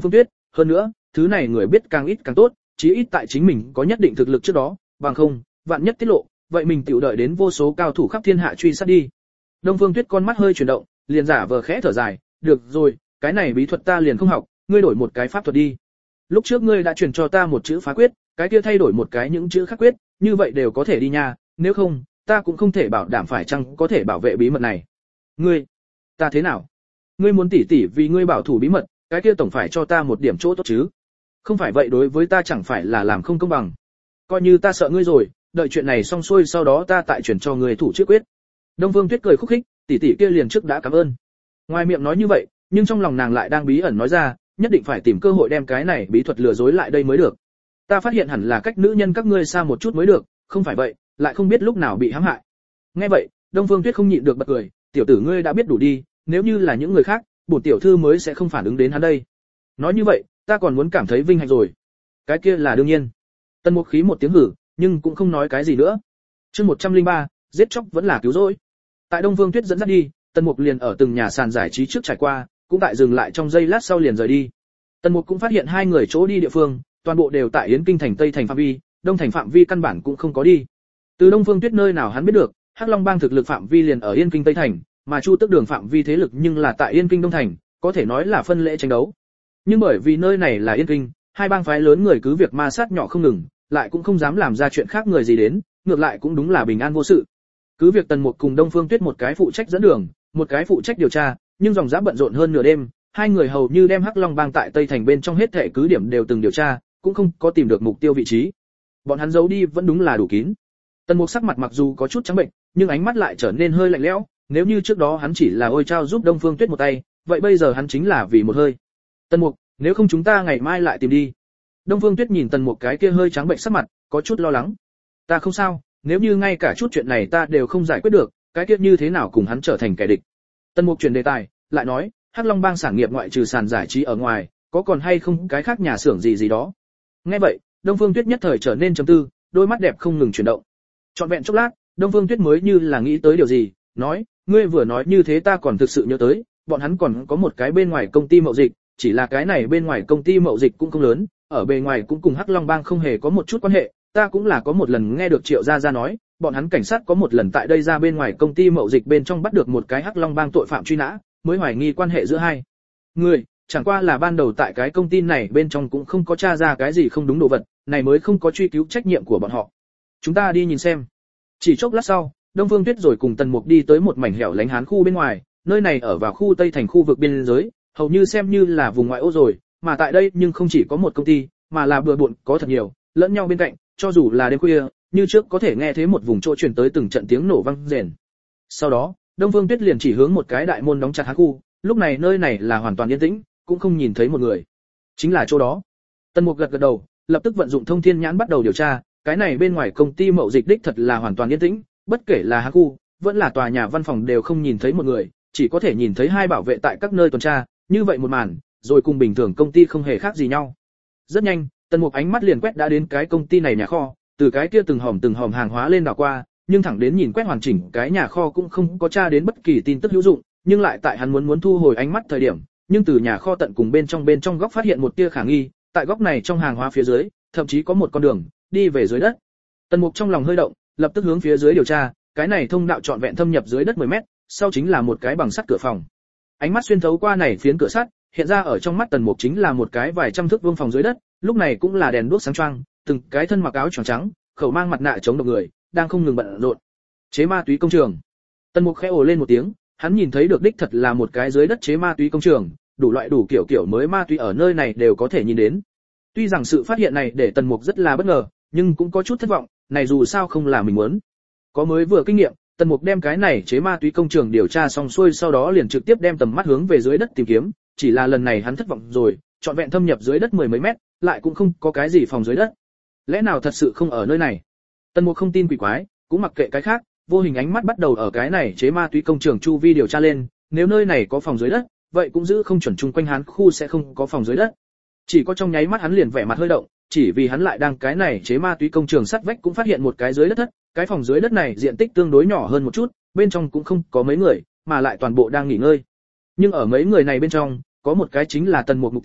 hơn nữa, thứ này người biết càng ít càng tốt, chí ít tại chính mình có nhất định thực lực trước đó, bằng không, vạn nhất tiết lộ, vậy mình tiểu đợi đến vô số cao thủ khắp thiên hạ truy sát đi. Đông Phương Tuyết con mắt hơi chuyển động, liền giả vờ khẽ thở dài, "Được rồi, cái này bí thuật ta liền không học, ngươi đổi một cái pháp thuật đi. Lúc trước ngươi đã truyền cho ta một chữ phá quyết, cái kia thay đổi một cái những chữ khác quyết, như vậy đều có thể đi nha, nếu không, ta cũng không thể bảo đảm phải chăng có thể bảo vệ bí mật này." "Ngươi, ta thế nào? Ngươi muốn tỉ tỉ vì ngươi bảo thủ bí mật, cái kia tổng phải cho ta một điểm chỗ tốt chứ. Không phải vậy đối với ta chẳng phải là làm không công bằng. Coi như ta sợ ngươi rồi, đợi chuyện này xong xuôi sau đó ta tại chuyển cho ngươi thủ chữ quyết." Đông Phương Tuyết cười khúc khích, tỷ tỷ kia liền trước đã cảm ơn. Ngoài miệng nói như vậy, nhưng trong lòng nàng lại đang bí ẩn nói ra, nhất định phải tìm cơ hội đem cái này bí thuật lừa dối lại đây mới được. Ta phát hiện hẳn là cách nữ nhân các ngươi xa một chút mới được, không phải vậy, lại không biết lúc nào bị hãm hại. Nghe vậy, Đông Phương Tuyết không nhịn được bật cười, "Tiểu tử ngươi đã biết đủ đi, nếu như là những người khác, bổn tiểu thư mới sẽ không phản ứng đến hắn đây. Nói như vậy, ta còn muốn cảm thấy vinh hạnh rồi." "Cái kia là đương nhiên." Tần Mục khí một tiếng hử, nhưng cũng không nói cái gì nữa. Chương 103, giết chóc vẫn là cứu rỗi. Tại Đông Phương Tuyết dẫn dắt đi, Tần Mục liền ở từng nhà sàn giải trí trước trải qua, cũng tại dừng lại trong giây lát sau liền rời đi. Tần Mục cũng phát hiện hai người chỗ đi địa phương, toàn bộ đều tại Yến Kinh thành Tây thành phạm vi, Đông thành phạm vi căn bản cũng không có đi. Từ Đông Phương Tuyết nơi nào hắn biết được, Hắc Long bang thực lực phạm vi liền ở Yên Kinh Tây thành, mà Chu Tước Đường phạm vi thế lực nhưng là tại Yên Kinh Đông thành, có thể nói là phân lễ tranh đấu. Nhưng bởi vì nơi này là Yên Kinh, hai bang phái lớn người cứ việc ma sát nhỏ không ngừng, lại cũng không dám làm ra chuyện khác người gì đến, ngược lại cũng đúng là bình an vô sự. Cứ việc Tần Mục cùng Đông Phương Tuyết một cái phụ trách dẫn đường, một cái phụ trách điều tra, nhưng dòng dã bận rộn hơn nửa đêm, hai người hầu như đem Hắc Long bang tại Tây thành bên trong hết thảy cứ điểm đều từng điều tra, cũng không có tìm được mục tiêu vị trí. Bọn hắn giấu đi vẫn đúng là đủ kín. Tần Mục sắc mặt mặc dù có chút trắng bệnh, nhưng ánh mắt lại trở nên hơi lạnh lẽo, nếu như trước đó hắn chỉ là ôi trao giúp Đông Phương Tuyết một tay, vậy bây giờ hắn chính là vì một hơi. "Tần Mục, nếu không chúng ta ngày mai lại tìm đi." Đông Phương Tuyết nhìn Tần Mục cái kia hơi trắng bệnh sắc mặt, có chút lo lắng. "Ta không sao, nếu như ngay cả chút chuyện này ta đều không giải quyết được, cái kia như thế nào cùng hắn trở thành kẻ địch?" Tần Mục chuyển đề tài, lại nói, "Hắc Long bang sản nghiệp ngoại trừ sàn giải trí ở ngoài, có còn hay không cái khác nhà xưởng gì gì đó?" Nghe vậy, Đông Phương Tuyết nhất thời trở nên trầm tư, đôi mắt đẹp không ngừng chuyển động. Trọn vẹn chốc lát, Đông Phương Tuyết mới như là nghĩ tới điều gì, nói, "Ngươi vừa nói như thế ta còn thực sự nhớ tới, bọn hắn còn có một cái bên ngoài công ty mậu dịch, chỉ là cái này bên ngoài công ty mậu dịch cũng không lớn, ở bề ngoài cũng cùng Hắc Long bang không hề có một chút quan hệ, ta cũng là có một lần nghe được Triệu gia gia nói, bọn hắn cảnh sát có một lần tại đây ra bên ngoài công ty mậu dịch bên trong bắt được một cái Hắc Long bang tội phạm truy nã, mới hoài nghi quan hệ giữa hai người, chẳng qua là ban đầu tại cái công ty này bên trong cũng không có tra ra cái gì không đúng đồ vật, này mới không có truy cứu trách nhiệm của bọn họ. Chúng ta đi nhìn xem." Chỉ chốc lát sau, Đông Phương Tuyết rồi cùng Tần Mục đi tới một mảnh hẻo lánh Hán khu bên ngoài, nơi này ở vào khu Tây thành khu vực biên giới, hầu như xem như là vùng ngoại ô rồi, mà tại đây nhưng không chỉ có một công ty, mà là bừa bộn có thật nhiều, lẫn nhau bên cạnh, cho dù là đêm khuya, như trước có thể nghe thấy một vùng chỗ truyền tới từng trận tiếng nổ vang rền. Sau đó, Đông Phương Tuyết liền chỉ hướng một cái đại môn đóng chặt Hán khu, lúc này nơi này là hoàn toàn yên tĩnh, cũng không nhìn thấy một người. Chính là chỗ đó. Tần Mục gật gật đầu, lập tức vận dụng thông thiên nhãn bắt đầu điều tra, cái này bên ngoài công ty mậu dịch đích thật là hoàn toàn yên tĩnh, bất kể là Hán khu, vẫn là tòa nhà văn phòng đều không nhìn thấy một người, chỉ có thể nhìn thấy hai bảo vệ tại các nơi tuần tra, như vậy một màn, rồi cùng bình thường công ty không hề khác gì nhau. Rất nhanh, Tần Mục ánh mắt liền quét đã đến cái công ty này nhà kho, từ cái kia từng hòm hàng hóa lên đảo qua, nhưng thẳng đến nhìn quét hoàn chỉnh cái nhà kho cũng không có tra đến bất kỳ tin tức hữu dụng, nhưng lại tại hắn muốn thu hồi ánh mắt thời điểm, nhưng từ nhà kho tận cùng bên trong góc phát hiện một tia khả nghi, tại góc này trong hàng hóa phía dưới, thậm chí có một con đường đi về dưới đất. Tần Mục trong lòng hơi động, lập tức hướng phía dưới điều tra, cái này thông đạo trọn vẹn thâm nhập dưới đất 10 mét, sau chính là một cái bằng sắt cửa phòng. Ánh mắt xuyên thấu qua này phiến cửa sắt, hiện ra ở trong mắt Tần Mục chính là một cái vài trăm thước vuông phòng dưới đất, lúc này cũng là đèn đuốc sáng choang, từng cái thân mặc áo choàng trắng, khẩu mang mặt nạ chống độc người, đang không ngừng bận rộn. Chế ma túy công trường. Tần Mục khẽ ồ lên một tiếng, hắn nhìn thấy được đích thật là một cái dưới đất chế ma túy công trường, đủ loại đủ kiểu mới ma túy ở nơi này đều có thể nhìn đến. Tuy rằng sự phát hiện này để Tần Mục rất là bất ngờ, nhưng cũng có chút thất vọng, này dù sao không là mình muốn. Có mới vừa kinh nghiệm, Tần Mục đem cái này chế ma túy công trường điều tra xong xuôi sau đó liền trực tiếp đem tầm mắt hướng về dưới đất tìm kiếm, chỉ là lần này hắn thất vọng rồi, trọn vẹn thâm nhập dưới đất 10 mấy mét, lại cũng không có cái gì phòng dưới đất. Lẽ nào thật sự không ở nơi này? Tần Mục không tin quỷ quái, cũng mặc kệ cái khác, vô hình ánh mắt bắt đầu ở cái này chế ma túy công trường chu vi điều tra lên, nếu nơi này có phòng dưới đất, vậy cũng giữ không chuẩn chung quanh hắn khu sẽ không có phòng dưới đất. Chỉ có trong nháy mắt hắn liền vẻ mặt hơi động, chỉ vì hắn lại đang cái này chế ma túy công trường sắt vách cũng phát hiện một cái dưới đất thất, cái phòng dưới đất này diện tích tương đối nhỏ hơn một chút, bên trong cũng không có mấy người, mà lại toàn bộ đang nghỉ ngơi. Nhưng ở mấy người này bên trong, có một cái chính là Tần Mục mục tiêu,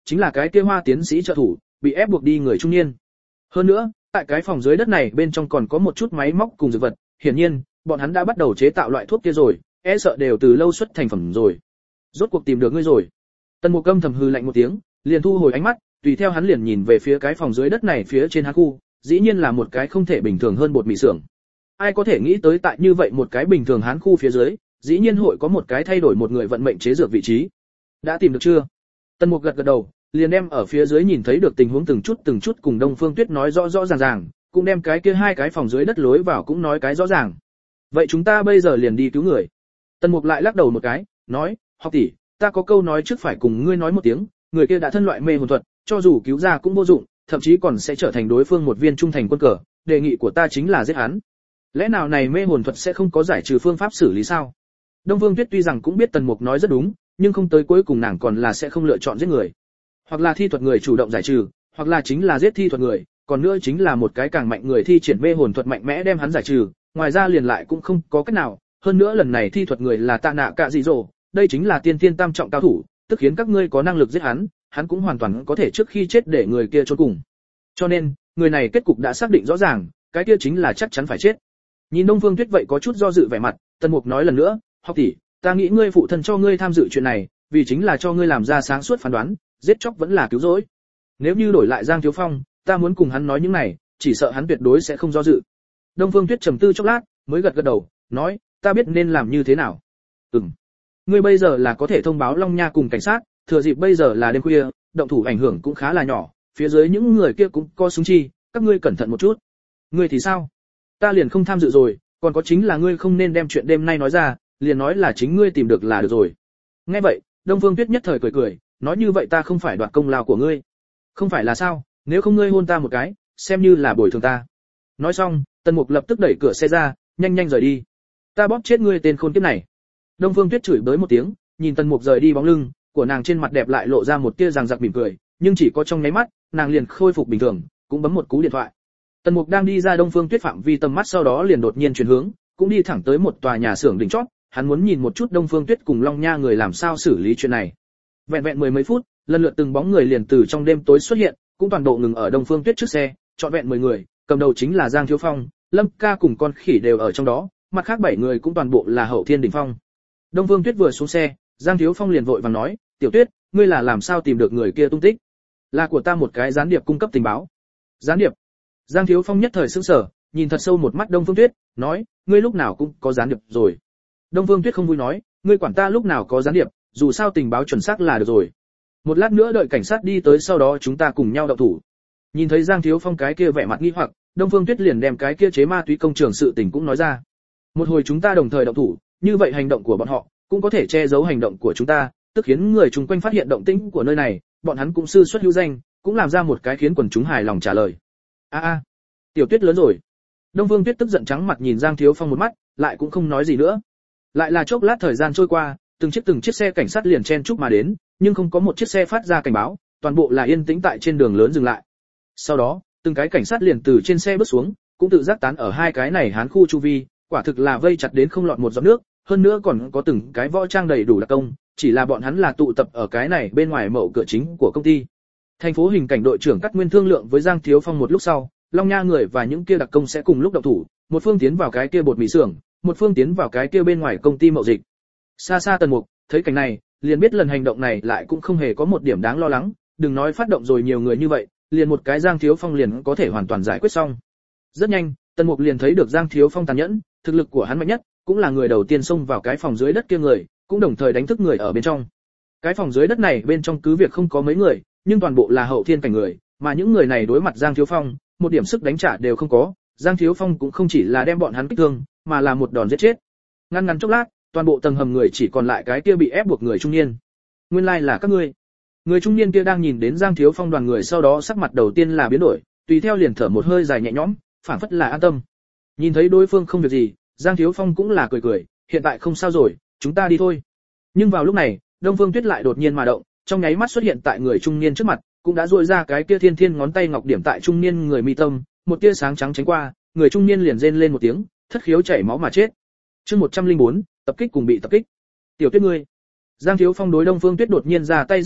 chính là cái kia Hoa tiến sĩ trợ thủ, bị ép buộc đi người trung niên. Hơn nữa, tại cái phòng dưới đất này bên trong còn có một chút máy móc cùng dược vật, hiển nhiên, bọn hắn đã bắt đầu chế tạo loại thuốc kia rồi, e sợ đều từ lâu xuất thành phẩm rồi. Rốt cuộc tìm được ngươi rồi. Tần Mục Câm thầm hừ lạnh một tiếng, liền thu hồi ánh mắt, tùy theo hắn liền nhìn về phía cái phòng dưới đất này phía trên hán khu, dĩ nhiên là một cái không thể bình thường hơn bột mì xưởng. Ai có thể nghĩ tới tại như vậy một cái bình thường hán khu phía dưới, dĩ nhiên hội có một cái thay đổi một người vận mệnh chế dược vị trí. Đã tìm được chưa? Tần Mục gật gật đầu, liền đem ở phía dưới nhìn thấy được tình huống từng chút cùng Đông Phương Tuyết nói rõ rõ ràng, cũng đem cái kia hai cái phòng dưới đất lối vào cũng nói cái rõ ràng. Vậy chúng ta bây giờ liền đi cứu người. Tần Mục lại lắc đầu một cái, nói, học tỷ, ta có câu nói trước phải cùng ngươi nói một tiếng, người kia đã thân loại mê hồn thuật, cho dù cứu ra cũng vô dụng, thậm chí còn sẽ trở thành đối phương một viên trung thành quân cờ, đề nghị của ta chính là giết hắn. Lẽ nào này mê hồn thuật sẽ không có giải trừ phương pháp xử lý sao? Đông Phương Tuyết tuy rằng cũng biết Tần Mục nói rất đúng, nhưng không tới cuối cùng nàng còn là sẽ không lựa chọn giết người. Hoặc là thi thuật người chủ động giải trừ, hoặc là chính là giết thi thuật người, còn nữa chính là một cái càng mạnh người thi triển mê hồn thuật mạnh mẽ đem hắn giải trừ, ngoài ra liền lại cũng không có cách nào, hơn nữa lần này thi thuật người là Tạ Nạ Cạ Dị Dỗ, đây chính là tiên tiên tam trọng cao thủ, tức khiến các ngươi có năng lực giết hắn, hắn cũng hoàn toàn có thể trước khi chết để người kia chôn cùng. Cho nên, người này kết cục đã xác định rõ ràng, cái kia chính là chắc chắn phải chết. Nhìn Đông Phương Tuyết vậy có chút do dự vẻ mặt, Tần Mục nói lần nữa, "Học tỷ, ta nghĩ ngươi phụ thân cho ngươi tham dự chuyện này, vì chính là cho ngươi làm ra sáng suốt phán đoán, giết chóc vẫn là cứu rỗi. Nếu như đổi lại Giang Thiếu Phong, ta muốn cùng hắn nói những này, chỉ sợ hắn tuyệt đối sẽ không do dự." Đông Phương Tuyết trầm tư chốc lát, mới gật gật đầu, nói, "Ta biết nên làm như thế nào." Ngươi bây giờ là có thể thông báo Long Nha cùng cảnh sát, thừa dịp bây giờ là đêm khuya, động thủ ảnh hưởng cũng khá là nhỏ, phía dưới những người kia cũng có súng chi, các ngươi cẩn thận một chút." "Ngươi thì sao?" "Ta liền không tham dự rồi, còn có chính là ngươi không nên đem chuyện đêm nay nói ra, liền nói là chính ngươi tìm được là được rồi." Nghe vậy, Đông Phương Tuyết nhất thời cười cười, nói, "Như vậy ta không phải đoạt công lao của ngươi." "Không phải là sao, nếu không ngươi hôn ta một cái, xem như là bồi thường ta." Nói xong, Tần Mục lập tức đẩy cửa xe ra, nhanh rời đi. "Ta bóp chết ngươi tên khốn kiếp này." Đông Phương Tuyết chửi bới một tiếng, nhìn Tần Mục rời đi bóng lưng, của nàng trên mặt đẹp lại lộ ra một tia ràng rạc mỉm cười, nhưng chỉ có trong nháy mắt, nàng liền khôi phục bình thường, cũng bấm một cú điện thoại. Tần Mục đang đi ra Đông Phương Tuyết phạm vi tầm mắt, sau đó liền đột nhiên chuyển hướng, cũng đi thẳng tới một tòa nhà xưởng đỉnh chót, hắn muốn nhìn một chút Đông Phương Tuyết cùng Long Nha người làm sao xử lý chuyện này. Vẹn mười mấy phút, lần lượt từng bóng người liền từ trong đêm tối xuất hiện, cũng toàn bộ ngừng ở Đông Phương Tuyết trước xe, trọn vẹn 10 người, cầm đầu chính là Giang Thiếu Phong, Lâm Ca cùng con khỉ đều ở trong đó, mặt khác 7 người cũng toàn bộ là hậu thiên đỉnh phong. Đông Phương Tuyết vừa xuống xe, Giang Thiếu Phong liền vội vàng nói, "Tiểu Tuyết, ngươi là làm sao tìm được người kia tung tích?" "Là của ta một cái gián điệp cung cấp tình báo." "Gián điệp?" Giang Thiếu Phong nhất thời sững sờ, nhìn thật sâu một mắt Đông Phương Tuyết, nói, "Ngươi lúc nào cũng có gián điệp rồi." Đông Phương Tuyết không vui nói, "Ngươi quản ta lúc nào có gián điệp, dù sao tình báo chuẩn xác là được rồi. Một lát nữa đợi cảnh sát đi tới, sau đó chúng ta cùng nhau động thủ." Nhìn thấy Giang Thiếu Phong cái kia vẻ mặt nghi hoặc, Đông Phương Tuyết liền đem cái kia chế ma túy công trường sự tình cũng nói ra. "Một hồi chúng ta đồng thời động thủ, như vậy hành động của bọn họ cũng có thể che giấu hành động của chúng ta, tức khiến người chung quanh phát hiện động tĩnh của nơi này, bọn hắn cũng sư xuất hữu danh, cũng làm ra một cái khiến quần chúng hài lòng trả lời." Tiểu Tuyết lớn rồi. Đông Phương Tuyết tức giận trắng mặt nhìn Giang Thiếu Phong một mắt, lại cũng không nói gì nữa. Lại là chốc lát thời gian trôi qua, từng chiếc xe cảnh sát liền chen chúc mà đến, nhưng không có một chiếc xe phát ra cảnh báo, toàn bộ là yên tĩnh tại trên đường lớn dừng lại. Sau đó, từng cái cảnh sát liền từ trên xe bước xuống, cũng tự giác tán ở hai cái này hán khu chu vi, quả thực là vây chặt đến không lọt một giọt nước, hơn nữa còn có từng cái võ trang đầy đủ đặc công, chỉ là bọn hắn là tụ tập ở cái này bên ngoài mậu cửa chính của công ty. Thành phố hình cảnh đội trưởng Cát Nguyên thương lượng với Giang Thiếu Phong một lúc sau, Long Nha người và những kia đặc công sẽ cùng lúc động thủ, một phương tiến vào cái kia bột mì xưởng, một phương tiến vào cái kia bên ngoài công ty mậu dịch. Xa xa Tần Mục thấy cảnh này, liền biết lần hành động này lại cũng không hề có một điểm đáng lo lắng, đừng nói phát động rồi nhiều người như vậy, liền một cái Giang Thiếu Phong liền có thể hoàn toàn giải quyết xong. Rất nhanh, Tần Mục liền thấy được Giang Thiếu Phong tàn nhẫn, thực lực của hắn mạnh nhất, cũng là người đầu tiên xông vào cái phòng dưới đất kia người, cũng đồng thời đánh thức người ở bên trong. Cái phòng dưới đất này bên trong cứ việc không có mấy người, nhưng toàn bộ là hậu thiên cảnh người, mà những người này đối mặt Giang Thiếu Phong, một điểm sức đánh trả đều không có, Giang Thiếu Phong cũng không chỉ là đem bọn hắn kích thương, mà là một đòn giết chết. Ngăn chốc lát, toàn bộ tầng hầm người chỉ còn lại cái kia bị ép buộc người trung niên. "Nguyên lai là các ngươi." Người trung niên kia đang nhìn đến Giang Thiếu Phong đoàn người, sau đó sắc mặt đầu tiên là biến đổi, tùy theo liền thở một hơi dài nhẹ nhõm, phảng phất là an tâm. Nhìn thấy đối phương không việc gì, Giang Thiếu Phong cũng là cười, "Hiện tại không sao rồi, chúng ta đi thôi." Nhưng vào lúc này, Đông Phương Tuyết lại đột nhiên mà động, trong nháy mắt xuất hiện tại người trung niên trước mặt, cũng đã duỗi ra cái kia thiên ngón tay ngọc điểm tại trung niên người mi tâm, một tia sáng trắng tránh qua, người trung niên liền rên lên một tiếng, thất khiếu chảy máu mà chết. Chương 104, tập kích cùng bị tập kích. "Tiểu Tuyết ngươi." Giang Thiếu Phong đối Đông Phương Tuyết đột nhiên ra tay giết người,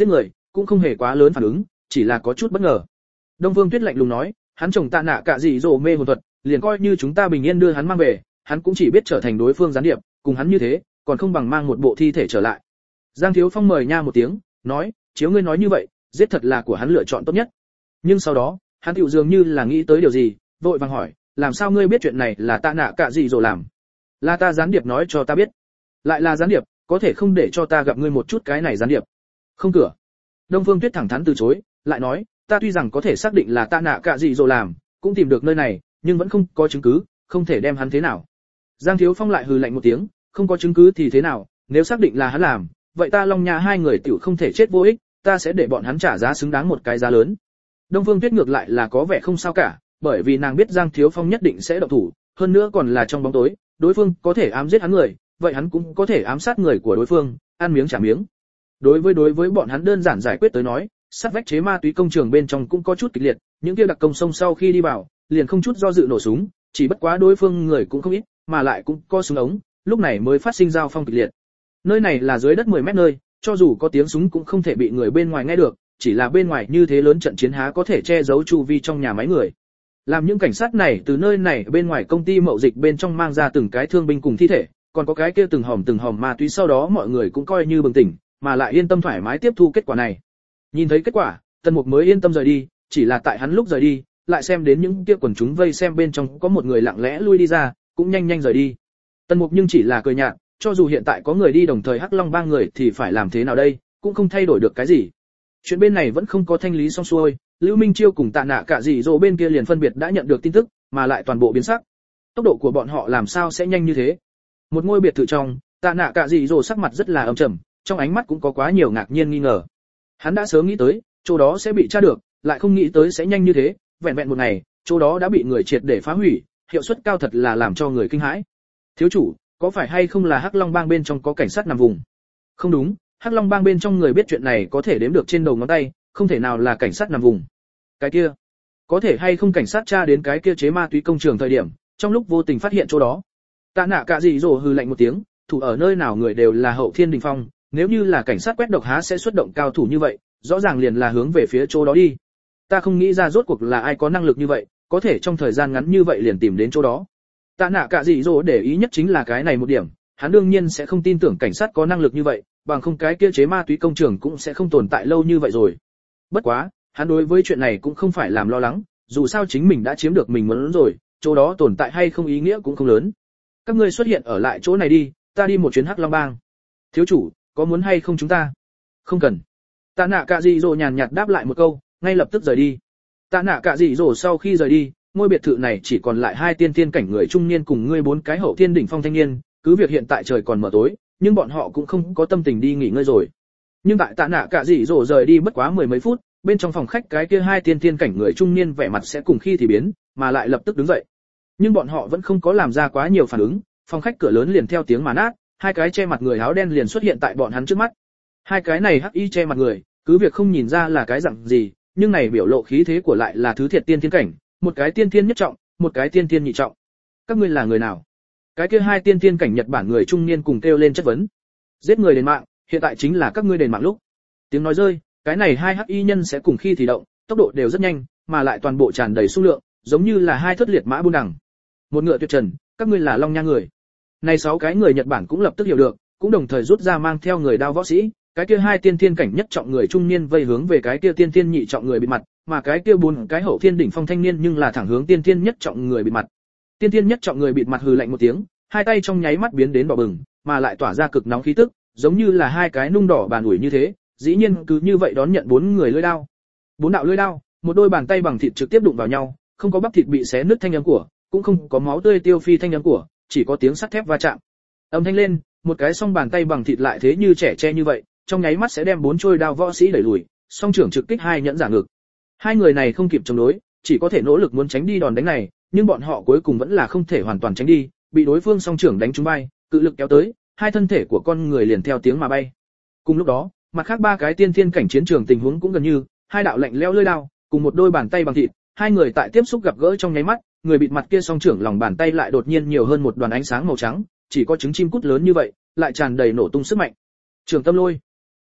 cũng không hề quá lớn phản ứng, chỉ là có chút bất ngờ. Đông Phương Tuyết lạnh lùng nói, hắn chồng Tạ Nạ Cả Dị Dỗ mê hồn thuật, liền coi như chúng ta bình yên đưa hắn mang về, hắn cũng chỉ biết trở thành đối phương gián điệp, cùng hắn như thế, còn không bằng mang một bộ thi thể trở lại. Giang Thiếu Phong mời nha một tiếng, nói, chiếu ngươi nói như vậy, giết thật là của hắn lựa chọn tốt nhất. Nhưng sau đó, hắn tựu dường như là nghĩ tới điều gì, vội vàng hỏi, làm sao ngươi biết chuyện này là Tạ Nạ Cả Dị Dỗ làm? Là ta gián điệp nói cho ta biết. Lại là gián điệp, có thể không để cho ta gặp ngươi một chút cái này gián điệp? Không cửa. Đông Phương Tuyết thẳng thắn từ chối, lại nói, ta tuy rằng có thể xác định là Tạ Nạ Cả Dị Dỗ làm, cũng tìm được nơi này, nhưng vẫn không có chứng cứ, không thể đem hắn thế nào. Giang Thiếu Phong lại hừ lạnh một tiếng, không có chứng cứ thì thế nào, nếu xác định là hắn làm, vậy ta Long Nha hai người tiểu không thể chết vô ích, ta sẽ để bọn hắn trả giá xứng đáng một cái giá lớn. Đông Phương Tuyết ngược lại là có vẻ không sao cả, bởi vì nàng biết Giang Thiếu Phong nhất định sẽ động thủ, hơn nữa còn là trong bóng tối, đối phương có thể ám giết hắn người, vậy hắn cũng có thể ám sát người của đối phương, ăn miếng trả miếng. Đối với bọn hắn đơn giản giải quyết tới nói, sát vách chế ma túy công trường bên trong cũng có chút kịch liệt, những kia đặc công sông sau khi đi vào, liền không chút do dự nổ súng, chỉ bất quá đối phương người cũng không ít, mà lại cũng có súng ống, lúc này mới phát sinh giao phong kịch liệt. Nơi này là dưới đất 10 mét nơi, cho dù có tiếng súng cũng không thể bị người bên ngoài nghe được, chỉ là bên ngoài như thế lớn trận chiến há có thể che giấu chu vi trong nhà máy người. Làm những cảnh sát này từ nơi này bên ngoài công ty mậu dịch bên trong mang ra từng cái thương binh cùng thi thể, còn có cái kia từng hòm ma túy, sau đó mọi người cũng coi như bừng tỉnh, mà lại yên tâm thoải mái tiếp thu kết quả này. Nhìn thấy kết quả, Tần Mục mới yên tâm rời đi, chỉ là tại hắn lúc rời đi, lại xem đến những kia quần chúng vây xem bên trong có một người lặng lẽ lui đi ra, cũng nhanh nhanh rời đi. Tần Mục nhưng chỉ là cười nhạt, cho dù hiện tại có người đi đồng thời Hắc Long ba người thì phải làm thế nào đây, cũng không thay đổi được cái gì. Chuyện bên này vẫn không có thanh lý xong xuôi, Lưu Minh Chiêu cùng Tạ Nạ Cả Dị Dỗ bên kia liền phân biệt đã nhận được tin tức, mà lại toàn bộ biến sắc. Tốc độ của bọn họ làm sao sẽ nhanh như thế? Một ngôi biệt thự trong, Tạ Nạ Cả Dị Dỗ sắc mặt rất là âm trầm, trong ánh mắt cũng có quá nhiều ngạc nhiên nghi ngờ. Hắn đã sớm nghĩ tới, chỗ đó sẽ bị tra được, lại không nghĩ tới sẽ nhanh như thế, vẹn vẹn một ngày, chỗ đó đã bị người triệt để phá hủy, hiệu suất cao thật là làm cho người kinh hãi. Thiếu chủ, có phải hay không là Hắc Long Bang bên trong có cảnh sát nằm vùng? Không đúng, Hắc Long Bang bên trong người biết chuyện này có thể đếm được trên đầu ngón tay, không thể nào là cảnh sát nằm vùng. Cái kia, có thể hay không cảnh sát tra đến cái kia chế ma túy công trường thời điểm, trong lúc vô tình phát hiện chỗ đó. Tạ Nạ Cả Dị Dỗ hừ lạnh một tiếng, thủ ở nơi nào người đều là hậu thiên đỉnh phong, nếu như là cảnh sát quét độc há sẽ xuất động cao thủ như vậy, rõ ràng liền là hướng về phía chỗ đó đi. Ta không nghĩ ra rốt cuộc là ai có năng lực như vậy, có thể trong thời gian ngắn như vậy liền tìm đến chỗ đó. Tạ Nạ Cả Dị Dỗ để ý nhất chính là cái này một điểm, hắn đương nhiên sẽ không tin tưởng cảnh sát có năng lực như vậy, bằng không cái kia chế ma túy công trường cũng sẽ không tồn tại lâu như vậy rồi. Bất quá, hắn đối với chuyện này cũng không phải làm lo lắng, dù sao chính mình đã chiếm được mình muốn rồi, chỗ đó tồn tại hay không ý nghĩa cũng không lớn. Các ngươi xuất hiện ở lại chỗ này đi, ta đi một chuyến Hắc Long Bang. Thiếu chủ, có muốn hay không chúng ta? Không cần. Tạ Nạ Cả Dị Dỗ nhàn nhạt đáp lại một câu, ngay lập tức rời đi. Tạ Nạ Cả Dị Dỗ sau khi rời đi, ngôi biệt thự này chỉ còn lại 2 tiên tiên cảnh người trung niên cùng ngươi 4 cái hậu thiên đỉnh phong thanh niên, cứ việc hiện tại trời còn mờ tối, nhưng bọn họ cũng không có tâm tình đi nghỉ ngơi rồi. Nhưng tại Tạ Nạ Cả Dị Dỗ rời đi bất quá 10 mấy phút, bên trong phòng khách cái kia 2 tiên tiên cảnh người trung niên vẻ mặt sẽ cùng khi thì biến, mà lại lập tức đứng dậy. Nhưng bọn họ vẫn không có làm ra quá nhiều phản ứng, phòng khách cửa lớn liền theo tiếng mà nát, 2 cái che mặt người áo đen liền xuất hiện tại bọn hắn trước mắt. 2 cái này hắc y che mặt người, cứ việc không nhìn ra là cái dạng gì, nhưng này biểu lộ khí thế của lại là thứ thiệt tiên thiên cảnh, một cái tiên thiên nhất trọng, một cái tiên thiên nhị trọng. Các ngươi là người nào? Cái kia 2 tiên thiên cảnh Nhật Bản người trung niên cùng kêu lên chất vấn. Giết người đền mạng, hiện tại chính là các ngươi đền mạng lúc. Tiếng nói rơi, cái này 2 hắc y nhân sẽ cùng khi thì động, tốc độ đều rất nhanh, mà lại toàn bộ tràn đầy số lượng, giống như là 2 thất liệt mã buôn đằng. Một ngựa tuyệt trần, các ngươi là Long Nha người. Này 6 cái người Nhật Bản cũng lập tức hiểu được, cũng đồng thời rút ra mang theo người đao võ sĩ, cái kia 2 tiên thiên cảnh nhất trọng người trung niên vây hướng về cái kia tiên thiên nhị trọng người bịt mặt, mà cái kia 4 cái hậu thiên đỉnh phong thanh niên nhưng là thẳng hướng tiên thiên nhất trọng người bịt mặt. Tiên thiên nhất trọng người bịt mặt hừ lạnh một tiếng, 2 tay trong nháy mắt biến đến đỏ bừng, mà lại tỏa ra cực nóng khí tức, giống như là 2 cái nung đỏ bàn ủi như thế, dĩ nhiên cứ như vậy đón nhận 4 người lưỡi đao. 4 đạo lưỡi đao, một đôi bàn tay bằng thịt trực tiếp đụng vào nhau, không có bắp thịt bị xé nứt thanh âm của, cũng không có máu tươi tiêu phi thanh âm của, chỉ có tiếng sắt thép va chạm. Âm thanh lên, một cái song bàn tay bằng thịt lại thế như trẻ tre như vậy, trong nháy mắt sẽ đem 4 trôi đao võ sĩ đẩy lùi, song trưởng trực kích 2 nhẫn giả ngực. 2 người này không kịp chống đối, chỉ có thể nỗ lực muốn tránh đi đòn đánh này, nhưng bọn họ cuối cùng vẫn là không thể hoàn toàn tránh đi, bị đối phương song trưởng đánh trúng bay, cự lực kéo tới, 2 thân thể của con người liền theo tiếng mà bay. Cùng lúc đó, mặt khác 3 cái tiên thiên cảnh chiến trường tình huống cũng gần như, 2 đạo lạnh lẽo lưỡi đao, cùng một đôi bàn tay bằng thịt, 2 người tại tiếp xúc gặp gỡ trong nháy mắt, người bịt mặt kia song trưởng lòng bàn tay lại đột nhiên nhiều hơn một đoàn ánh sáng màu trắng, chỉ có trứng chim cút lớn như vậy, lại tràn đầy nổ tung sức mạnh. Trường tâm lôi.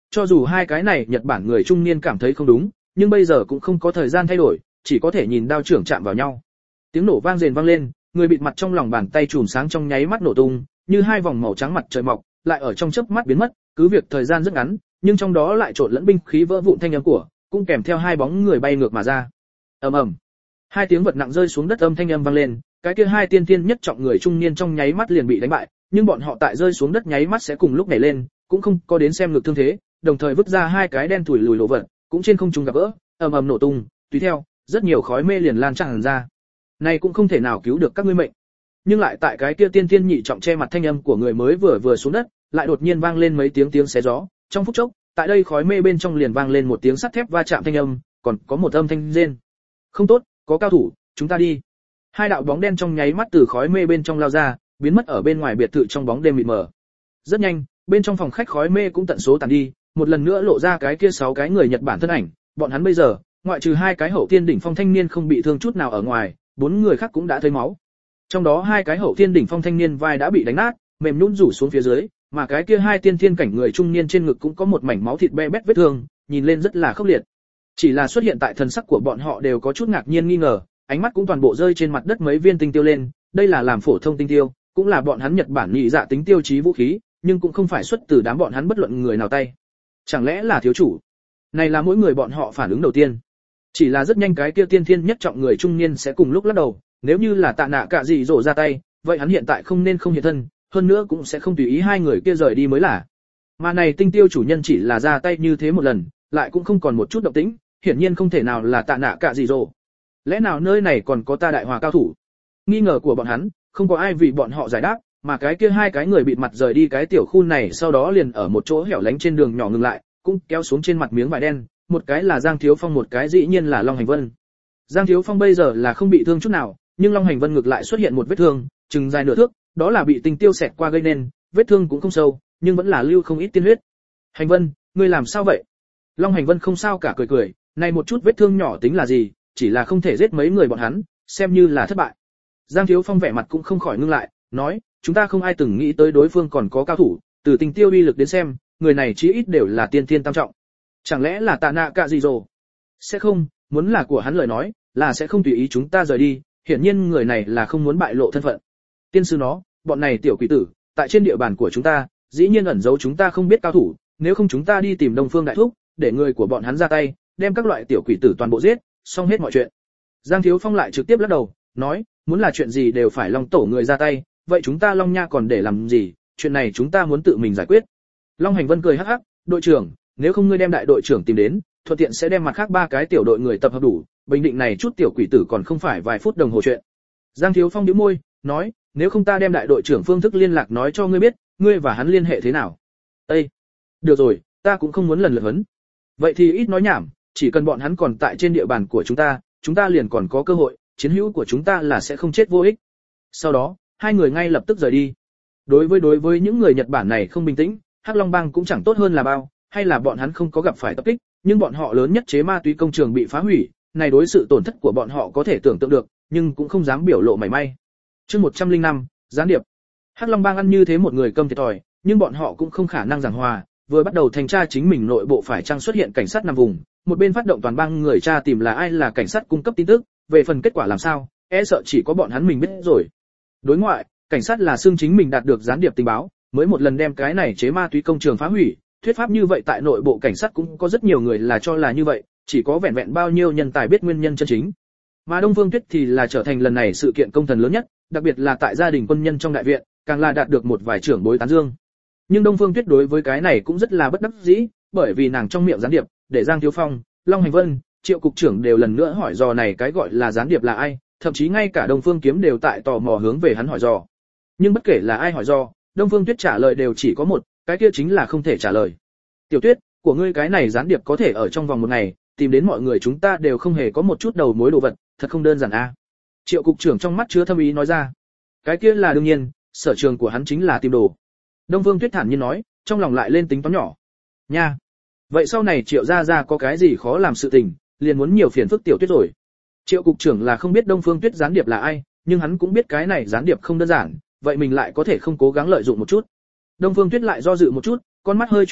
Cho dù hai cái này Nhật Bản người trung niên cảm thấy không đúng, nhưng bây giờ cũng không có thời gian thay đổi, chỉ có thể nhìn đao trưởng chạm vào nhau. Tiếng nổ vang rền vang lên, người bịt mặt trong lòng bàn tay chùm sáng trong nháy mắt nổ tung, như hai vòng màu trắng mặt trời mọc, lại ở trong chớp mắt biến mất, cứ việc thời gian rất ngắn, nhưng trong đó lại trộn lẫn binh khí vỡ vụn thanh âm của, cũng kèm theo hai bóng người bay ngược mà ra. Ầm ầm. Hai tiếng vật nặng rơi xuống đất âm thanh âm vang lên, cái kia hai tiên tiên nhất trọng người trung niên trong nháy mắt liền bị đánh bại, nhưng bọn họ tại rơi xuống đất nháy mắt sẽ cùng lúc nhảy lên, cũng không có đến xem ngược thương thế, đồng thời vứt ra hai cái đen thủi lùi lộ vật, cũng trên không trung gặp gỡ, ầm ầm nổ tung, tùy theo, rất nhiều khói mê liền lan tràn ra. Này cũng không thể nào cứu được các ngươi mệnh. Nhưng lại tại cái kia tiên tiên nhị trọng che mặt thanh âm của người mới vừa xuống đất, lại đột nhiên vang lên mấy tiếng xé gió, trong phút chốc, tại đây khói mê bên trong liền vang lên một tiếng sắt thép va chạm thanh âm, còn có một âm thanh rên. Không tốt, có cao thủ, chúng ta đi. Hai đạo bóng đen trong nháy mắt từ khói mê bên trong lao ra, biến mất ở bên ngoài biệt thự trong bóng đêm mịt mờ. Rất nhanh, bên trong phòng khách khói mê cũng tận số tàn đi, một lần nữa lộ ra cái kia 6 cái người Nhật Bản thân ảnh, bọn hắn bây giờ, ngoại trừ hai cái hậu thiên đỉnh phong thanh niên không bị thương chút nào ở ngoài, 4 người khác cũng đã thấy máu. Trong đó hai cái hậu thiên đỉnh phong thanh niên vai đã bị đánh nát, mềm nhũn rủ xuống phía dưới, mà cái kia hai tiên thiên cảnh người trung niên trên ngực cũng có một mảnh máu thịt be bét vết thương, nhìn lên rất là khốc liệt. Chỉ là xuất hiện tại thần sắc của bọn họ đều có chút ngạc nhiên nghi ngờ, ánh mắt cũng toàn bộ rơi trên mặt đất mấy viên tinh tiêu lên, đây là làm phổ thông tinh tiêu, cũng là bọn hắn Nhật Bản nhị dạ tính tiêu chí vũ khí, nhưng cũng không phải xuất từ đám bọn hắn bất luận người nào tay. Chẳng lẽ là thiếu chủ? Này là mỗi người bọn họ phản ứng đầu tiên. Chỉ là rất nhanh cái kia tiên thiên nhất trọng người trung niên sẽ cùng lúc lắc đầu, nếu như là Tạ Nạ Cạ Dị Dỗ ra tay, vậy hắn hiện tại không nên không hiện thân, hơn nữa cũng sẽ không tùy ý hai người kia rời đi mới là. Mà này tinh tiêu chủ nhân chỉ là ra tay như thế một lần, lại cũng không còn một chút động tĩnh, hiển nhiên không thể nào là Tạ Nạ Cạ Dị Dỗ. Lẽ nào nơi này còn có ta đại hòa cao thủ? Nghi ngờ của bọn hắn, không có ai vì bọn họ giải đáp, mà cái kia hai cái người bịt mặt rời đi cái tiểu khu này sau đó liền ở một chỗ hẻo lánh trên đường nhỏ ngừng lại, cũng kéo xuống trên mặt miếng vải đen, một cái là Giang Thiếu Phong, một cái dĩ nhiên là Long Hành Vân. Giang Thiếu Phong bây giờ là không bị thương chút nào, nhưng Long Hành Vân ngược lại xuất hiện một vết thương, chừng dài nửa thước, đó là bị tinh tiêu xẹt qua gây nên, vết thương cũng không sâu, nhưng vẫn là lưu không ít tiên huyết. Hành Vân, ngươi làm sao vậy? Long Hành Vân không sao cả cười cười, này một chút vết thương nhỏ tính là gì, chỉ là không thể giết mấy người bọn hắn, xem như là thất bại. Giang Thiếu Phong vẻ mặt cũng không khỏi ngưng lại, nói, chúng ta không ai từng nghĩ tới đối phương còn có cao thủ, từ tinh tiêu uy lực đến xem, người này chí ít đều là tiên thiên tam trọng. Chẳng lẽ là Tạ Nạ Cạ Dị Dỗ? Sẽ không, muốn là của hắn lời nói, là sẽ không tùy ý chúng ta rời đi, hiển nhiên người này là không muốn bại lộ thân phận. Tiên sư nó, bọn này tiểu quỷ tử, tại trên địa bàn của chúng ta, dĩ nhiên ẩn giấu chúng ta không biết cao thủ, nếu không chúng ta đi tìm Đông Phương đại thúc, để người của bọn hắn ra tay, đem các loại tiểu quỷ tử toàn bộ giết, xong hết mọi chuyện. Giang Thiếu Phong lại trực tiếp lắc đầu, nói, muốn là chuyện gì đều phải Long tổ người ra tay, vậy chúng ta Long Nha còn để làm gì, chuyện này chúng ta muốn tự mình giải quyết. Long Hành Vân cười hắc hắc, đội trưởng, nếu không ngươi đem đại đội trưởng tìm đến, thuận tiện sẽ đem mặt khác 3 cái tiểu đội người tập hợp đủ, bình định này chút tiểu quỷ tử còn không phải vài phút đồng hồ chuyện. Giang Thiếu Phong nhíu môi, nói, nếu không ta đem đại đội trưởng phương thức liên lạc nói cho ngươi biết, ngươi và hắn liên hệ thế nào. Ê, được rồi, ta cũng không muốn lần lượt vấn. Vậy thì ít nói nhảm, chỉ cần bọn hắn còn tại trên địa bàn của chúng ta liền còn có cơ hội, chiến hữu của chúng ta là sẽ không chết vô ích. Sau đó, hai người ngay lập tức rời đi. Đối với những người Nhật Bản này không bình tĩnh, Hắc Long Bang cũng chẳng tốt hơn là bao, hay là bọn hắn không có gặp phải tập kích, nhưng bọn họ lớn nhất chế ma túy công trường bị phá hủy, này đối sự tổn thất của bọn họ có thể tưởng tượng được, nhưng cũng không dám biểu lộ mảy may. Chương 105, gián điệp. Hắc Long Bang ăn như thế một người câm thiệt thòi, nhưng bọn họ cũng không khả năng giảng hòa, vừa bắt đầu thanh tra chính mình nội bộ phải chăng xuất hiện cảnh sát nằm vùng, một bên phát động toàn bang người tra tìm là ai là cảnh sát cung cấp tin tức, về phần kết quả làm sao, e sợ chỉ có bọn hắn mình biết rồi. Đối ngoại, cảnh sát là xương chính mình đạt được gián điệp tình báo, mới một lần đem cái này chế ma túy công trường phá hủy, thuyết pháp như vậy tại nội bộ cảnh sát cũng có rất nhiều người là cho là như vậy, chỉ có vẹn vẹn bao nhiêu nhân tài biết nguyên nhân chân chính. Mà Đông Phương Tuyết thì là trở thành lần này sự kiện công thần lớn nhất, đặc biệt là tại gia đình quân nhân trong đại viện, càng là đạt được một vài trưởng bối tán dương. Nhưng Đông Phương Tuyết đối với cái này cũng rất là bất đắc dĩ, bởi vì nàng trong miệng gián điệp, để Giang Thiếu Phong, Long Hành Vân, Triệu cục trưởng đều lần nữa hỏi dò này cái gọi là gián điệp là ai, thậm chí ngay cả Đông Phương Kiếm đều tại tò mò hướng về hắn hỏi dò. Nhưng bất kể là ai hỏi dò, Đông Phương Tuyết trả lời đều chỉ có một, cái kia chính là không thể trả lời. Tiểu Tuyết, của ngươi cái này gián điệp có thể ở trong vòng một ngày tìm đến mọi người chúng ta đều không hề có một chút đầu mối đồ vật, thật không đơn giản a. Triệu cục trưởng trong mắt chứa thâm ý nói ra. Cái kia là đương nhiên, sở trường của hắn chính là tìm đồ. Đông Phương Tuyết thản nhiên nói, trong lòng lại lên tính toán nhỏ. Nha. Vậy sau này Triệu gia gia có cái gì khó làm sự tình, liền muốn nhiều phiền phức Tiểu Tuyết rồi. Triệu cục trưởng là không biết Đông Phương Tuyết gián điệp là ai, nhưng hắn cũng biết cái này gián điệp không đơn giản, vậy mình lại có thể không cố gắng lợi dụng một chút. Đông Phương Tuyết lại do dự một chút, con mắt hơi chuyển động,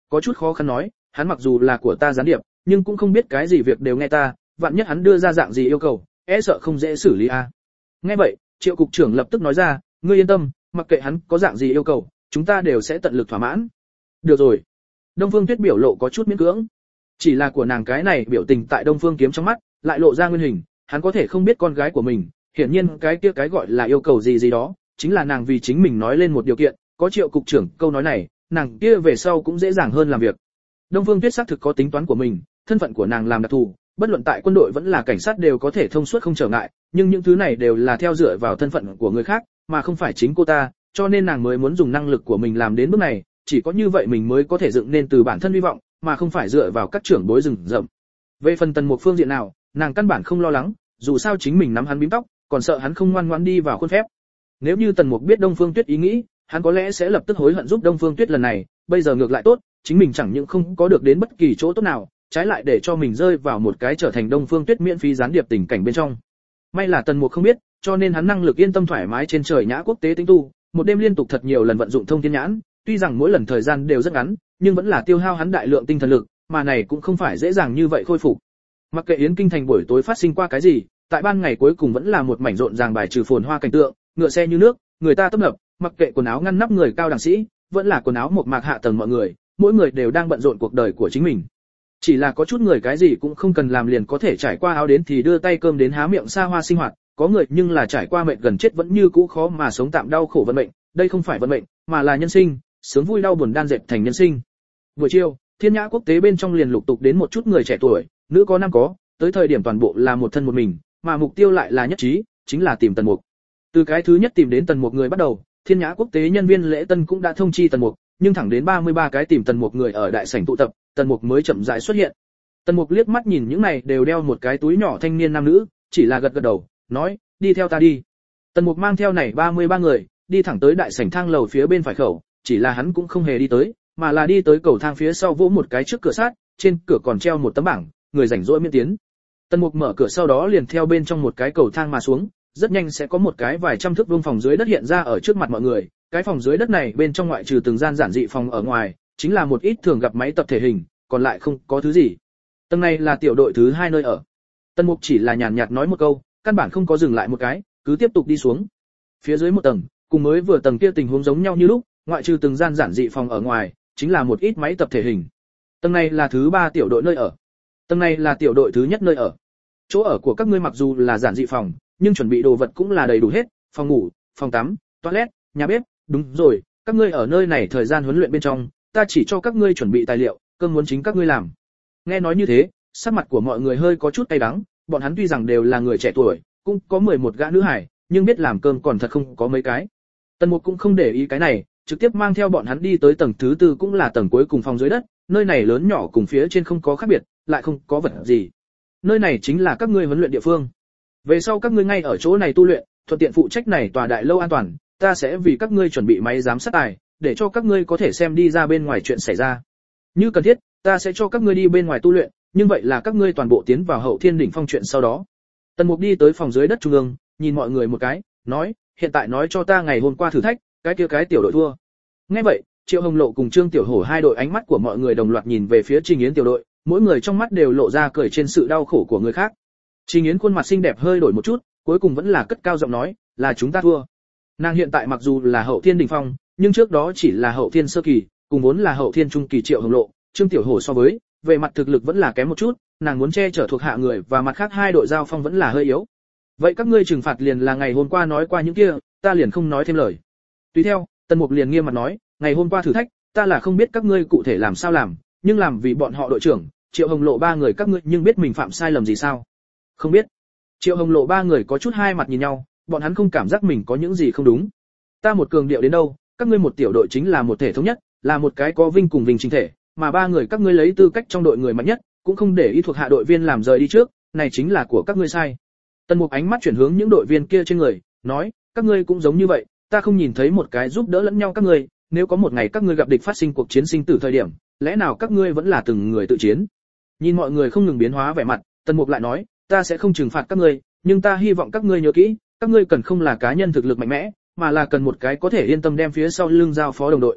có chút khó khăn nói, hắn mặc dù là của ta gián điệp, nhưng cũng không biết cái gì việc đều nghe ta, vạn nhất hắn đưa ra dạng gì yêu cầu, e sợ không dễ xử lý a. Nghe vậy, Triệu cục trưởng lập tức nói ra, ngươi yên tâm, mặc kệ hắn có dạng gì yêu cầu, chúng ta đều sẽ tận lực thỏa mãn. Được rồi. Đông Phương Tuyết biểu lộ có chút miễn cưỡng. Chỉ là của nàng cái này biểu tình tại Đông Phương Kiếm trong mắt, lại lộ ra nguyên hình, hắn có thể không biết con gái của mình, hiển nhiên cái kia cái gọi là yêu cầu gì gì đó, chính là nàng vì chính mình nói lên một điều kiện, có Triệu cục trưởng câu nói này, nàng kia về sau cũng dễ dàng hơn làm việc. Đông Phương Tuyết xác thực có tính toán của mình, thân phận của nàng làm đặc thù, bất luận tại quân đội vẫn là cảnh sát đều có thể thông suốt không trở ngại, nhưng những thứ này đều là theo dựa vào thân phận của người khác, mà không phải chính cô ta, cho nên nàng mới muốn dùng năng lực của mình làm đến bước này, chỉ có như vậy mình mới có thể dựng nên từ bản thân hy vọng, mà không phải dựa vào các trưởng bối rừng rậm. Về phần Tần Mục phương diện nào, nàng căn bản không lo lắng, dù sao chính mình nắm hắn bím tóc, còn sợ hắn không ngoan ngoãn đi vào khuôn phép. Nếu như Tần Mục biết Đông Phương Tuyết ý nghĩ, hắn có lẽ sẽ lập tức hối hận giúp Đông Phương Tuyết lần này, bây giờ ngược lại tốt, chính mình chẳng những không có được đến bất kỳ chỗ tốt nào, trái lại để cho mình rơi vào một cái trở thành Đông Phương Tuyết miễn phí gián điệp tình cảnh bên trong. May là Tần Mục không biết, cho nên hắn năng lực yên tâm thoải mái trên trời nhã quốc tế tính tu, một đêm liên tục thật nhiều lần vận dụng thông thiên nhãn, tuy rằng mỗi lần thời gian đều rất ngắn, nhưng vẫn là tiêu hao hắn đại lượng tinh thần lực, mà này cũng không phải dễ dàng như vậy khôi phục. Mặc kệ Yến Kinh thành buổi tối phát sinh qua cái gì, tại ban ngày cuối cùng vẫn là một mảnh rộn ràng bài trừ phồn hoa cảnh tượng, ngựa xe như nước, người ta tấp nập, mặc kệ quần áo ngăn nắp người cao đẳng sĩ, vẫn là quần áo mộc mạc hạ tầng mọi người, mỗi người đều đang bận rộn cuộc đời của chính mình. Chỉ là có chút người cái gì cũng không cần làm liền có thể trải qua áo đến thì đưa tay cơm đến há miệng xa hoa sinh hoạt, có người nhưng là trải qua mệnh gần chết vẫn như cũ khó mà sống tạm đau khổ vận mệnh, đây không phải vận mệnh, mà là nhân sinh, sướng vui đau buồn đan dệt thành nhân sinh. Buổi chiều, Thiên Nhã quốc tế bên trong liền lục tục đến một chút người trẻ tuổi, nữ có nam có, tới thời điểm toàn bộ là một thân một mình, mà mục tiêu lại là nhất trí, chính là tìm Tần Mục. Từ cái thứ nhất tìm đến Tần Mục người bắt đầu, Thiên Nhã quốc tế nhân viên lễ tân cũng đã thông chi Tần Mục, nhưng thẳng đến 33 cái tìm Tần Mục người ở đại sảnh tụ tập, Tần Mục mới chậm rãi xuất hiện. Tần Mục liếc mắt nhìn những này đều đeo một cái túi nhỏ thanh niên nam nữ, chỉ là gật gật đầu, nói, đi theo ta đi. Tần Mục mang theo này 33 người, đi thẳng tới đại sảnh thang lầu phía bên phải khẩu, chỉ là hắn cũng không hề đi tới, mà là đi tới cầu thang phía sau vỗ một cái trước cửa sát, trên cửa còn treo một tấm bảng, người rảnh rỗi miễn tiến. Tần Mục mở cửa sau đó liền theo bên trong một cái cầu thang mà xuống, rất nhanh sẽ có một cái vài trăm thước vuông phòng dưới đất hiện ra ở trước mặt mọi người. Cái phòng dưới đất này bên trong ngoại trừ từng gian giản dị phòng ở ngoài, chính là một ít thường gặp máy tập thể hình, còn lại không có thứ gì. Tầng này là tiểu đội thứ 2 nơi ở. Tần Mục chỉ là nhàn nhạt nói một câu, căn bản không có dừng lại một cái, cứ tiếp tục đi xuống. Phía dưới một tầng, cùng mới vừa tầng kia tình huống giống nhau như lúc, ngoại trừ từng gian giản dị phòng ở ngoài, chính là một ít máy tập thể hình. Tầng này là thứ 3 tiểu đội nơi ở. Tầng này là tiểu đội thứ nhất nơi ở. Chỗ ở của các ngươi mặc dù là giản dị phòng, nhưng chuẩn bị đồ vật cũng là đầy đủ hết, phòng ngủ, phòng tắm, toilet, nhà bếp, đúng rồi, các ngươi ở nơi này thời gian huấn luyện bên trong, ta chỉ cho các ngươi chuẩn bị tài liệu, cơm muốn chính các ngươi làm. Nghe nói như thế, sắc mặt của mọi người hơi có chút cay đắng, bọn hắn tuy rằng đều là người trẻ tuổi, cũng có 11 gã nữ hải, nhưng biết làm cơm còn thật không có mấy cái. Tần Mục cũng không để ý cái này, trực tiếp mang theo bọn hắn đi tới tầng thứ 4 cũng là tầng cuối cùng phòng dưới đất, nơi này lớn nhỏ cùng phía trên không có khác biệt, lại không có vật gì. Nơi này chính là các ngươi huấn luyện địa phương. Về sau các ngươi ngay ở chỗ này tu luyện, thuận tiện phụ trách này tòa đại lâu an toàn, ta sẽ vì các ngươi chuẩn bị máy giám sát tài, để cho các ngươi có thể xem đi ra bên ngoài chuyện xảy ra. Như cần thiết, ta sẽ cho các ngươi đi bên ngoài tu luyện, nhưng vậy là các ngươi toàn bộ tiến vào Hậu Thiên đỉnh phong chuyện sau đó. Tần Mục đi tới phòng dưới đất trung ương, nhìn mọi người một cái, nói, hiện tại nói cho ta ngày hôm qua thử thách, cái kia cái tiểu đội thua. Nghe vậy, Triệu Hồng Lộ cùng Trương Tiểu Hổ hai đội ánh mắt của mọi người đồng loạt nhìn về phía Trình Yến tiểu đội, mỗi người trong mắt đều lộ ra cười trên sự đau khổ của người khác. Trình Yến khuôn mặt xinh đẹp hơi đổi một chút, cuối cùng vẫn là cất cao giọng nói, là chúng ta thua. Nàng hiện tại mặc dù là Hậu Thiên đỉnh phong, nhưng trước đó chỉ là Hậu Thiên sơ kỳ, cùng vốn là Hậu Thiên trung kỳ. Triệu Hồng Lộ, Trương Tiểu Hổ so với, về mặt thực lực vẫn là kém một chút, nàng muốn che chở thuộc hạ người và mặt khác hai đội giao phong vẫn là hơi yếu. Vậy các ngươi trừng phạt liền là ngày hôm qua nói qua những kia, ta liền không nói thêm lời. Tùy theo, Tần Mục liền nghiêm mặt nói, ngày hôm qua thử thách, ta là không biết các ngươi cụ thể làm sao làm, nhưng làm vì bọn họ đội trưởng, Triệu Hồng Lộ ba người các ngươi nhưng biết mình phạm sai lầm gì sao? Không biết. Triệu Hồng Lộ ba người có chút hai mặt nhìn nhau, bọn hắn không cảm giác mình có những gì không đúng. Ta một cường điệu đến đâu, các ngươi một tiểu đội chính là một thể thống nhất, là một cái có vinh cùng vinh chính thể, mà ba người các ngươi lấy tư cách trong đội người mạnh nhất, cũng không để ý thuộc hạ đội viên làm rời đi trước, này chính là của các ngươi sai. Tần Mục ánh mắt chuyển hướng những đội viên kia trên người, nói, các ngươi cũng giống như vậy, ta không nhìn thấy một cái giúp đỡ lẫn nhau các ngươi, nếu có một ngày các ngươi gặp địch phát sinh cuộc chiến sinh tử thời điểm, lẽ nào các ngươi vẫn là từng người tự chiến? Nhìn mọi người không ngừng biến hóa vẻ mặt, Tần Mục lại nói, ta sẽ không trừng phạt các ngươi, nhưng ta hy vọng các ngươi nhớ kỹ, các ngươi cần không là cá nhân thực lực mạnh mẽ, mà là cần một cái có thể yên tâm đem phía sau lưng giao phó đồng đội.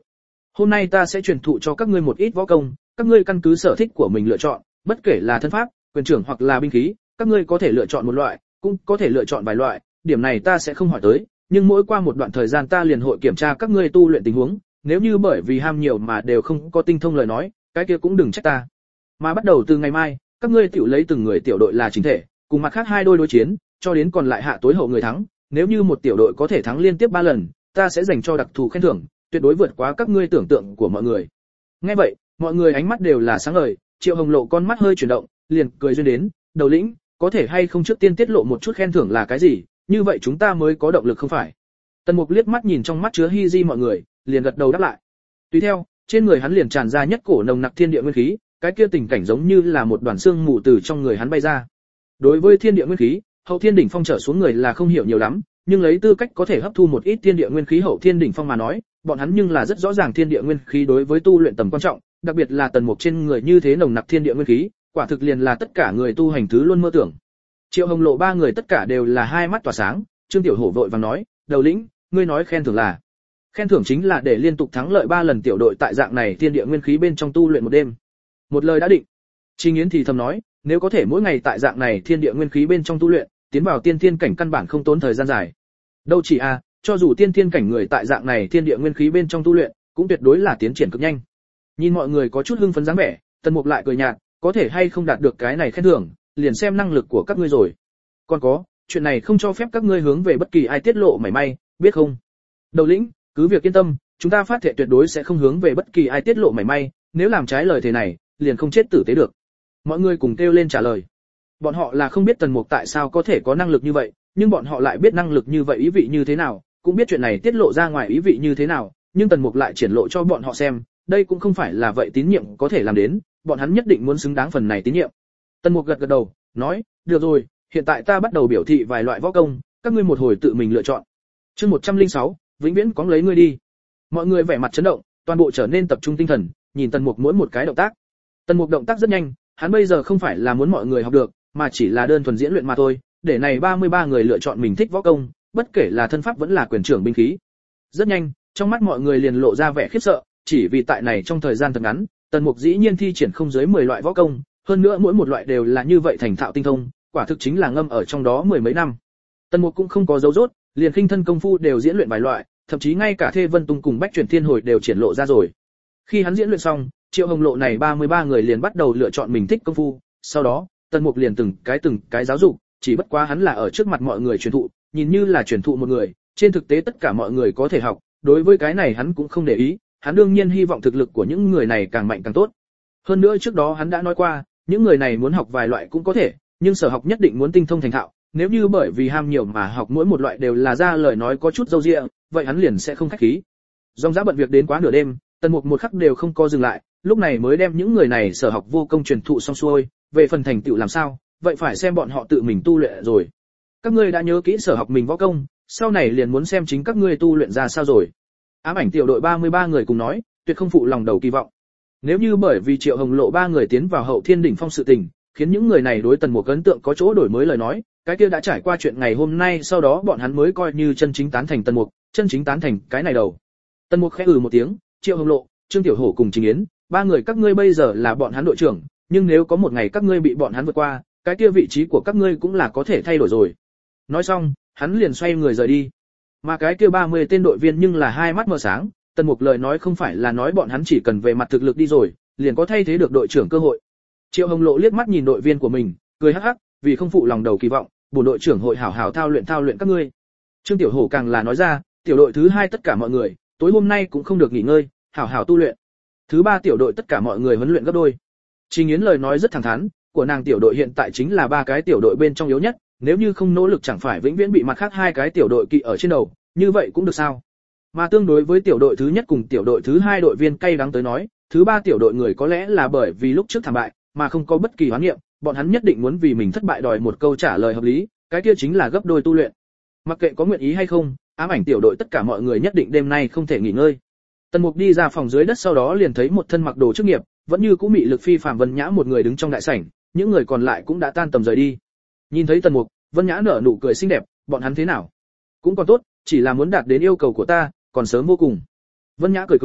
Hôm nay ta sẽ truyền thụ cho các ngươi một ít võ công, các ngươi căn cứ sở thích của mình lựa chọn, bất kể là thân pháp, quyền trưởng hoặc là binh khí, các ngươi có thể lựa chọn một loại, cũng có thể lựa chọn vài loại, điểm này ta sẽ không hỏi tới, nhưng mỗi qua một đoạn thời gian ta liền hội kiểm tra các ngươi tu luyện tình huống, nếu như bởi vì ham nhiều mà đều không có tinh thông lời nói, cái kia cũng đừng trách ta. Mà bắt đầu từ ngày mai, các ngươi tiểu lấy từng người tiểu đội là chính thể, cùng mặt khác hai đôi đối chiến, cho đến còn lại hạ tối hậu người thắng, nếu như một tiểu đội có thể thắng liên tiếp 3 lần, ta sẽ dành cho đặc thù khen thưởng, tuyệt đối vượt quá các ngươi tưởng tượng của mọi người. Nghe vậy, mọi người ánh mắt đều là sáng ngời, Triệu Hồng Lộ con mắt hơi chuyển động, liền cười duyên đến, đầu lĩnh, có thể hay không trước tiên tiết lộ một chút khen thưởng là cái gì, như vậy chúng ta mới có động lực không phải. Tần Mục liếc mắt nhìn trong mắt chứa hy di mọi người, liền gật đầu đáp lại. Tùy theo, trên người hắn liền tràn ra nhất cổ nồng nặc thiên địa nguyên khí, cái kia tình cảnh giống như là một đoàn xương mù từ trong người hắn bay ra. Đối với thiên địa nguyên khí, hậu thiên đỉnh phong trở xuống người là không hiểu nhiều lắm, nhưng lấy tư cách có thể hấp thu một ít thiên địa nguyên khí hậu thiên đỉnh phong mà nói, bọn hắn nhưng là rất rõ ràng thiên địa nguyên khí đối với tu luyện tầm quan trọng, đặc biệt là Tần Mục trên người như thế nồng nặc thiên địa nguyên khí, quả thực liền là tất cả người tu hành thứ luôn mơ tưởng. Triệu Hồng Lộ ba người tất cả đều là hai mắt tỏa sáng, Trương Tiểu Hổ vội vàng nói, đầu lĩnh, ngươi nói khen thưởng là? Khen thưởng chính là để liên tục thắng lợi 3 lần tiểu đội tại dạng này thiên địa nguyên khí bên trong tu luyện một đêm. Một lời đã định. Trình Yến thì thầm nói, nếu có thể mỗi ngày tại dạng này thiên địa nguyên khí bên trong tu luyện, tiến vào tiên thiên cảnh căn bản không tốn thời gian dài. Đâu chỉ cho dù tiên thiên cảnh người tại dạng này thiên địa nguyên khí bên trong tu luyện, cũng tuyệt đối là tiến triển cực nhanh. Nhìn mọi người có chút hưng phấn dáng vẻ, Tần Mục lại cười nhạt, có thể hay không đạt được cái này khen thưởng, liền xem năng lực của các ngươi rồi. Còn có, chuyện này không cho phép các ngươi hướng về bất kỳ ai tiết lộ mảy may, biết không? Đầu lĩnh, cứ việc yên tâm, chúng ta phát thệ tuyệt đối sẽ không hướng về bất kỳ ai tiết lộ mảy may, nếu làm trái lời thế này, liền không chết tử tế được. Mọi người cùng kêu lên trả lời. Bọn họ là không biết Tần Mục tại sao có thể có năng lực như vậy, nhưng bọn họ lại biết năng lực như vậy ý vị như thế nào, cũng biết chuyện này tiết lộ ra ngoài ý vị như thế nào, nhưng Tần Mục lại triển lộ cho bọn họ xem, đây cũng không phải là vậy tín nhiệm có thể làm đến, bọn hắn nhất định muốn xứng đáng phần này tín nhiệm. Tần Mục gật gật đầu, nói, được rồi, hiện tại ta bắt đầu biểu thị vài loại võ công, các ngươi một hồi tự mình lựa chọn. Chương 106, vĩnh viễn cóng lấy ngươi đi. Mọi người vẻ mặt chấn động, toàn bộ trở nên tập trung tinh thần, nhìn Tần Mục mỗi một cái động tác. Tần Mục động tác rất nhanh, hắn bây giờ không phải là muốn mọi người học được, mà chỉ là đơn thuần diễn luyện mà thôi, để này 33 người lựa chọn mình thích võ công, bất kể là thân pháp vẫn là quyền trưởng binh khí. Rất nhanh, trong mắt mọi người liền lộ ra vẻ khiếp sợ, chỉ vì tại này trong thời gian thật ngắn, Tần Mục dĩ nhiên thi triển không dưới 10 loại võ công, hơn nữa mỗi một loại đều là như vậy thành thạo tinh thông, quả thực chính là ngâm ở trong đó mười mấy năm. Tần Mục cũng không có dấu rốt, liền khinh thân công phu đều diễn luyện vài loại, thậm chí ngay cả Thê Vân Tung cùng Bách Chuyển Thiên Hồi đều triển lộ ra rồi. Khi hắn diễn luyện xong, Triệu Hồng Lộ này 33 người liền bắt đầu lựa chọn mình thích công phu, sau đó, Tần Mục liền từng cái giáo dục, chỉ bất quá hắn là ở trước mặt mọi người truyền thụ, nhìn như là truyền thụ một người, trên thực tế tất cả mọi người có thể học, đối với cái này hắn cũng không để ý, hắn đương nhiên hy vọng thực lực của những người này càng mạnh càng tốt. Hơn nữa trước đó hắn đã nói qua, những người này muốn học vài loại cũng có thể, nhưng sở học nhất định muốn tinh thông thành thạo, nếu như bởi vì ham nhiều mà học mỗi một loại đều là ra lời nói có chút dâu dịa, vậy hắn liền sẽ không khách khí. Dòng dã bận việc đến quá nửa đêm, Tần Mục một khắc đều không có dừng lại, lúc này mới đem những người này sở học vô công truyền thụ xong xuôi, về phần thành tựu làm sao, vậy phải xem bọn họ tự mình tu luyện rồi. Các ngươi đã nhớ kỹ sở học mình võ công, sau này liền muốn xem chính các ngươi tu luyện ra sao rồi. Ám Ảnh tiểu đội 33 người cùng nói, tuyệt không phụ lòng đầu kỳ vọng. Nếu như bởi vì Triệu Hồng Lộ 3 người tiến vào hậu thiên đỉnh phong sự tình, khiến những người này đối Tần Mục ấn tượng có chỗ đổi mới lời nói, cái kia đã trải qua chuyện ngày hôm nay, sau đó bọn hắn mới coi như chân chính tán thành Tần Mục, chân chính tán thành cái này đầu. Tần Mục khẽ một tiếng, Triệu Hồng Lộ, Trương Tiểu Hổ cùng Trình Yến, 3 người các ngươi bây giờ là bọn hắn đội trưởng, nhưng nếu có một ngày các ngươi bị bọn hắn vượt qua, cái kia vị trí của các ngươi cũng là có thể thay đổi rồi. Nói xong, hắn liền xoay người rời đi. Mà cái kia 30 tên đội viên nhưng là hai mắt mở sáng, Tần Mục lời nói không phải là nói bọn hắn chỉ cần về mặt thực lực đi rồi, liền có thay thế được đội trưởng cơ hội. Triệu Hồng Lộ liếc mắt nhìn đội viên của mình, cười hắc hắc, vì không phụ lòng đầu kỳ vọng, bổn đội trưởng hội hảo hảo thao luyện các ngươi. Trương Tiểu Hổ càng là nói ra, tiểu đội thứ 2 tất cả mọi người, tối hôm nay cũng không được nghỉ ngơi, hảo hảo tu luyện. Thứ 3 tiểu đội tất cả mọi người huấn luyện gấp đôi. Trình Yến lời nói rất thẳng thắn, của nàng tiểu đội hiện tại chính là 3 cái tiểu đội bên trong yếu nhất, nếu như không nỗ lực chẳng phải vĩnh viễn bị mặt khác 2 cái tiểu đội kỵ ở trên đầu, như vậy cũng được sao? Mà tương đối với tiểu đội thứ nhất cùng tiểu đội thứ 2 đội viên cay đắng tới nói, thứ 3 tiểu đội người có lẽ là bởi vì lúc trước thảm bại, mà không có bất kỳ hoán niệm, bọn hắn nhất định muốn vì mình thất bại đòi một câu trả lời hợp lý, cái kia chính là gấp đôi tu luyện. Mặc kệ có nguyện ý hay không, Ám Ảnh tiểu đội tất cả mọi người nhất định đêm nay không thể nghỉ ngơi. Tần Mục đi ra phòng dưới đất sau đó liền thấy một thân mặc đồ chức nghiệp, vẫn như cũ mị lực phi phàm Vân Nhã một người đứng trong đại sảnh, những người còn lại cũng đã tan tầm rời đi. Nhìn thấy Tần Mục, Vân Nhã nở nụ cười xinh đẹp, bọn hắn thế nào? Cũng còn tốt, chỉ là muốn đạt đến yêu cầu của ta, còn sớm vô cùng. Vân Nhã cười cười,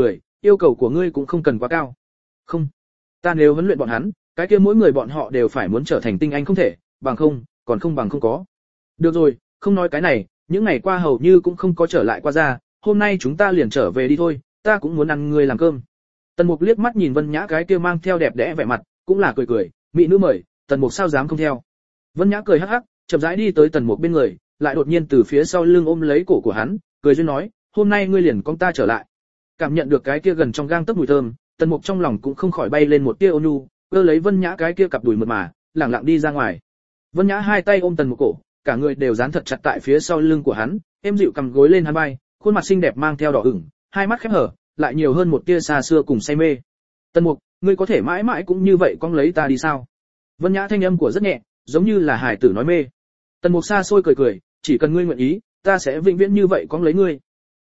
yêu cầu của ngươi cũng không cần quá cao. Không, ta nếu huấn luyện bọn hắn, cái kia mỗi người bọn họ đều phải muốn trở thành tinh anh không thể, bằng không, còn không bằng không có. Được rồi, không nói cái này, những ngày qua hầu như cũng không có trở lại qua ra, hôm nay chúng ta liền trở về đi thôi, ta cũng muốn ăn ngươi làm cơm. Tần Mục liếc mắt nhìn Vân Nhã cái kia mang theo đẹp đẽ vẻ mặt, cũng là cười cười, mỹ nữ mời, Tần Mục sao dám không theo. Vân Nhã cười hắc hắc, chậm rãi đi tới Tần Mục bên người, lại đột nhiên từ phía sau lưng ôm lấy cổ của hắn, cười duyên nói, hôm nay ngươi liền con ta trở lại. Cảm nhận được cái kia gần trong gang tấc mùi thơm, Tần Mục trong lòng cũng không khỏi bay lên một tia ôn nhu, cơ lấy Vân Nhã cái kia cặp đùi mượt mà, lẳng lặng đi ra ngoài. Vân Nhã hai tay ôm Tần Mục cổ, cả người đều dán thật chặt tại phía sau lưng của hắn, êm dịu cầm gối lên hắn vai, khuôn mặt xinh đẹp mang theo đỏ ửng, hai mắt khép hở, lại nhiều hơn một tia xa xưa cùng say mê. Tần Mục, ngươi có thể mãi mãi cũng như vậy cong lấy ta đi sao? Vân Nhã thanh âm của rất nhẹ, giống như là hài tử nói mê. Tần Mục xa xôi cười cười, chỉ cần ngươi nguyện ý, ta sẽ vĩnh viễn như vậy cong lấy ngươi.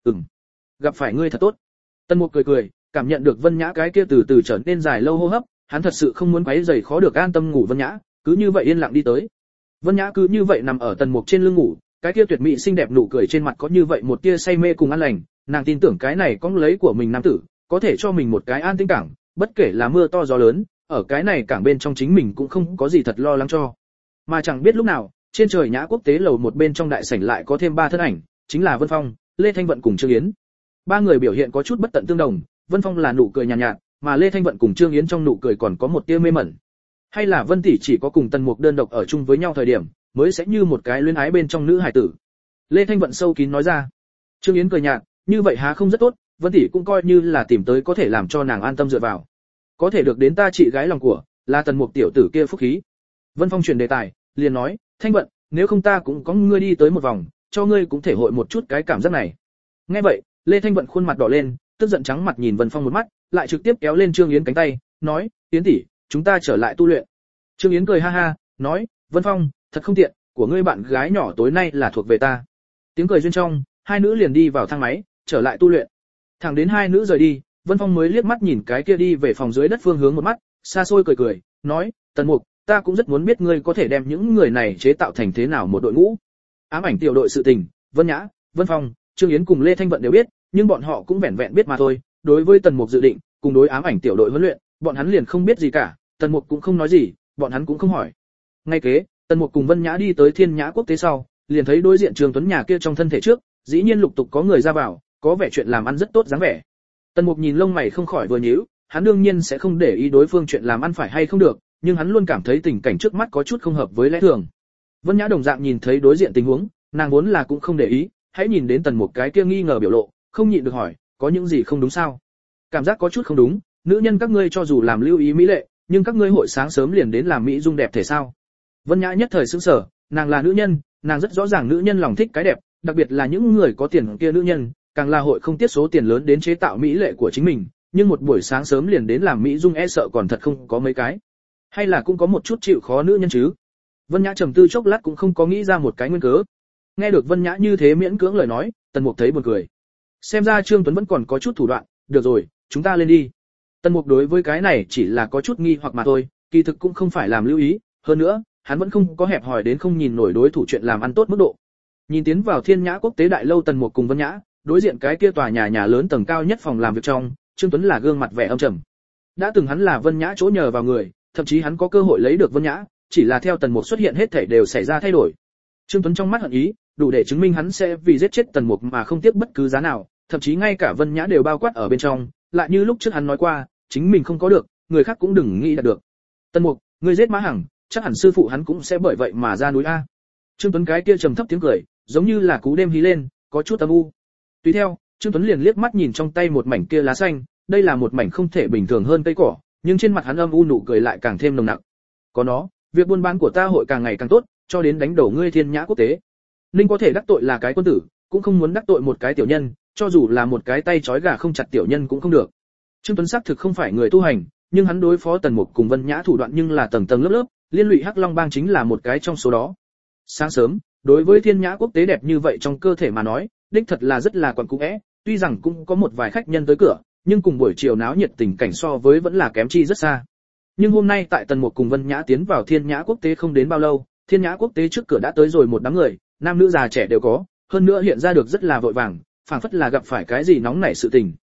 Gặp phải ngươi thật tốt. Tần Mục cười cười, cảm nhận được Vân Nhã cái kia từ từ trở nên dài lâu hô hấp, hắn thật sự không muốn quấy rầy khó được an tâm ngủ Vân Nhã, cứ như vậy yên lặng đi tới. Vân Nhã cứ như vậy nằm ở Tần Mục trên lưng ngủ, cái kia tuyệt mỹ xinh đẹp nụ cười trên mặt có như vậy một tia say mê cùng an lành, nàng tin tưởng cái này cong lấy của mình nam tử, có thể cho mình một cái an tĩnh cảng, bất kể là mưa to gió lớn, ở cái này cảng bên trong chính mình cũng không có gì thật lo lắng cho. Mà chẳng biết lúc nào, trên trời Nhã Quốc tế lầu một bên trong đại sảnh lại có thêm ba thân ảnh, chính là Vân Phong, Lê Thanh Vận cùng Trương Yến. Ba người biểu hiện có chút bất tận tương đồng, Vân Phong là nụ cười nhàn nhạt, mà Lê Thanh Vận cùng Trương Yến trong nụ cười còn có một tia mê mẩn. Hay là Vân tỷ chỉ có cùng Tần Mục đơn độc ở chung với nhau thời điểm, mới sẽ như một cái luyến ái bên trong nữ hài tử. Lê Thanh Vận sâu kín nói ra. Trương Yến cười nhạt, như vậy há không rất tốt, Vân tỷ cũng coi như là tìm tới có thể làm cho nàng an tâm dựa vào. Có thể được đến ta chị gái lòng của, là Tần Mục tiểu tử kia phúc khí. Vân Phong chuyển đề tài, liền nói, Thanh Vận, nếu không ta cũng có ngươi đi tới một vòng, cho ngươi cũng thể hội một chút cái cảm giác này. Nghe vậy, Lê Thanh Vận khuôn mặt đỏ lên, tức giận trắng mặt nhìn Vân Phong một mắt, lại trực tiếp kéo lên Trương Yến cánh tay, nói, Yến tỷ, chúng ta trở lại tu luyện. Trương Yến cười ha ha, nói, Vân Phong, thật không tiện, của ngươi bạn gái nhỏ tối nay là thuộc về ta. Tiếng cười duyên trong, hai nữ liền đi vào thang máy, trở lại tu luyện. Thẳng đến hai nữ rời đi, Vân Phong mới liếc mắt nhìn cái kia đi về phòng dưới đất phương hướng một mắt, xa xôi cười cười, nói, Tần Mục, ta cũng rất muốn biết ngươi có thể đem những người này chế tạo thành thế nào một đội ngũ. Ám ảnh tiểu đội sự tình, Vân Nhã, Vân Phong, Trương Yến cùng Lê Thanh Vận đều biết, nhưng bọn họ cũng vẹn vẹn biết mà thôi. Đối với Tần Mục dự định, cùng đối ám ảnh tiểu đội huấn luyện, bọn hắn liền không biết gì cả. Tần Mục cũng không nói gì, bọn hắn cũng không hỏi. Ngay kế, Tần Mục cùng Vân Nhã đi tới Thiên Nhã Quốc tế sau, liền thấy đối diện Trường Tuấn nhà kia trong thân thể trước, dĩ nhiên lục tục có người ra vào, có vẻ chuyện làm ăn rất tốt dáng vẻ. Tần Mục nhìn lông mày không khỏi vừa nhíu, hắn đương nhiên sẽ không để ý đối phương chuyện làm ăn phải hay không được, nhưng hắn luôn cảm thấy tình cảnh trước mắt có chút không hợp với lẽ thường. Vân Nhã đồng dạng nhìn thấy đối diện tình huống, nàng vốn là cũng không để ý, hãy nhìn đến Tần Mục cái kia nghi ngờ biểu lộ, không nhịn được hỏi, có những gì không đúng sao? Cảm giác có chút không đúng, nữ nhân các ngươi cho dù làm lưu ý mỹ lệ, nhưng các ngươi hội sáng sớm liền đến làm mỹ dung đẹp thể sao? Vân Nhã nhất thời sững sờ, nàng là nữ nhân, nàng rất rõ ràng nữ nhân lòng thích cái đẹp, đặc biệt là những người có tiền kia nữ nhân, càng là hội không tiết số tiền lớn đến chế tạo mỹ lệ của chính mình, nhưng một buổi sáng sớm liền đến làm mỹ dung e sợ còn thật không có mấy cái. Hay là cũng có một chút chịu khó nữ nhân chứ? Vân Nhã trầm tư chốc lát cũng không có nghĩ ra một cái nguyên cớ. Nghe được Vân Nhã như thế miễn cưỡng lời nói, Tần Mục thấy buồn cười. Xem ra Trương Tuấn vẫn còn có chút thủ đoạn, được rồi, chúng ta lên đi. Tần Mục đối với cái này chỉ là có chút nghi hoặc mà thôi, kỳ thực cũng không phải làm lưu ý, hơn nữa, hắn vẫn không có hẹp hòi đến không nhìn nổi đối thủ chuyện làm ăn tốt mức độ. Nhìn tiến vào Thiên Nhã Quốc tế đại lâu, Tần Mục cùng Vân Nhã, đối diện cái kia tòa nhà lớn tầng cao nhất phòng làm việc trong, Trương Tuấn là gương mặt vẻ âm trầm. Đã từng hắn là Vân Nhã chỗ nhờ vào người, thậm chí hắn có cơ hội lấy được Vân Nhã, chỉ là theo Tần Mục xuất hiện hết thảy đều xảy ra thay đổi. Trương Tuấn trong mắt hận ý, đủ để chứng minh hắn sẽ vì giết chết Tần Mục mà không tiếc bất cứ giá nào, thậm chí ngay cả Vân Nhã đều bao quát ở bên trong, lại như lúc trước hắn nói qua, chính mình không có được, người khác cũng đừng nghĩ đạt được. Tần Mục, ngươi giết Mã Hằng, chắc hẳn sư phụ hắn cũng sẽ bởi vậy mà ra núi a. Trương Tuấn cái kia trầm thấp tiếng cười, giống như là cú đêm hí lên, có chút âm u. Tùy theo, Trương Tuấn liền liếc mắt nhìn trong tay một mảnh kia lá xanh, đây là một mảnh không thể bình thường hơn cây cỏ, nhưng trên mặt hắn âm u nụ cười lại càng thêm nồng nặc. Có nó, việc buôn bán của ta hội càng ngày càng tốt, cho đến đánh đổ ngươi Thiên Nhã Quốc tế. Ninh có thể đắc tội là cái quân tử, cũng không muốn đắc tội một cái tiểu nhân, cho dù là một cái tay trói gà không chặt tiểu nhân cũng không được. Trương Tuấn xác thực không phải người tu hành, nhưng hắn đối phó Tần Mục cùng Vân Nhã thủ đoạn nhưng là tầng tầng lớp lớp, liên lụy Hắc Long Bang chính là một cái trong số đó. Sáng sớm, đối với Thiên Nhã Quốc tế đẹp như vậy trong cơ thể mà nói, đích thật là rất là quặn cũ é, tuy rằng cũng có một vài khách nhân tới cửa, nhưng cùng buổi chiều náo nhiệt tình cảnh so với vẫn là kém chi rất xa. Nhưng hôm nay tại Tần Mục cùng Vân Nhã tiến vào Thiên Nhã Quốc tế không đến bao lâu, Thiên Nhã Quốc tế trước cửa đã tới rồi một đám người, nam nữ già trẻ đều có, hơn nữa hiện ra được rất là vội vàng, phảng phất là gặp phải cái gì nóng nảy sự tình.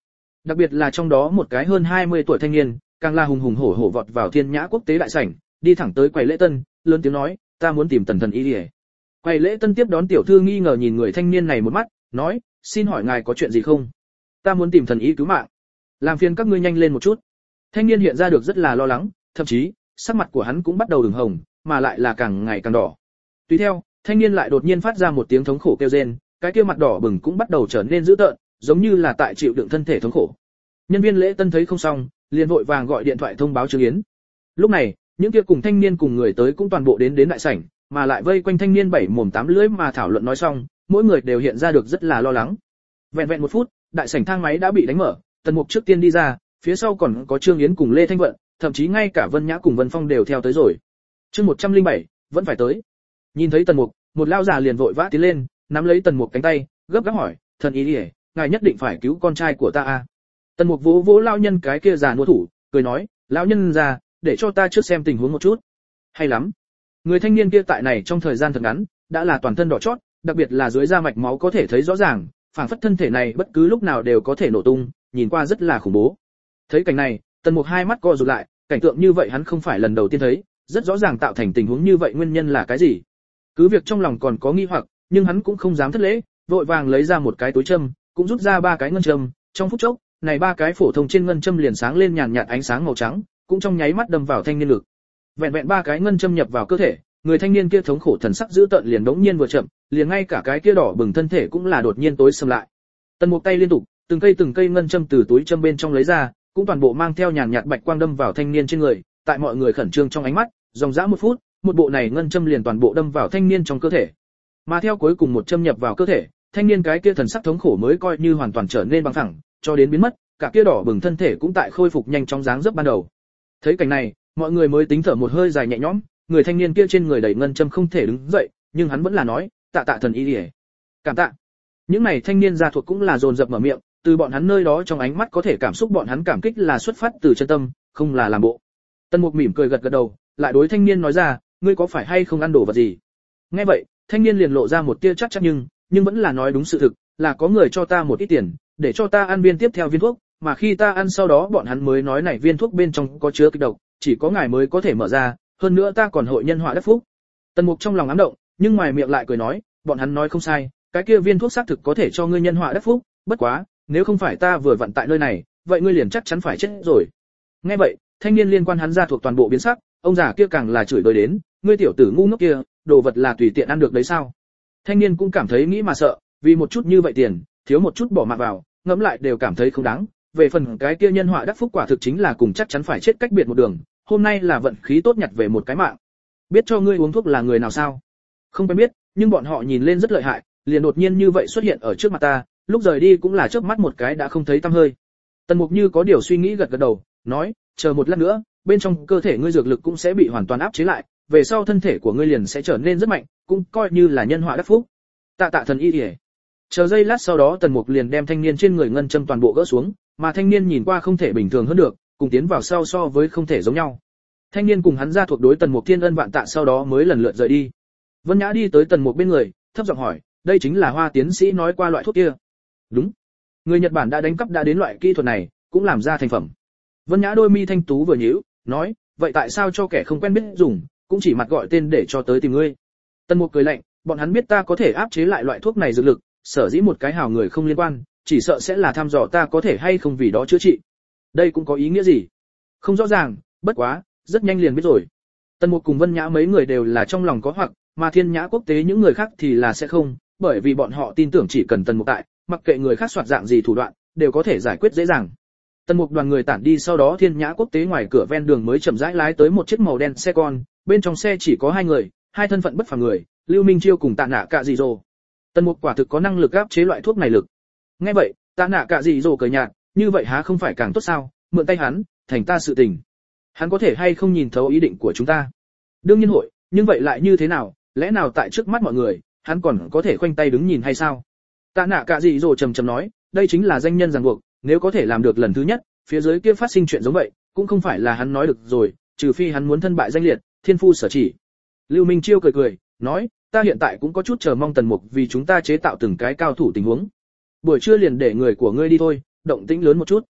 Đặc biệt là trong đó một cái hơn 20 tuổi thanh niên, càng là hùng hùng hổ hổ vọt vào Thiên Nhã Quốc tế đại sảnh, đi thẳng tới quầy lễ tân, lớn tiếng nói, ta muốn tìm Tần thần y. Quầy lễ tân tiếp đón tiểu thư nghi ngờ nhìn người thanh niên này một mắt, nói, xin hỏi ngài có chuyện gì không? Ta muốn tìm thần y cứu mạng. Làm phiền các ngươi nhanh lên một chút. Thanh niên hiện ra được rất là lo lắng, thậm chí sắc mặt của hắn cũng bắt đầu ửng hồng, mà lại là càng ngày càng đỏ. Tùy theo, thanh niên lại đột nhiên phát ra một tiếng thống khổ kêu rên, cái kia mặt đỏ bừng cũng bắt đầu trở nên dữ tợn, giống như là tại chịu đựng thân thể thống khổ. Nhân viên lễ tân thấy không xong, liền vội vàng gọi điện thoại thông báo Trương Yến. Lúc này, những kia cùng thanh niên cùng người tới cũng toàn bộ đến đại sảnh, mà lại vây quanh thanh niên bảy mồm tám lưỡi mà thảo luận nói xong, mỗi người đều hiện ra được rất là lo lắng. Vẹn vẹn 1 phút, đại sảnh thang máy đã bị đánh mở, Tần Mục trước tiên đi ra, phía sau còn có Trương Yến cùng Lê Thanh Vận, thậm chí ngay cả Vân Nhã cùng Vân Phong đều theo tới rồi. Chương 107, vẫn phải tới. Nhìn thấy Tần Mục, một lão già liền vội vã tiến lên, nắm lấy Tần Mục cánh tay, gấp gáp hỏi, "Thần y đi, ngài nhất định phải cứu con trai của ta a." Tần Mục vỗ vỗ lão nhân cái kia già nua thủ, cười nói, "Lão nhân già, để cho ta trước xem tình huống một chút." Hay lắm. Người thanh niên kia tại này trong thời gian thật ngắn, đã là toàn thân đỏ chót, đặc biệt là dưới da mạch máu có thể thấy rõ ràng, phảng phất thân thể này bất cứ lúc nào đều có thể nổ tung, nhìn qua rất là khủng bố. Thấy cảnh này, Tần Mục hai mắt co rụt lại, cảnh tượng như vậy hắn không phải lần đầu tiên thấy, rất rõ ràng tạo thành tình huống như vậy nguyên nhân là cái gì. Cứ việc trong lòng còn có nghi hoặc, nhưng hắn cũng không dám thất lễ, vội vàng lấy ra một cái túi châm, cũng rút ra 3 cái ngân châm, trong phút chốc, này 3 cái phổ thông trên ngân châm liền sáng lên nhàn nhạt ánh sáng màu trắng, cũng trong nháy mắt đâm vào thanh niên ngực. Vẹn vẹn 3 cái ngân châm nhập vào cơ thể, người thanh niên kia thống khổ thần sắc dữ tợn liền đống nhiên vừa chậm, liền ngay cả cái kia đỏ bừng thân thể cũng là đột nhiên tối sầm lại. Tần Mục tay liên tục, từng cây ngân châm từ túi châm bên trong lấy ra, cũng toàn bộ mang theo nhàn nhạt bạch quang đâm vào thanh niên trên người, tại mọi người khẩn trương trong ánh mắt, dòng dã 1 phút, một bộ này ngân châm liền toàn bộ đâm vào thanh niên trong cơ thể. Mà theo cuối cùng một châm nhập vào cơ thể, thanh niên cái kia thần sắc thống khổ mới coi như hoàn toàn trở nên bằng phẳng, cho đến biến mất, cả kia đỏ bừng thân thể cũng tại khôi phục nhanh chóng dáng dấp ban đầu. Thấy cảnh này, mọi người mới tính thở một hơi dài nhẹ nhõm, người thanh niên kia trên người đầy ngân châm không thể đứng dậy, nhưng hắn vẫn là nói, "Tạ tạ thần y đi." Cảm tạ. Những này thanh niên gia thuộc cũng là dồn dập mở miệng, từ bọn hắn nơi đó trong ánh mắt có thể cảm xúc bọn hắn cảm kích là xuất phát từ chân tâm, không là làm bộ. Tần Mục mỉm cười gật gật đầu, lại đối thanh niên nói ra, "Ngươi có phải hay không ăn đồ vật gì?" Nghe vậy, thanh niên liền lộ ra một tia chắc chắn nhưng vẫn là nói đúng sự thực, là có người cho ta một ít tiền, để cho ta ăn viên tiếp theo viên thuốc, mà khi ta ăn sau đó bọn hắn mới nói này viên thuốc bên trong có chứa kịch độc, chỉ có ngài mới có thể mở ra, hơn nữa ta còn hội nhân họa đắc phúc. Tần Mục trong lòng ám động, nhưng ngoài miệng lại cười nói, bọn hắn nói không sai, cái kia viên thuốc xác thực có thể cho ngươi nhân họa đắc phúc, bất quá, nếu không phải ta vừa vặn tại nơi này, vậy ngươi liền chắc chắn phải chết rồi. Nghe vậy, thanh niên liên quan hắn ra thuộc toàn bộ biến sắc, ông già kia càng là chửi bới đến, ngươi tiểu tử ngu ngốc kia, đồ vật là tùy tiện ăn được đấy sao? Thanh niên cũng cảm thấy nghĩ mà sợ, vì một chút như vậy tiền, thiếu một chút bỏ mạng vào, ngẫm lại đều cảm thấy không đáng. Về phần cái kia nhân họa đắc phúc quả thực chính là cùng chắc chắn phải chết cách biệt một đường, hôm nay là vận khí tốt nhặt về một cái mạng. Biết cho ngươi uống thuốc là người nào sao? Không quen biết, nhưng bọn họ nhìn lên rất lợi hại, liền đột nhiên như vậy xuất hiện ở trước mặt ta, lúc rời đi cũng là chớp mắt một cái đã không thấy tăm hơi. Tần Mục như có điều suy nghĩ gật gật đầu, nói, chờ một lát nữa, bên trong cơ thể ngươi dược lực cũng sẽ bị hoàn toàn áp chế lại, về sau thân thể của ngươi liền sẽ trở nên rất mạnh, cũng coi như là nhân họa đắc phúc. Tạ tạ thần y. Chờ giây lát sau đó Tần Mục liền đem thanh niên trên người ngân châm toàn bộ gỡ xuống, mà thanh niên nhìn qua không thể bình thường hơn được, cùng tiến vào sau so với không thể giống nhau. Thanh niên cùng hắn ra thuộc đối Tần Mục thiên ân vạn tạ sau đó mới lần lượt rời đi. Vân Nhã đi tới Tần Mục bên người, thấp giọng hỏi, đây chính là Hoa tiến sĩ nói qua loại thuốc kia? Đúng. Người Nhật Bản đã đánh cắp đã đến loại kỹ thuật này, cũng làm ra thành phẩm. Vân Nhã đôi mi thanh tú vừa nhíu, nói, vậy tại sao cho kẻ không quen biết dùng, cũng chỉ mặt gọi tên để cho tới tìm ngươi? Tần Mục cười lạnh, bọn hắn biết ta có thể áp chế lại loại thuốc này dược lực, sở dĩ một cái hào người không liên quan, chỉ sợ sẽ là thăm dò ta có thể hay không vì đó chữa trị. Đây cũng có ý nghĩa gì? Không rõ ràng, bất quá, rất nhanh liền biết rồi. Tần Mục cùng Vân Nhã mấy người đều là trong lòng có hoặc, mà Thiên Nhã Quốc tế những người khác thì là sẽ không, bởi vì bọn họ tin tưởng chỉ cần Tần Mục tại, mặc kệ người khác soạt dạng gì thủ đoạn, đều có thể giải quyết dễ dàng. Tần Mục đoàn người tản đi sau đó Thiên Nhã Quốc tế ngoài cửa ven đường mới chậm rãi lái tới một chiếc màu đen xe con, bên trong xe chỉ có 2 người, 2 thân phận bất phàm người, Lưu Minh Chiêu cùng Tạ Nạ Cạ Dị Dồ. Tần Mục quả thực có năng lực áp chế loại thuốc này lực. Nghe vậy, Tạ Nạ Cạ Dị Dồ cười nhạt, như vậy há không phải càng tốt sao, mượn tay hắn, thành ta sự tình. Hắn có thể hay không nhìn thấu ý định của chúng ta? Đương nhiên hội, nhưng vậy lại như thế nào, lẽ nào tại trước mắt mọi người, hắn còn có thể khoanh tay đứng nhìn hay sao? Tạ Nạ Cạ Dị Dồ trầm trầm nói, đây chính là danh nhân ràng buộc, nếu có thể làm được lần thứ nhất, phía dưới kia phát sinh chuyện giống vậy, cũng không phải là hắn nói được rồi, trừ phi hắn muốn thân bại danh liệt, thiên phu sở chỉ. Lưu Minh Chiêu cười cười, nói, ta hiện tại cũng có chút chờ mong Tần Mục vì chúng ta chế tạo từng cái cao thủ tình huống. Buổi trưa liền để người của ngươi đi thôi, động tĩnh lớn một chút.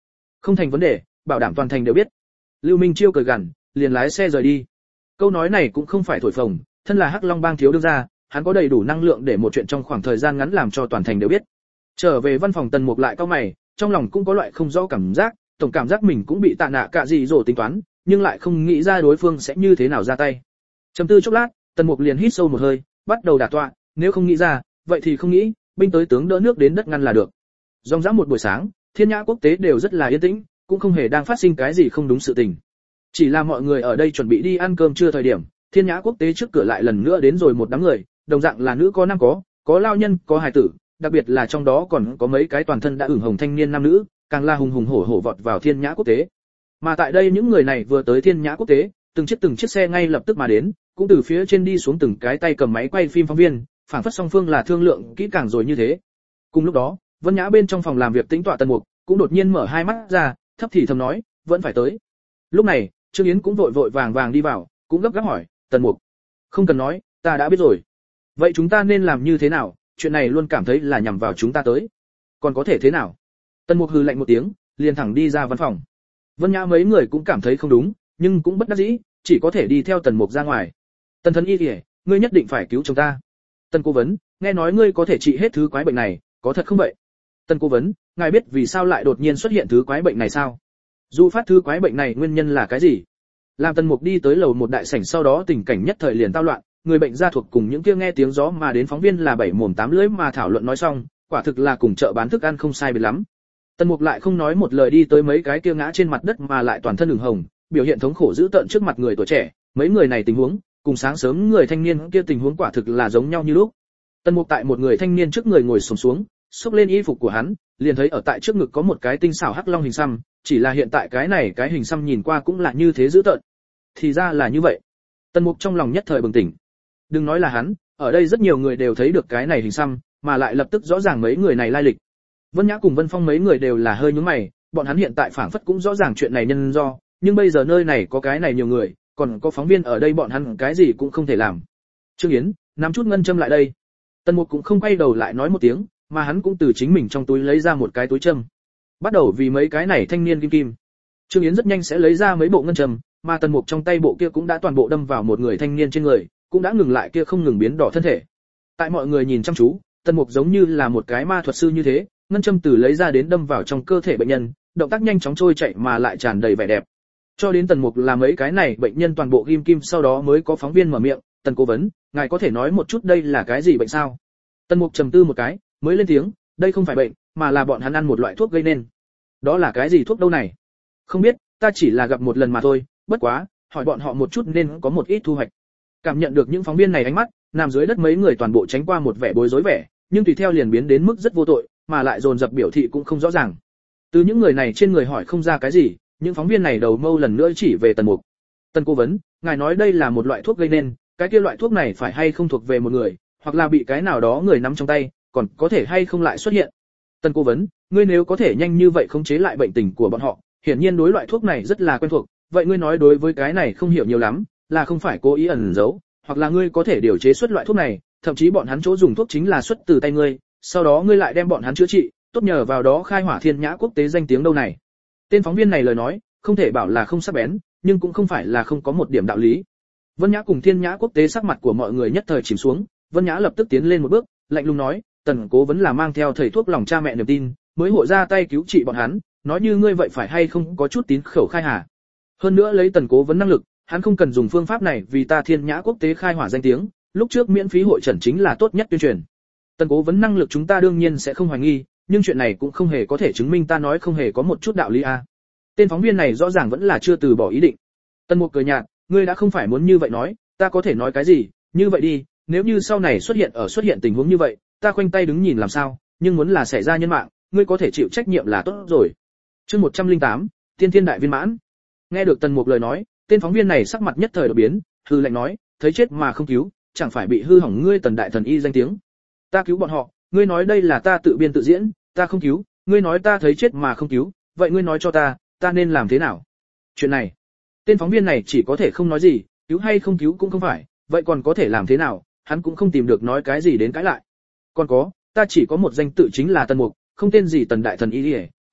Không thành vấn đề, bảo đảm toàn thành đều biết. Lưu Minh Chiêu cười gằn, liền lái xe rời đi. Câu nói này cũng không phải thổi phồng, thân là Hắc Long Bang thiếu đương gia, hắn có đầy đủ năng lượng để một chuyện trong khoảng thời gian ngắn làm cho toàn thành đều biết. Trở về văn phòng Tần Mục lại cau mày, trong lòng cũng có loại không rõ cảm giác, tổng cảm giác mình cũng bị Tạ Nạ Cạ Dị Dỗ tính toán, nhưng lại không nghĩ ra đối phương sẽ như thế nào ra tay. Trầm tư chốc lát, Tần Mục liền hít sâu một hơi, bắt đầu đả tọa, nếu không nghĩ ra, vậy thì không nghĩ, binh tới tướng đỡ nước đến đất ngăn là được. Dòng dã một buổi sáng, Thiên Nhã Quốc tế đều rất là yên tĩnh, cũng không hề đang phát sinh cái gì không đúng sự tình. Chỉ là mọi người ở đây chuẩn bị đi ăn cơm trưa thời điểm, Thiên Nhã Quốc tế trước cửa lại lần nữa đến rồi một đám người, đồng dạng là nữ có nam có lao nhân, có hài tử, đặc biệt là trong đó còn có mấy cái toàn thân đã ửng hồng thanh niên nam nữ, càng là hùng hùng hổ hổ vọt vào Thiên Nhã Quốc tế. Mà tại đây những người này vừa tới Thiên Nhã Quốc tế, từng chiếc xe ngay lập tức mà đến, cũng từ phía trên đi xuống từng cái tay cầm máy quay phim phóng viên, phảng phất song phương là thương lượng kỹ càng rồi như thế. Cùng lúc đó, Vân Nhã bên trong phòng làm việc tĩnh tọa Tần Mục, cũng đột nhiên mở hai mắt ra, thấp thì thầm nói, vẫn phải tới. Lúc này, Trương Yến cũng vội vàng đi vào, cũng gấp gáp hỏi, Tần Mục, không cần nói, ta đã biết rồi. Vậy chúng ta nên làm như thế nào? Chuyện này luôn cảm thấy là nhằm vào chúng ta tới. Còn có thể thế nào? Tần Mục hừ lạnh một tiếng, liền thẳng đi ra văn phòng. Vân Nhã mấy người cũng cảm thấy không đúng, nhưng cũng bất đắc dĩ, chỉ có thể đi theo Tần Mục ra ngoài. Tần Thần Y kìa, ngươi nhất định phải cứu chồng ta. Tần Cố Vấn, nghe nói ngươi có thể trị hết thứ quái bệnh này, có thật không vậy? Tần Cố Vấn, ngài biết vì sao lại đột nhiên xuất hiện thứ quái bệnh này sao? Dù phát thứ quái bệnh này nguyên nhân là cái gì? Làm Tần Mục đi tới lầu một đại sảnh, sau đó tình cảnh nhất thời liền tao loạn, người bệnh gia thuộc cùng những kia nghe tiếng gió mà đến phóng viên là bảy mồm tám lưỡi mà thảo luận nói xong, quả thực là cùng chợ bán thức ăn không sai biệt lắm. Tần Mục lại không nói một lời đi tới mấy cái kia ngã trên mặt đất mà lại toàn thân ửng hồng, biểu hiện thống khổ dữ tợn trước mặt người tuổi trẻ, mấy người này tình huống, cùng sáng sớm người thanh niên kia tình huống quả thực là giống nhau như lúc. Tần Mục tại một người thanh niên trước người ngồi xổm xuống, xốc lên y phục của hắn, liền thấy ở tại trước ngực có một cái tinh xảo hắc long hình xăm, chỉ là hiện tại cái hình xăm nhìn qua cũng là như thế dữ tợn. Thì ra là như vậy. Tần Mục trong lòng nhất thời bừng tỉnh. Đừng nói là hắn, ở đây rất nhiều người đều thấy được cái này hình xăm, mà lại lập tức rõ ràng mấy người này lai lịch. Vân Nhã cùng Vân Phong mấy người đều là hơi nhướng mày, bọn hắn hiện tại phảng phất cũng rõ ràng chuyện này nhân do, nhưng bây giờ nơi này có cái này nhiều người, còn có phóng viên ở đây, bọn hắn cái gì cũng không thể làm. Trương Yến, nắm chút ngân châm lại đây. Tần Mục cũng không quay đầu lại nói một tiếng, mà hắn cũng từ chính mình trong túi lấy ra một cái túi châm. Bắt đầu vì mấy cái này thanh niên kim. Trương Yến rất nhanh sẽ lấy ra mấy bộ ngân châm, mà Tần Mục trong tay bộ kia cũng đã toàn bộ đâm vào một người thanh niên trên người, cũng đã ngừng lại kia không ngừng biến đỏ thân thể. Tại mọi người nhìn chăm chú, Tần Mục giống như là một cái ma thuật sư như thế, ngân châm từ lấy ra đến đâm vào trong cơ thể bệnh nhân, động tác nhanh chóng trôi chảy mà lại tràn đầy vẻ đẹp. Cho đến Tần Mục là mấy cái này bệnh nhân toàn bộ ghim kim, sau đó mới có phóng viên mở miệng, "Tần Cố Vấn, ngài có thể nói một chút đây là cái gì bệnh sao?" Tần Mục trầm tư một cái, mới lên tiếng, "Đây không phải bệnh, mà là bọn hắn ăn một loại thuốc gây nên." "Đó là cái gì thuốc đâu này?" "Không biết, ta chỉ là gặp một lần mà thôi, bất quá, hỏi bọn họ một chút nên có một ít thu hoạch." Cảm nhận được những phóng viên này ánh mắt, nằm dưới đất mấy người toàn bộ tránh qua một vẻ bối rối vẻ, nhưng tùy theo liền biến đến mức rất vô tội, mà lại dồn dập biểu thị cũng không rõ ràng. Từ những người này trên người hỏi không ra cái gì, những phóng viên này đầu mâu lần nữa chỉ về Tần Mục. "Tần Cố Vấn, ngài nói đây là một loại thuốc gây nên, cái kia loại thuốc này phải hay không thuộc về một người, hoặc là bị cái nào đó người nắm trong tay, còn có thể hay không lại xuất hiện?" "Tần Cố Vấn, ngươi nếu có thể nhanh như vậy khống chế lại bệnh tình của bọn họ, hiển nhiên đối loại thuốc này rất là quen thuộc, vậy ngươi nói đối với cái này không hiểu nhiều lắm, là không phải cố ý ẩn giấu, hoặc là ngươi có thể điều chế xuất loại thuốc này, thậm chí bọn hắn chỗ dùng thuốc chính là xuất từ tay ngươi, sau đó ngươi lại đem bọn hắn chữa trị, tốt nhờ vào đó khai hỏa Thiên Nhã Quốc tế danh tiếng đâu này." Tên phóng viên này lời nói, không thể bảo là không sắc bén, nhưng cũng không phải là không có một điểm đạo lý. Vân Nhã cùng Thiên Nhã Quốc tế sắc mặt của mọi người nhất thời chìm xuống, Vân Nhã lập tức tiến lên một bước, lạnh lùng nói, "Tần Cố Vấn là mang theo thầy thuốc lòng cha mẹ niềm tin, mới hội ra tay cứu trị bọn hắn, nói như ngươi vậy phải hay không có chút tín khẩu khai hả? Hơn nữa lấy Tần Cố Vấn năng lực, hắn không cần dùng phương pháp này vì ta Thiên Nhã Quốc tế khai hỏa danh tiếng, lúc trước miễn phí hội trần chính là tốt nhất tuyên truyền. Tần Cố Vấn năng lực chúng ta đương nhiên sẽ không hoài nghi, nhưng chuyện này cũng không hề có thể chứng minh ta nói không hề có một chút đạo lý a." Tên phóng viên này rõ ràng vẫn là chưa từ bỏ ý định. Tần Mục cười nhạt, "Ngươi đã không phải muốn như vậy nói, ta có thể nói cái gì, như vậy đi, nếu như sau này xuất hiện tình huống như vậy, ta khoanh tay đứng nhìn làm sao, nhưng muốn là xảy ra nhân mạng, ngươi có thể chịu trách nhiệm là tốt rồi." Chương 108, Tiên Thiên Đại Viên Mãn. Nghe được Tần Mục lời nói, tên phóng viên này sắc mặt nhất thời đổi biến, hư lạnh nói, "Thấy chết mà không cứu, chẳng phải bị hư hỏng ngươi Tần đại thần y danh tiếng. Ta cứu bọn họ, ngươi nói đây là ta tự biên tự diễn, ta không cứu, ngươi nói ta thấy chết mà không cứu, vậy ngươi nói cho ta nên làm thế nào?" Chuyện này, tên phóng viên này chỉ có thể không nói gì, cứu hay không cứu cũng không phải, vậy còn có thể làm thế nào, hắn cũng không tìm được nói cái gì đến cãi lại. "Còn có, ta chỉ có một danh tự chính là Tần Mục, không tên gì Tần đại thần y,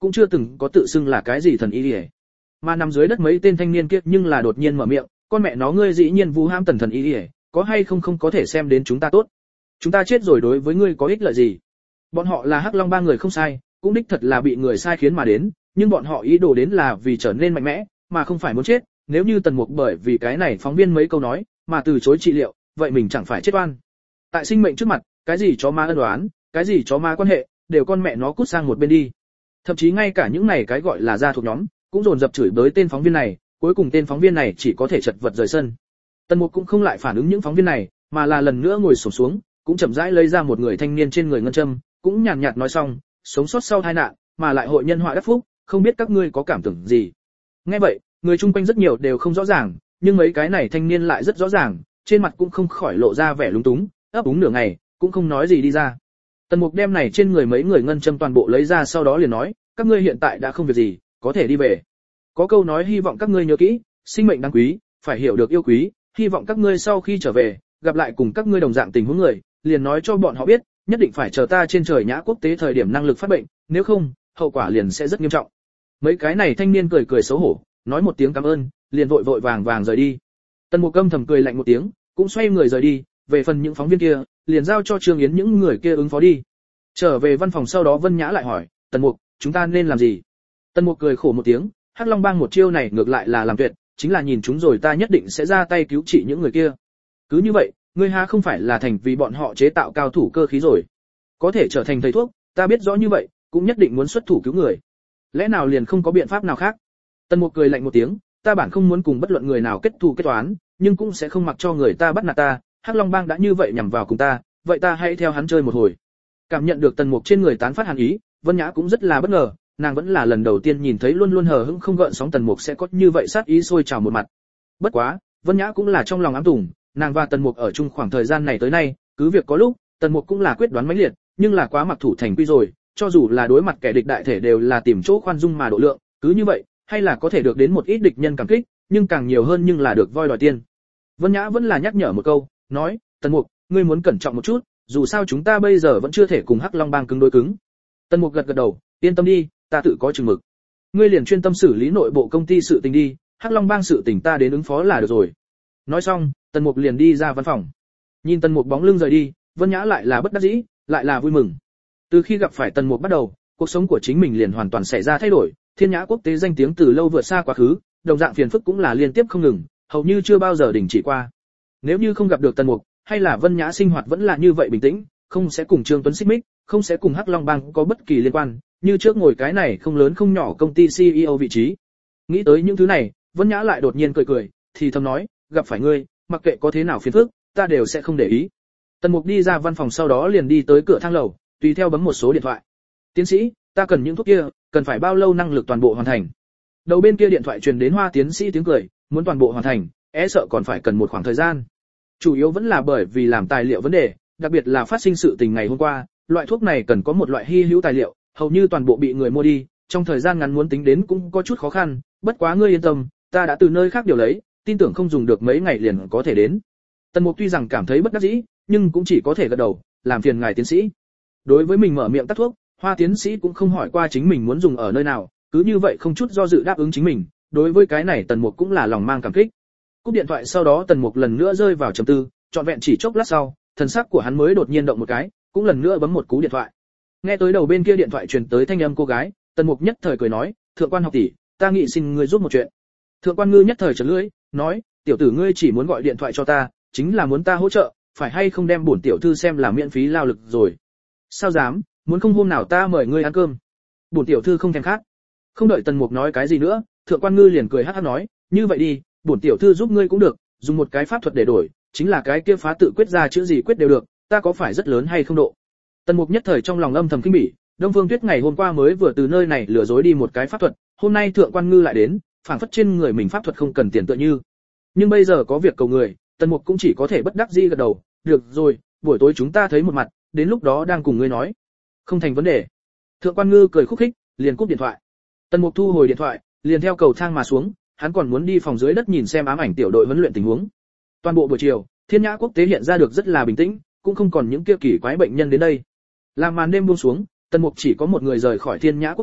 cũng chưa từng có tự xưng là cái gì thần y y. Mà nằm dưới đất mấy tên thanh niên kia nhưng là đột nhiên mở miệng, con mẹ nó ngươi dĩ nhiên vu hãm tần thần y y, có hay không không có thể xem đến chúng ta tốt. Chúng ta chết rồi đối với ngươi có ích lợi gì? Bọn họ là Hắc Long ba người không sai, cũng đích thật là bị người sai khiến mà đến, nhưng bọn họ ý đồ đến là vì trở nên mạnh mẽ, mà không phải muốn chết. Nếu như Tần Mục bởi vì cái này phóng viên mấy câu nói mà từ chối trị liệu, vậy mình chẳng phải chết oan. Tại sinh mệnh trước mặt, cái gì chó ma ân oán, cái gì chó ma quan hệ, đều con mẹ nó cút sang một bên đi. Thậm chí ngay cả những này cái gọi là gia thuộc nhóm, cũng dồn dập chửi bới tên phóng viên này, cuối cùng tên phóng viên này chỉ có thể chật vật rời sân. Tần Mục cũng không lại phản ứng những phóng viên này, mà là lần nữa ngồi xổm xuống, cũng chậm rãi lấy ra một người thanh niên trên người ngân châm, cũng nhàn nhạt nói xong, sống sót sau tai nạn, mà lại hội nhân họa đắc phúc, không biết các ngươi có cảm tưởng gì. Nghe vậy, người chung quanh rất nhiều đều không rõ ràng, nhưng mấy cái này thanh niên lại rất rõ ràng, trên mặt cũng không khỏi lộ ra vẻ lúng túng, ấp úng nửa ngày, cũng không nói gì đi ra. Tần Mục đem này trên người mấy người ngân châm toàn bộ lấy ra, sau đó liền nói, các ngươi hiện tại đã không việc gì, có thể đi về. Có câu nói hy vọng các ngươi nhớ kỹ, sinh mệnh đáng quý, phải hiểu được yêu quý, hy vọng các ngươi sau khi trở về, gặp lại cùng các ngươi đồng dạng tình huống người, liền nói cho bọn họ biết, nhất định phải chờ ta trên trời nhã quốc tế thời điểm năng lực phát bệnh, nếu không, hậu quả liền sẽ rất nghiêm trọng. Mấy cái này thanh niên cười cười xấu hổ, nói một tiếng cảm ơn, liền vội vội vàng vàng rời đi. Tần Mục âm thầm cười lạnh một tiếng, cũng xoay người rời đi, về phần những phóng viên kia, liền giao cho Trương Yến những người kia ứng phó đi. Trở về văn phòng sau đó Vân Nhã lại hỏi, Tần Mục, chúng ta nên làm gì? Tần Mục cười khổ một tiếng, Hắc Long Bang một chiêu này ngược lại là làm tuyệt, chính là nhìn chúng rồi ta nhất định sẽ ra tay cứu trị những người kia. Cứ như vậy, ngươi ha không phải là thành vì bọn họ chế tạo cao thủ cơ khí rồi. Có thể trở thành thầy thuốc, ta biết rõ như vậy, cũng nhất định muốn xuất thủ cứu người. Lẽ nào liền không có biện pháp nào khác? Tần Mục cười lạnh một tiếng, ta bản không muốn cùng bất luận người nào kết thù kết toán, nhưng cũng sẽ không mặc cho người ta bắt nạt ta, Hắc Long Bang đã như vậy nhằm vào cùng ta, vậy ta hãy theo hắn chơi một hồi. Cảm nhận được Tần Mục trên người tán phát hàn ý, Vân Nhã cũng rất là bất ngờ, nàng vẫn là lần đầu tiên nhìn thấy luôn luôn hờ hững không gợn sóng Tần Mục sẽ có như vậy sát ý sôi trào một mặt. Bất quá, Vân Nhã cũng là trong lòng ám tùng, nàng và Tần Mục ở chung khoảng thời gian này tới nay, cứ việc có lúc, Tần Mục cũng là quyết đoán mãnh liệt, nhưng là quá mặc thủ thành quy rồi, cho dù là đối mặt kẻ địch đại thể đều là tìm chỗ khoan dung mà độ lượng, cứ như vậy, hay là có thể được đến một ít địch nhân cảm kích, nhưng càng nhiều hơn nhưng là được voi đòi tiên. Vân Nhã vẫn là nhắc nhở một câu, nói, Tần Mục, ngươi muốn cẩn trọng một chút, dù sao chúng ta bây giờ vẫn chưa thể cùng Hắc Long Bang cứng đối cứng. Tần Mục gật gật đầu, yên tâm đi, ta tự có chừng mực. Ngươi liền chuyên tâm xử lý nội bộ công ty sự tình đi, Hắc Long Bang sự tình ta đến ứng phó là được rồi. Nói xong, Tần Mục liền đi ra văn phòng. Nhìn Tần Mục bóng lưng rời đi, Vân Nhã lại là bất đắc dĩ, lại là vui mừng. Từ khi gặp phải Tần Mục bắt đầu, cuộc sống của chính mình liền hoàn toàn xảy ra thay đổi, Thiên Nhã quốc tế danh tiếng từ lâu vượt xa quá khứ, đồng dạng phiền phức cũng là liên tiếp không ngừng, hầu như chưa bao giờ đình chỉ qua. Nếu như không gặp được Tần Mục, hay là Vân Nhã sinh hoạt vẫn là như vậy bình tĩnh, không sẽ cùng Trương Tuấn xích mích, không sẽ cùng Hắc Long Bang có bất kỳ liên quan, như trước ngồi cái này không lớn không nhỏ công ty CEO vị trí. Nghĩ tới những thứ này, Vân Nhã lại đột nhiên cười cười, thì thầm nói, gặp phải ngươi, mặc kệ có thế nào phiền phức, ta đều sẽ không để ý. Tần Mục đi ra văn phòng sau đó liền đi tới cửa thang lầu, tùy theo bấm một số điện thoại. Tiến sĩ, ta cần những thuốc kia, cần phải bao lâu năng lực toàn bộ hoàn thành? Đầu bên kia điện thoại truyền đến Hoa tiến sĩ tiếng cười, muốn toàn bộ hoàn thành, sợ còn phải cần một khoảng thời gian. Chủ yếu vẫn là bởi vì làm tài liệu vấn đề, đặc biệt là phát sinh sự tình ngày hôm qua, loại thuốc này cần có một loại hy hữu tài liệu, hầu như toàn bộ bị người mua đi, trong thời gian ngắn muốn tính đến cũng có chút khó khăn, bất quá ngươi yên tâm, ta đã từ nơi khác điều lấy, tin tưởng không dùng được mấy ngày liền có thể đến. Tần Mục tuy rằng cảm thấy bất đắc dĩ, nhưng cũng chỉ có thể gật đầu, làm phiền ngài tiến sĩ. Đối với mình mở miệng tắt thuốc, Hoa tiến sĩ cũng không hỏi qua chính mình muốn dùng ở nơi nào, cứ như vậy không chút do dự đáp ứng chính mình, đối với cái này Tần Mục cũng là lòng mang cảm kích. Cúp điện thoại sau đó Tần Mục lần nữa rơi vào trầm tư, trọn vẹn chỉ chốc lát sau, thần sắc của hắn mới đột nhiên động một cái, cũng lần nữa bấm một cú điện thoại. Nghe tới đầu bên kia điện thoại truyền tới thanh âm cô gái, Tần Mục nhất thời cười nói, "Thượng quan học tỷ, ta nghĩ xin ngươi giúp một chuyện." Thượng quan Ngư nhất thời chợt lưỡi, nói, "Tiểu tử ngươi chỉ muốn gọi điện thoại cho ta, chính là muốn ta hỗ trợ, phải hay không đem bổn tiểu thư xem là miễn phí lao lực rồi?" "Sao dám, muốn không hôm nào ta mời ngươi ăn cơm." Bổn tiểu thư không thèm khát. Không đợi Tần Mục nói cái gì nữa, Thượng quan Ngư liền cười hắc hắc nói, "Như vậy đi, bổn tiểu thư giúp ngươi cũng được, dùng một cái pháp thuật để đổi, chính là cái kia phá tự quyết ra chữ gì quyết đều được, ta có phải rất lớn hay không độ?" Tần Mục nhất thời trong lòng âm thầm kinh bỉ, Đông Phương Tuyết ngày hôm qua mới vừa từ nơi này lừa dối đi một cái pháp thuật, hôm nay Thượng quan Ngư lại đến, phảng phất trên người mình pháp thuật không cần tiền tựa như. Nhưng bây giờ có việc cầu người, Tần Mục cũng chỉ có thể bất đắc dĩ gật đầu, "Được rồi, buổi tối chúng ta thấy một mặt, đến lúc đó đang cùng ngươi nói." "Không thành vấn đề." Thượng quan Ngư cười khúc khích, liền cúp điện thoại. Tần Mục thu hồi điện thoại, liền theo cầu thang mà xuống, hắn còn muốn đi phòng dưới đất nhìn xem ám ảnh tiểu đội huấn luyện tình huống. Toàn bộ buổi chiều, Thiên Nhã quốc tế hiện ra được rất là bình tĩnh, cũng không còn những kia kỳ quái bệnh nhân đến đây. Làm màn đêm buông xuống, Tần Mục chỉ có một người rời khỏi Thiên Nhã quốc tế,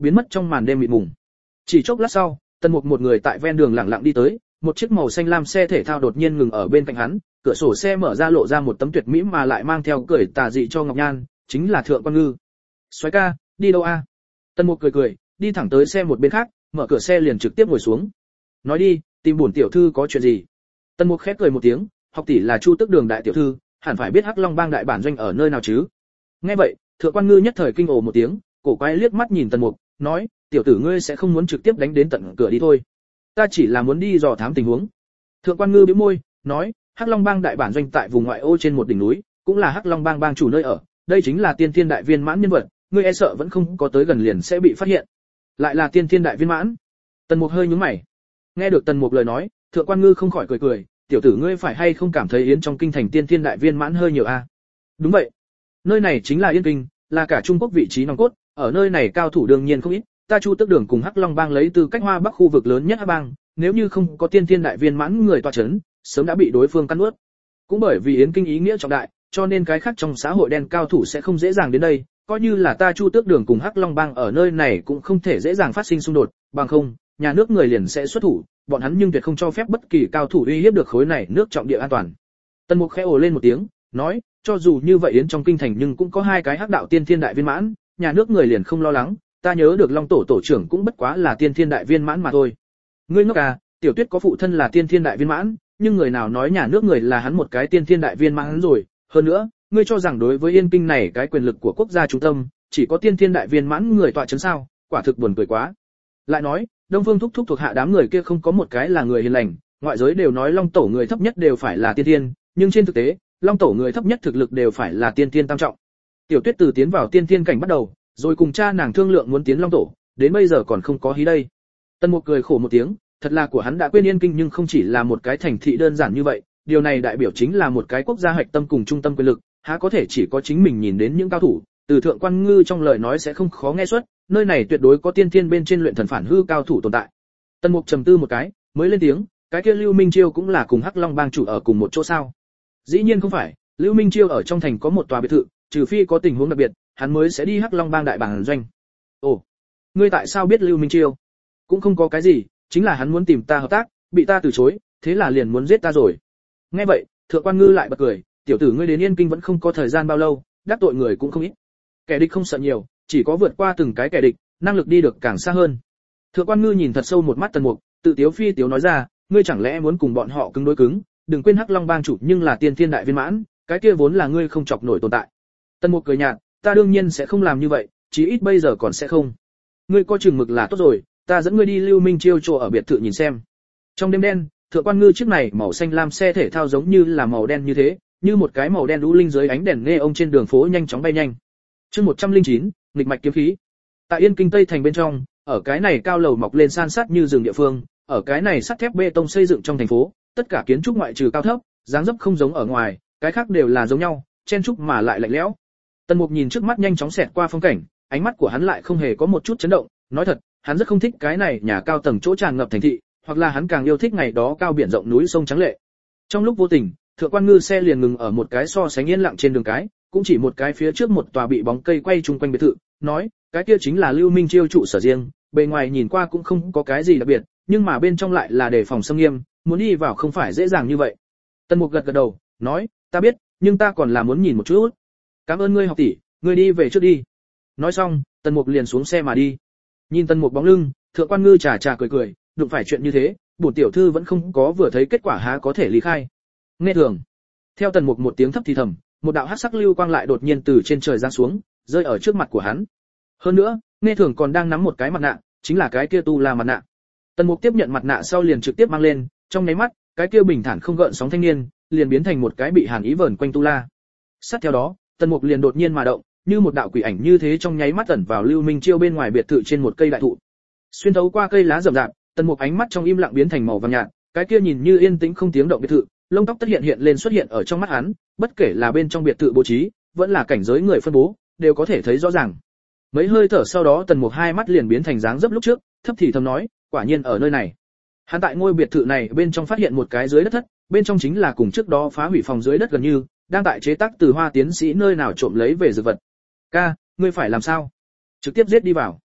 biến mất trong màn đêm mịt mùng. Chỉ chốc lát sau, Tần Mục một người tại ven đường lặng lặng đi tới, một chiếc màu xanh lam xe thể thao đột nhiên ngừng ở bên cạnh hắn, cửa sổ xe mở ra lộ ra một tấm tuyệt mỹ mà lại mang theo cười tà dị cho Ngọc Nhan, chính là Thượng Quan Ngư. "Soái ca, đi đâu a?" Tần Mục cười, đi thẳng tới xe một bên khác, mở cửa xe liền trực tiếp ngồi xuống. "Nói đi, tìm bổn tiểu thư có chuyện gì?" Tần Mục khép cười một tiếng, "Học tỷ là Chu Tước Đường đại tiểu thư, hẳn phải biết Hắc Long Bang đại bản doanh ở nơi nào chứ?" Nghe vậy, Thượng Quan Ngư nhất thời kinh ồ một tiếng, cổ quay liếc mắt nhìn Tần Mục, nói, "Tiểu tử ngươi sẽ không muốn trực tiếp đánh đến tận cửa đi thôi. Ta chỉ là muốn đi dò thám tình huống." Thượng Quan Ngư bĩu môi, nói, "Hắc Long Bang đại bản doanh tại vùng ngoại ô trên một đỉnh núi, cũng là Hắc Long Bang bang chủ nơi ở, đây chính là tiên thiên đại viên mãn nhân vật, ngươi e sợ vẫn không có tới gần liền sẽ bị phát hiện." Lại là tiên thiên đại viên mãn? Tần Mục hơi nhướng mày. Nghe được Tần Mục lời nói, Thượng Quan Ngư không khỏi cười, "Tiểu tử ngươi phải hay không cảm thấy yến trong kinh thành tiên thiên đại viên mãn hơi nhiều a?" "Đúng vậy. Nơi này chính là Yên Kinh, là cả Trung Quốc vị trí nòng cốt, ở nơi này cao thủ đương nhiên không ít, ta Chu Tước Đường cùng Hắc Long Bang lấy tư cách Hoa Bắc khu vực lớn nhất Hắc Bang, nếu như không có tiên thiên đại viên mãn người tọa chấn, sớm đã bị đối phương cắn nuốt. Cũng bởi vì Yến Kinh ý nghĩa trọng đại, cho nên cái khác trong xã hội đen cao thủ sẽ không dễ dàng đến đây, coi như là ta Chu Tước Đường cùng Hắc Long Bang ở nơi này cũng không thể dễ dàng phát sinh xung đột, bằng không, nhà nước người liền sẽ xuất thủ, bọn hắn nhưng tuyệt không cho phép bất kỳ cao thủ uy hiếp được khối này nước trọng địa an toàn." Tần Mục khẽ ồ lên một tiếng, nói, "Cho dù như vậy yến trong kinh thành nhưng cũng có hai cái hắc đạo tiên thiên đại viên mãn, nhà nước người liền không lo lắng, ta nhớ được Long tổ tổ trưởng cũng bất quá là tiên thiên đại viên mãn mà thôi." "Ngươi ngốc à, Tiểu Tuyết có phụ thân là tiên thiên đại viên mãn, nhưng người nào nói nhà nước người là hắn một cái tiên thiên đại viên mãn rồi, hơn nữa, ngươi cho rằng đối với Yên Kinh này cái quyền lực của quốc gia trung tâm, chỉ có tiên thiên đại viên mãn người tọa chấn sao, quả thực buồn cười quá." Lại nói, Đông Phương thúc thúc thuộc hạ đám người kia không có một cái là người hiền lành, ngoại giới đều nói Long tổ người thấp nhất đều phải là tiên thiên, nhưng trên thực tế, Long tổ người thấp nhất thực lực đều phải là tiên thiên tam trọng. Tiểu Tuyết từ tiến vào tiên thiên cảnh bắt đầu, rồi cùng cha nàng thương lượng muốn tiến Long tổ, đến bây giờ còn không có hí đây. Tần Mục cười khổ một tiếng, thật là của hắn đã quên Yên Kinh nhưng không chỉ là một cái thành thị đơn giản như vậy, điều này đại biểu chính là một cái quốc gia hạch tâm cùng trung tâm quyền lực, há có thể chỉ có chính mình nhìn đến những cao thủ, từ Thượng Quan Ngư trong lời nói sẽ không khó nghe xuất, nơi này tuyệt đối có tiên thiên bên trên luyện thần phản hư cao thủ tồn tại. Tần Mục trầm tư một cái, mới lên tiếng, "Cái kia Lưu Minh Chiêu cũng là cùng Hắc Long Bang chủ ở cùng một chỗ sao?" "Dĩ nhiên không phải, Lưu Minh Chiêu ở trong thành có một tòa biệt thự, trừ phi có tình huống đặc biệt, hắn mới sẽ đi Hắc Long Bang đại bản doanh." "Ồ, ngươi tại sao biết Lưu Minh Chiêu?" "Cũng không có cái gì, chính là hắn muốn tìm ta hợp tác, bị ta từ chối, thế là liền muốn giết ta rồi." Nghe vậy, Thượng Quan Ngư lại bật cười, "Tiểu tử ngươi đến Yên Kinh vẫn không có thời gian bao lâu, đắc tội người cũng không ít. Kẻ địch không sợ nhiều, chỉ có vượt qua từng cái kẻ địch, năng lực đi được càng xa hơn." Thượng Quan Ngư nhìn thật sâu một mắt Tần Mục, tự tiếu phi tiếu nói ra, "Ngươi chẳng lẽ muốn cùng bọn họ cứng đối cứng, đừng quên Hắc Long Bang chủ nhưng là tiên thiên đại viên mãn, cái kia vốn là ngươi không chọc nổi tồn tại." Tần Mục cười nhạt, "Ta đương nhiên sẽ không làm như vậy, chí ít bây giờ còn sẽ không. Ngươi có chừng mực là tốt rồi, ta dẫn ngươi đi Lưu Minh Chiêu chỗ ở biệt thự nhìn xem." Trong đêm đen, Thượng Quan Ngư chiếc này màu xanh lam xe thể thao giống như là màu đen như thế, như một cái màu đen lũ linh dưới ánh đèn neon trên đường phố nhanh chóng bay nhanh. Chương 109, nghịch mạch kiếm khí. Tại Yên Kinh Tây thành bên trong, ở cái này cao lầu mọc lên san sát như rừng địa phương, ở cái này sắt thép bê tông xây dựng trong thành phố, tất cả kiến trúc ngoại trừ cao thấp, dáng dấp không giống ở ngoài, cái khác đều là giống nhau, chen trúc mà lại lạnh lẽo. Tần Mục nhìn trước mắt nhanh chóng xẹt qua phong cảnh, ánh mắt của hắn lại không hề có một chút chấn động, nói thật, hắn rất không thích cái này nhà cao tầng chỗ tràn ngập thành thị, hoặc là hắn càng yêu thích ngày đó cao biển rộng núi sông trắng lệ. Trong lúc vô tình, Thượng Quan Ngư xe liền ngừng ở một cái so sánh yên lặng trên đường cái, cũng chỉ một cái phía trước một tòa bị bóng cây quay chung quanh biệt thự, nói, "Cái kia chính là Lưu Minh Chiêu trụ sở riêng, bề ngoài nhìn qua cũng không có cái gì đặc biệt, nhưng mà bên trong lại là đề phòng xâm nghiêm, muốn đi vào không phải dễ dàng như vậy." Tần Mục gật gật đầu, nói, "Ta biết, nhưng ta còn là muốn nhìn một chút." "Cảm ơn ngươi học tỷ, ngươi đi về trước đi." Nói xong, Tần Mục liền xuống xe mà đi. Nhìn Tần Mục bóng lưng, Thượng Quan Ngư chà chà cười, đụng phải chuyện như thế, bổn tiểu thư vẫn không có vừa thấy kết quả há có thể lý khai. Nghe thường. Theo Tần Mục một tiếng thấp thì thầm, một đạo hắc sắc lưu quang lại đột nhiên từ trên trời giáng xuống, rơi ở trước mặt của hắn. Hơn nữa, Nghe thường còn đang nắm một cái mặt nạ, chính là cái kia tu la mặt nạ. Tần Mục tiếp nhận mặt nạ sau liền trực tiếp mang lên, trong nháy mắt, cái kia bình thản không gợn sóng thanh niên, liền biến thành một cái bị hàn ý vờn quanh tu la. Sát theo đó, Tần Mục liền đột nhiên mà động, như một đạo quỷ ảnh như thế trong nháy mắt ẩn vào Lưu Minh Chiêu bên ngoài biệt thự trên một cây đại thụ. Xuyên thấu qua cây lá rậm rạp, Tần Mục ánh mắt trong im lặng biến thành màu vàng nhạt, cái kia nhìn như yên tĩnh không tiếng động biệt thự, lông tóc tất hiện lên xuất hiện ở trong mắt hắn, bất kể là bên trong biệt thự bố trí, vẫn là cảnh giới người phân bố, đều có thể thấy rõ ràng. Mấy hơi thở sau đó Tần Mục hai mắt liền biến thành dáng dấp lúc trước, thấp thì thầm nói, quả nhiên ở nơi này. Hắn tại ngôi biệt thự này bên trong phát hiện một cái dưới đất thất, bên trong chính là cùng trước đó phá hủy phòng dưới đất gần như, đang tại chế tác từ Hoa tiến sĩ nơi nào trộm lấy về dược vật. "Ca, ngươi phải làm sao?" "Trực tiếp giết đi vào."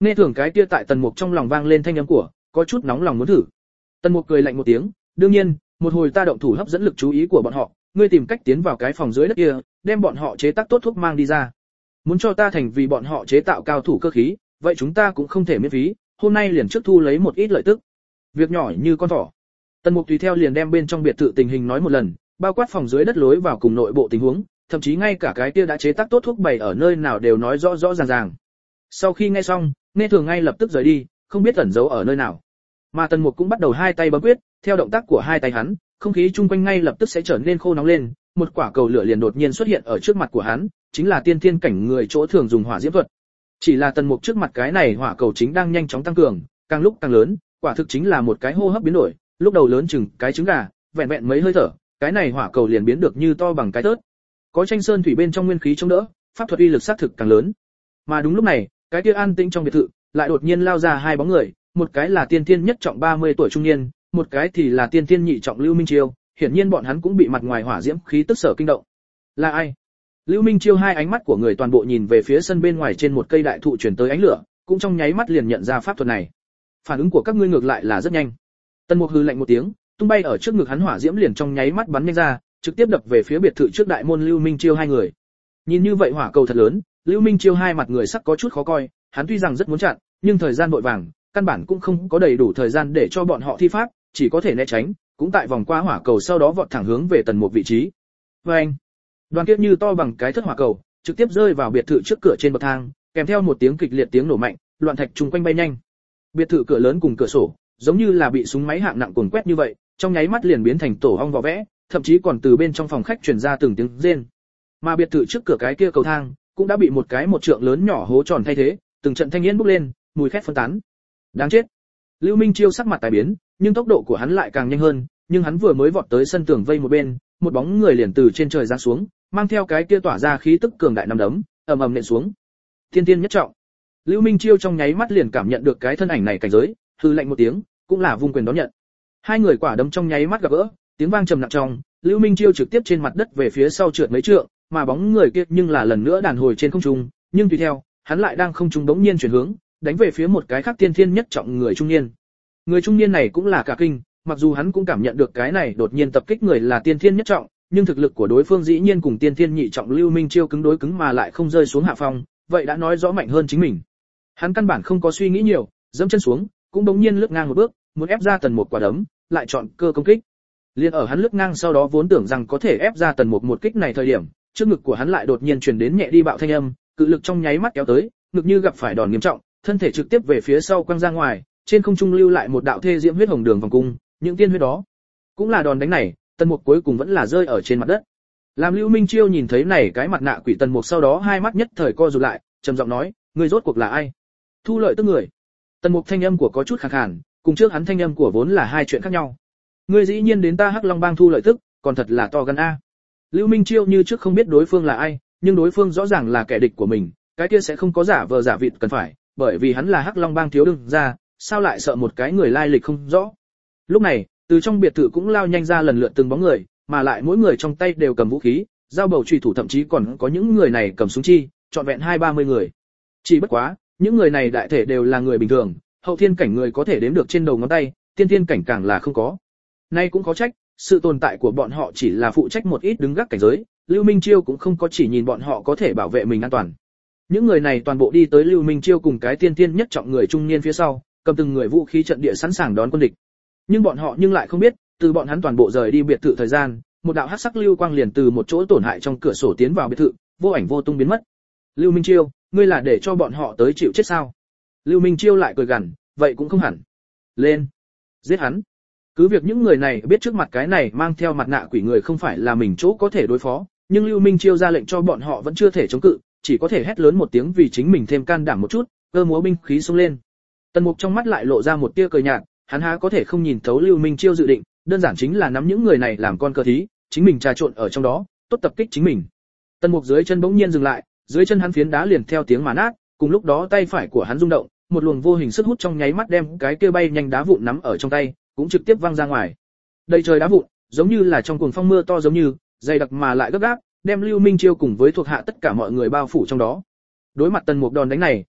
Nghe thường cái kia tại Tần Mục trong lòng vang lên thanh âm của, có chút nóng lòng muốn thử. Tần Mục cười lạnh một tiếng, đương nhiên, một hồi ta động thủ hấp dẫn lực chú ý của bọn họ, ngươi tìm cách tiến vào cái phòng dưới đất kia, đem bọn họ chế tác tốt thuốc mang đi ra. Muốn cho ta thành vì bọn họ chế tạo cao thủ cơ khí, vậy chúng ta cũng không thể miễn phí, hôm nay liền trước thu lấy một ít lợi tức. Việc nhỏ như con thỏ. Tần Mục tùy theo liền đem bên trong biệt thự tình hình nói một lần, bao quát phòng dưới đất lối vào cùng nội bộ tình huống, thậm chí ngay cả cái kia đã chế tác tốt thuốc bày ở nơi nào đều nói rõ rõ ràng ràng. Sau khi nghe xong, Nghe thường ngay lập tức rời đi, không biết ẩn giấu ở nơi nào. Mà Tần Mục cũng bắt đầu hai tay bấm quyết, theo động tác của hai tay hắn, không khí chung quanh ngay lập tức sẽ trở nên khô nóng lên, một quả cầu lửa liền đột nhiên xuất hiện ở trước mặt của hắn, chính là tiên thiên cảnh người chỗ thường dùng hỏa diễm thuật. Chỉ là Tần Mục trước mặt cái này hỏa cầu chính đang nhanh chóng tăng cường, càng lúc càng lớn, quả thực chính là một cái hô hấp biến đổi, lúc đầu lớn chừng cái trứng gà, vẹn vẹn mấy hơi thở, cái này hỏa cầu liền biến được như to bằng cái tớt. Có tranh sơn thủy bên trong nguyên khí chống đỡ, pháp thuật uy lực sát thực càng lớn. Mà đúng lúc này, cái kia an tĩnh trong biệt thự, lại đột nhiên lao ra hai bóng người, một cái là tiên thiên nhất trọng 30 tuổi trung niên, một cái thì là tiên thiên nhị trọng Lưu Minh Chiêu, hiển nhiên bọn hắn cũng bị mặt ngoài hỏa diễm khí tức sở kinh động. Là ai? Lưu Minh Chiêu hai ánh mắt của người toàn bộ nhìn về phía sân bên ngoài trên một cây đại thụ truyền tới ánh lửa, cũng trong nháy mắt liền nhận ra pháp thuật này. Phản ứng của các ngươi ngược lại là rất nhanh. Tần Mục hừ lạnh một tiếng, tung bay ở trước ngực hắn hỏa diễm liền trong nháy mắt bắn nhanh ra, trực tiếp đập về phía biệt thự trước đại môn Lưu Minh Chiêu hai người. Nhìn như vậy hỏa cầu thật lớn, Lưu Minh Chiêu hai mặt người sắc có chút khó coi, hắn tuy rằng rất muốn chặn, nhưng thời gian vội vàng, căn bản cũng không có đầy đủ thời gian để cho bọn họ thi pháp, chỉ có thể né tránh, cũng tại vòng qua hỏa cầu sau đó vọt thẳng hướng về Tần Mục vị trí. Oeng! Đoàn kiếp như to bằng cái thất hỏa cầu, trực tiếp rơi vào biệt thự trước cửa trên bậc thang, kèm theo một tiếng kịch liệt tiếng nổ mạnh, loạn thạch chung quanh bay nhanh. Biệt thự cửa lớn cùng cửa sổ, giống như là bị súng máy hạng nặng cuồng quét như vậy, trong nháy mắt liền biến thành tổ ong vò vẽ, thậm chí còn từ bên trong phòng khách truyền ra từng tiếng rên. Mà biệt thự trước cửa cái kia cầu thang, cũng đã bị một cái một trượng lớn nhỏ hố tròn thay thế, từng trận thanh yên bốc lên, mùi khét phân tán. Đáng chết. Lưu Minh Chiêu sắc mặt tài biến, nhưng tốc độ của hắn lại càng nhanh hơn, nhưng hắn vừa mới vọt tới sân tường vây một bên, một bóng người liền từ trên trời giáng xuống, mang theo cái kia tỏa ra khí tức cường đại năm đấm, ầm ầm nện xuống. Thiên tiên nhất trọng. Lưu Minh Chiêu trong nháy mắt liền cảm nhận được cái thân ảnh này cảnh giới, hừ lạnh một tiếng, cũng là vung quyền đón nhận. Hai người quả đấm trong nháy mắt gặp gỡ, tiếng vang trầm nặng trong, Lưu Minh Chiêu trực tiếp trên mặt đất về phía sau trượt mấy trượng, mà bóng người kia nhưng là lần nữa đàn hồi trên không trung, nhưng tùy theo, hắn lại đang không trung bỗng nhiên chuyển hướng, đánh về phía một cái khác tiên thiên nhất trọng người trung niên. Người trung niên này cũng là cả kinh, mặc dù hắn cũng cảm nhận được cái này đột nhiên tập kích người là tiên thiên nhất trọng, nhưng thực lực của đối phương dĩ nhiên cùng tiên thiên nhị trọng Lưu Minh Chiêu cứng đối cứng mà lại không rơi xuống hạ phong, vậy đã nói rõ mạnh hơn chính mình. Hắn căn bản không có suy nghĩ nhiều, giẫm chân xuống, cũng bỗng nhiên lướt ngang một bước, muốn ép ra Tần Mục quả đấm, lại chọn cơ công kích. Liên ở hắn lướt ngang sau đó vốn tưởng rằng có thể ép ra Tần Mục một kích này thời điểm, trước ngực của hắn lại đột nhiên truyền đến nhẹ đi bạo thanh âm, cự lực trong nháy mắt kéo tới, ngực như gặp phải đòn nghiêm trọng, thân thể trực tiếp về phía sau quăng ra ngoài, trên không trung lưu lại một đạo thê diễm huyết hồng đường vòng cung, những tiên huyết đó, cũng là đòn đánh này, Tần Mục cuối cùng vẫn là rơi ở trên mặt đất. Làm Lưu Minh Chiêu nhìn thấy này cái mặt nạ quỷ Tần Mục sau đó hai mắt nhất thời co rụt lại, trầm giọng nói, ngươi rốt cuộc là ai? Thu lợi tức người. Tần Mục thanh âm của có chút khàn khàn, cùng trước hắn thanh âm của vốn là hai chuyện khác nhau. Ngươi dĩ nhiên đến ta Hắc Long Bang thu lợi tức, còn thật là to gan a. Lưu Minh Chiêu như trước không biết đối phương là ai, nhưng đối phương rõ ràng là kẻ địch của mình, cái kia sẽ không có giả vờ giả vịt cần phải, bởi vì hắn là Hắc Long Bang thiếu đương ra, sao lại sợ một cái người lai lịch không rõ. Lúc này, từ trong biệt thự cũng lao nhanh ra lần lượt từng bóng người, mà lại mỗi người trong tay đều cầm vũ khí, dao bầu chùy thủ, thậm chí còn có những người này cầm súng chi, trọn vẹn 20-30 người. Chỉ bất quá, những người này đại thể đều là người bình thường, hậu thiên cảnh người có thể đếm được trên đầu ngón tay, tiên thiên cảnh càng là không có. Nay cũng có trách, sự tồn tại của bọn họ chỉ là phụ trách một ít đứng gác cảnh giới, Lưu Minh Chiêu cũng không có chỉ nhìn bọn họ có thể bảo vệ mình an toàn. Những người này toàn bộ đi tới Lưu Minh Chiêu cùng cái tiên thiên nhất trọng người trung niên phía sau, cầm từng người vũ khí trận địa sẵn sàng đón quân địch. Nhưng bọn họ lại không biết, từ bọn hắn toàn bộ rời đi biệt thự thời gian, một đạo hắc sắc lưu quang liền từ một chỗ tổn hại trong cửa sổ tiến vào biệt thự, vô ảnh vô tung biến mất. Lưu Minh Chiêu, ngươi là để cho bọn họ tới chịu chết sao? Lưu Minh Chiêu lại cười gằn, vậy cũng không hẳn. Lên, giết hắn. Cứ việc những người này biết trước mặt cái này mang theo mặt nạ quỷ người không phải là mình chỗ có thể đối phó, nhưng Lưu Minh Chiêu ra lệnh cho bọn họ vẫn chưa thể chống cự, chỉ có thể hét lớn một tiếng vì chính mình thêm can đảm một chút, cơ múa binh khí xông lên. Tần Mục trong mắt lại lộ ra một tia cười nhạt, hắn há có thể không nhìn thấu Lưu Minh Chiêu dự định, đơn giản chính là nắm những người này làm con cờ thí, chính mình trà trộn ở trong đó, tốt tập kích chính mình. Tần Mục dưới chân bỗng nhiên dừng lại, dưới chân hắn phiến đá liền theo tiếng mà nát, cùng lúc đó tay phải của hắn rung động, một luồng vô hình sức hút trong nháy mắt đem cái kia bay nhanh đá vụn nắm ở trong tay, cũng trực tiếp văng ra ngoài. Đầy trời đá vụn, giống như là trong cuồng phong mưa to giống như, dày đặc mà lại gấp gáp, đem Lưu Minh Chiêu cùng với thuộc hạ tất cả mọi người bao phủ trong đó. Đối mặt Tần Mục đòn đánh này,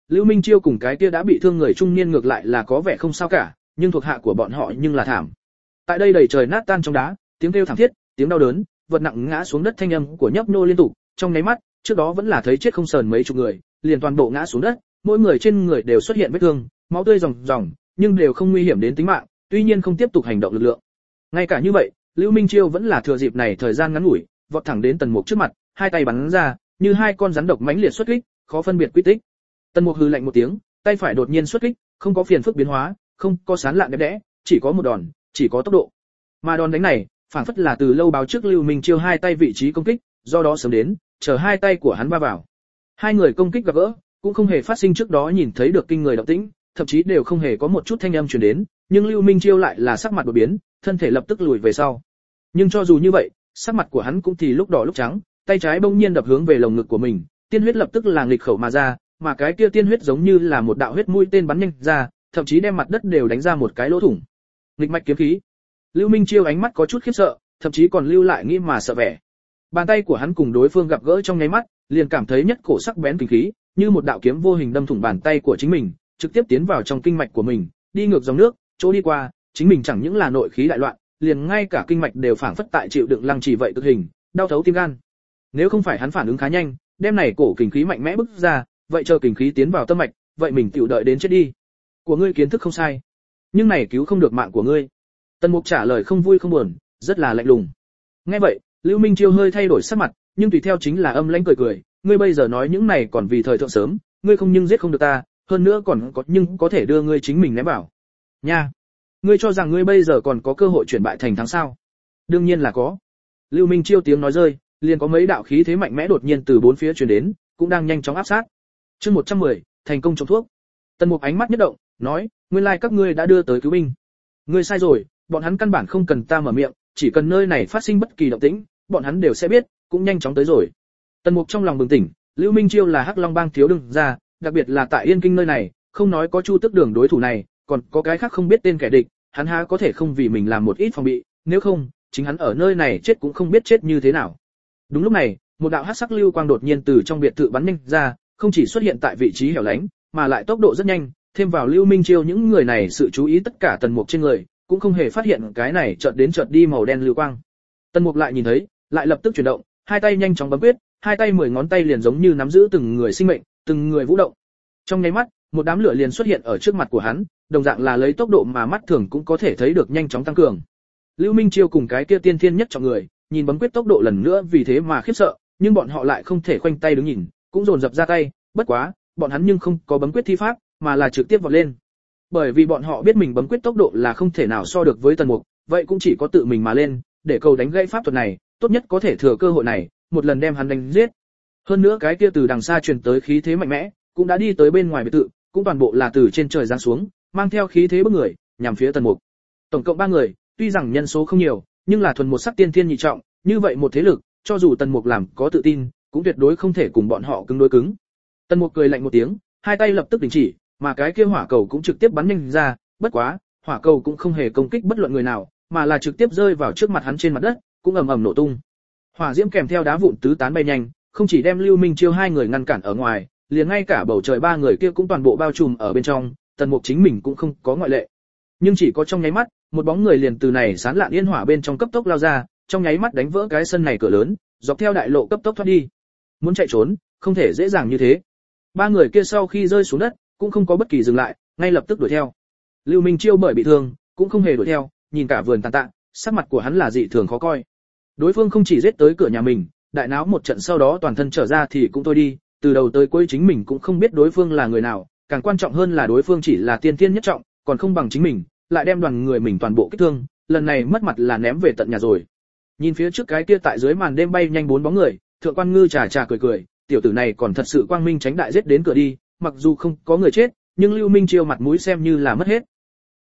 Lưu Minh Chiêu cùng cái kia đã bị thương người trung niên ngược lại là có vẻ không sao cả, nhưng thuộc hạ của bọn họ nhưng là thảm. Tại đây đầy trời nát tan trong đá, tiếng kêu thảm thiết, tiếng đau đớn, vật nặng ngã xuống đất thanh âm của nhấp nô liên tục, trong nháy mắt, trước đó vẫn là thấy chết không sờn mấy chục người, liền toàn bộ ngã xuống đất, mỗi người trên người đều xuất hiện vết thương, máu tươi ròng ròng, nhưng đều không nguy hiểm đến tính mạng, tuy nhiên không tiếp tục hành động lực lượng. Ngay cả như vậy, Lưu Minh Chiêu vẫn là thừa dịp này thời gian ngắn ngủi, vọt thẳng đến Tần Mục trước mặt, hai tay bắn ra, như hai con rắn độc mãnh liệt xuất kích, khó phân biệt quy tích. Tần Mục hừ lạnh một tiếng, tay phải đột nhiên xuất kích, không có phiền phức biến hóa, không có sán lạn đẹp đẽ, chỉ có một đòn, chỉ có tốc độ. Mà đòn đánh này, phảng phất là từ lâu báo trước Lưu Minh Chiêu hai tay vị trí công kích, do đó sớm đến, chờ hai tay của hắn va vào. Hai người công kích gặp gỡ, cũng không hề phát sinh trước đó nhìn thấy được kinh người động tĩnh, thậm chí đều không hề có một chút thanh âm truyền đến, nhưng Lưu Minh Chiêu lại là sắc mặt đột biến, thân thể lập tức lùi về sau. Nhưng cho dù như vậy, sắc mặt của hắn cũng thì lúc đỏ lúc trắng, tay trái bỗng nhiên đập hướng về lồng ngực của mình, tiên huyết lập tức là nghịch khẩu mà ra, mà cái kia tiên huyết giống như là một đạo huyết mũi tên bắn nhanh ra, thậm chí đem mặt đất đều đánh ra một cái lỗ thủng. Nghịch mạch kiếm khí. Lưu Minh Chiêu ánh mắt có chút khiếp sợ, thậm chí còn lưu lại nghi mà sợ vẻ. Bàn tay của hắn cùng đối phương gặp gỡ trong nháy mắt, liền cảm thấy nhất cổ sắc bén kinh khí, như một đạo kiếm vô hình đâm thủng bàn tay của chính mình, trực tiếp tiến vào trong kinh mạch của mình, đi ngược dòng nước, chỗ đi qua, chính mình chẳng những là nội khí đại loạn, liền ngay cả kinh mạch đều phảng phất tại chịu đựng lăng trì vậy cực hình, đau thấu tim gan. Nếu không phải hắn phản ứng khá nhanh, đem này cổ kinh khí mạnh mẽ bức ra, vậy chờ kinh khí tiến vào tâm mạch, vậy mình tiểu đợi đến chết đi. Của ngươi kiến thức không sai, nhưng này cứu không được mạng của ngươi. Tần Mục trả lời không vui không buồn, rất là lạnh lùng. Nghe vậy, Lưu Minh Chiêu hơi thay đổi sắc mặt, nhưng tùy theo chính là âm lãnh cười cười, ngươi bây giờ nói những này còn vì thời thượng sớm, ngươi không nhưng giết không được ta, hơn nữa còn có nhưng có thể đưa ngươi chính mình ném vào. Nha, ngươi cho rằng ngươi bây giờ còn có cơ hội chuyển bại thành thắng sao? Đương nhiên là có. Lưu Minh Chiêu tiếng nói rơi, liền có mấy đạo khí thế mạnh mẽ đột nhiên từ bốn phía truyền đến, cũng đang nhanh chóng áp sát. Chương 110, thành công trồng thuốc. Tần Mục ánh mắt nhất động, nói, nguyên lai các ngươi đã đưa tới cứu binh. Ngươi sai rồi, bọn hắn căn bản không cần ta mở miệng, chỉ cần nơi này phát sinh bất kỳ động tĩnh, bọn hắn đều sẽ biết, cũng nhanh chóng tới rồi. Tần Mục trong lòng bừng tỉnh, Lưu Minh Chiêu là Hắc Long Bang thiếu đương ra, đặc biệt là tại Yên Kinh nơi này, không nói có Chu Tức Đường đối thủ này, còn có cái khác không biết tên kẻ địch, hắn há có thể không vì mình làm một ít phòng bị, nếu không, chính hắn ở nơi này chết cũng không biết chết như thế nào. Đúng lúc này, một đạo hắc sắc lưu quang đột nhiên từ trong biệt thự bắn nhanh ra, không chỉ xuất hiện tại vị trí hẻo lánh, mà lại tốc độ rất nhanh, thêm vào Lưu Minh Chiêu những người này sự chú ý tất cả Tần Mục trên người, cũng không hề phát hiện cái này chợt đến chợt đi màu đen lưu quang. Tần Mục lại nhìn thấy, lại lập tức chuyển động, hai tay nhanh chóng bấm quyết, hai tay 10 ngón tay liền giống như nắm giữ từng người sinh mệnh, từng người vũ động. Trong nháy mắt, một đám lửa liền xuất hiện ở trước mặt của hắn, đồng dạng là lấy tốc độ mà mắt thường cũng có thể thấy được nhanh chóng tăng cường. Lưu Minh Chiêu cùng cái kia tiên thiên nhất trọng người, nhìn bấm quyết tốc độ lần nữa vì thế mà khiếp sợ, nhưng bọn họ lại không thể khoanh tay đứng nhìn, cũng dồn dập ra tay, bất quá, bọn hắn nhưng không có bấm quyết thi pháp, mà là trực tiếp vọt lên. Bởi vì bọn họ biết mình bấm quyết tốc độ là không thể nào so được với Tần Mục, vậy cũng chỉ có tự mình mà lên, để cầu đánh gãy pháp thuật này, tốt nhất có thể thừa cơ hội này, một lần đem hắn đánh giết. Hơn nữa cái kia từ đằng xa truyền tới khí thế mạnh mẽ, cũng đã đi tới bên ngoài biệt thự, cũng toàn bộ là từ trên trời giáng xuống, mang theo khí thế bức người, nhằm phía Tần Mục. Tổng cộng 3 người, tuy rằng nhân số không nhiều, nhưng là thuần một sắc tiên thiên nhị trọng, như vậy một thế lực, cho dù Tần Mục làm có tự tin, cũng tuyệt đối không thể cùng bọn họ cứng đối cứng. Tần Mục cười lạnh một tiếng, hai tay lập tức đình chỉ, mà cái kia hỏa cầu cũng trực tiếp bắn nhanh ra, bất quá, hỏa cầu cũng không hề công kích bất luận người nào, mà là trực tiếp rơi vào trước mặt hắn trên mặt đất, cũng ầm ầm nổ tung. Hỏa diễm kèm theo đá vụn tứ tán bay nhanh, không chỉ đem Lưu Minh Chiêu hai người ngăn cản ở ngoài, liền ngay cả bầu trời 3 người kia cũng toàn bộ bao trùm ở bên trong, Tần Mục chính mình cũng không có ngoại lệ. Nhưng chỉ có trong nháy mắt, một bóng người liền từ này sán lạn yên hỏa bên trong cấp tốc lao ra, trong nháy mắt đánh vỡ cái sân này cửa lớn, dọc theo đại lộ cấp tốc thoát đi. Muốn chạy trốn, không thể dễ dàng như thế. 3 người kia sau khi rơi xuống đất, cũng không có bất kỳ dừng lại, ngay lập tức đuổi theo. Lưu Minh Chiêu bởi bị thương, cũng không hề đuổi theo, nhìn cả vườn tàn tạ, sắc mặt của hắn là dị thường khó coi. Đối phương không chỉ giết tới cửa nhà mình, đại náo một trận sau đó toàn thân trở ra thì cũng thôi đi, từ đầu tới cuối chính mình cũng không biết đối phương là người nào, càng quan trọng hơn là đối phương chỉ là tiên thiên nhất trọng, còn không bằng chính mình, lại đem đoàn người mình toàn bộ kích thương, lần này mất mặt là ném về tận nhà rồi. Nhìn phía trước cái kia tại dưới màn đêm bay nhanh 4 bóng người, Thượng Quan Ngư trà trà cười cười, tiểu tử này còn thật sự quang minh tránh đại giết đến cửa đi, mặc dù không có người chết, nhưng Lưu Minh Chiêu mặt mũi xem như là mất hết.